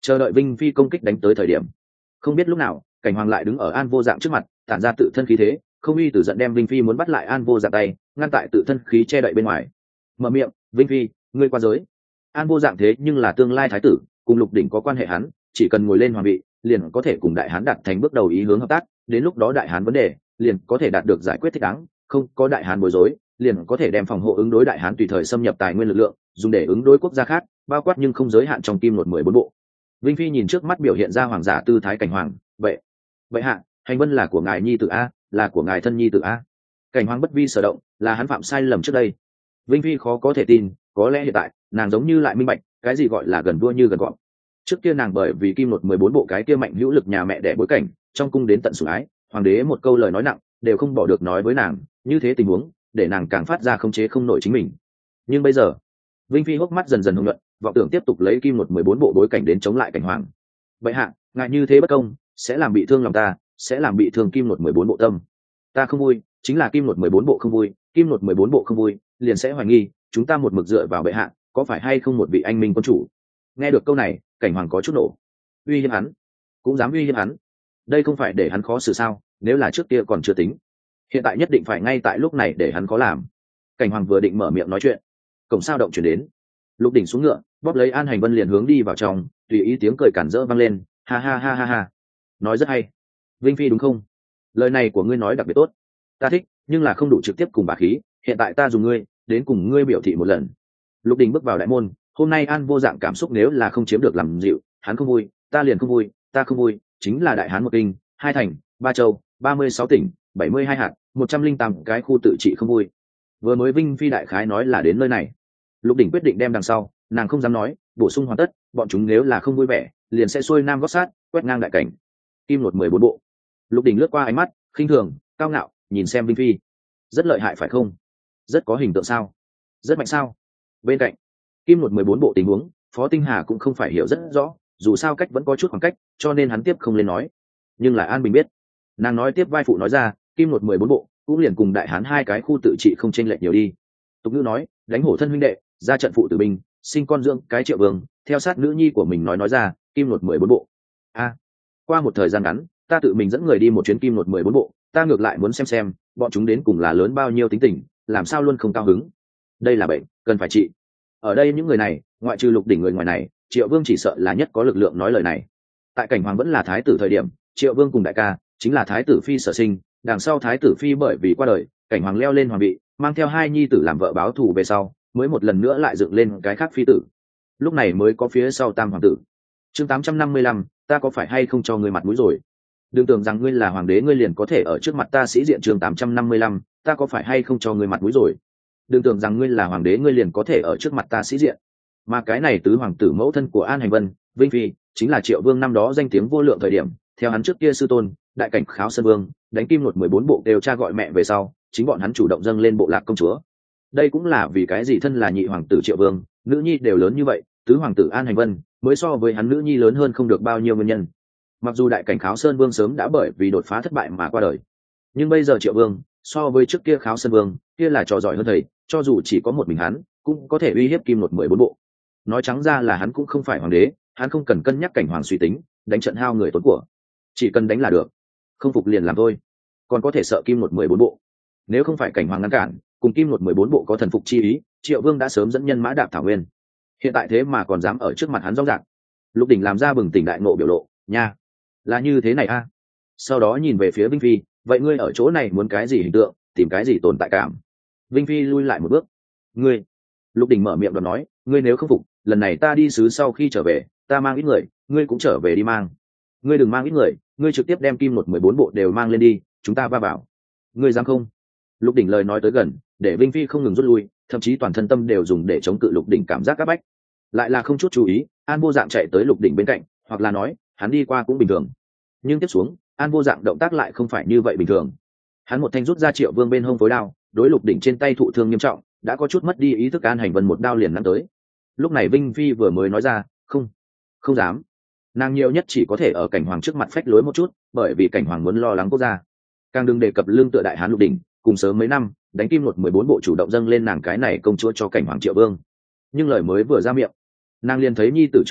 chờ đợi Vinh Phi công kích đánh tới thời điểm. Không biết lúc nào, cảnh hoàng lại đứng ở An Vô Dạng trước mặt, tản ra tự thân khí thế, không uy từ giận đem Vinh Phi muốn bắt lại An Vô Dạng tay, ngăn tại tự thân khí che đậy bên ngoài. Mở miệng, Vinh Phi, ngươi qua giới. An Vô Dạng thế nhưng là tương lai thái tử, cùng Lục Đỉnh có quan hệ hắn, chỉ cần ngồi lên hoàng vị, liền có thể cùng Đại Hán đạt thành bước đầu ý hướng hợp tác, đến lúc đó Đại Hán vấn đề, liền có thể đạt được giải quyết thích đáng, không có Đại Hán bối rối, liền có thể đem phòng hộ ứng đối Đại Hán tùy thời xâm nhập tài nguyên lực lượng, dùng để ứng đối quốc gia khác, bao quát nhưng không giới hạn trong kim luật mười bốn bộ. Vinh Phi nhìn trước mắt biểu hiện ra hoàng giả tư thái cảnh hoàng, vậy, vậy hạ, hành vân là của ngài nhi tử a, là của ngài thân nhi tử a. Cảnh hoàng bất vi sở động, là hắn phạm sai lầm trước đây. Vinh Phi khó có thể tin, có lẽ hiện tại nàng giống như lại minh bạch cái gì gọi là gần vua như gần cọp. Trước kia nàng bởi vì kim luật mười bốn bộ cái kia mạnh hữu lực nhà mẹ đẻ bối cảnh, trong cung đến tận sủng ái, hoàng đế một câu lời nói nặng đều không bỏ được nói với nàng, như thế tình huống để nàng càng phát ra không chế không nổi chính mình. Nhưng bây giờ, Vinh Phi hốc mắt dần dần hung nhuận, vọng tưởng tiếp tục lấy kim luật mười bốn bộ bối cảnh đến chống lại cảnh hoàng. Vậy hạ, ngài như thế bất công, sẽ làm bị thương lòng ta, sẽ làm bị thương kim luật mười bốn bộ tâm. Ta không vui, chính là kim luật mười bốn bộ không vui, kim luật mười bốn bộ không vui, liền sẽ hoài nghi chúng ta một mực dựa vào bệ hạ, có phải hay không một vị anh minh quân chủ. Nghe được câu này, cảnh hoàng có chút nổ. Uy hiếp hắn, cũng dám uy hiếp hắn, đây không phải để hắn khó xử sao? Nếu là trước kia còn chưa tính, hiện tại nhất định phải ngay tại lúc này để hắn có làm. Cảnh hoàng vừa định mở miệng nói chuyện, cổng sao động chuyển đến. Lục Đỉnh xuống ngựa, bóp lấy An Hành Vân liền hướng đi vào trong, tùy ý tiếng cười cản rỡ vang lên, ha ha ha ha ha, nói rất hay. Vinh Phi đúng không? Lời này của ngươi nói đặc biệt tốt, ta thích, nhưng là không đủ trực tiếp cùng bà khí, hiện tại ta dùng ngươi đến cùng ngươi biểu thị một lần. Lục Đỉnh bước vào đại môn, hôm nay An Vô Dạng cảm xúc nếu là không chiếm được làm dịu, hắn không vui, ta liền không vui, ta không vui, chính là đại hán một kinh, hai thành, ba châu, ba mươi sáu tỉnh, bảy mươi hai hạt, một trăm linh tám cái khu tự trị không vui. Vừa mới Vinh Phi đại khái nói là đến nơi này. Lục Đỉnh quyết định đem đằng sau, nàng không dám nói, bổ sung hoàn tất, bọn chúng nếu là không vui vẻ, liền sẽ xuôi nam gót sát, quét ngang đại cảnh. Kim luật mười bốn bộ. Lục Đỉnh lướt qua ánh mắt, khinh thường, cao ngạo, nhìn xem Vinh Phi. Rất lợi hại phải không? Rất có hình tượng sao? Rất mạnh sao? Bên cạnh, kim luật mười bốn bộ tình huống, Phó Tinh Hà cũng không phải hiểu rất rõ, dù sao cách vẫn có chút khoảng cách, cho nên hắn tiếp không lên nói. Nhưng lại An Bình biết, nàng nói tiếp vai phụ nói ra, kim luật mười bốn bộ cũng liền cùng đại hán hai cái khu tự trị không chênh lệch nhiều đi. Tục ngữ nói, đánh hổ thân huynh đệ, ra trận phụ tử binh, sinh con dưỡng cái triệu vương, theo sát nữ nhi của mình nói nói ra, kim luật mười bốn bộ. A, qua một thời gian ngắn, ta tự mình dẫn người đi một chuyến kim luật mười bốn bộ, ta ngược lại muốn xem xem, bọn chúng đến cùng là lớn bao nhiêu tính tình, làm sao luôn không cao hứng. Đây là bệnh, cần phải trị. Ở đây những người này, ngoại trừ Lục Đỉnh người ngoài này, Triệu Vương chỉ sợ là nhất có lực lượng nói lời này. Tại cảnh hoàng vẫn là thái tử thời điểm, Triệu Vương cùng đại ca chính là thái tử phi sở sinh, đằng sau thái tử phi bởi vì qua đời, cảnh hoàng leo lên hoàng vị, mang theo hai nhi tử làm vợ báo thù về sau, mới một lần nữa lại dựng lên cái khác phi tử. Lúc này mới có phía sau tam hoàng tử. Chương tám trăm năm mươi lăm, ta có phải hay không cho ngươi mặt mũi rồi? Đừng tưởng rằng ngươi là hoàng đế ngươi liền có thể ở trước mặt ta sĩ diện. Chương tám trăm năm mươi lăm, ta có phải hay không cho ngươi mặt mũi rồi? Đừng tưởng rằng ngươi là hoàng đế ngươi liền có thể ở trước mặt ta sĩ diện. Mà cái này tứ hoàng tử mẫu thân của An Hành Vân, Vinh Phi, chính là Triệu Vương năm đó danh tiếng vô lượng thời điểm, theo hắn trước kia sư tôn, đại cảnh Kháo Sơn Vương, đánh kim luật mười bốn bộ đều cha gọi mẹ về sau, chính bọn hắn chủ động dâng lên bộ lạc công chúa. Đây cũng là vì cái gì thân là nhị hoàng tử Triệu Vương, nữ nhi đều lớn như vậy, tứ hoàng tử An Hành Vân mới so với hắn nữ nhi lớn hơn không được bao nhiêu nguyên nhân. Mặc dù đại cảnh Kháo Sơn Vương sớm đã bởi vì đột phá thất bại mà qua đời, nhưng bây giờ Triệu Vương so với trước kia Kháo Sơn Vương, kia là trò giỏi hơn thầy, cho dù chỉ có một mình hắn, cũng có thể uy hiếp kim luật mười bốn bộ. Nói trắng ra là hắn cũng không phải hoàng đế, hắn không cần cân nhắc cảnh hoàng suy tính, đánh trận hao người tốn của, chỉ cần đánh là được, không phục liền làm thôi, còn có thể sợ kim luật mười bốn bộ. Nếu không phải cảnh hoàng ngăn cản, cùng kim luật mười bốn bộ có thần phục chi ý, Triệu Vương đã sớm dẫn nhân mã đạp thảo nguyên. Hiện tại thế mà còn dám ở trước mặt hắn rõ ràng. Lục Đỉnh làm ra bừng tỉnh đại ngộ biểu lộ, nha, là như thế này a. À? Sau đó nhìn về phía Vinh Phi, vậy ngươi ở chỗ này muốn cái gì hình tượng, tìm cái gì tồn tại cảm? Vinh Phi lui lại một bước. Ngươi, Lục Đỉnh mở miệng đoán nói, ngươi nếu không phục, lần này ta đi sứ sau khi trở về, ta mang ít người, ngươi cũng trở về đi mang. Ngươi đừng mang ít người, ngươi trực tiếp đem kim luật mười bốn bộ đều mang lên đi, chúng ta va vào. Ngươi dám không? Lục Đỉnh lời nói tới gần, để Vinh Phi không ngừng rút lui, thậm chí toàn thân tâm đều dùng để chống cự Lục Đỉnh cảm giác áp bách. Lại là không chút chú ý, An Vô Dạng chạy tới Lục Đỉnh bên cạnh, hoặc là nói, hắn đi qua cũng bình thường. Nhưng tiếp xuống, An Vô Dạng động tác lại không phải như vậy bình thường. Hắn một thanh rút ra Triệu Vương bên hông phối đao, đối Lục Đỉnh trên tay thụ thương nghiêm trọng, đã có chút mất đi ý thức. An Hành Vân một đao liền nắm tới. Lúc này Vinh Phi vừa mới nói ra, không, không dám. Nàng nhiều nhất chỉ có thể ở cảnh hoàng trước mặt phách lối một chút, bởi vì cảnh hoàng muốn lo lắng quốc gia. Càng đừng đề cập lương tựa đại hán Lục Đỉnh, cùng sớm mấy năm đánh kim luật mười bốn bộ chủ động dâng lên nàng cái này công chúa cho cảnh hoàng Triệu Vương. Nhưng lời mới vừa ra miệng, nàng liền thấy nhi tử trước ngực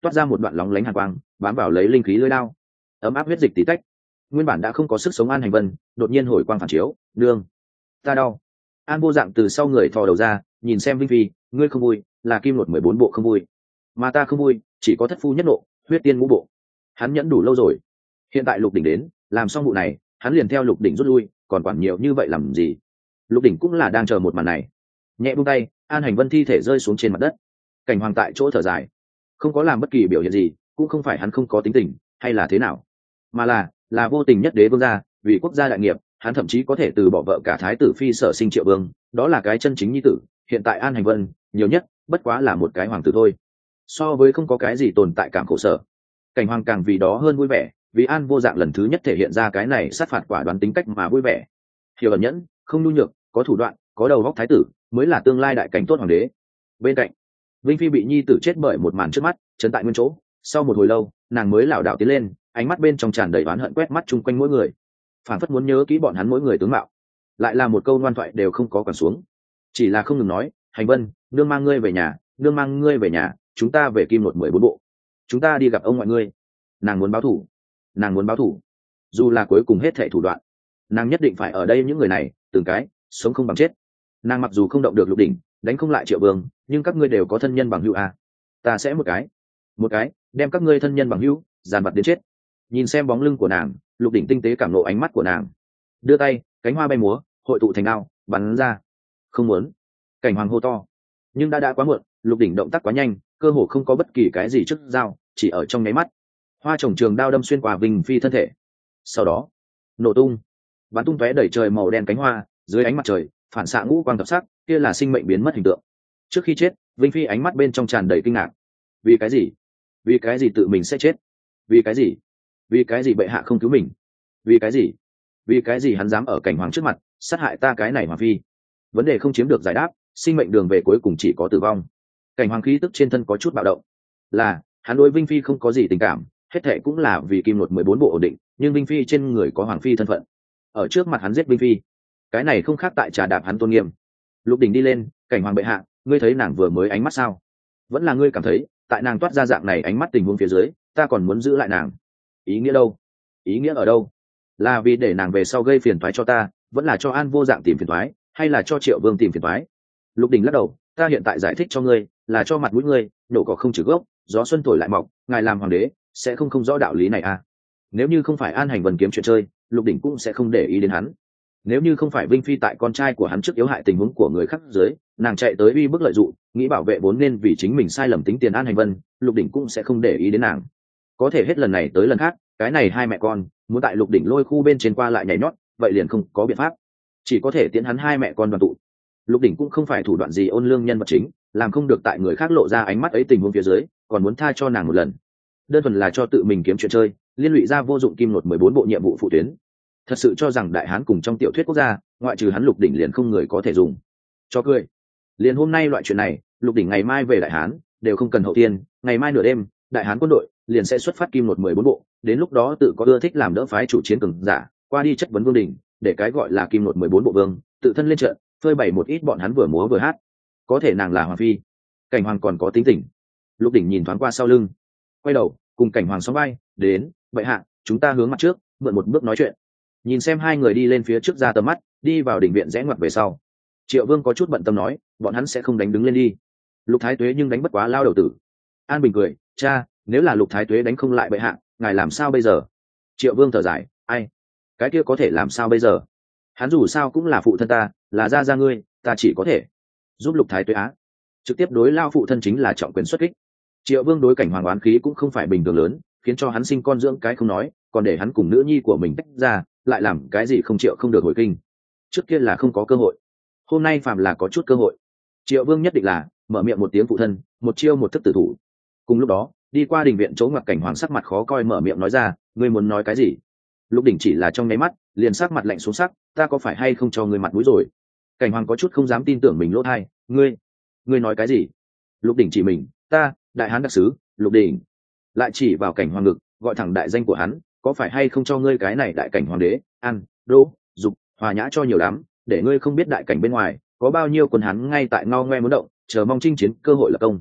toát ra một đoạn lóng lánh hàn quang bám vào lấy linh khí lưỡi đao, ấm áp huyết dịch tí tách. Nguyên bản đã không có sức sống An Hành Vân đột nhiên hồi quang phản chiếu, nương, ta đau. An Vô Dạng từ sau người thò đầu ra nhìn xem Vinh Phi, ngươi không vui là kim luật mười bốn bộ không vui, mà ta không vui chỉ có thất phu nhất nộ huyết tiên ngũ bộ. Hắn nhẫn đủ lâu rồi, hiện tại Lục Đỉnh đến làm xong vụ này hắn liền theo Lục Đỉnh rút lui, còn quản nhiều như vậy làm gì? Lục Đỉnh cũng là đang chờ một màn này. Nhẹ buông tay, An Hành Vân thi thể rơi xuống trên mặt đất. Cảnh Hoàng tại chỗ thở dài, không có làm bất kỳ biểu hiện gì, cũng không phải hắn không có tính tình hay là thế nào, mà là là vô tình nhất đế vương gia, vì quốc gia đại nghiệp hắn thậm chí có thể từ bỏ vợ cả thái tử phi Sở Sinh Triệu Vương, đó là cái chân chính nhi tử. Hiện tại An Hành Vân nhiều nhất bất quá là một cái hoàng tử thôi, so với không có cái gì tồn tại cảm khổ sở. Cảnh Hoàng càng vì đó hơn vui vẻ, vì An Vô Dạng lần thứ nhất thể hiện ra cái này sát phạt quả đoán tính cách mà vui vẻ. Hiểu ẩn nhẫn, không nhu nhược, có thủ đoạn, có đầu góc thái tử mới là tương lai đại cảnh tốt hoàng đế. Bên cạnh Vinh Phi bị nhi tử chết bởi một màn trước mắt chấn tại nguyên chỗ, sau một hồi lâu nàng mới lảo đảo tiến lên, ánh mắt bên trong tràn đầy oán hận quét mắt chung quanh mỗi người, phản phất muốn nhớ kỹ bọn hắn mỗi người tướng mạo, lại là một câu ngoan thoại đều không có còn xuống, chỉ là không ngừng nói, Hành Vân, nương mang ngươi về nhà, nương mang ngươi về nhà, chúng ta về kim một mười bốn bộ, chúng ta đi gặp ông ngoại ngươi. Nàng muốn báo thủ, nàng muốn báo thủ, dù là cuối cùng hết thệ thủ đoạn nàng nhất định phải ở đây những người này từng cái sống không bằng chết. Nàng mặc dù không động được Lục Đỉnh, đánh không lại Triệu Vương, nhưng các ngươi đều có thân nhân bằng hữu à. Ta sẽ một cái một cái đem các ngươi thân nhân bằng hữu dàn vặt đến chết. Nhìn xem bóng lưng của nàng, Lục Đỉnh tinh tế cảm nộ ánh mắt của nàng, đưa tay, cánh hoa bay múa hội tụ thành đao bắn ra. Không muốn. Cảnh Hoàng hô to, nhưng đã đã quá muộn. Lục Đỉnh động tác quá nhanh, cơ hồ không có bất kỳ cái gì trước dao, chỉ ở trong nháy mắt hoa trồng trường đao đâm xuyên qua Vinh Phi thân thể, sau đó nổ tung, bắn tung tóe đẩy trời màu đen cánh hoa dưới ánh mặt trời phản xạ ngũ quang thập sắc, kia là sinh mệnh biến mất hình tượng. Trước khi chết, Vinh Phi ánh mắt bên trong tràn đầy kinh ngạc. Vì cái gì? Vì cái gì tự mình sẽ chết? Vì cái gì? Vì cái gì bệ hạ không cứu mình? Vì cái gì? Vì cái gì hắn dám ở Cảnh Hoàng trước mặt sát hại ta cái này Hoàng Phi? Vấn đề không chiếm được giải đáp, sinh mệnh đường về cuối cùng chỉ có tử vong. Cảnh Hoàng khí tức trên thân có chút bạo động, là hắn đối Vinh Phi không có gì tình cảm, hết thệ cũng là vì kim luật mười bốn bộ ổn định, nhưng Vinh Phi trên người có Hoàng Phi thân phận, ở trước mặt hắn giết Vinh Phi, cái này không khác tại trà đạp hắn tôn nghiêm. Lục Đỉnh đi lên, Cảnh Hoàng bệ hạ, ngươi thấy nàng vừa mới ánh mắt sao? Vẫn là ngươi cảm thấy tại nàng toát ra dạng này ánh mắt tình huống phía dưới ta còn muốn giữ lại nàng? Ý nghĩa đâu? Ý nghĩa ở đâu? Là vì để nàng về sau gây phiền toái cho ta, vẫn là cho An Vô Dạng tìm phiền toái, hay là cho Triệu Vương tìm phiền toái? Lục Đỉnh lắc đầu, ta hiện tại giải thích cho ngươi là cho mặt mũi ngươi, nổ cỏ không trừ gốc, gió xuân thổi lại mọc, ngài làm hoàng đế sẽ không không rõ đạo lý này à? Nếu như không phải An Hành Vân kiếm chuyện chơi, Lục Đỉnh cũng sẽ không để ý đến hắn. Nếu như không phải Vinh Phi tại con trai của hắn trước yếu hại tình huống của người khác dưới, nàng chạy tới uy bức lợi dụng, nghĩ bảo vệ vốn nên vì chính mình sai lầm tính tiền An Hành Vân, Lục Đỉnh cũng sẽ không để ý đến nàng. Có thể hết lần này tới lần khác, cái này hai mẹ con muốn tại Lục Đỉnh lôi khu bên trên qua lại nhảy nhót, vậy liền không có biện pháp, chỉ có thể tiễn hắn hai mẹ con đoàn tụ. Lục Đỉnh cũng không phải thủ đoạn gì ôn lương nhân vật chính, làm không được tại người khác lộ ra ánh mắt ấy tình huống phía dưới còn muốn tha cho nàng một lần, đơn thuần là cho tự mình kiếm chuyện chơi, liên lụy ra vô dụng kim luật mười bốn bộ nhiệm vụ phụ tuyến. Thật sự cho rằng đại hán cùng trong tiểu thuyết quốc gia ngoại trừ hắn Lục Đỉnh liền không người có thể dùng. Cho cười. Liền hôm nay loại chuyện này, Lục Đỉnh ngày mai về đại hán đều không cần hậu tiên, ngày mai nửa đêm đại hán quân đội liền sẽ xuất phát kim luật mười bốn bộ, đến lúc đó tự có ưa thích làm đỡ phái chủ chiến cường giả qua đi chất vấn vương đình, để cái gọi là kim luật mười bốn bộ vương tự thân lên trận phơi bày một ít bọn hắn vừa múa vừa hát. Có thể nàng là Hoàng Phi, Cảnh Hoàng còn có tính tình. Lục Đỉnh nhìn thoáng qua sau lưng, quay đầu cùng Cảnh Hoàng sóng vai đến, vậy hạ chúng ta hướng mặt trước mượn một bước nói chuyện. Nhìn xem hai người đi lên phía trước ra tầm mắt, đi vào đình viện rẽ ngoặt về sau, Triệu Vương có chút bận tâm nói, bọn hắn sẽ không đánh đứng lên đi. Lục Thái Tuế nhưng đánh bất quá lao đầu tử. An Bình cười, cha, nếu là Lục Thái Tuế đánh không lại bệ hạ, ngài làm sao bây giờ? Triệu Vương thở dài, ai, cái kia có thể làm sao bây giờ? Hắn dù sao cũng là phụ thân ta, là gia gia ngươi, ta chỉ có thể giúp Lục Thái Tuế á. Trực tiếp đối lao phụ thân chính là trọng quyền xuất kích. Triệu Vương đối Cảnh Hoàng oán khí cũng không phải bình thường lớn, khiến cho hắn sinh con dưỡng cái không nói, còn để hắn cùng nữ nhi của mình tách ra, lại làm cái gì không chịu không được hồi kinh. Trước kia là không có cơ hội, hôm nay phàm là có chút cơ hội, Triệu Vương nhất định là mở miệng một tiếng phụ thân, một chiêu một thức tử thủ. Cùng lúc đó, đi qua đình viện chỗ ngoặc, Cảnh Hoàng sắc mặt khó coi mở miệng nói ra, ngươi muốn nói cái gì? Lục Đỉnh chỉ là trong nháy mắt liền sắc mặt lạnh xuống sắc, ta có phải hay không cho ngươi mặt mũi rồi? Cảnh Hoàng có chút không dám tin tưởng mình lỗ tai, ngươi, ngươi nói cái gì? Lục Đỉnh chỉ mình, ta, đại hán đặc sứ, Lục Đỉnh. Lại chỉ vào Cảnh Hoàng ngực, gọi thẳng đại danh của hắn, có phải hay không cho ngươi cái này đại cảnh hoàng đế ăn đỗ dục hòa nhã cho nhiều lắm, để ngươi không biết đại cảnh bên ngoài có bao nhiêu quân hắn ngay tại ngao ngoe muốn động, chờ mong chinh chiến cơ hội lập công.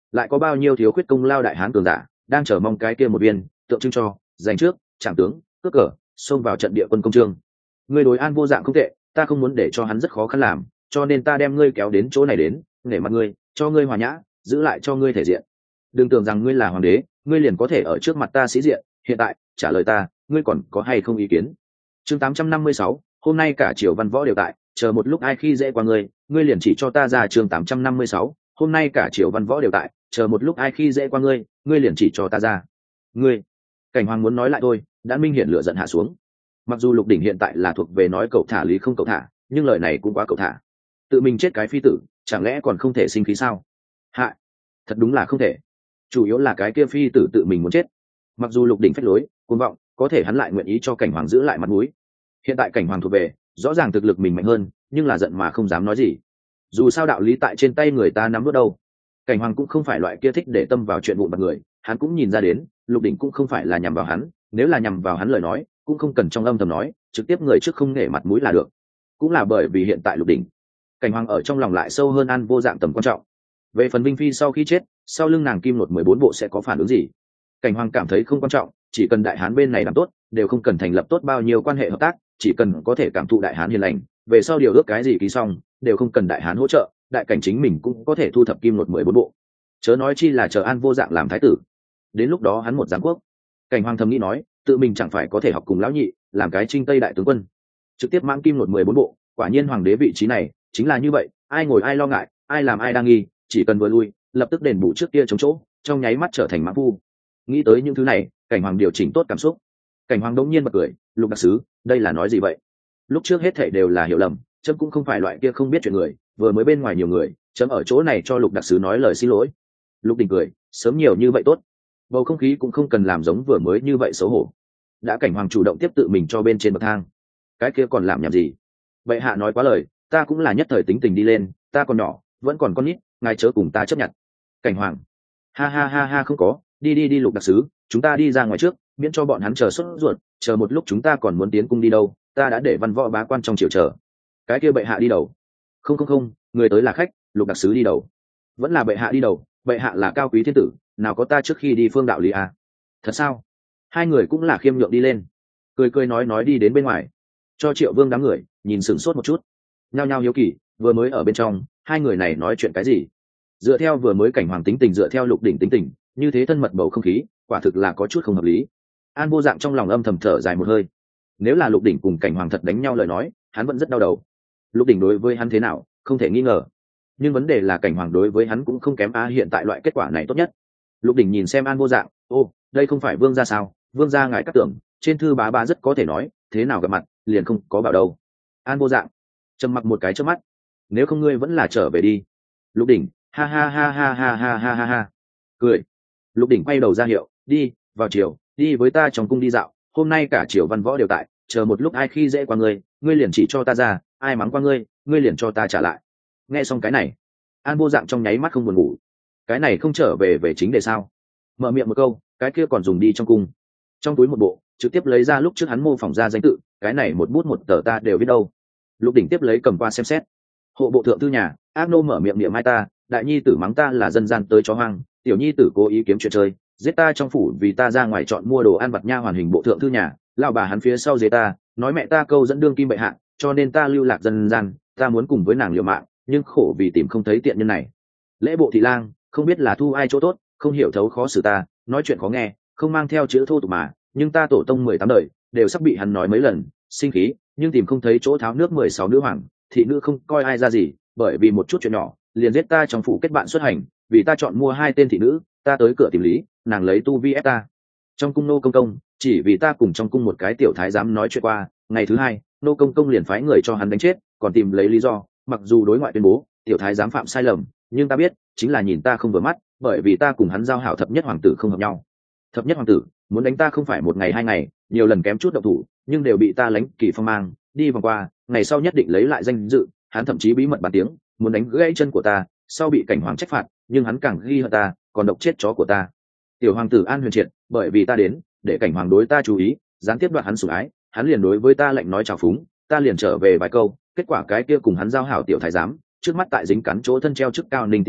lại có bao nhiêu thiếu khuyết công lao đại hán cường giả đang chờ mong cái kia một viên tượng trưng cho giành trước trạm tướng cướp cờ xông vào trận địa quân công trương. Ngươi đối An Vô Dạng không tệ, ta không muốn để cho hắn rất khó khăn làm, cho nên ta đem ngươi kéo đến chỗ này đến, nể mặt ngươi, cho ngươi hòa nhã, giữ lại cho ngươi thể diện. Đừng tưởng rằng ngươi là hoàng đế, ngươi liền có thể ở trước mặt ta sĩ diện. Hiện tại trả lời ta, ngươi còn có hay không ý kiến? Chương tám trăm năm mươi sáu, hôm nay cả triều văn võ đều tại, chờ một lúc ai khi dễ qua ngươi, ngươi liền chỉ cho ta ra. Chương tám trăm năm mươi sáu, hôm nay cả triều văn võ đều tại, chờ một lúc ai khi dễ qua ngươi, ngươi liền chỉ cho ta ra. Ngươi, Cảnh Hoàng muốn nói lại thôi, đã minh hiển lửa giận hạ xuống. Mặc dù Lục Đỉnh hiện tại là thuộc về nói cậu thả lý không cậu thả, nhưng lời này cũng quá cậu thả. Tự mình chết cái phi tử, chẳng lẽ còn không thể sinh khí sao? Hạ, thật đúng là không thể. Chủ yếu là cái kia phi tử tự mình muốn chết. Mặc dù Lục Đỉnh phách lối, cuồng vọng, có thể hắn lại nguyện ý cho Cảnh Hoàng giữ lại mặt mũi. Hiện tại Cảnh Hoàng thuộc về, rõ ràng thực lực mình mạnh hơn, nhưng là giận mà không dám nói gì. Dù sao đạo lý tại trên tay người ta nắm vớt đâu. Cảnh Hoàng cũng không phải loại kia thích để tâm vào chuyện vụn vặt người, hắn cũng nhìn ra đến, Lục Đỉnh cũng không phải là nhằm vào hắn, nếu là nhằm vào hắn lời nói, cũng không cần trong âm thầm nói, trực tiếp người trước không nể mặt mũi là được. Cũng là bởi vì hiện tại Lục Đỉnh, Cảnh Hoàng ở trong lòng lại sâu hơn An Vô Dạng tầm quan trọng. Về phần Vinh Phi sau khi chết, sau lưng nàng kim một mười bốn bộ sẽ có phản ứng gì? Cảnh Hoàng cảm thấy không quan trọng, chỉ cần đại hán bên này làm tốt, đều không cần thành lập tốt bao nhiêu quan hệ hợp tác, chỉ cần có thể cảm thụ đại hán hiền lành, về sau điều ước cái gì ký xong, đều không cần đại hán hỗ trợ, đại cảnh chính mình cũng có thể thu thập kim một mười bốn bộ. Chớ nói chi là chờ An Vô Dạng làm thái tử, đến lúc đó hắn một giáng quốc. Cảnh Hoàng thầm nghĩ nói, tự mình chẳng phải có thể học cùng lão nhị, làm cái trinh tây đại tướng quân, trực tiếp mang kim một mười bốn bộ. Quả nhiên hoàng đế vị trí này chính là như vậy, ai ngồi ai lo ngại, ai làm ai đang nghi, chỉ cần vừa lui, lập tức đền bù trước kia chống chỗ, trong nháy mắt trở thành mã phu. Nghĩ tới những thứ này, Cảnh Hoàng điều chỉnh tốt cảm xúc. Cảnh Hoàng đống nhiên bật cười, Lục đặc sứ, đây là nói gì vậy? Lúc trước hết thảy đều là hiểu lầm, chấm cũng không phải loại kia không biết chuyện người, vừa mới bên ngoài nhiều người, chấm ở chỗ này cho Lục đặc sứ nói lời xin lỗi. Lục Đình cười, sớm nhiều như vậy tốt, bầu không khí cũng không cần làm giống vừa mới như vậy xấu hổ. Đã Cảnh Hoàng chủ động tiếp tự mình cho bên trên bậc thang, cái kia còn làm nhảm gì? Bệ hạ nói quá lời, ta cũng là nhất thời tính tình đi lên, ta còn nhỏ, vẫn còn con nít, ngài chớ cùng ta chấp nhận. Cảnh Hoàng, ha ha ha ha, không có, đi đi đi Lục đặc sứ, chúng ta đi ra ngoài trước, miễn cho bọn hắn chờ sốt ruột, chờ một lúc chúng ta còn muốn tiến cung đi đâu, ta đã để văn võ bá quan trong triều chờ. Cái kia bệ hạ đi đầu. Không không không, người tới là khách, Lục đặc sứ đi đầu. Vẫn là bệ hạ đi đầu, bệ hạ là cao quý thiên tử, nào có ta trước khi đi phương đạo lý à? Thật sao? Hai người cũng là khiêm nhượng đi lên, cười cười nói nói đi đến bên ngoài, cho Triệu Vương đám người nhìn sửng sốt một chút, nhao nhao hiếu kỳ, vừa mới ở bên trong, hai người này nói chuyện cái gì? Dựa theo vừa mới Cảnh Hoàng tính tình, dựa theo Lục Đỉnh tính tình, như thế thân mật bầu không khí, quả thực là có chút không hợp lý. An Vô Dạng trong lòng âm thầm thở dài một hơi. Nếu là Lục Đỉnh cùng Cảnh Hoàng thật đánh nhau lời nói, hắn vẫn rất đau đầu. Lục Đỉnh đối với hắn thế nào, không thể nghi ngờ, nhưng vấn đề là Cảnh Hoàng đối với hắn cũng không kém a, hiện tại loại kết quả này tốt nhất. Lục Đỉnh nhìn xem An Vô Dạng, ô, đây không phải vương gia sao? Vương gia ngài cắt tưởng, trên thư bá bá rất có thể nói, thế nào gặp mặt, liền không có bảo đâu. An Vô Dạng trầm mặc một cái trước mắt, nếu không ngươi vẫn là trở về đi. Lục Đỉnh, ha ha ha ha ha ha ha ha ha, cười. Lục Đỉnh quay đầu ra hiệu, đi, vào triều, đi với ta trong cung đi dạo, hôm nay cả triều văn võ đều tại, chờ một lúc ai khi dễ qua ngươi, ngươi liền chỉ cho ta ra, ai mắng qua ngươi, ngươi liền cho ta trả lại. Nghe xong cái này, An Vô Dạng trong nháy mắt không buồn ngủ. Cái này không trở về về chính đề sao? Mở miệng một câu, cái kia còn dùng đi trong cung. Trong túi một bộ, trực tiếp lấy ra lúc trước hắn mô phỏng ra danh tự, cái này một bút một tờ ta đều biết đâu. Lục Đỉnh tiếp lấy cầm qua xem xét. Hộ bộ thượng thư nhà, ác nô mở miệng niệm mai ta, đại nhi tử mắng ta là dân gian tới chó hoang, tiểu nhi tử cố ý kiếm chuyện chơi, giết ta trong phủ vì ta ra ngoài chọn mua đồ ăn vặt nha hoàn hình bộ thượng thư nhà, lão bà hắn phía sau dế ta, nói mẹ ta câu dẫn đương kim bệ hạ, cho nên ta lưu lạc dân gian, ta muốn cùng với nàng liều mạng, nhưng khổ vì tìm không thấy tiện nhân này. Lễ bộ thị lang, không biết là thu ai chỗ tốt, không hiểu thấu khó xử ta, nói chuyện khó nghe, không mang theo chữ thô tục mà, nhưng ta tổ tông mười tám đời đều sắp bị hắn nói mấy lần, sinh khí, nhưng tìm không thấy chỗ tháo nước mười sáu nữ hoàng, thị nữ không coi ai ra gì, bởi vì một chút chuyện nhỏ, liền giết ta trong phủ kết bạn xuất hành, vì ta chọn mua hai tên thị nữ, ta tới cửa tìm lý, nàng lấy tu vi ép ta. Trong cung nô công công, chỉ vì ta cùng trong cung một cái tiểu thái giám nói chuyện qua, ngày thứ hai, nô công công liền phái người cho hắn đánh chết, còn tìm lấy lý do, mặc dù đối ngoại tuyên bố tiểu thái giám phạm sai lầm, nhưng ta biết, chính là nhìn ta không vừa mắt, bởi vì ta cùng hắn giao hảo thập nhất hoàng tử không hợp nhau. Thập nhất hoàng tử muốn đánh ta không phải một ngày hai ngày, nhiều lần kém chút động thủ, nhưng đều bị ta lánh kỳ phong mang đi vòng qua, ngày sau nhất định lấy lại danh dự. Hắn thậm chí bí mật bàn tiếng, muốn đánh gãy chân của ta, sau bị Cảnh Hoàng trách phạt, nhưng hắn càng ghi hận ta, còn độc chết chó của ta. Tiểu hoàng tử An Huyền Triệt, bởi vì ta đến, để Cảnh Hoàng đối ta chú ý, gián tiếp đoạt hắn sủng ái, hắn liền đối với ta lệnh nói chào phúng, ta liền trở về vài câu, kết quả cái kia cùng hắn giao hảo tiểu thái giám, trước mắt tại dính cắn chỗ thân treo chức cao Ninh Tiểu Phạm,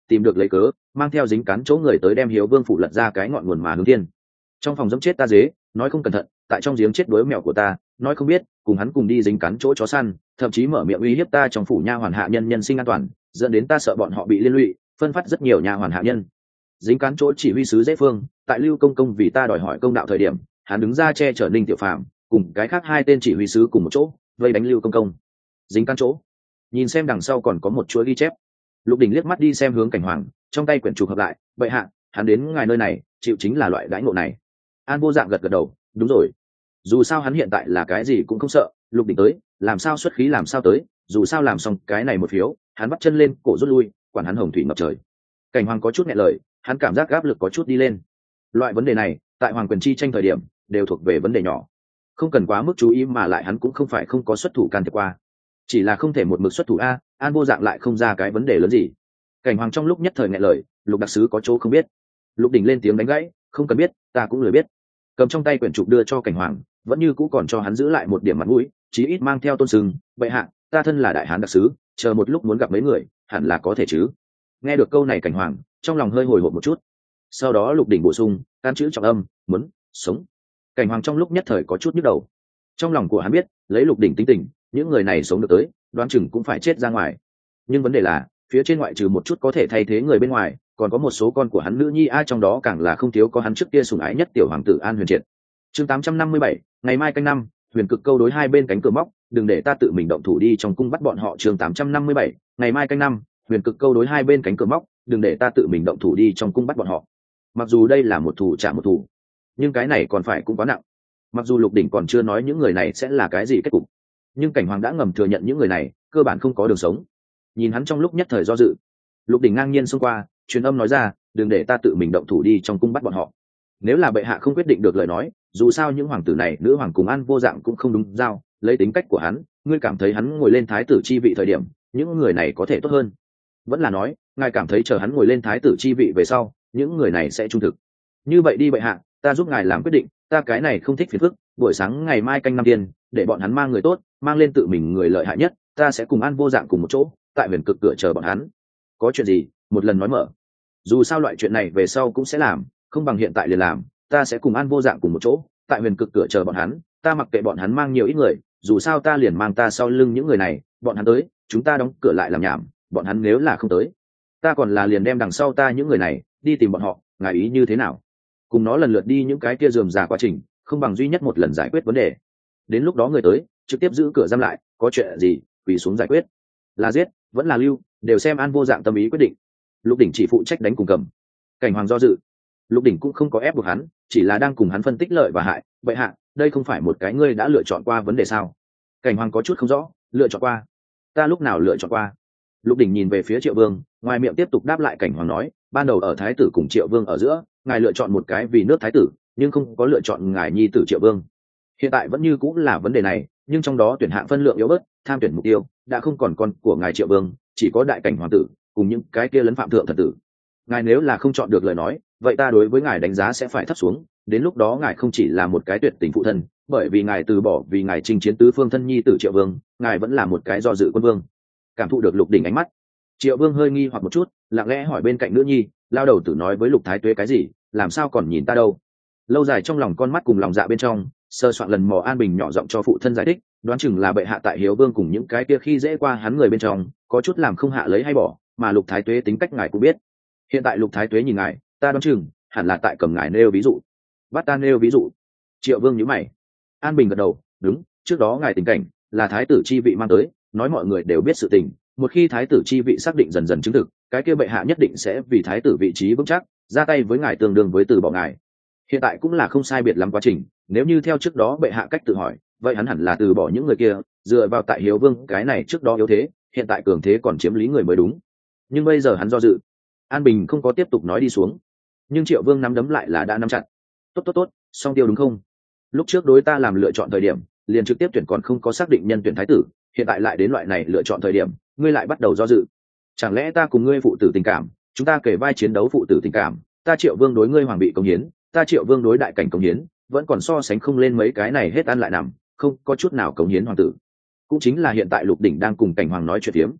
tìm được lấy cớ, mang theo dính cắn chỗ người tới đem Hiếu Vương phủ lật ra cái ngọn nguồn mà hướng thiên. Trong phòng dẫm chết ta dế, nói không cẩn thận, tại trong giếng chết đuối mèo của ta, nói không biết, cùng hắn cùng đi dính cắn chỗ chó săn, thậm chí mở miệng uy hiếp ta trong phủ nha hoàn hạ nhân nhân sinh an toàn, dẫn đến ta sợ bọn họ bị liên lụy, phân phát rất nhiều nha hoàn hạ nhân. Dính cắn chỗ chỉ huy sứ dễ phương, tại Lưu Công công vì ta đòi hỏi công đạo thời điểm, hắn đứng ra che chở Ninh Tiểu Phàm, cùng cái khác hai tên chỉ huy sứ cùng một chỗ, vây đánh Lưu Công công. Dính cắn chỗ, nhìn xem đằng sau còn có một chuỗi ghi chép. Lục Đỉnh liếc mắt đi xem hướng Cảnh Hoàng, trong tay quyển trục hợp lại, vậy hạ, hắn đến ngài nơi này, chịu chính là loại đãi ngộ này. An Vô Dạng gật gật đầu, đúng rồi. Dù sao hắn hiện tại là cái gì cũng không sợ, Lục Đỉnh tới, làm sao xuất khí làm sao tới, dù sao làm xong cái này một phiếu, hắn bắt chân lên, cổ rút lui, quản hắn hồng thủy ngập trời. Cảnh Hoàng có chút nghẹn lời, hắn cảm giác áp lực có chút đi lên. Loại vấn đề này, tại hoàng quyền chi tranh thời điểm, đều thuộc về vấn đề nhỏ, không cần quá mức chú ý, mà lại hắn cũng không phải không có xuất thủ can thiệp qua, chỉ là không thể một mực xuất thủ a. An Vô Dạng lại không ra cái vấn đề lớn gì. Cảnh Hoàng trong lúc nhất thời nghẹn lời, Lục đặc sứ có chỗ không biết. Lục Đỉnh lên tiếng đánh gãy, không cần biết, ta cũng lười biết. Cầm trong tay quyển trục đưa cho Cảnh Hoàng, vẫn như cũ còn cho hắn giữ lại một điểm mặt mũi, chí ít mang theo tôn sừng. Vậy hạ, ta thân là đại hán đặc sứ, chờ một lúc muốn gặp mấy người, hẳn là có thể chứ. Nghe được câu này Cảnh Hoàng trong lòng hơi hồi hộp một chút. Sau đó Lục Đỉnh bổ sung, can chữ trọng âm, muốn sống. Cảnh Hoàng trong lúc nhất thời có chút nhức đầu. Trong lòng của hắn biết, lấy Lục Đỉnh tính tình, những người này sống được tới, đoán chừng cũng phải chết ra ngoài. Nhưng vấn đề là, phía trên ngoại trừ một chút có thể thay thế người bên ngoài, còn có một số con của hắn nữ nhi ai trong đó càng là không thiếu có hắn trước kia sủng ái nhất tiểu hoàng tử An Huyền Triệt. Chương tám trăm năm mươi bảy, ngày mai canh năm, Huyền Cực câu đối hai bên cánh cửa móc, đừng để ta tự mình động thủ đi trong cung bắt bọn họ. Chương tám trăm năm mươi bảy, ngày mai canh năm, Huyền Cực câu đối hai bên cánh cửa móc, đừng để ta tự mình động thủ đi trong cung bắt bọn họ. Mặc dù đây là một thủ trả một thủ, nhưng cái này còn phải cũng quá nặng. Mặc dù Lục Đỉnh còn chưa nói những người này sẽ là cái gì kết cục, nhưng Cảnh Hoàng đã ngầm thừa nhận những người này cơ bản không có đường sống. Nhìn hắn trong lúc nhất thời do dự, Lục Đỉnh ngang nhiên xông qua, truyền âm nói ra, đừng để ta tự mình động thủ đi trong cung bắt bọn họ. Nếu là bệ hạ không quyết định được lời nói, dù sao những hoàng tử này nữ hoàng cùng An Vô Dạng cũng không đúng giao, lấy tính cách của hắn, ngươi cảm thấy hắn ngồi lên thái tử chi vị thời điểm, những người này có thể tốt hơn. Vẫn là nói, ngài cảm thấy chờ hắn ngồi lên thái tử chi vị về sau, những người này sẽ trung thực. Như vậy đi bệ hạ, ta giúp ngài làm quyết định, ta cái này không thích phiền phức, buổi sáng ngày mai canh năm tiền, để bọn hắn mang người tốt, mang lên tự mình người lợi hại nhất, ta sẽ cùng An Vô Dạng cùng một chỗ, tại Huyền Cực cửa chờ bọn hắn. Có chuyện gì, một lần nói mở. Dù sao loại chuyện này về sau cũng sẽ làm, không bằng hiện tại liền làm, ta sẽ cùng An Vô Dạng cùng một chỗ, tại Huyền Cực cửa chờ bọn hắn, ta mặc kệ bọn hắn mang nhiều ít người, dù sao ta liền mang ta sau lưng những người này, bọn hắn tới, chúng ta đóng cửa lại làm nhảm, bọn hắn nếu là không tới, ta còn là liền đem đằng sau ta những người này đi tìm bọn họ, ngài ý như thế nào? Cùng nó lần lượt đi những cái kia rườm rà quá trình, không bằng duy nhất một lần giải quyết vấn đề. Đến lúc đó người tới, trực tiếp giữ cửa giam lại, có chuyện gì, quỳ xuống giải quyết. Là giết, vẫn là lưu, đều xem An Vô Dạng tâm ý quyết định. Lục Đỉnh chỉ phụ trách đánh cùng cầm. Cảnh Hoàng do dự. Lục Đỉnh cũng không có ép buộc hắn, chỉ là đang cùng hắn phân tích lợi và hại. Vậy hạ, đây không phải một cái ngươi đã lựa chọn qua vấn đề sao? Cảnh Hoàng có chút không rõ, lựa chọn qua? Ta lúc nào lựa chọn qua? Lục Đỉnh nhìn về phía Triệu Vương, ngoài miệng tiếp tục đáp lại Cảnh Hoàng nói, ban đầu ở thái tử cùng Triệu Vương ở giữa, ngài lựa chọn một cái vì nước thái tử, nhưng không có lựa chọn ngài nhi tử Triệu Vương. Hiện tại vẫn như cũng là vấn đề này, nhưng trong đó tuyển hạng phân lượng yếu bớt, tham tuyển mục tiêu đã không còn con của ngài Triệu Vương, chỉ có đại cảnh hoàng tử cùng những cái kia lấn phạm thượng thần tử. Ngài nếu là không chọn được lời nói, vậy ta đối với ngài đánh giá sẽ phải thấp xuống, đến lúc đó ngài không chỉ là một cái tuyệt tình phụ thân, bởi vì ngài từ bỏ vì ngài chinh chiến tứ phương thân nhi tử Triệu Vương, ngài vẫn là một cái do dự quân vương. Cảm thụ được Lục Đỉnh ánh mắt, Triệu Vương hơi nghi hoặc một chút, lặng lẽ hỏi bên cạnh nữ nhi, lao đầu tử nói với Lục Thái Tuế cái gì, làm sao còn nhìn ta đâu? Lâu dài trong lòng con mắt cùng lòng dạ bên trong, sơ soạn lần mò An Bình nhỏ giọng cho phụ thân giải thích, đoán chừng là bệ hạ tại Hiếu Vương cùng những cái kia khi dễ qua hắn người bên trong, có chút làm không hạ lấy hay bỏ, mà Lục Thái Tuế tính cách ngài cũng biết. Hiện tại Lục Thái Tuế nhìn ngài, ta đoán chừng hẳn là tại cầm ngài nêu ví dụ. Bắt ta nêu ví dụ? Triệu Vương nhíu mày. An Bình gật đầu, đúng, trước đó ngài tình cảnh là thái tử chi vị mang tới, nói mọi người đều biết sự tình, một khi thái tử chi vị xác định dần dần chứng thực, cái kia bệ hạ nhất định sẽ vì thái tử vị trí vững chắc, ra tay với ngài tương đương với từ bỏ ngài. Hiện tại cũng là không sai biệt lắm quá trình, nếu như theo trước đó bệ hạ cách tự hỏi, vậy hắn hẳn là từ bỏ những người kia, dựa vào tại Hiếu Vương cái này trước đó yếu thế, hiện tại cường thế còn chiếm lý người mới đúng. Nhưng bây giờ hắn do dự. An Bình không có tiếp tục nói đi xuống, nhưng Triệu Vương nắm đấm lại là đã nắm chặt. Tốt tốt tốt, song tiêu đúng không? Lúc trước đối ta làm lựa chọn thời điểm, liền trực tiếp tuyển còn không có xác định nhân tuyển thái tử, hiện tại lại đến loại này lựa chọn thời điểm, ngươi lại bắt đầu do dự. Chẳng lẽ ta cùng ngươi phụ tử tình cảm, chúng ta kể vai chiến đấu phụ tử tình cảm, ta Triệu Vương đối ngươi hoàng bị công hiến, ta Triệu Vương đối đại cảnh công hiến, vẫn còn so sánh không lên mấy cái này hết ăn lại nằm, không có chút nào cống hiến hoàng tử. Cũng chính là hiện tại Lục Đỉnh đang cùng Cảnh Hoàng nói chuyện phiếm.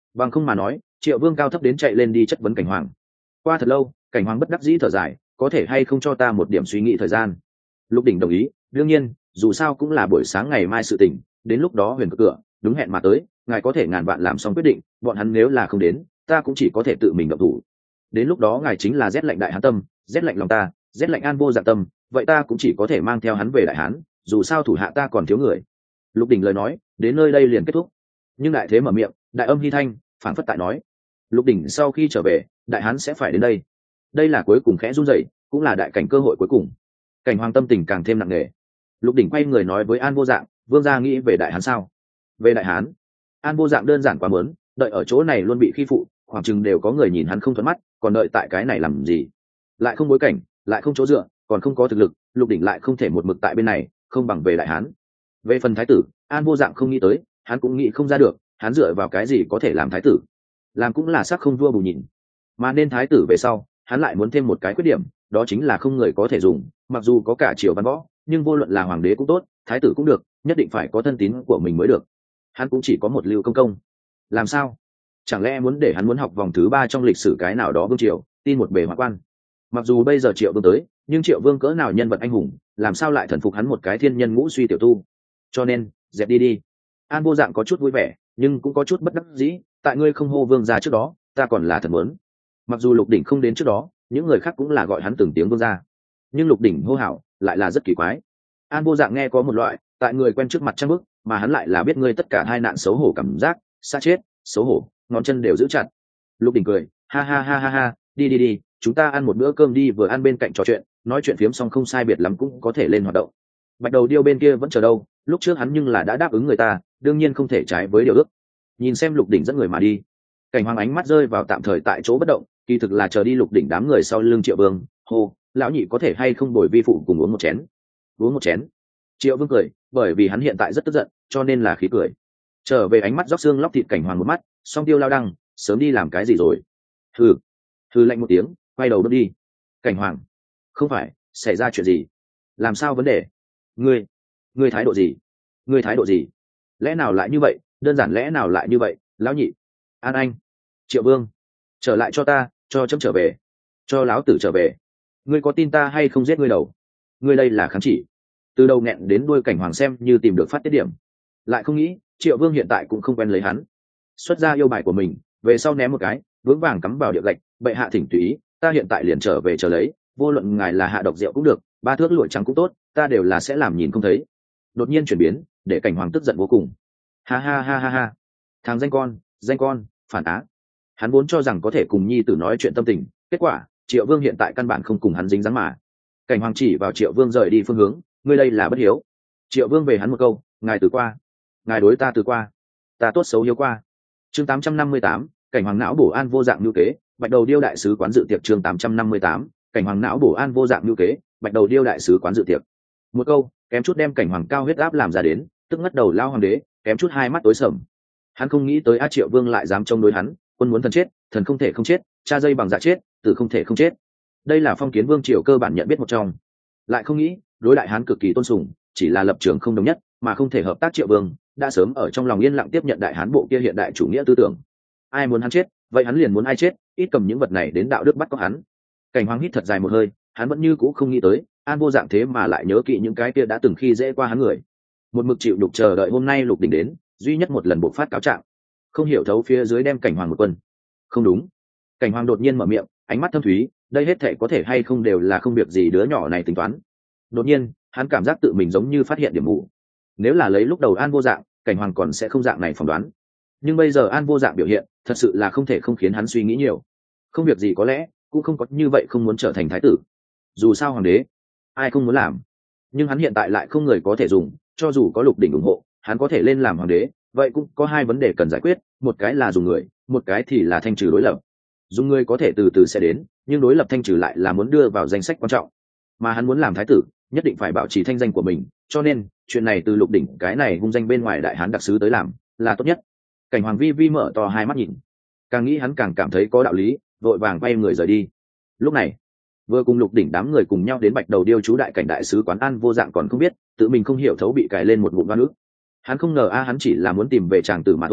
bằng không mà nói Triệu Vương cao thấp đến chạy lên đi chất vấn Cảnh Hoàng. Qua thật lâu, Cảnh Hoàng bất đắc dĩ thở dài, có thể hay không cho ta một điểm suy nghĩ thời gian. Lục Đỉnh đồng ý, đương nhiên, dù sao cũng là buổi sáng ngày mai sự tình, đến lúc đó huyền cửa đúng hẹn mà tới, ngài có thể ngàn vạn làm xong quyết định, bọn hắn nếu là không đến, ta cũng chỉ có thể tự mình động thủ. Đến lúc đó ngài chính là rét lạnh đại hán tâm, rét lạnh lòng ta, rét lạnh An Vô Dạng tâm, vậy ta cũng chỉ có thể mang theo hắn về đại hán, dù sao thủ hạ ta còn thiếu người. Lục Đỉnh lời nói đến nơi đây liền kết thúc, nhưng đại thế mở miệng, đại âm hy thanh phản phất tại nói, Lục Đỉnh sau khi trở về, đại hán sẽ phải đến đây. Đây là cuối cùng khẽ run rẩy, cũng là đại cảnh cơ hội cuối cùng. Cảnh Hoàng tâm tình càng thêm nặng nề. Lục Đỉnh quay người nói với An Vô Dạng, vương gia nghĩ về đại hán sao? Về đại hán? An Vô Dạng đơn giản quá mớn, đợi ở chỗ này luôn bị khi phụ, khoảng chừng đều có người nhìn hắn không thuận mắt, còn đợi tại cái này làm gì? Lại không bối cảnh, lại không chỗ dựa, còn không có thực lực, Lục Đỉnh lại không thể một mực tại bên này, không bằng về đại hán. Về phần thái tử, An Vô Dạng không nghĩ tới, hắn cũng nghĩ không ra được, hắn dựa vào cái gì có thể làm thái tử? Làm cũng là sắc không vua bù nhìn. Mà nên thái tử về sau, hắn lại muốn thêm một cái khuyết điểm, đó chính là không người có thể dùng, mặc dù có cả triều văn võ, nhưng vô luận là hoàng đế cũng tốt, thái tử cũng được, nhất định phải có thân tín của mình mới được. Hắn cũng chỉ có một Lưu Công Công. Làm sao? Chẳng lẽ muốn để hắn muốn học vòng thứ ba trong lịch sử cái nào đó vương triều, tin một bề hoạn quan? Mặc dù bây giờ Triệu Vương tới, nhưng Triệu Vương cỡ nào nhân vật anh hùng, làm sao lại thần phục hắn một cái thiên nhân ngũ suy tiểu tu? Cho nên, dẹp đi đi. An Vô Dạng có chút vui vẻ, nhưng cũng có chút bất đắc dĩ, tại ngươi không hô vương gia trước đó, ta còn là thật muốn. Mặc dù Lục Đỉnh không đến trước đó, những người khác cũng là gọi hắn từng tiếng vương gia, nhưng Lục Đỉnh hô hào lại là rất kỳ quái. An Vô Dạng nghe có một loại tại người quen trước mặt trang bức, mà hắn lại là biết ngươi tất cả hai nạn xấu hổ cảm giác, xa chết, xấu hổ, ngón chân đều giữ chặt. Lục Đỉnh cười, ha ha ha ha ha, đi đi đi, chúng ta ăn một bữa cơm đi, vừa ăn bên cạnh trò chuyện, nói chuyện phiếm xong không sai biệt lắm cũng có thể lên hoạt động. Bạch Đầu Điêu bên kia vẫn chờ đâu, lúc trước hắn nhưng là đã đáp ứng người ta, đương nhiên không thể trái với điều ước. Nhìn xem Lục Đỉnh dẫn người mà đi, Cảnh Hoàng ánh mắt rơi vào tạm thời tại chỗ bất động, kỳ thực là chờ đi Lục Đỉnh đám người sau lưng Triệu Vương. Hô, lão nhị có thể hay không bồi vi phụ cùng uống một chén? Uống một chén? Triệu Vương cười, bởi vì hắn hiện tại rất tức giận, cho nên là khí cười. Trở về ánh mắt róc xương lóc thịt Cảnh Hoàng một mắt, song tiêu lao đăng, sớm đi làm cái gì rồi? Hừ, hừ lạnh một tiếng, quay đầu bước đi. Cảnh Hoàng, không phải, xảy ra chuyện gì? Làm sao vấn đề? Ngươi, ngươi thái độ gì? Ngươi thái độ gì? Lẽ nào lại như vậy? Đơn giản lẽ nào lại như vậy? Lão nhị, An Anh, Triệu Vương, trở lại cho ta, cho chấm trở về, cho lão tử trở về. Ngươi có tin ta hay không giết ngươi đầu? Ngươi đây là kháng chỉ. Từ đầu nghẹn đến đuôi Cảnh Hoàng xem như tìm được phát tiết điểm, lại không nghĩ Triệu Vương hiện tại cũng không quen lấy hắn, xuất ra yêu bài của mình, về sau ném một cái, vững vàng cắm vào địa gạch. Bệ hạ thỉnh tùy ý, ta hiện tại liền trở về chờ lấy, vô luận ngài là hạ độc rượu cũng được, ba thước lụa trắng cũng tốt, ta đều là sẽ làm nhìn không thấy. Đột nhiên chuyển biến, để Cảnh Hoàng tức giận vô cùng. Ha ha ha ha ha, thằng danh con, danh con, phản á. Hắn vốn cho rằng có thể cùng nhi tử nói chuyện tâm tình, kết quả Triệu Vương hiện tại căn bản không cùng hắn dính dáng mà. Cảnh Hoàng chỉ vào Triệu Vương rời đi phương hướng, ngươi đây là bất hiếu. Triệu Vương về hắn một câu, ngài từ qua, ngài đối ta từ qua, ta tốt xấu hiếu qua. Chương tám trăm năm mươi tám, Cảnh Hoàng não bổ An Vô Dạng lưu kế, Bạch Đầu Điêu đại sứ quán dự tiệc. Chương tám trăm năm mươi tám, Cảnh Hoàng não bổ An Vô Dạng lưu kế, Bạch Đầu Điêu đại sứ quán dự tiệc. Một câu kém chút đem Cảnh Hoàng cao huyết áp làm ra đến, tức ngất đầu lao hoàng đế, kém chút hai mắt tối sầm. Hắn không nghĩ tới A Triệu Vương lại dám chống đối hắn, quân muốn thần chết, thần không thể không chết, cha dây bằng dạ chết, tử không thể không chết. Đây là phong kiến vương triều cơ bản nhận biết một trong. Lại không nghĩ đối đại hán cực kỳ tôn sùng, chỉ là lập trường không đồng nhất, mà không thể hợp tác. Triệu Vương đã sớm ở trong lòng yên lặng tiếp nhận đại hán bộ kia hiện đại chủ nghĩa tư tưởng. Ai muốn hắn chết, vậy hắn liền muốn ai chết, ít cầm những vật này đến đạo đức bắt có hắn. Cảnh Hoàng hít thật dài một hơi, hắn vẫn như cũ không nghĩ tới An Vô Dạng thế mà lại nhớ kỹ những cái kia đã từng khi dễ qua hắn người, một mực chịu đục chờ đợi hôm nay Lục Đỉnh đến, duy nhất một lần bộc phát cáo trạng, không hiểu thấu phía dưới đem Cảnh Hoàng một quân. Không đúng. Cảnh Hoàng đột nhiên mở miệng, ánh mắt thâm thúy, đây hết thảy có thể hay không đều là không việc gì đứa nhỏ này tính toán. Đột nhiên hắn cảm giác tự mình giống như phát hiện điểm mù. Nếu là lấy lúc đầu An Vô Dạng, Cảnh Hoàng còn sẽ không dạng này phỏng đoán, nhưng bây giờ An Vô Dạng biểu hiện thật sự là không thể không khiến hắn suy nghĩ nhiều. Không việc gì có lẽ cũng không có như vậy không muốn trở thành thái tử, dù sao hoàng đế ai không muốn làm, nhưng hắn hiện tại lại không người có thể dùng. Cho dù có Lục Đỉnh ủng hộ, hắn có thể lên làm hoàng đế, vậy cũng có hai vấn đề cần giải quyết, một cái là dùng người, một cái thì là thanh trừ đối lập. Dùng người có thể từ từ sẽ đến, nhưng đối lập thanh trừ lại là muốn đưa vào danh sách quan trọng, mà hắn muốn làm thái tử nhất định phải bảo trì thanh danh của mình, cho nên chuyện này từ Lục Đỉnh cái này hung danh bên ngoài đại hán đặc sứ tới làm là tốt nhất. Cảnh Hoàng vi vi mở to hai mắt nhìn, càng nghĩ hắn càng cảm thấy có đạo lý, vội vàng quay người rời đi. Lúc này vừa cùng Lục Đỉnh đám người cùng nhau đến Bạch Đầu Điêu chú đại cảnh đại sứ quán, An Vô Dạng còn không biết tự mình không hiểu thấu bị cài lên một ngụm oan ức. Hắn không ngờ a hắn chỉ là muốn tìm về chàng tử mà thôi,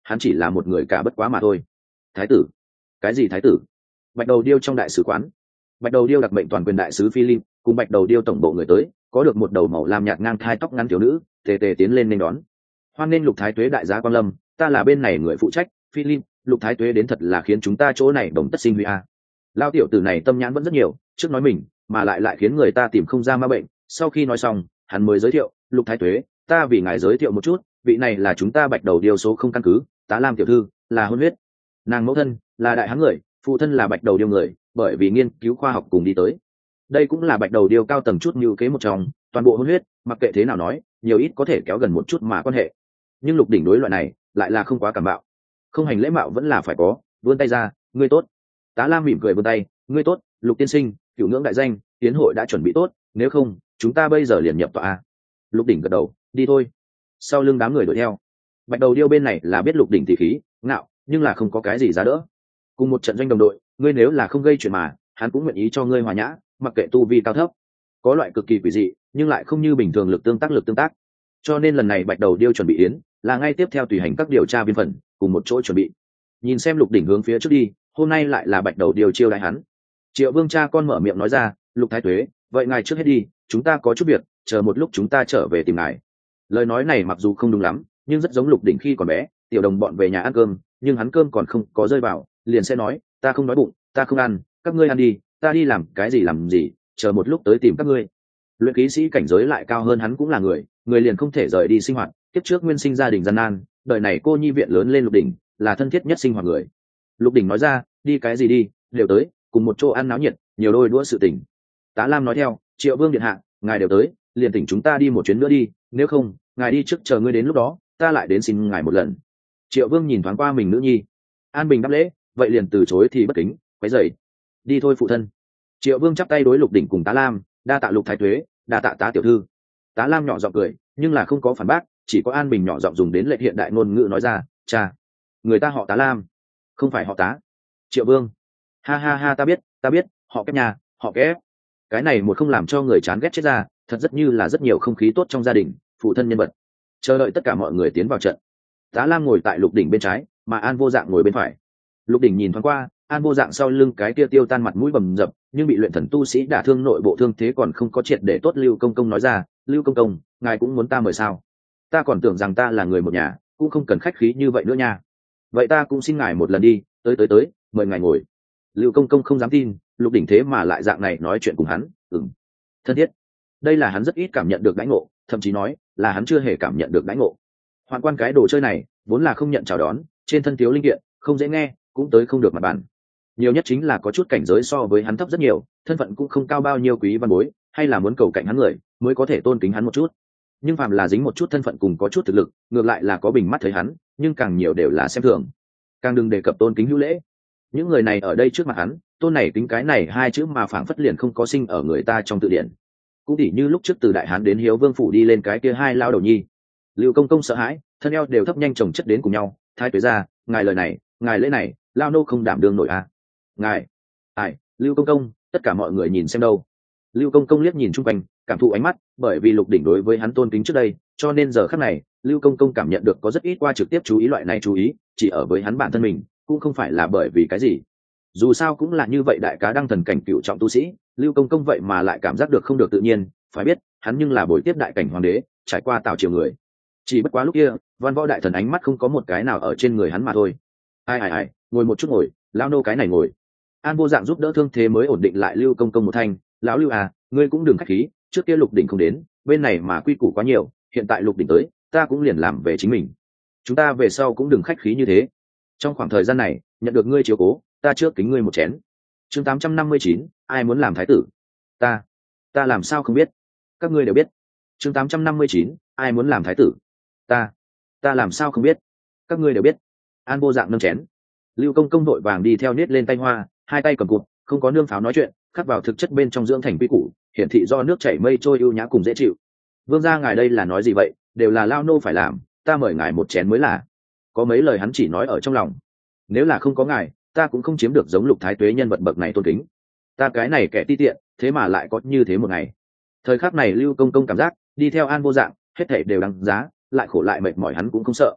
hắn chỉ là một người cả bất quá mà thôi. Thái tử? Cái gì thái tử? Bạch đầu điêu trong đại sứ quán, bạch đầu điêu đặc mệnh toàn quyền đại sứ Philip cùng bạch đầu điêu tổng bộ người tới, có được một đầu màu lam nhạt ngang thai tóc ngắn thiếu nữ tề tề tiến lên nên đón. Hoan nghênh Lục Thái Tuế đại giá quan lâm, ta là bên này người phụ trách. Philip, Lục Thái Tuế đến thật là khiến chúng ta chỗ này đồng tất sinh huy a. Lao tiểu tử này tâm nhãn vẫn rất nhiều, trước nói mình mà lại lại khiến người ta tìm không ra ma bệnh. Sau khi nói xong hắn mới giới thiệu, Lục Thái Tuế, ta vì ngài giới thiệu một chút, vị này là chúng ta bạch đầu điêu số không căn cứ Tá Lam tiểu thư, là hôn huyết. Nàng mẫu thân là đại hán người, phụ thân là bạch đầu điêu người, bởi vì nghiên cứu khoa học cùng đi tới. Đây cũng là bạch đầu điêu cao tầng chút như kế một trong, toàn bộ hôn huyết mặc kệ thế nào nói nhiều ít có thể kéo gần một chút mà quan hệ. Nhưng Lục Đỉnh đối loại này lại là không quá cảm bạo, không hành lễ mạo vẫn là phải có, vươn tay ra, ngươi tốt. Tá Lam mỉm cười vươn tay, ngươi tốt, Lục tiên sinh, cửu ngưỡng đại danh, tiến hội đã chuẩn bị tốt, nếu không chúng ta bây giờ liền nhập tọa a. Lục Đỉnh gật đầu, đi thôi. Sau lưng đám người đuổi theo. Bạch đầu điêu bên này là biết Lục Đỉnh tỷ khí ngạo, nhưng là không có cái gì giá đỡ. Cùng một trận doanh đồng đội, ngươi nếu là không gây chuyện mà hắn cũng nguyện ý cho ngươi hòa nhã, mặc kệ tu vi cao thấp. Có loại cực kỳ quỷ dị nhưng lại không như bình thường lực tương tác lực tương tác. Cho nên lần này bạch đầu điêu chuẩn bị yến là ngay tiếp theo tùy hành các điều tra viên phần cùng một chỗ chuẩn bị. Nhìn xem Lục Đỉnh hướng phía trước đi, hôm nay lại là bạch đầu điêu chiêu đãi hắn. Triệu Vương cha con mở miệng nói ra, Lục Thái Tuế, vậy ngài trước hết đi, chúng ta có chút việc, chờ một lúc chúng ta trở về tìm ngài. Lời nói này mặc dù không đúng lắm, nhưng rất giống Lục Đỉnh khi còn bé, tiểu đồng bọn về nhà ăn cơm, nhưng hắn cơm còn không có rơi vào, liền sẽ nói, ta không đói bụng, ta không ăn, các ngươi ăn đi, ta đi làm cái gì làm gì, chờ một lúc tới tìm các ngươi. Luyện khí sĩ cảnh giới lại cao hơn hắn cũng là người, người liền không thể rời đi sinh hoạt, tiếp trước nguyên sinh gia đình gian nan, đời này cô nhi viện lớn lên Lục Đỉnh là thân thiết nhất sinh hoạt người. Lục Đỉnh nói ra, đi cái gì đi, đều tới, cùng một chỗ ăn náo nhiệt, nhiều đôi đũa sự tình. Tá Lam nói theo, Triệu Vương điện hạ, ngài đều tới, liền tỉnh chúng ta đi một chuyến nữa đi, nếu không ngài đi trước chờ ngươi đến lúc đó ta lại đến xin ngài một lần. Triệu Vương nhìn thoáng qua mình nữ nhi, An Bình đáp lễ, vậy liền từ chối thì bất kính, quấy rầy. Đi thôi phụ thân. Triệu Vương chắp tay đối Lục Đỉnh cùng Tá Lam, đa tạ Lục Thái Tuế, đa tạ Tá tiểu thư. Tá Lam nhỏ giọng cười nhưng là không có phản bác, chỉ có An Bình nhỏ giọng dùng đến lệ hiện đại ngôn ngữ nói ra, cha, người ta họ Tá Lam, không phải họ Tá. Triệu Vương, ha ha ha, ta biết ta biết, họ kép nhà, họ kép. Cái này một không làm cho người chán ghét chết ra, thật rất như là rất nhiều không khí tốt trong gia đình, phụ thân nhân vật. Chờ đợi tất cả mọi người tiến vào trận. Tá Lam ngồi tại Lục Đỉnh bên trái, mà An Vô Dạng ngồi bên phải. Lục Đỉnh nhìn thoáng qua, An Vô Dạng sau lưng cái tia tiêu tan mặt mũi bầm dập, nhưng bị luyện thần tu sĩ đả thương nội bộ thương thế còn không có triệt để tốt. Lưu Công Công nói ra, Lưu Công Công, ngài cũng muốn ta mời sao? Ta còn tưởng rằng ta là người một nhà, cũng không cần khách khí như vậy nữa nha. Vậy ta cũng xin ngài một lần đi, tới tới tới, mời ngài ngồi. Lưu Công Công không dám tin, Lục Đỉnh thế mà lại dạng này nói chuyện cùng hắn, ừm, thân thiết. Đây là hắn rất ít cảm nhận được đãi ngộ, thậm chí nói là hắn chưa hề cảm nhận được đãi ngộ. Hoạn quan cái đồ chơi này vốn là không nhận chào đón, trên thân thiếu linh kiện không dễ nghe, cũng tới không được mặt bàn. Nhiều nhất chính là có chút cảnh giới so với hắn thấp rất nhiều, thân phận cũng không cao bao nhiêu quý văn bối, hay là muốn cầu cạnh hắn người mới có thể tôn kính hắn một chút. Nhưng phàm là dính một chút thân phận cùng có chút thực lực, ngược lại là có bình mắt thấy hắn, nhưng càng nhiều đều là xem thường. Càng đừng đề cập tôn kính hữu lễ. Những người này ở đây trước mặt hắn, tôn này kính cái này hai chữ mà phảng phất liền không có sinh ở người ta trong tự điển. Cũng tỉ như lúc trước từ Đại Hán đến Hiếu Vương phủ đi lên cái kia hai lao đầu nhi. Lưu Công Công sợ hãi, thân eo đều thấp nhanh chồng chất đến cùng nhau, Thái Tuế ra, ngài lời này, ngài lễ này, lao nô không đảm đương nổi à. Ngài, ai, Lưu Công Công, tất cả mọi người nhìn xem đâu. Lưu Công Công liếc nhìn chung quanh, cảm thụ ánh mắt, bởi vì Lục Đỉnh đối với hắn tôn kính trước đây, cho nên giờ khắc này, Lưu Công Công cảm nhận được có rất ít qua trực tiếp chú ý loại này chú ý, chỉ ở với hắn bản thân mình, cũng không phải là bởi vì cái gì. Dù sao cũng là như vậy, đại cá đăng thần cảnh cựu trọng tu sĩ, Lưu Công Công vậy mà lại cảm giác được không được tự nhiên, phải biết, hắn nhưng là buổi tiếp đại cảnh hoàng đế, trải qua tào triều người. Chỉ bất quá lúc kia, Văn Võ đại thần ánh mắt không có một cái nào ở trên người hắn mà thôi. Ai ai ai, ngồi một chút ngồi, lão nô cái này ngồi. An Vô Dạng giúp đỡ thương thế mới ổn định lại Lưu Công Công một thanh, lão Lưu à, ngươi cũng đừng khách khí, trước kia Lục Đỉnh không đến, bên này mà quy củ quá nhiều, hiện tại Lục Đỉnh tới, ta cũng liền làm về chính mình. Chúng ta về sau cũng đừng khách khí như thế. Trong khoảng thời gian này, nhận được ngươi chiếu cố, ta trước kính ngươi một chén. Chương tám trăm năm mươi chín, ai muốn làm thái tử? Ta, ta làm sao không biết? Các ngươi đều biết. Chương tám trăm năm mươi chín, ai muốn làm thái tử? Ta, ta làm sao không biết? Các ngươi đều biết. An Vô Dạng nâng chén. Lưu Công Công đội vàng đi theo nết lên tay hoa, hai tay cầm cụt, không có nương pháo nói chuyện, khắc vào thực chất bên trong dưỡng thành quy củ, hiển thị do nước chảy mây trôi ưu nhã cùng dễ chịu. Vương gia ngài đây là nói gì vậy? Đều là lao nô phải làm, ta mời ngài một chén mới là. Có mấy lời hắn chỉ nói ở trong lòng. Nếu là không có ngài, ta cũng không chiếm được giống Lục Thái Tuế nhân vật bậc này tôn kính. Ta cái này kẻ ti tiện, thế mà lại có như thế một ngày. Thời khắc này Lưu Công Công cảm giác đi theo An Vô Dạng, hết thảy đều đáng giá, lại khổ lại mệt mỏi hắn cũng không sợ.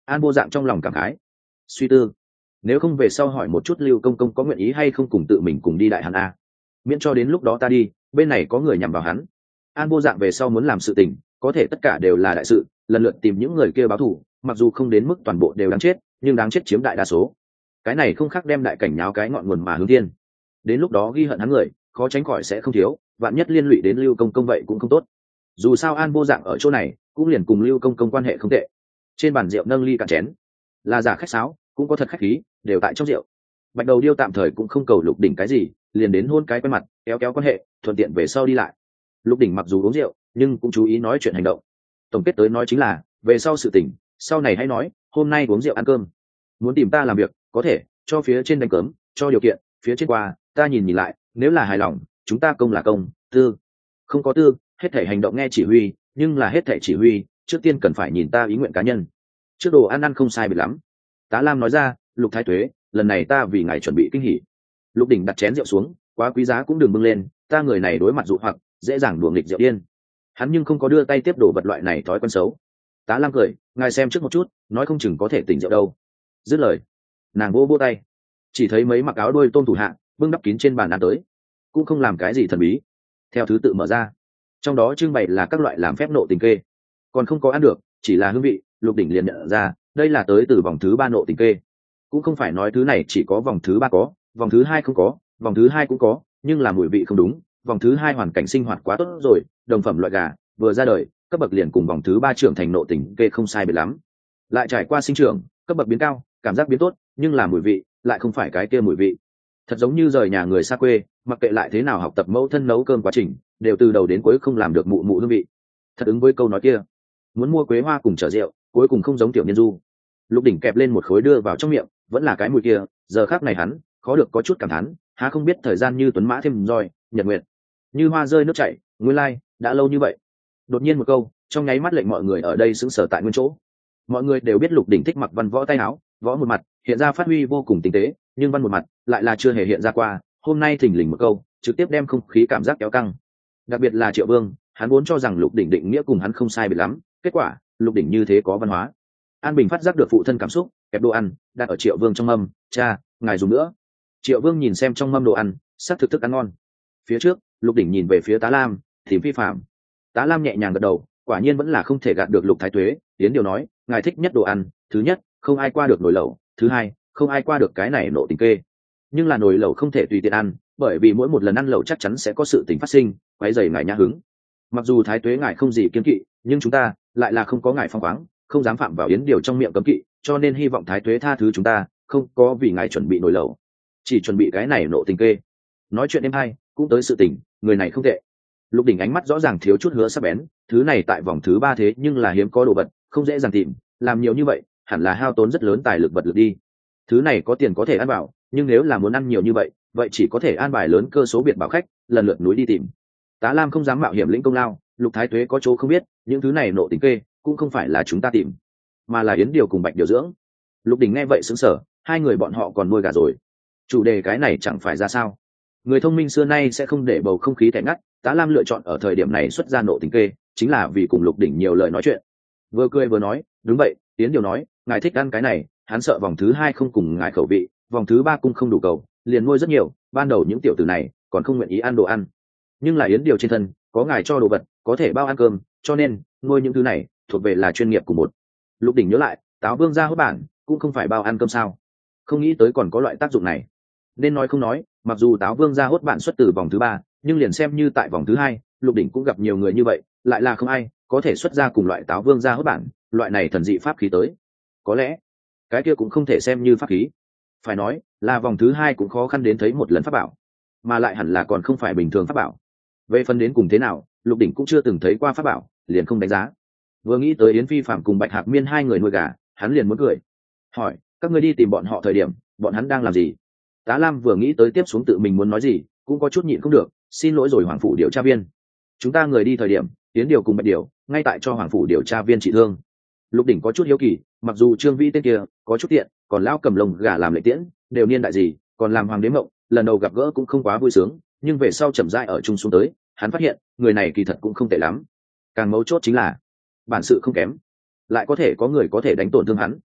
An Vô Dạng trong lòng cảm khái suy tư, nếu không về sau hỏi một chút Lưu Công Công có nguyện ý hay không cùng tự mình cùng đi Đại Hàn a, miễn cho đến lúc đó ta đi bên này có người nhằm vào hắn. An Vô Dạng về sau muốn làm sự tình có thể tất cả đều là đại sự, lần lượt tìm những người kia báo thù, mặc dù không đến mức toàn bộ đều đáng chết nhưng đáng chết chiếm đại đa số. Cái này không khác đem đại cảnh nháo cái ngọn nguồn mà hướng thiên, đến lúc đó ghi hận hắn người khó tránh khỏi sẽ không thiếu, vạn nhất liên lụy đến Lưu Công Công vậy cũng không tốt. Dù sao An Vô Dạng ở chỗ này cũng liền cùng Lưu Công Công quan hệ không tệ. Trên bàn rượu nâng ly cạn chén, là giả khách sáo cũng có thật khách khí, đều tại trong rượu. Bạch Đầu Điêu tạm thời cũng không cầu Lục Đỉnh cái gì, liền đến hôn cái quen mặt, kéo kéo quan hệ, thuận tiện về sau đi lại. Lục Đỉnh mặc dù uống rượu nhưng cũng chú ý nói chuyện hành động. Tổng kết tới nói chính là về sau sự tình sau này hãy nói, hôm nay uống rượu ăn cơm, muốn tìm ta làm việc có thể cho phía trên đánh cấm, cho điều kiện phía trên qua, ta nhìn nhìn lại, nếu là hài lòng chúng ta công là công, tư không có tư, hết thể hành động nghe chỉ huy, nhưng là hết thể chỉ huy trước tiên cần phải nhìn ta ý nguyện cá nhân. Trước đồ ăn ăn không sai biệt lắm, Tá Lam nói ra, Lục Thái Tuế, lần này ta vì ngài chuẩn bị kinh hỉ. Lục Đỉnh đặt chén rượu xuống, quá quý giá cũng đừng bưng lên, ta người này đối mặt dụ hoặc dễ dàng đùa nghịch rượu điên. Hắn nhưng không có đưa tay tiếp đổ vật loại này thói quen xấu. Tá Lam cười, ngài xem trước một chút, nói không chừng có thể tỉnh rượu đâu. Dứt lời, nàng vô vô tay, chỉ thấy mấy mặc áo đôi tôm thủ hạ bưng đắp kín trên bàn ăn tới, cũng không làm cái gì thần bí, theo thứ tự mở ra, trong đó trưng bày là các loại làm phép nộ tình kê, còn không có ăn được, chỉ là hương vị. Lục Đỉnh liền nhận ra đây là tới từ vòng thứ ba nộ tình kê, cũng không phải nói thứ này chỉ có vòng thứ ba có, vòng thứ hai không có, vòng thứ hai cũng có, nhưng là mùi vị không đúng. Vòng thứ hai hoàn cảnh sinh hoạt quá tốt rồi, đồng phẩm loại gà vừa ra đời cấp bậc liền cùng vòng thứ ba trưởng thành nộ tình kê không sai biệt lắm, lại trải qua sinh trưởng cấp bậc biến cao, cảm giác biến tốt, nhưng là mùi vị lại không phải cái kia mùi vị, thật giống như rời nhà người xa quê, mặc kệ lại thế nào học tập mẫu thân nấu cơm quá trình đều từ đầu đến cuối không làm được mụ mụ hương vị. Thật ứng với câu nói kia, muốn mua quế hoa cùng chở rượu, cuối cùng không giống tiểu niên du. Lục Đỉnh kẹp lên một khối đưa vào trong miệng, vẫn là cái mùi kia, giờ khác này hắn khó được có chút cảm thán, há không biết thời gian như tuấn mã thêm roi, nhật nguyệt như hoa rơi nước chảy, nguyên lai đã lâu như vậy. Đột nhiên một câu trong nháy mắt lệnh mọi người ở đây sững sờ tại nguyên chỗ. Mọi người đều biết Lục Đỉnh thích mặc văn võ tay áo, võ một mặt hiện ra phát huy vô cùng tinh tế, nhưng văn một mặt lại là chưa hề hiện ra qua, hôm nay thình lình một câu trực tiếp đem không khí cảm giác kéo căng. Đặc biệt là Triệu Vương, hắn vốn cho rằng Lục Đỉnh định nghĩa cùng hắn không sai biệt lắm, kết quả Lục Đỉnh như thế có văn hóa. An Bình phát giác được phụ thân cảm xúc, kẹp đồ ăn đặt ở Triệu Vương trong mâm, cha ngài dùng nữa. Triệu Vương nhìn xem trong mâm đồ ăn, sắc thực thức ăn ngon. Phía trước Lục Đỉnh nhìn về phía Tá Lam, tìm phi phạm. Tá Lam nhẹ nhàng gật đầu, quả nhiên vẫn là không thể gạt được Lục Thái Tuế. Tiến điều nói, ngài thích nhất đồ ăn, thứ nhất không ai qua được nồi lẩu, thứ hai không ai qua được cái này nộ tình kê. Nhưng là nồi lẩu không thể tùy tiện ăn, bởi vì mỗi một lần ăn lẩu chắc chắn sẽ có sự tình phát sinh, quấy rầy ngài nhã hứng. Mặc dù Thái Tuế ngài không gì kiêng kỵ, nhưng chúng ta lại là không có ngài phong khoáng, không dám phạm vào yến điều trong miệng cấm kỵ, cho nên hy vọng Thái Tuế tha thứ chúng ta, không có vì ngài chuẩn bị nồi lẩu, chỉ chuẩn bị cái này nộ tình kê. Nói chuyện em hay cũng tới sự tình, người này không tệ. Lục Đỉnh ánh mắt rõ ràng thiếu chút hứa sắc bén, thứ này tại vòng thứ ba thế nhưng là hiếm có đồ vật, không dễ dàng tìm, làm nhiều như vậy hẳn là hao tốn rất lớn tài lực vật lực đi. Thứ này có tiền có thể ăn bảo, nhưng nếu là muốn ăn nhiều như vậy, vậy chỉ có thể an bài lớn cơ số biệt bảo khách, lần lượt núi đi tìm. Tá Lam không dám mạo hiểm lĩnh công lao, Lục Thái Tuế có chỗ không biết, những thứ này nộ tình kê cũng không phải là chúng ta tìm, mà là yến điều cùng bạch điều dưỡng. Lục Đỉnh nghe vậy sững sờ, hai người bọn họ còn nuôi gà rồi, chủ đề cái này chẳng phải ra sao. Người thông minh xưa nay sẽ không để bầu không khí tẻ ngắt, Tá Lam lựa chọn ở thời điểm này xuất ra nộ tình kê, chính là vì cùng Lục Đỉnh nhiều lời nói chuyện. Vừa cười vừa nói, đúng vậy, Tiến điều nói, ngài thích ăn cái này, hắn sợ vòng thứ hai không cùng ngài khẩu vị, vòng thứ ba cũng không đủ cầu, liền nuôi rất nhiều, ban đầu những tiểu tử này còn không nguyện ý ăn đồ ăn, nhưng là yến điều trên thân có ngài cho đồ vật, có thể bao ăn cơm, cho nên nuôi những thứ này thuộc về là chuyên nghiệp của một. Lục Đỉnh nhớ lại, Táo Vương gia hốt bản cũng không phải bao ăn cơm sao, không nghĩ tới còn có loại tác dụng này. Nên nói không nói, mặc dù Táo Vương gia hốt bản xuất từ vòng thứ ba, nhưng liền xem như tại vòng thứ hai, Lục Đỉnh cũng gặp nhiều người như vậy, lại là không ai có thể xuất ra cùng loại Táo Vương gia hốt bản loại này thần dị pháp khí tới. Có lẽ cái kia cũng không thể xem như pháp khí, phải nói là vòng thứ hai cũng khó khăn đến thấy một lần pháp bảo, mà lại hẳn là còn không phải bình thường pháp bảo. Về phần đến cùng thế nào, Lục Đỉnh cũng chưa từng thấy qua pháp bảo, liền không đánh giá. Vừa nghĩ tới Yến Phi Phạm cùng Bạch Hạc Miên hai người nuôi gà, hắn liền muốn cười, hỏi, các ngươi đi tìm bọn họ thời điểm, bọn hắn đang làm gì? Tá Lam vừa nghĩ tới tiếp xuống tự mình muốn nói gì, cũng có chút nhịn không được, xin lỗi rồi Hoàng phủ điều tra viên. Chúng ta người đi thời điểm, Yến điều cùng Bạch điều ngay tại cho Hoàng phủ điều tra viên trị thương. Lục Đỉnh có chút hiếu kỳ, mặc dù Trương Vĩ tên kia có chút tiện, còn lão cầm lồng gà làm lệ tiễn, đều niên đại gì, còn làm hoàng đế mộng, lần đầu gặp gỡ cũng không quá vui sướng, nhưng về sau chậm rãi ở chung xuống tới, hắn phát hiện người này kỳ thật cũng không tệ lắm. Càng mấu chốt chính là bản sự không kém, lại có thể có người có thể đánh tổn thương hắn.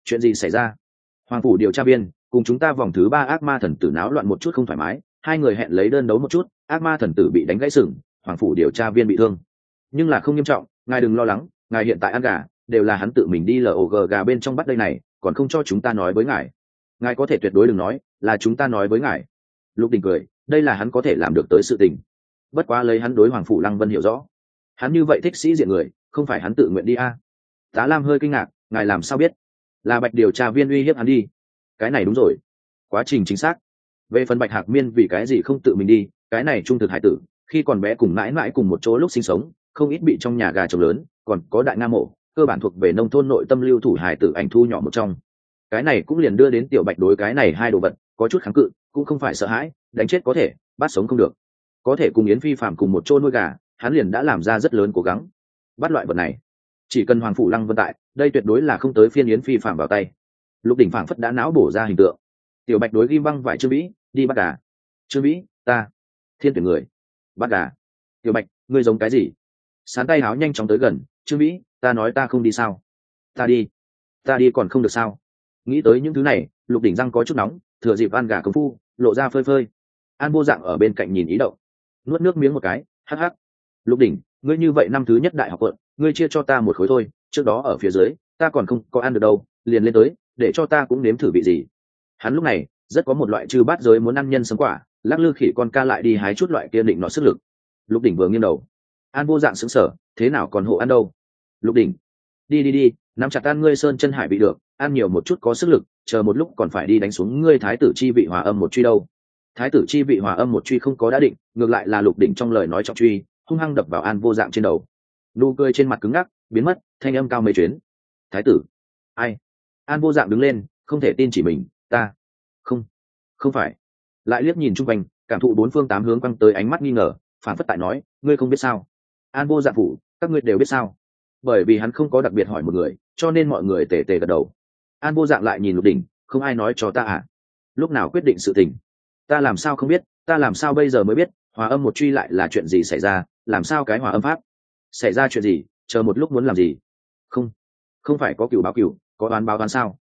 chuyện gì xảy ra? Hoàng phủ điều tra viên cùng chúng ta vòng thứ ba ác ma thần tử náo loạn một chút không thoải mái, hai người hẹn lấy đơn đấu một chút, ác ma thần tử bị đánh gãy sừng, hoàng phủ điều tra viên bị thương, nhưng là không nghiêm trọng, ngài đừng lo lắng, ngài hiện tại ăn gà đều là hắn tự mình đi log gà bên trong bắt đây này, còn không cho chúng ta nói với ngài. Ngài có thể tuyệt đối đừng nói là chúng ta nói với ngài. Lục Đình cười, đây là hắn có thể làm được tới sự tình. Bất quá lấy hắn đối hoàng phủ Lăng Vân hiểu rõ, hắn như vậy thích sĩ diện người, không phải hắn tự nguyện đi a. À. Tá Lam hơi kinh ngạc, ngài làm sao biết? Là Bạch điều tra viên uy hiếp hắn đi. Cái này đúng rồi, quá trình chính xác. Về phần Bạch Hạc Miên vì cái gì không tự mình đi, cái này trung thực hải tử, khi còn bé cùng mãi mãi cùng một chỗ lúc sinh sống, không ít bị trong nhà gà trống lớn, còn có đại nga mộ, cơ bản thuộc về nông thôn nội tâm lưu thủ hải tử ảnh thu nhỏ một trong. Cái này cũng liền đưa đến Tiểu Bạch đối cái này hai đồ vật có chút kháng cự, cũng không phải sợ hãi, đánh chết có thể, bắt sống không được. Có thể cùng Yến Phi Phạm cùng một chỗ nuôi gà, hắn liền đã làm ra rất lớn cố gắng. Bắt loại vật này, chỉ cần hoàng phủ Lăng Vân tại, đây tuyệt đối là không tới phiên Yến Phi Phạm vào tay. Lục Đỉnh phảng phất đã não bổ ra hình tượng. Tiểu Bạch đối ghim băng vải Trương Vĩ, đi bắt gà. Trương Vĩ, ta, thiên tuyển người, bắt gà. Tiểu Bạch, ngươi giống cái gì? Sán tay háo nhanh chóng tới gần. Trương Vĩ, ta nói ta không đi sao? Ta đi, ta đi còn không được sao? Nghĩ tới những thứ này, Lục Đỉnh răng có chút nóng, thừa dịp ăn gà công phu, lộ ra phơi phơi. An Vô Dạng ở bên cạnh nhìn ý động, nuốt nước miếng một cái, hắc hắc. Lục Đỉnh, ngươi như vậy năm thứ nhất đại học quận, ngươi chia cho ta một khối thôi, trước đó ở phía dưới, ta còn không có ăn được đâu, liền lên tới, để cho ta cũng nếm thử vị gì. Hắn lúc này rất có một loại chư bát giới muốn ăn nhân sống quả, lắc lư khỉ con ca lại đi hái chút loại kia định nọ sức lực. Lục Đỉnh vừa nghiêng đầu, An Vô Dạng sững sờ, thế nào còn hộ ăn đâu? Lục Đỉnh, đi đi đi, nắm chặt tan ngươi sơn chân hải bị được, ăn nhiều một chút có sức lực, chờ một lúc còn phải đi đánh xuống ngươi thái tử chi vị hòa âm một truy đâu. Thái tử chi vị hòa âm một truy không có đã định, ngược lại là Lục Đỉnh trong lời nói trọng truy hung hăng đập vào An Vô Dạng trên đầu. Nụ cười trên mặt cứng ngắc biến mất, thanh âm cao mấy chuyến. Thái tử? Ai? An Vô Dạng đứng lên, không thể tin chỉ mình, ta không không phải. Lại liếc nhìn chung quanh, cảm thụ bốn phương tám hướng quăng tới ánh mắt nghi ngờ, phản phất tại nói, ngươi không biết sao? An Vô Dạng phủ, các ngươi đều biết sao? Bởi vì hắn không có đặc biệt hỏi một người, cho nên mọi người tề tề gật đầu. An Vô Dạng lại nhìn Lục Đỉnh, không ai nói cho ta à? Lúc nào quyết định sự tình? Ta làm sao không biết, ta làm sao bây giờ mới biết, hòa âm một truy lại là chuyện gì xảy ra, làm sao cái hòa âm pháp? Xảy ra chuyện gì, chờ một lúc muốn làm gì? Không, không phải có cửu báo cửu, có đoán báo đoán sao?